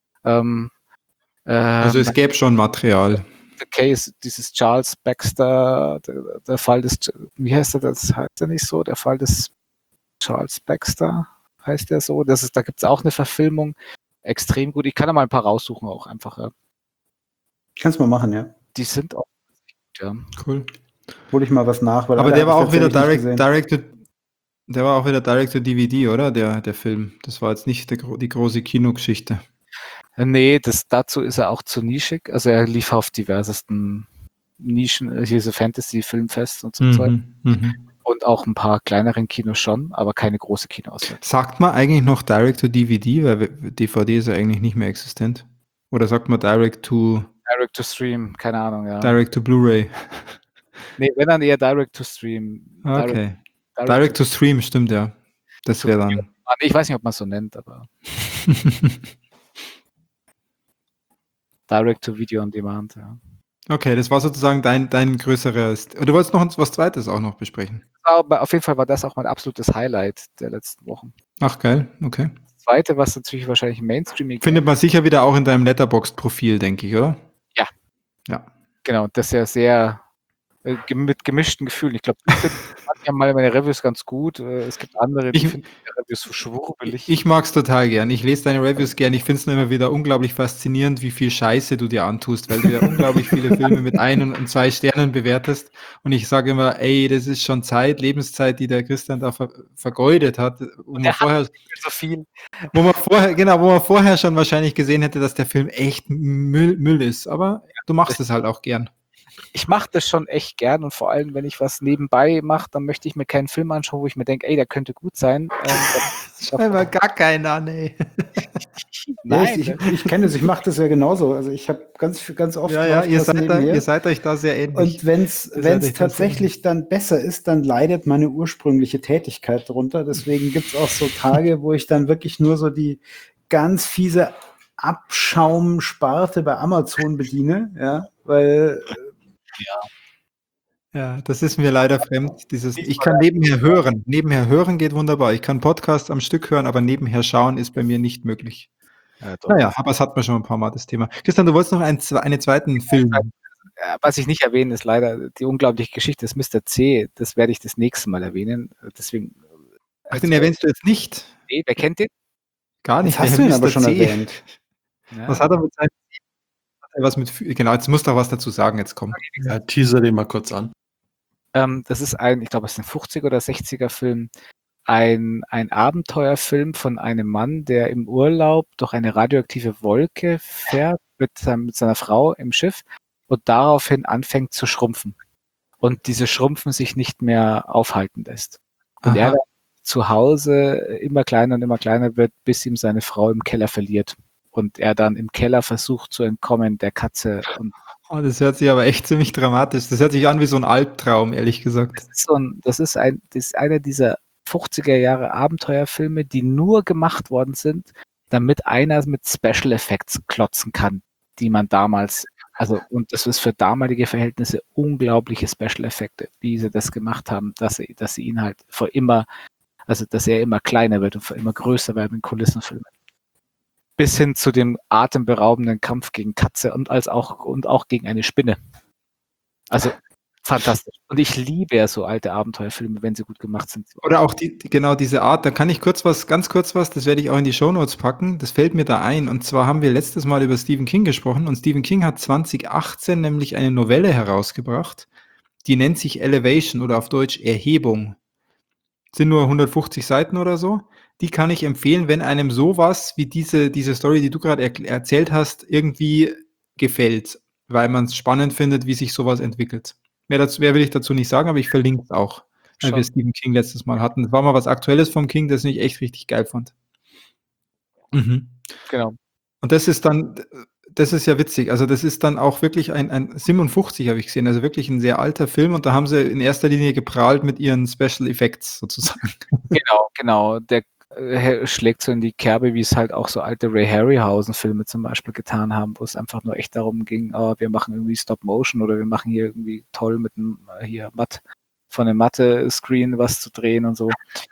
[SPEAKER 3] Also es gäbe schon Material.
[SPEAKER 4] The Case, dieses Charles Baxter, der Fall des, wie heißt er, das heißt er nicht so, der Fall des Charles Baxter, heißt der so, da gibt es auch eine Verfilmung, extrem gut. Ich kann da mal ein paar raussuchen auch einfach.
[SPEAKER 1] Kannst du mal machen, ja.
[SPEAKER 4] Die sind auch gut, ja.
[SPEAKER 3] Cool.
[SPEAKER 1] Hol ich mal was nach. Weil
[SPEAKER 3] aber der war auch wieder Direct to DVD, oder? Der Film. Das war jetzt nicht die große Kinogeschichte.
[SPEAKER 4] Nee, dazu ist er auch zu nischig. Also er lief auf diversesten Nischen, hier so Fantasy-Filmfest und so Zeug. Und auch ein paar kleineren Kinos schon, aber keine große Kinoauswahl.
[SPEAKER 3] Sagt man eigentlich noch Direct to DVD, weil DVD ist ja eigentlich nicht mehr existent? Oder sagt man Direct to
[SPEAKER 4] Stream, keine Ahnung, ja.
[SPEAKER 3] Direct to Blu-ray.
[SPEAKER 4] Nee, wenn dann eher Direct to Stream.
[SPEAKER 3] Okay. Direct to Stream, stimmt ja. Das wäre dann.
[SPEAKER 4] Ich weiß nicht, ob man es so nennt, aber Direct-to-Video on Demand, ja.
[SPEAKER 3] Okay, das war sozusagen dein größeres. Du wolltest noch was Zweites auch noch besprechen.
[SPEAKER 4] Aber auf jeden Fall war das auch mein absolutes Highlight der letzten Wochen.
[SPEAKER 3] Ach, geil, okay.
[SPEAKER 4] Das zweite, was natürlich wahrscheinlich Mainstream
[SPEAKER 3] Findet man sicher wieder auch in deinem Letterboxd-Profil, denke ich, oder?
[SPEAKER 4] Ja.
[SPEAKER 3] Ja.
[SPEAKER 4] Genau, das ist ja sehr mit gemischten Gefühlen. Ich glaube, ich finde manchmal meine Reviews ganz gut. Es gibt andere, die finden meine Reviews so schwurbelig.
[SPEAKER 3] Ich mag es total gern. Ich lese deine Reviews gern. Ich finde es nur immer wieder unglaublich faszinierend, wie viel Scheiße du dir antust, weil du ja unglaublich viele Filme mit 1 und 2 Sternen bewertest. Und ich sage immer, ey, das ist schon Lebenszeit, die der Christian da vergeudet hat. Wo man vorher schon wahrscheinlich gesehen hätte, dass der Film echt Müll ist. Aber du machst es halt auch gern.
[SPEAKER 4] Ich mache das schon echt gern und vor allem, wenn ich was nebenbei mache, dann möchte ich mir keinen Film anschauen, wo ich mir denke, ey, der könnte gut sein.
[SPEAKER 3] Scheinbar gar keinen an, ey.
[SPEAKER 1] Nein, ich kenne es, ich mache das ja genauso. Also ich habe ganz oft.
[SPEAKER 3] Ja, ihr seid euch da sehr ähnlich.
[SPEAKER 1] Und wenn es tatsächlich dann besser ist, dann leidet meine ursprüngliche Tätigkeit drunter. Deswegen gibt es auch so Tage, wo ich dann wirklich nur so die ganz fiese Abschaumsparte bei Amazon bediene, ja, weil
[SPEAKER 3] Ja, das ist mir leider fremd. Ich kann nebenher hören. Nebenher hören geht wunderbar. Ich kann Podcasts am Stück hören, aber nebenher schauen ist bei mir nicht möglich.
[SPEAKER 4] Ja,
[SPEAKER 3] naja, aber es hat man schon ein paar Mal das Thema. Christian, du wolltest noch einen zweiten Film.
[SPEAKER 4] Was ich nicht erwähne, ist leider die unglaubliche Geschichte des Mr. C. Das werde ich das nächste Mal erwähnen. Deswegen.
[SPEAKER 3] Ach, den erwähnst du jetzt nicht?
[SPEAKER 4] Nee, wer kennt den?
[SPEAKER 3] Gar nicht.
[SPEAKER 1] Das hast du ihn aber schon erwähnt.
[SPEAKER 4] Ja.
[SPEAKER 3] Was hat er mit seinem Genau, jetzt musst du auch was dazu sagen, jetzt komm.
[SPEAKER 2] Ja, teaser den mal kurz an.
[SPEAKER 4] Das ist ich glaube, es ist ein 50er oder 60er Film. Ein Abenteuerfilm von einem Mann, der im Urlaub durch eine radioaktive Wolke fährt mit seiner Frau im Schiff und daraufhin anfängt zu schrumpfen. Und diese Schrumpfen sich nicht mehr aufhalten lässt. Und er dann zu Hause immer kleiner und immer kleiner wird, bis ihm seine Frau im Keller verliert. Und er dann im Keller versucht zu entkommen der Katze. Und
[SPEAKER 3] das hört sich aber echt ziemlich dramatisch. Das hört sich an wie so ein Albtraum, ehrlich gesagt.
[SPEAKER 4] Das ist einer dieser 50er Jahre Abenteuerfilme, die nur gemacht worden sind, damit einer mit Special Effects klotzen kann, die man damals, und das ist für damalige Verhältnisse unglaubliche Special Effekte, wie sie das gemacht haben, dass sie ihn halt dass er immer kleiner wird und immer größer werden in Kulissenfilmen. Bis hin zu dem atemberaubenden Kampf gegen Katze und auch gegen eine Spinne. Also fantastisch. Und ich liebe ja so alte Abenteuerfilme, wenn sie gut gemacht sind.
[SPEAKER 3] Oder auch genau diese Art, da kann ich ganz kurz was, das werde ich auch in die Shownotes packen, das fällt mir da ein. Und zwar haben wir letztes Mal über Stephen King gesprochen und Stephen King hat 2018 nämlich eine Novelle herausgebracht, die nennt sich Elevation oder auf Deutsch Erhebung. Sind nur 150 Seiten oder so. Die kann ich empfehlen, wenn einem sowas wie diese Story, die du gerade erzählt hast, irgendwie gefällt, weil man es spannend findet, wie sich sowas entwickelt. Mehr will ich dazu nicht sagen, aber ich verlinke es auch, weil wir Stephen King letztes Mal hatten. Das war mal was Aktuelles vom King, das ich echt richtig geil fand. Mhm.
[SPEAKER 4] Genau.
[SPEAKER 3] Und das ist ja witzig. Also das ist dann auch wirklich ein 57 habe ich gesehen, also wirklich ein sehr alter Film und da haben sie in erster Linie geprahlt mit ihren Special Effects sozusagen.
[SPEAKER 4] Genau. Der schlägt so in die Kerbe, wie es halt auch so alte Ray Harryhausen-Filme zum Beispiel getan haben, wo es einfach nur echt darum ging, wir machen irgendwie Stop-Motion oder wir machen hier irgendwie toll mit einem von einem Matte-Screen was zu drehen und so.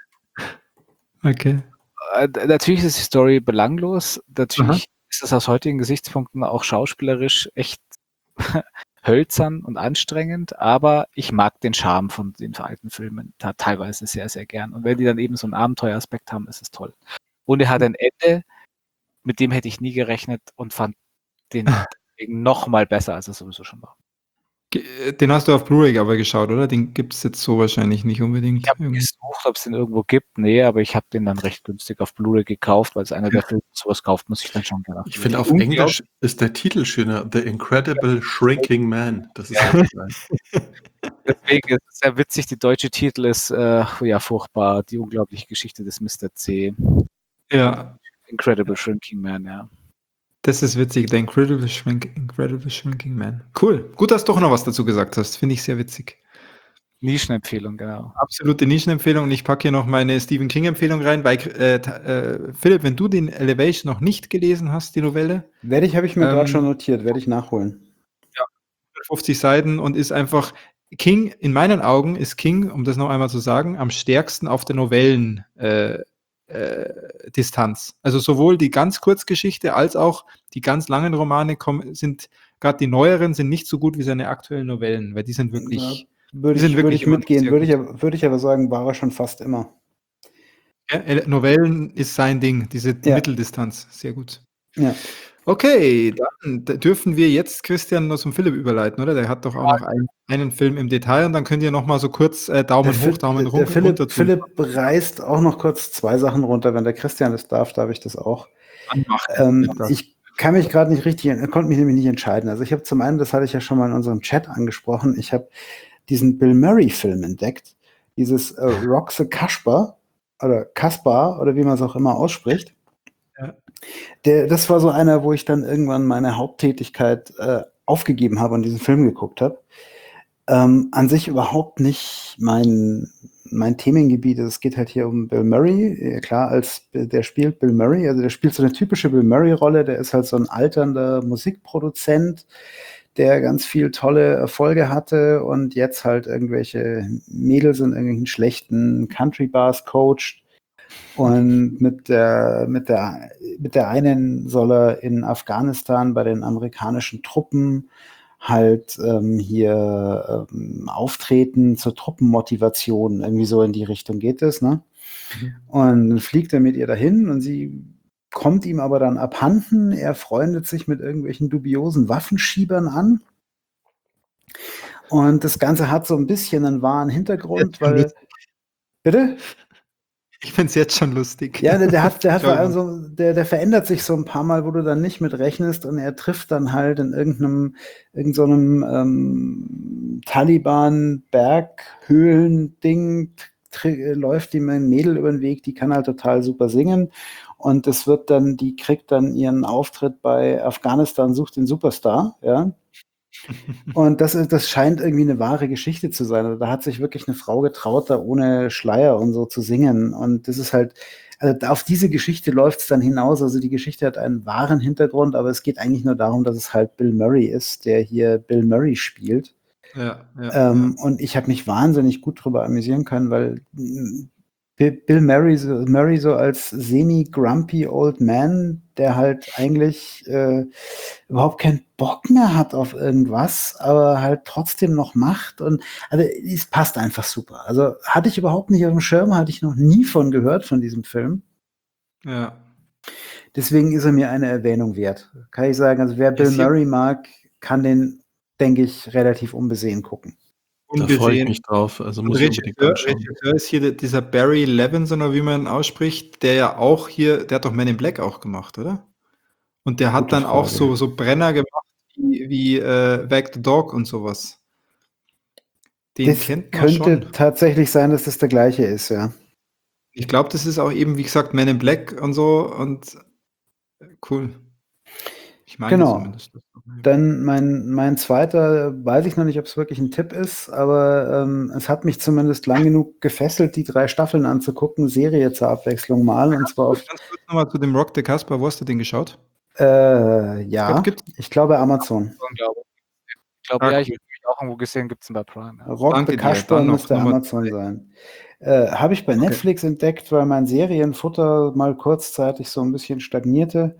[SPEAKER 3] Okay.
[SPEAKER 4] Natürlich ist die Story belanglos. Natürlich ist es aus heutigen Gesichtspunkten auch schauspielerisch echt hölzern und anstrengend, aber ich mag den Charme von den alten Filmen teilweise sehr, sehr gern. Und wenn die dann eben so einen Abenteueraspekt haben, ist es toll. Und er hat ein Ende, mit dem hätte ich nie gerechnet und fand den noch mal besser, als es sowieso schon war.
[SPEAKER 3] Den hast du auf Blu-ray aber geschaut, oder? Den gibt es jetzt so wahrscheinlich nicht unbedingt.
[SPEAKER 4] Ich habe gesucht, ob es den irgendwo gibt. Nee, aber ich habe den dann recht günstig auf Blu-ray gekauft, weil es einer der Filme, sowas kauft, muss ich dann schon gerne.
[SPEAKER 2] Ich finde, auf Englisch ist der Titel schöner. The Incredible Shrinking Man. Das ist
[SPEAKER 4] Deswegen ist es sehr witzig. Die deutsche Titel ist furchtbar. Die unglaubliche Geschichte des Mr. C.
[SPEAKER 3] Ja.
[SPEAKER 4] Incredible Shrinking Man, ja.
[SPEAKER 3] Das ist witzig, The Incredible Shrinking Man. Cool. Gut, dass du doch noch was dazu gesagt hast. Finde ich sehr witzig.
[SPEAKER 4] Nischenempfehlung, genau.
[SPEAKER 3] Absolute Nischenempfehlung. Und ich packe hier noch meine Stephen King-Empfehlung rein, weil Philipp, wenn du den Elevation noch nicht gelesen hast, die Novelle,
[SPEAKER 1] Habe ich mir gerade schon notiert, werde ich nachholen.
[SPEAKER 3] 50 Seiten und ist einfach King, in meinen Augen ist King, um das noch einmal zu sagen, am stärksten auf der Novellen Distanz. Also sowohl die ganz Kurzgeschichte als auch die ganz langen Romane sind, gerade die neueren, sind nicht so gut wie seine aktuellen Novellen, weil die sind wirklich.
[SPEAKER 1] Würde ich mitgehen, würde ich aber sagen, war er schon fast immer.
[SPEAKER 3] Ja, Novellen ist sein Ding, die Mitteldistanz. Sehr gut.
[SPEAKER 1] Ja.
[SPEAKER 3] Okay, dann dürfen wir jetzt Christian noch zum Philipp überleiten, oder? Der hat doch auch noch einen Film im Detail und dann könnt ihr noch mal so kurz Daumen hoch, Daumen runter tun.
[SPEAKER 1] Philipp reißt auch noch kurz 2 Sachen runter. Wenn der Christian das darf ich das auch. Ich kann mich gerade nicht konnte mich nämlich nicht entscheiden. Also ich habe zum einen, das hatte ich ja schon mal in unserem Chat angesprochen, ich habe diesen Bill Murray-Film entdeckt, dieses Rock the Kaspar oder wie man es auch immer ausspricht.
[SPEAKER 3] Ja.
[SPEAKER 1] Das war so einer, wo ich dann irgendwann meine Haupttätigkeit aufgegeben habe und diesen Film geguckt habe. An sich überhaupt nicht mein Themengebiet. Es geht halt hier um Bill Murray. Klar, der spielt Bill Murray, also der spielt so eine typische Bill Murray-Rolle. Der ist halt so ein alternder Musikproduzent, der ganz viel tolle Erfolge hatte und jetzt halt irgendwelche Mädels in irgendwelchen schlechten Country-Bars coacht. Und mit der einen soll er in Afghanistan bei den amerikanischen Truppen halt hier auftreten zur Truppenmotivation. Irgendwie so in die Richtung geht es, ne? Und dann fliegt er mit ihr dahin und sie kommt ihm aber dann abhanden. Er freundet sich mit irgendwelchen dubiosen Waffenschiebern an. Und das Ganze hat so ein bisschen einen wahren Hintergrund, weil... Bitte?
[SPEAKER 3] Ich finde es jetzt schon lustig.
[SPEAKER 1] Ja, der verändert sich so ein paar Mal, wo du dann nicht mit rechnest und er trifft dann halt in irgendeinem Taliban-Berghöhlen-Ding, läuft ihm ein Mädel über den Weg, die kann halt total super singen und die kriegt dann ihren Auftritt bei Afghanistan sucht den Superstar, ja. Und das scheint irgendwie eine wahre Geschichte zu sein. Also da hat sich wirklich eine Frau getraut, da ohne Schleier und so zu singen. Und das ist halt, also auf diese Geschichte läuft es dann hinaus. Also die Geschichte hat einen wahren Hintergrund, aber es geht eigentlich nur darum, dass es halt Bill Murray ist, der hier Bill Murray spielt. Und ich habe mich wahnsinnig gut drüber amüsieren können, weil Bill Murray so als semi-grumpy old man, der halt eigentlich überhaupt keinen Bock mehr hat auf irgendwas, aber halt trotzdem noch macht. Und also es passt einfach super. Also hatte ich überhaupt nicht auf dem Schirm, hatte ich noch nie von gehört von diesem Film.
[SPEAKER 3] Ja.
[SPEAKER 1] Deswegen ist er mir eine Erwähnung wert. Kann ich sagen, also wer Bill Murray mag, kann den, denke ich, relativ unbesehen gucken.
[SPEAKER 2] Da freue ich mich drauf. Also muss ich unbedingt anschauen.
[SPEAKER 3] Regisseur ist hier dieser Barry Levinson, oder wie man ihn ausspricht, der ja auch hier, der hat doch Men in Black auch gemacht, oder? Und der hat dann auch so Brenner gemacht wie Wag the Dog und sowas. Den kennt man schon.
[SPEAKER 1] Könnte tatsächlich sein, dass das der gleiche ist, ja.
[SPEAKER 3] Ich glaube, das ist auch eben, wie gesagt, Men in Black und so und cool. Ich meine zumindest.
[SPEAKER 1] Dann mein zweiter, weiß ich noch nicht, ob es wirklich ein Tipp ist, aber es hat mich zumindest lang genug gefesselt, die 3 Staffeln anzugucken, Serie zur Abwechslung mal. Und zwar auf.
[SPEAKER 3] Ganz kurz nochmal zu dem Rock the Kaspar, wo hast du den geschaut?
[SPEAKER 1] Ja, ich glaube Amazon.
[SPEAKER 4] Ich glaube, ja, ich habe auch irgendwo gesehen, gibt es ihn bei Prime. Ja.
[SPEAKER 1] Rock the Kaspar müsste Amazon sein. Habe ich bei Netflix entdeckt, weil mein Serienfutter mal kurzzeitig so ein bisschen stagnierte.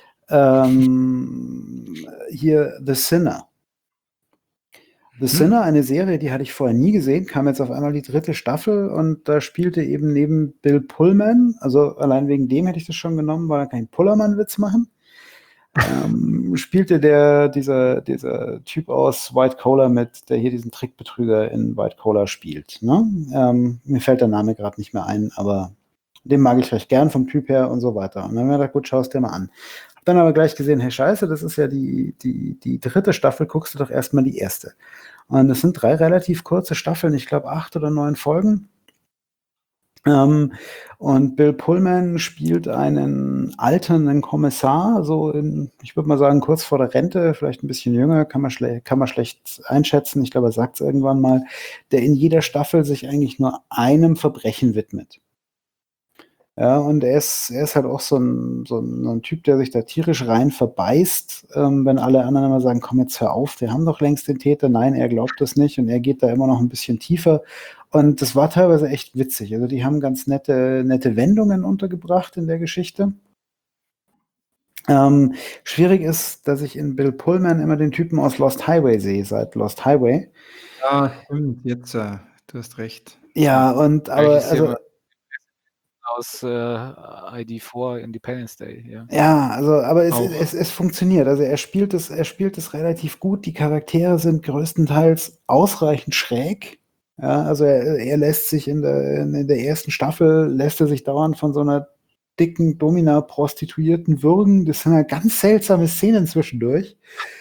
[SPEAKER 1] Hier The Sinner. The Sinner, eine Serie, die hatte ich vorher nie gesehen, kam jetzt auf einmal die 3. Staffel und da spielte eben neben Bill Pullman, also allein wegen dem hätte ich das schon genommen, weil er keinen Pullermann-Witz machen. Spielte dieser Typ aus White Collar mit, der hier diesen Trickbetrüger in White Collar spielt. Ne? Mir fällt der Name gerade nicht mehr ein, aber den mag ich recht gern vom Typ her und so weiter. Und dann haben wir gedacht, gut, schau es dir mal an. Hab dann aber gleich gesehen, hey Scheiße, das ist ja die 3. Staffel, guckst du doch erstmal die 1. Und das sind 3 relativ kurze Staffeln, ich glaube 8 oder 9 Folgen. Und Bill Pullman spielt einen alternden Kommissar, ich würde mal sagen, kurz vor der Rente, vielleicht ein bisschen jünger, kann man schlecht einschätzen. Ich glaube, er sagt es irgendwann mal, der in jeder Staffel sich eigentlich nur einem Verbrechen widmet. Ja, und er ist halt auch so ein Typ, der sich da tierisch rein verbeißt, wenn alle anderen immer sagen, komm jetzt hör auf, wir haben doch längst den Täter. Nein, er glaubt das nicht und er geht da immer noch ein bisschen tiefer. Und das war teilweise echt witzig. Also die haben ganz nette Wendungen untergebracht in der Geschichte. Schwierig ist, dass ich in Bill Pullman immer den Typen aus Lost Highway sehe, seit Lost Highway.
[SPEAKER 3] Ja, stimmt, jetzt, du hast recht.
[SPEAKER 1] Ja, also
[SPEAKER 4] aus ID4 Independence Day, ja.
[SPEAKER 1] Ja, aber
[SPEAKER 3] Auch.
[SPEAKER 1] es funktioniert. Also er spielt es relativ gut. Die Charaktere sind größtenteils ausreichend schräg. Ja, also er lässt sich in der ersten Staffel lässt er sich dauernd von so einer dicken Domina-Prostituierten würgen. Das sind halt ganz seltsame Szenen zwischendurch.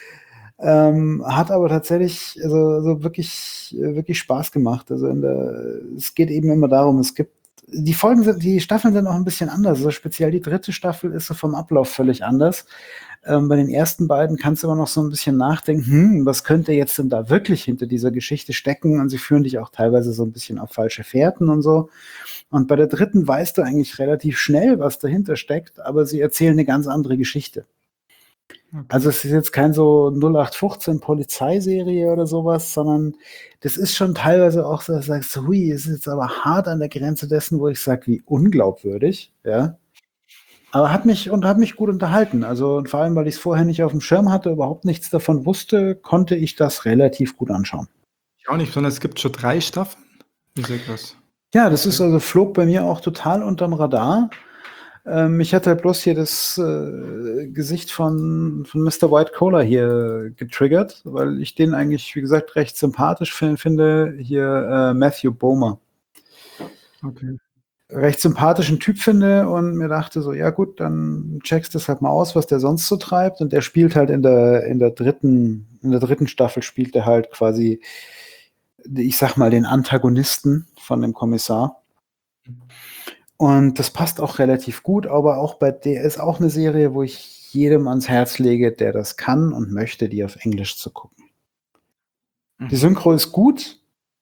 [SPEAKER 1] Hat aber tatsächlich so wirklich Spaß gemacht. Also es geht eben immer darum, die Staffeln sind auch ein bisschen anders. Also speziell die dritte Staffel ist so vom Ablauf völlig anders. Bei den ersten beiden kannst du aber noch so ein bisschen nachdenken, was könnte jetzt denn da wirklich hinter dieser Geschichte stecken? Und sie führen dich auch teilweise so ein bisschen auf falsche Fährten und so. Und bei der dritten weißt du eigentlich relativ schnell, was dahinter steckt, aber sie erzählen eine ganz andere Geschichte. Okay. Also es ist jetzt kein so 0815 Polizeiserie oder sowas, sondern das ist schon teilweise auch so, dass du sagst, hui, es ist jetzt aber hart an der Grenze dessen, wo ich sage, wie unglaubwürdig, ja. Aber hat mich gut unterhalten. Also und vor allem, weil ich es vorher nicht auf dem Schirm hatte, überhaupt nichts davon wusste, konnte ich das relativ gut anschauen.
[SPEAKER 3] Ich auch nicht, sondern es gibt schon 3 Staffeln. Wie sehr krass.
[SPEAKER 1] Ja, das ist flog bei mir auch total unterm Radar. Ich hatte bloß hier das Gesicht von Mr. White Collar hier getriggert, weil ich den eigentlich, wie gesagt, recht sympathisch finde. Hier Matthew Bomer.
[SPEAKER 3] Okay.
[SPEAKER 1] Recht sympathischen Typ finde und mir dachte so, ja gut, dann checkst du das halt mal aus, was der sonst so treibt. Und der spielt halt in der dritten Staffel spielt er halt quasi, ich sag mal, den Antagonisten von dem Kommissar. Und das passt auch relativ gut, aber auch der ist auch eine Serie, wo ich jedem ans Herz lege, der das kann und möchte, die auf Englisch zu gucken. Die Synchro ist gut.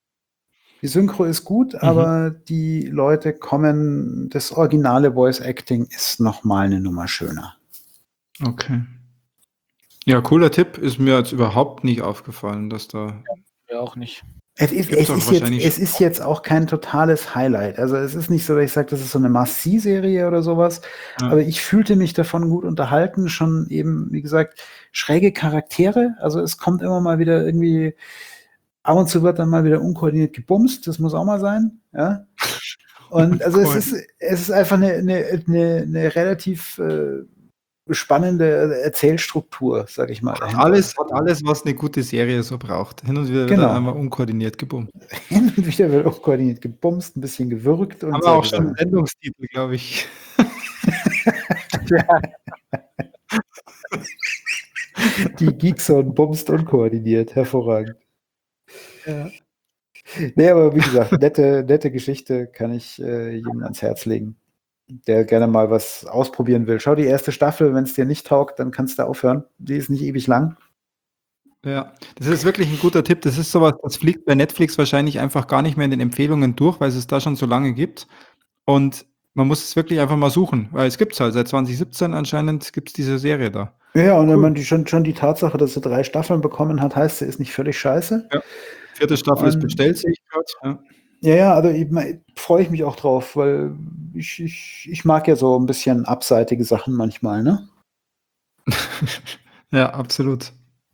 [SPEAKER 1] Aber die Leute das originale Voice Acting ist nochmal eine Nummer schöner.
[SPEAKER 3] Okay. Ja, cooler Tipp. Ist mir jetzt überhaupt nicht aufgefallen, dass da...
[SPEAKER 4] Ja, auch nicht.
[SPEAKER 1] Es ist jetzt auch kein totales Highlight. Also es ist nicht so, dass ich sage, das ist so eine Must-See-Serie oder sowas. Ja. Aber ich fühlte mich davon gut unterhalten. Schon eben, wie gesagt, schräge Charaktere. Also es kommt immer mal wieder irgendwie, ab und zu wird dann mal wieder unkoordiniert gebumst. Das muss auch mal sein. Ja. Und also es ist einfach eine relativ spannende Erzählstruktur, sag ich mal.
[SPEAKER 3] Hat alles, was eine gute Serie so braucht. Hin und wieder wird dann einmal unkoordiniert gebumst.
[SPEAKER 1] Hin und wieder wird unkoordiniert gebumst, ein bisschen gewürgt. Und
[SPEAKER 3] aber auch schon ein Sendungstitel, glaube ich.
[SPEAKER 1] Ja. Die Geekzone bumst unkoordiniert. Hervorragend. Ja. Nee, aber wie gesagt, nette Geschichte kann ich jedem ans Herz legen, der gerne mal was ausprobieren will. Schau die erste Staffel, wenn es dir nicht taugt, dann kannst du aufhören. Die ist nicht ewig lang.
[SPEAKER 3] Ja, das ist wirklich ein guter Tipp. Das ist sowas, das fliegt bei Netflix wahrscheinlich einfach gar nicht mehr in den Empfehlungen durch, weil es da schon so lange gibt. Und man muss es wirklich einfach mal suchen, weil es gibt es halt. Seit 2017 anscheinend gibt es diese Serie da.
[SPEAKER 1] Ja, und wenn man schon die Tatsache, dass sie 3 Staffeln bekommen hat, heißt, sie ist nicht völlig scheiße.
[SPEAKER 3] Ja. 4. Staffel ist bestellt, sehe ich gerade.
[SPEAKER 1] Ja, also freue ich mich auch drauf, weil ich mag ja so ein bisschen abseitige Sachen manchmal, ne?
[SPEAKER 3] Ja, absolut.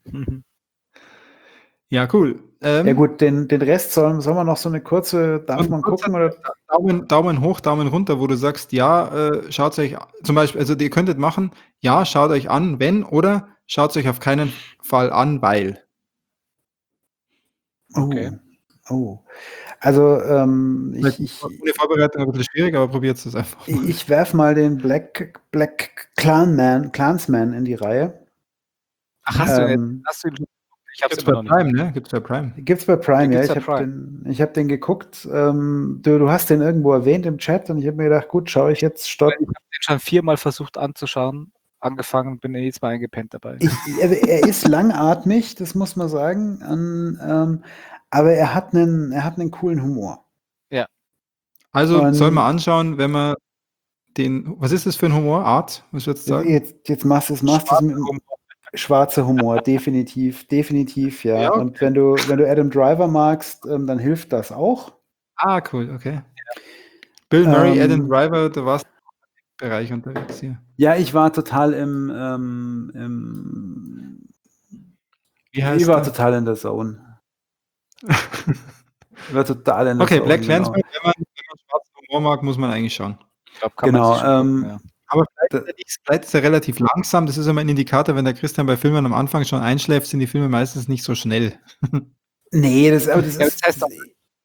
[SPEAKER 3] Ja, cool.
[SPEAKER 1] Ja gut, den Rest sollen wir noch so eine kurze, darf man gucken? Oder?
[SPEAKER 3] Daumen hoch, Daumen runter, wo du sagst, ja, schaut euch, zum Beispiel, also ihr könntet machen, ja, schaut euch an, wenn, oder schaut euch auf keinen Fall an, weil.
[SPEAKER 1] Okay. Oh. Also,
[SPEAKER 3] ohne Vorbereitung ein bisschen schwierig, aber probiert es einfach
[SPEAKER 1] mal. Ich werfe mal den Black Clansman in die Reihe.
[SPEAKER 4] Ach, hast du ihn? Ich habe es
[SPEAKER 3] Gibt's
[SPEAKER 4] immer
[SPEAKER 3] bei
[SPEAKER 4] noch nicht.
[SPEAKER 3] Prime, ne? Gibt's bei Prime.
[SPEAKER 1] Gibt's bei Prime,
[SPEAKER 4] Den
[SPEAKER 1] ja.
[SPEAKER 4] gibt's
[SPEAKER 1] Ich
[SPEAKER 4] bei
[SPEAKER 1] habe hab den geguckt. Du hast den irgendwo erwähnt im Chat und ich habe mir gedacht, gut, schaue ich jetzt
[SPEAKER 4] Ich habe den schon 4-mal versucht anzuschauen, angefangen, bin jedes Mal eingepennt dabei.
[SPEAKER 1] Er ist langatmig, das muss man sagen, aber er hat einen coolen Humor.
[SPEAKER 3] Also
[SPEAKER 1] Und-
[SPEAKER 3] soll man anschauen, wenn man was ist das für ein Humor? Art? Was würdest du sagen?
[SPEAKER 1] Jetzt machst du es mit schwarzer Humor, definitiv, ja.
[SPEAKER 3] Ja, okay.
[SPEAKER 1] Und wenn du Adam Driver magst, dann hilft das auch.
[SPEAKER 3] Ah, cool, okay. Bill Murray,
[SPEAKER 1] Ähm,
[SPEAKER 3] Adam Driver, du warst im Bereich unterwegs hier.
[SPEAKER 1] Ja, ich war total
[SPEAKER 3] Wie heißt
[SPEAKER 1] ich war
[SPEAKER 3] der?
[SPEAKER 1] total in der Zone. Ich war total in der
[SPEAKER 3] Okay,
[SPEAKER 1] Zone.
[SPEAKER 3] Black
[SPEAKER 1] genau.
[SPEAKER 3] Klansman, wenn man schwarzen Humor mag, muss man eigentlich schauen.
[SPEAKER 4] Ich glaube, kann
[SPEAKER 1] Genau,
[SPEAKER 4] man sich schon gucken, ja.
[SPEAKER 3] Aber vielleicht ist er relativ langsam. Das ist immer ein Indikator, wenn der Christian bei Filmen am Anfang schon einschläft, sind die Filme meistens nicht so schnell.
[SPEAKER 1] Nee, das
[SPEAKER 4] Ja, das heißt auch-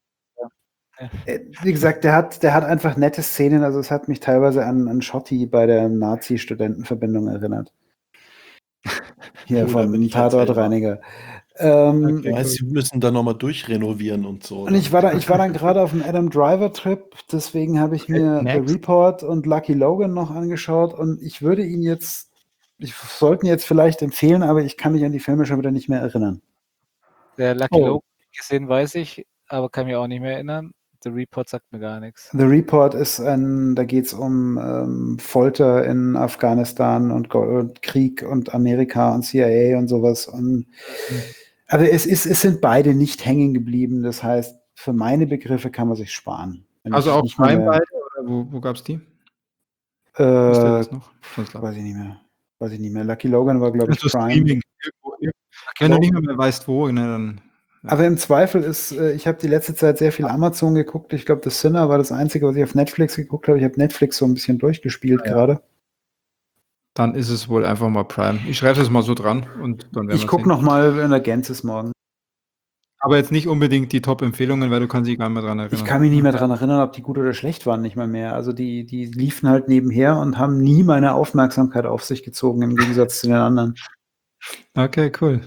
[SPEAKER 1] wie gesagt, der hat einfach nette Szenen, also es hat mich teilweise an Schotti bei der Nazi-Studentenverbindung erinnert. Hier
[SPEAKER 2] Oh, da bin
[SPEAKER 1] vom
[SPEAKER 2] ich jetzt selber.
[SPEAKER 1] Tatortreiniger.
[SPEAKER 2] Du meinst, sie müssen da nochmal durchrenovieren und so.
[SPEAKER 1] Und ich war dann gerade auf dem Adam Driver-Trip, deswegen habe ich mir
[SPEAKER 3] Next.
[SPEAKER 1] The Report und Lucky Logan noch angeschaut und ich sollten jetzt vielleicht empfehlen, aber ich kann mich an die Filme schon wieder nicht mehr erinnern.
[SPEAKER 4] Der Lucky
[SPEAKER 3] Oh.
[SPEAKER 4] Logan gesehen, weiß ich, aber kann mich auch nicht mehr erinnern. The Report sagt mir gar nichts.
[SPEAKER 1] The Report da geht es um Folter in Afghanistan und Krieg und Amerika und CIA und sowas. Und aber es sind beide nicht hängen geblieben. Das heißt, für meine Begriffe kann man sich sparen. Wenn
[SPEAKER 3] Also
[SPEAKER 1] ich
[SPEAKER 3] auch
[SPEAKER 1] nicht mehr-
[SPEAKER 3] Prime beide oder wo gab es die? Wisst ihr das noch? Sonst
[SPEAKER 1] weiß ich nicht mehr. Lucky Logan war, glaube ich,
[SPEAKER 3] Also
[SPEAKER 1] Prime.
[SPEAKER 3] Streaming. Wenn du nicht mehr weißt, wo, ne, dann.
[SPEAKER 1] Aber im Zweifel ich habe die letzte Zeit sehr viel Amazon geguckt. Ich glaube, The Sinner war das Einzige, was ich auf Netflix geguckt habe. Ich habe Netflix so ein bisschen durchgespielt gerade.
[SPEAKER 3] Dann ist es wohl einfach mal Prime. Ich schreibe es mal so dran und dann werden
[SPEAKER 1] Ich
[SPEAKER 3] wir
[SPEAKER 1] gucke
[SPEAKER 3] sehen.
[SPEAKER 1] noch mal in der Gänze morgen.
[SPEAKER 3] Aber jetzt nicht unbedingt die Top-Empfehlungen, weil du kannst dich gar nicht mehr dran erinnern.
[SPEAKER 1] Ich kann mich nicht mehr daran erinnern, ob die gut oder schlecht waren, nicht mal mehr. Also die liefen halt nebenher und haben nie meine Aufmerksamkeit auf sich gezogen, im Gegensatz zu den anderen.
[SPEAKER 3] Okay, cool.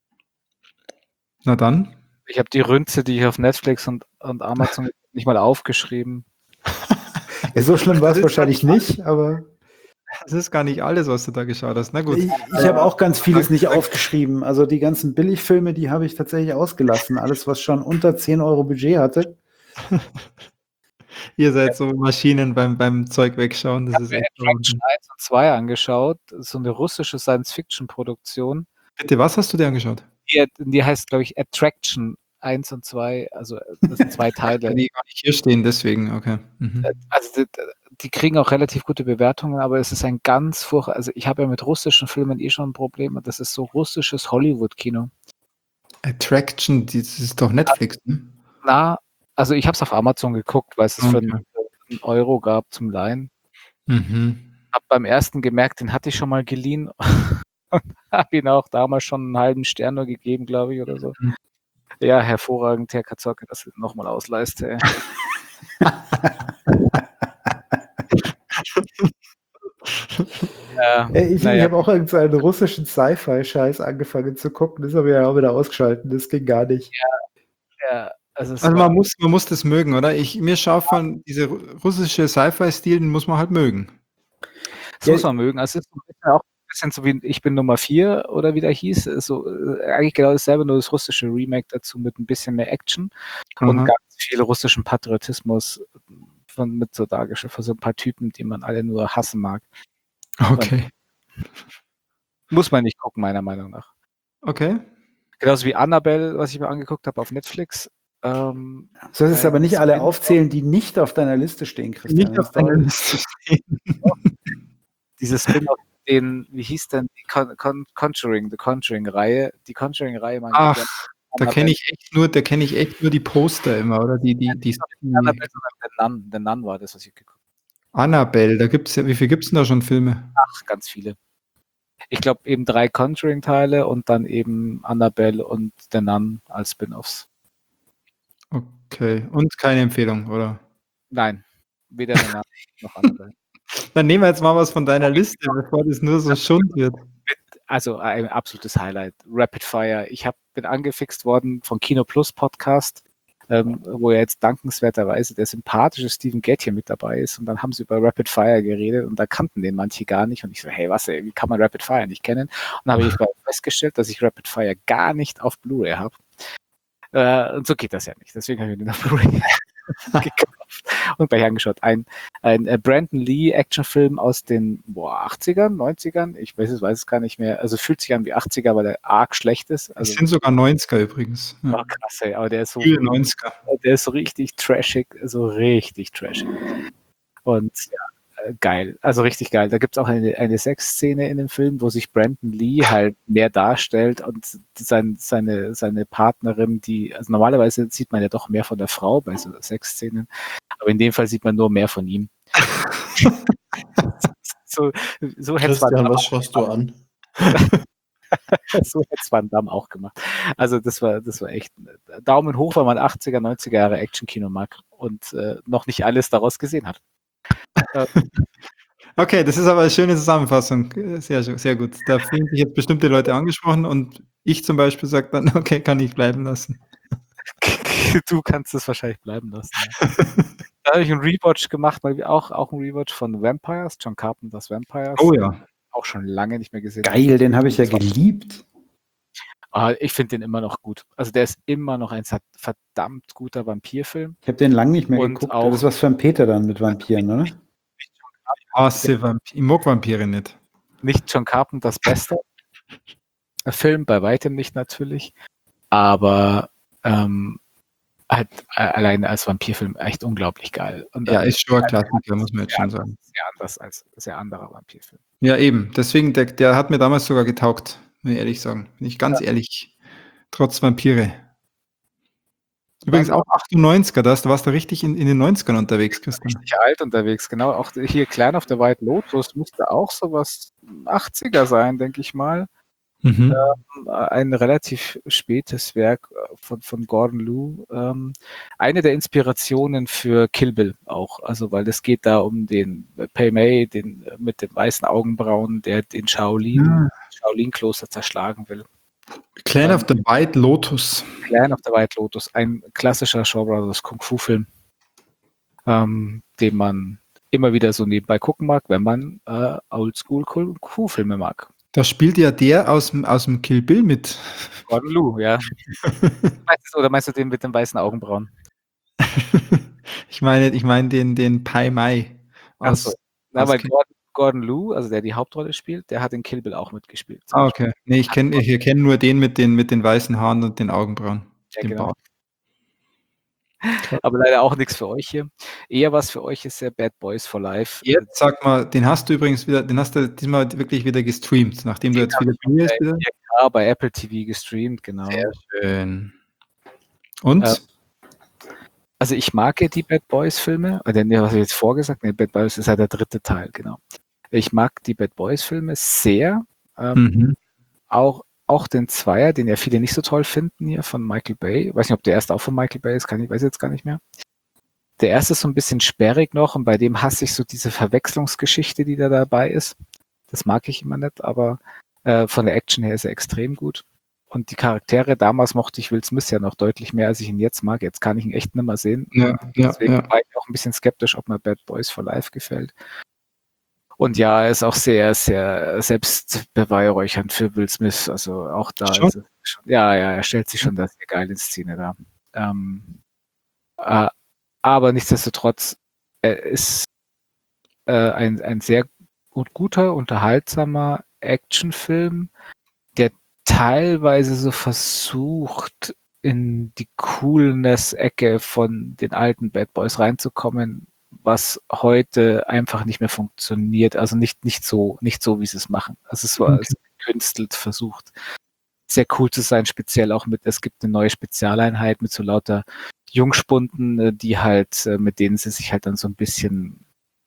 [SPEAKER 3] Na dann.
[SPEAKER 4] Ich habe die Rünze, die ich auf Netflix und Amazon nicht mal aufgeschrieben.
[SPEAKER 1] Ja, so schlimm war es
[SPEAKER 3] Das ist
[SPEAKER 1] wahrscheinlich nicht, aber
[SPEAKER 3] Das ist gar nicht alles, was du da geschaut hast. Na gut.
[SPEAKER 1] ich habe auch ganz vieles nicht aufgeschrieben. Also die ganzen Billigfilme, die habe ich tatsächlich ausgelassen. Alles, was schon unter 10 Euro Budget hatte.
[SPEAKER 3] Ihr seid so Maschinen beim Zeug wegschauen. Das ist echt
[SPEAKER 4] Attraction 1 und 2 angeschaut. So eine russische Science-Fiction-Produktion.
[SPEAKER 3] Bitte, was hast du dir angeschaut?
[SPEAKER 4] Die heißt, glaube ich, Attraction 1 und 2. Also das sind 2 Teile.
[SPEAKER 3] Die gar nicht hier stehen, deswegen, okay. Mhm.
[SPEAKER 4] Also die kriegen auch relativ gute Bewertungen, aber es ist ein ganz also ich habe ja mit russischen Filmen schon ein Problem und das ist so russisches Hollywood-Kino.
[SPEAKER 3] Attraction, das ist doch Netflix, ne?
[SPEAKER 4] Also ich habe es auf Amazon geguckt, weil es für einen Euro gab zum Leihen.
[SPEAKER 3] Mhm.
[SPEAKER 4] Hab beim ersten gemerkt, den hatte ich schon mal geliehen und habe ihn auch damals schon einen halben Stern nur gegeben, glaube ich, oder so.
[SPEAKER 3] Mhm.
[SPEAKER 4] Ja, hervorragend, Herr Katzocke, dass du nochmal ausleihst. Ey.
[SPEAKER 1] Ich habe auch irgendeinen russischen Sci-Fi-Scheiß angefangen zu gucken. Das habe ich ja auch wieder ausgeschaltet. Das ging gar nicht.
[SPEAKER 4] Ja, also
[SPEAKER 3] man muss das mögen, oder? Mir schaut von diese russische Sci-Fi-Stil, den muss man halt mögen.
[SPEAKER 4] Das muss man mögen. Also es ist auch ein bisschen so wie Ich bin Nummer 4 oder wie der hieß. So, eigentlich genau dasselbe, nur das russische Remake dazu mit ein bisschen mehr Action und ganz viel russischen Patriotismus mit so dargestellt von so ein paar Typen, die man alle nur hassen mag.
[SPEAKER 3] Okay.
[SPEAKER 4] Muss man nicht gucken, meiner Meinung nach.
[SPEAKER 3] Okay.
[SPEAKER 4] Genauso wie Annabelle, was ich mir angeguckt habe auf Netflix.
[SPEAKER 1] Du solltest aber nicht alle aufzählen, die nicht auf deiner Liste stehen, Christian.
[SPEAKER 3] Nicht auf deiner Liste stehen.
[SPEAKER 1] Dieses
[SPEAKER 4] Spin-off, wie hieß denn die Conjuring-Reihe? Die Conjuring-Reihe mag
[SPEAKER 3] ich gerne. Da kenne ich echt nur die Poster immer, oder?
[SPEAKER 4] Annabelle, sondern The Nun war das, was ich geguckt habe.
[SPEAKER 3] Annabelle, wie viel gibt es denn da schon Filme?
[SPEAKER 4] Ach, ganz viele. Ich glaube eben 3 Conjuring-Teile und dann eben Annabelle und The Nun als Spin-offs.
[SPEAKER 3] Okay, und keine Empfehlung, oder?
[SPEAKER 4] Nein, weder The Nun noch Annabelle.
[SPEAKER 3] Dann nehmen wir jetzt mal was von deiner Liste, bevor das nur so Schund wird.
[SPEAKER 4] Mit also ein absolutes Highlight. Rapid Fire. Bin angefixt worden vom Kino Plus Podcast, wo ja jetzt dankenswerterweise der sympathische Steven Gett hier mit dabei ist. Und dann haben sie über Rapid Fire geredet und da kannten den manche gar nicht. Und ich so, hey, wie kann man Rapid Fire nicht kennen? Und dann habe ich festgestellt, dass ich Rapid Fire gar nicht auf Blu-ray habe. Und so geht das ja nicht. Deswegen habe ich den auf Blu-ray gekauft und gleich angeschaut. Ein Brandon Lee Actionfilm aus den 80ern, 90ern, ich weiß es gar nicht mehr. Also fühlt sich an wie 80er, weil er arg schlecht ist. Also,
[SPEAKER 3] es sind sogar 90er übrigens.
[SPEAKER 4] Ja. Krass, ey, aber der ist so
[SPEAKER 3] 90er.
[SPEAKER 4] Der ist so richtig trashig, Und ja, geil, also richtig geil. Da gibt es auch eine Sexszene in dem Film, wo sich Brandon Lee halt mehr darstellt und seine Partnerin, also normalerweise sieht man ja doch mehr von der Frau bei so Sexszenen, aber in dem Fall sieht man nur mehr von ihm. so hätte
[SPEAKER 2] Christian, was schaust du an?
[SPEAKER 4] So hätte Van Damme auch gemacht. Also das war echt Daumen hoch, weil man 80er, 90er Jahre Action-Kino mag und noch nicht alles daraus gesehen hat.
[SPEAKER 3] Okay, das ist aber eine schöne Zusammenfassung. Sehr, sehr gut. Da fühlen sich jetzt bestimmte Leute angesprochen und ich zum Beispiel sage dann, okay, kann ich bleiben lassen.
[SPEAKER 4] Du kannst es wahrscheinlich bleiben lassen. Ja. Da habe ich einen Rewatch gemacht, weil wir auch einen Rewatch von Vampires, John Carpenter's Vampires.
[SPEAKER 3] Oh ja.
[SPEAKER 4] Auch schon lange nicht mehr gesehen.
[SPEAKER 1] Geil, den habe ich ja geliebt.
[SPEAKER 4] Ich finde den immer noch gut. Also der ist immer noch ein verdammt guter Vampirfilm.
[SPEAKER 1] Ich habe den lange nicht mehr geguckt. Das ist was für ein Peter dann mit Vampiren, oder?
[SPEAKER 3] Ich mag Vampire nicht.
[SPEAKER 4] Nicht John Carpenters bester Film, bei weitem nicht natürlich, aber halt alleine als Vampirfilm echt unglaublich geil. Und
[SPEAKER 3] ja, ist schon ein Klassiker, muss man jetzt schon sagen.
[SPEAKER 4] Sehr anders als sehr anderer Vampirfilm.
[SPEAKER 3] Ja, eben. Deswegen, der hat mir damals sogar getaugt, muss ich ehrlich sagen. Bin ich ganz ehrlich. Trotz Vampire. Übrigens auch 98er, da warst du richtig in den 90ern unterwegs, Christian.
[SPEAKER 4] Richtig alt unterwegs, genau. Auch hier Klein auf der White Lotus müsste auch sowas 80er sein, denke ich mal.
[SPEAKER 3] Mhm.
[SPEAKER 4] Ein relativ spätes Werk von Gordon Liu. Eine der Inspirationen für Kill Bill auch. Also, weil es geht da um den Pei Mei, den mit den weißen Augenbrauen, der den Shaolin-Kloster zerschlagen will.
[SPEAKER 3] Klein auf der White Lotus.
[SPEAKER 4] Klein auf der White Lotus, ein klassischer Shaw Brothers Kung-Fu-Film, den man immer wieder so nebenbei gucken mag, wenn man Oldschool Kung-Fu-Filme mag.
[SPEAKER 3] Da spielt ja der aus dem Kill Bill mit.
[SPEAKER 4] Gordon Liu, ja. Meinst du den mit den weißen Augenbrauen?
[SPEAKER 3] Ich meine den Pei Mei.
[SPEAKER 4] Achso. Weil Gordon Liu, also der die Hauptrolle spielt, der hat in Kill Bill auch mitgespielt.
[SPEAKER 3] Okay. Nee, ich kenne nur den mit den weißen Haaren und den Augenbrauen.
[SPEAKER 4] Ja, genau. Aber leider auch nichts für euch hier. Eher was für euch ist ja Bad Boys for Life.
[SPEAKER 3] Jetzt sag mal, den hast du diesmal wirklich wieder gestreamt, nachdem du jetzt wieder bist.
[SPEAKER 4] Ja, bei Apple TV gestreamt, genau.
[SPEAKER 3] Sehr schön. Und?
[SPEAKER 4] Also ich mag ja die Bad Boys Filme, was habe ich jetzt vorgesagt? Nee, Bad Boys ist ja der dritte Teil, genau. Ich mag die Bad Boys Filme sehr. Auch den Zweier, den ja viele nicht so toll finden hier von Michael Bay. Ich weiß nicht, ob der erste auch von Michael Bay ist, weiß jetzt gar nicht mehr. Der erste ist so ein bisschen sperrig noch und bei dem hasse ich so diese Verwechslungsgeschichte, die da dabei ist. Das mag ich immer nicht, aber von der Action her ist er extrem gut. Und die Charaktere, damals mochte ich Will Smith ja noch deutlich mehr, als ich ihn jetzt mag. Jetzt kann ich ihn echt nicht mehr sehen. Deswegen war ich auch ein bisschen skeptisch, ob mir Bad Boys for Life gefällt. Und ja, er ist auch sehr, sehr selbstbeweihräuchernd für Will Smith. Also auch da ist es schon, er stellt sich schon da sehr geil in Szene da. Aber nichtsdestotrotz, er ist ein sehr guter, unterhaltsamer Actionfilm, der teilweise so versucht, in die Coolness-Ecke von den alten Bad Boys reinzukommen, was heute einfach nicht mehr funktioniert. Also nicht so, wie sie es machen. Also es war gekünstelt versucht, sehr cool zu sein, speziell auch es gibt eine neue Spezialeinheit mit so lauter Jungspunden, die halt, mit denen sie sich halt dann so ein bisschen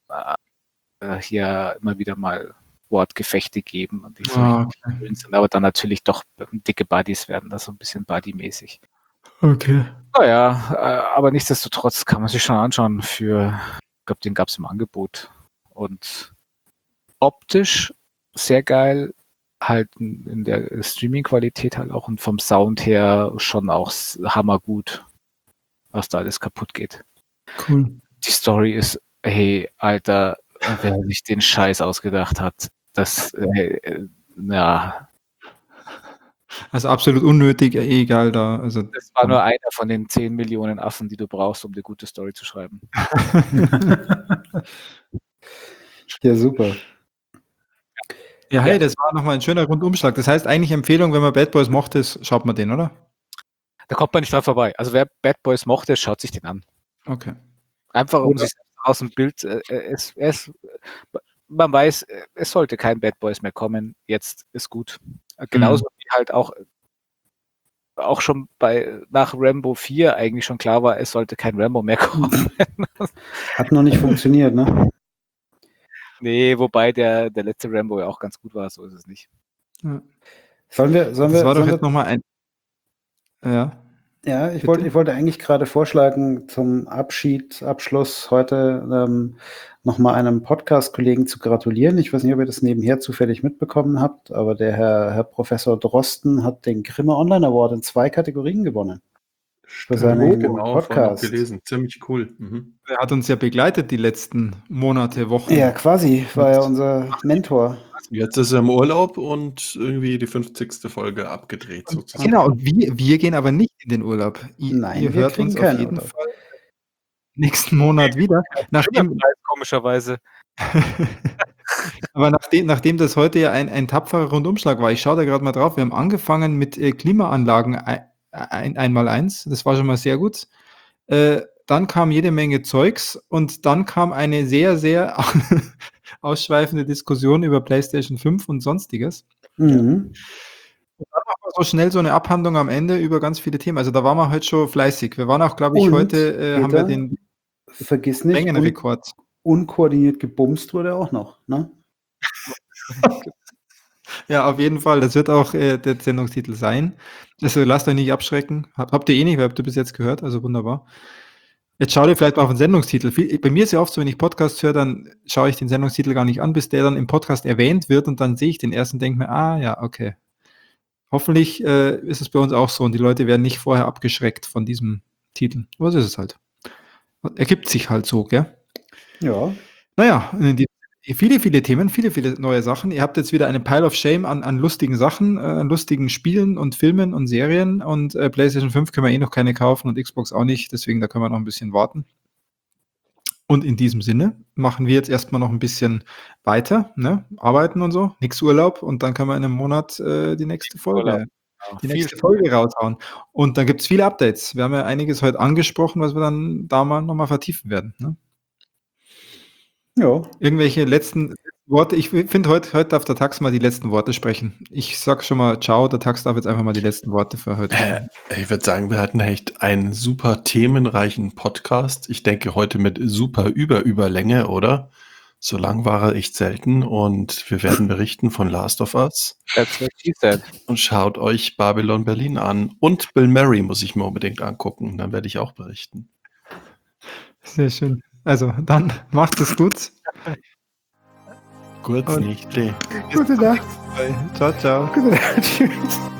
[SPEAKER 4] hier immer wieder mal Wortgefechte geben und die so schön sind, aber dann natürlich doch dicke Buddies werden, das so ein bisschen Buddy-mäßig.
[SPEAKER 3] Okay.
[SPEAKER 4] Naja, aber nichtsdestotrotz kann man sich schon anschauen ich glaube, den gab es im Angebot. Und optisch sehr geil, halt in der Streaming-Qualität halt auch und vom Sound her schon auch hammergut, was da alles kaputt geht.
[SPEAKER 3] Cool.
[SPEAKER 4] Die Story ist, hey, Alter, wer sich den Scheiß ausgedacht hat, das, ja.
[SPEAKER 3] Also absolut unnötig, egal da. Also,
[SPEAKER 4] Das war nur einer von den 10 Millionen Affen, die du brauchst, um eine gute Story zu schreiben.
[SPEAKER 1] Ja, super.
[SPEAKER 3] ja, hey, das war nochmal ein schöner Rundumschlag. Das heißt eigentlich Empfehlung, wenn man Bad Boys mochte, schaut man den, oder?
[SPEAKER 4] Da kommt man nicht dran vorbei. Also wer Bad Boys mochte, schaut sich den an.
[SPEAKER 3] Okay.
[SPEAKER 4] Einfach um sich aus dem Bild, man weiß, es sollte kein Bad Boys mehr kommen. Jetzt ist gut. Genauso wie halt auch schon nach Rambo 4 eigentlich schon klar war, es sollte kein Rambo mehr kommen.
[SPEAKER 1] Hat noch nicht funktioniert, ne?
[SPEAKER 4] Nee, wobei der letzte Rambo ja auch ganz gut war, so ist es nicht.
[SPEAKER 3] Ja.
[SPEAKER 1] Sollen wir,
[SPEAKER 3] Das war doch
[SPEAKER 1] sollen
[SPEAKER 3] jetzt
[SPEAKER 1] wir
[SPEAKER 3] nochmal ein. Ja.
[SPEAKER 1] Ja, ich
[SPEAKER 3] Bitte?
[SPEAKER 1] wollte eigentlich gerade vorschlagen, zum Abschluss heute nochmal einem Podcast-Kollegen zu gratulieren. Ich weiß nicht, ob ihr das nebenher zufällig mitbekommen habt, aber der Herr Professor Drosten hat den Grimme Online Award in 2 Kategorien gewonnen. Für seinen
[SPEAKER 2] Genau, vorhin noch
[SPEAKER 1] Podcast.
[SPEAKER 2] gelesen. Ziemlich cool.
[SPEAKER 3] Er hat uns ja begleitet die letzten Monate, Wochen.
[SPEAKER 1] Ja, quasi, war ja unser Mentor.
[SPEAKER 2] Jetzt ist er im Urlaub und irgendwie die 50. Folge abgedreht sozusagen.
[SPEAKER 3] Genau, und wir gehen aber nicht in den Urlaub.
[SPEAKER 1] Nein,
[SPEAKER 3] ihr
[SPEAKER 1] wir
[SPEAKER 3] hört
[SPEAKER 1] kriegen
[SPEAKER 3] uns auf
[SPEAKER 1] keinen
[SPEAKER 3] jeden
[SPEAKER 1] Urlaub.
[SPEAKER 3] Fall nächsten Monat wieder.
[SPEAKER 4] Komischerweise.
[SPEAKER 3] Aber nachdem das heute ja ein tapferer Rundumschlag war, ich schaue da gerade mal drauf, wir haben angefangen mit Klimaanlagen 1x1, das war schon mal sehr gut. Dann kam jede Menge Zeugs und dann kam eine sehr, sehr ausschweifende Diskussion über PlayStation 5 und Sonstiges.
[SPEAKER 1] Mhm.
[SPEAKER 3] Und dann machen wir so schnell so eine Abhandlung am Ende über ganz viele Themen. Also da waren wir heute schon fleißig. Wir waren auch, glaube ich,
[SPEAKER 1] Und,
[SPEAKER 3] heute haben wir den
[SPEAKER 1] vergiss nicht,
[SPEAKER 3] Längenrekord.
[SPEAKER 1] unkoordiniert gebumst wurde auch noch, ne?
[SPEAKER 3] Ja, auf jeden Fall. Das wird auch der Sendungstitel sein. Also lasst euch nicht abschrecken. Habt ihr eh nicht, weil habt ihr bis jetzt gehört. Also wunderbar. Jetzt schau dir vielleicht mal auf den Sendungstitel. Bei mir ist ja oft so, wenn ich Podcasts höre, dann schaue ich den Sendungstitel gar nicht an, bis der dann im Podcast erwähnt wird und dann sehe ich den erst und denke mir, ja, okay. Hoffentlich ist es bei uns auch so und die Leute werden nicht vorher abgeschreckt von diesem Titel. Was ist es halt? Ergibt sich halt so, gell?
[SPEAKER 1] Ja.
[SPEAKER 3] Naja, viele, viele Themen, viele, viele neue Sachen. Ihr habt jetzt wieder eine Pile of Shame an lustigen Sachen, an lustigen Spielen und Filmen und Serien und PlayStation 5 können wir eh noch keine kaufen und Xbox auch nicht, deswegen da können wir noch ein bisschen warten. Und in diesem Sinne machen wir jetzt erstmal noch ein bisschen weiter, ne? Arbeiten und so, nix Urlaub und dann können wir in einem Monat die nächste Folge raushauen. Und dann gibt es viele Updates. Wir haben ja einiges heute angesprochen, was wir dann da mal nochmal vertiefen werden. Ne?
[SPEAKER 1] Ja.
[SPEAKER 3] Irgendwelche letzten Worte? Ich finde, heute darf der Tax mal die letzten Worte sprechen. Ich sag schon mal ciao, der Tax darf jetzt einfach mal die letzten Worte für heute.
[SPEAKER 2] Ich würde sagen, wir hatten echt einen super themenreichen Podcast. Ich denke heute mit super Überlänge, oder? So lang war er echt selten und wir werden berichten von Last of Us.
[SPEAKER 4] That's what she said.
[SPEAKER 2] Und schaut euch Babylon Berlin an. Und Bill Murray muss ich mir unbedingt angucken. Dann werde ich auch berichten.
[SPEAKER 3] Sehr schön. Also, dann macht es gut.
[SPEAKER 2] Kurz
[SPEAKER 3] Und
[SPEAKER 2] nicht.
[SPEAKER 1] Gute Nacht.
[SPEAKER 3] Ciao, ciao.
[SPEAKER 1] Gute Nacht. Tschüss.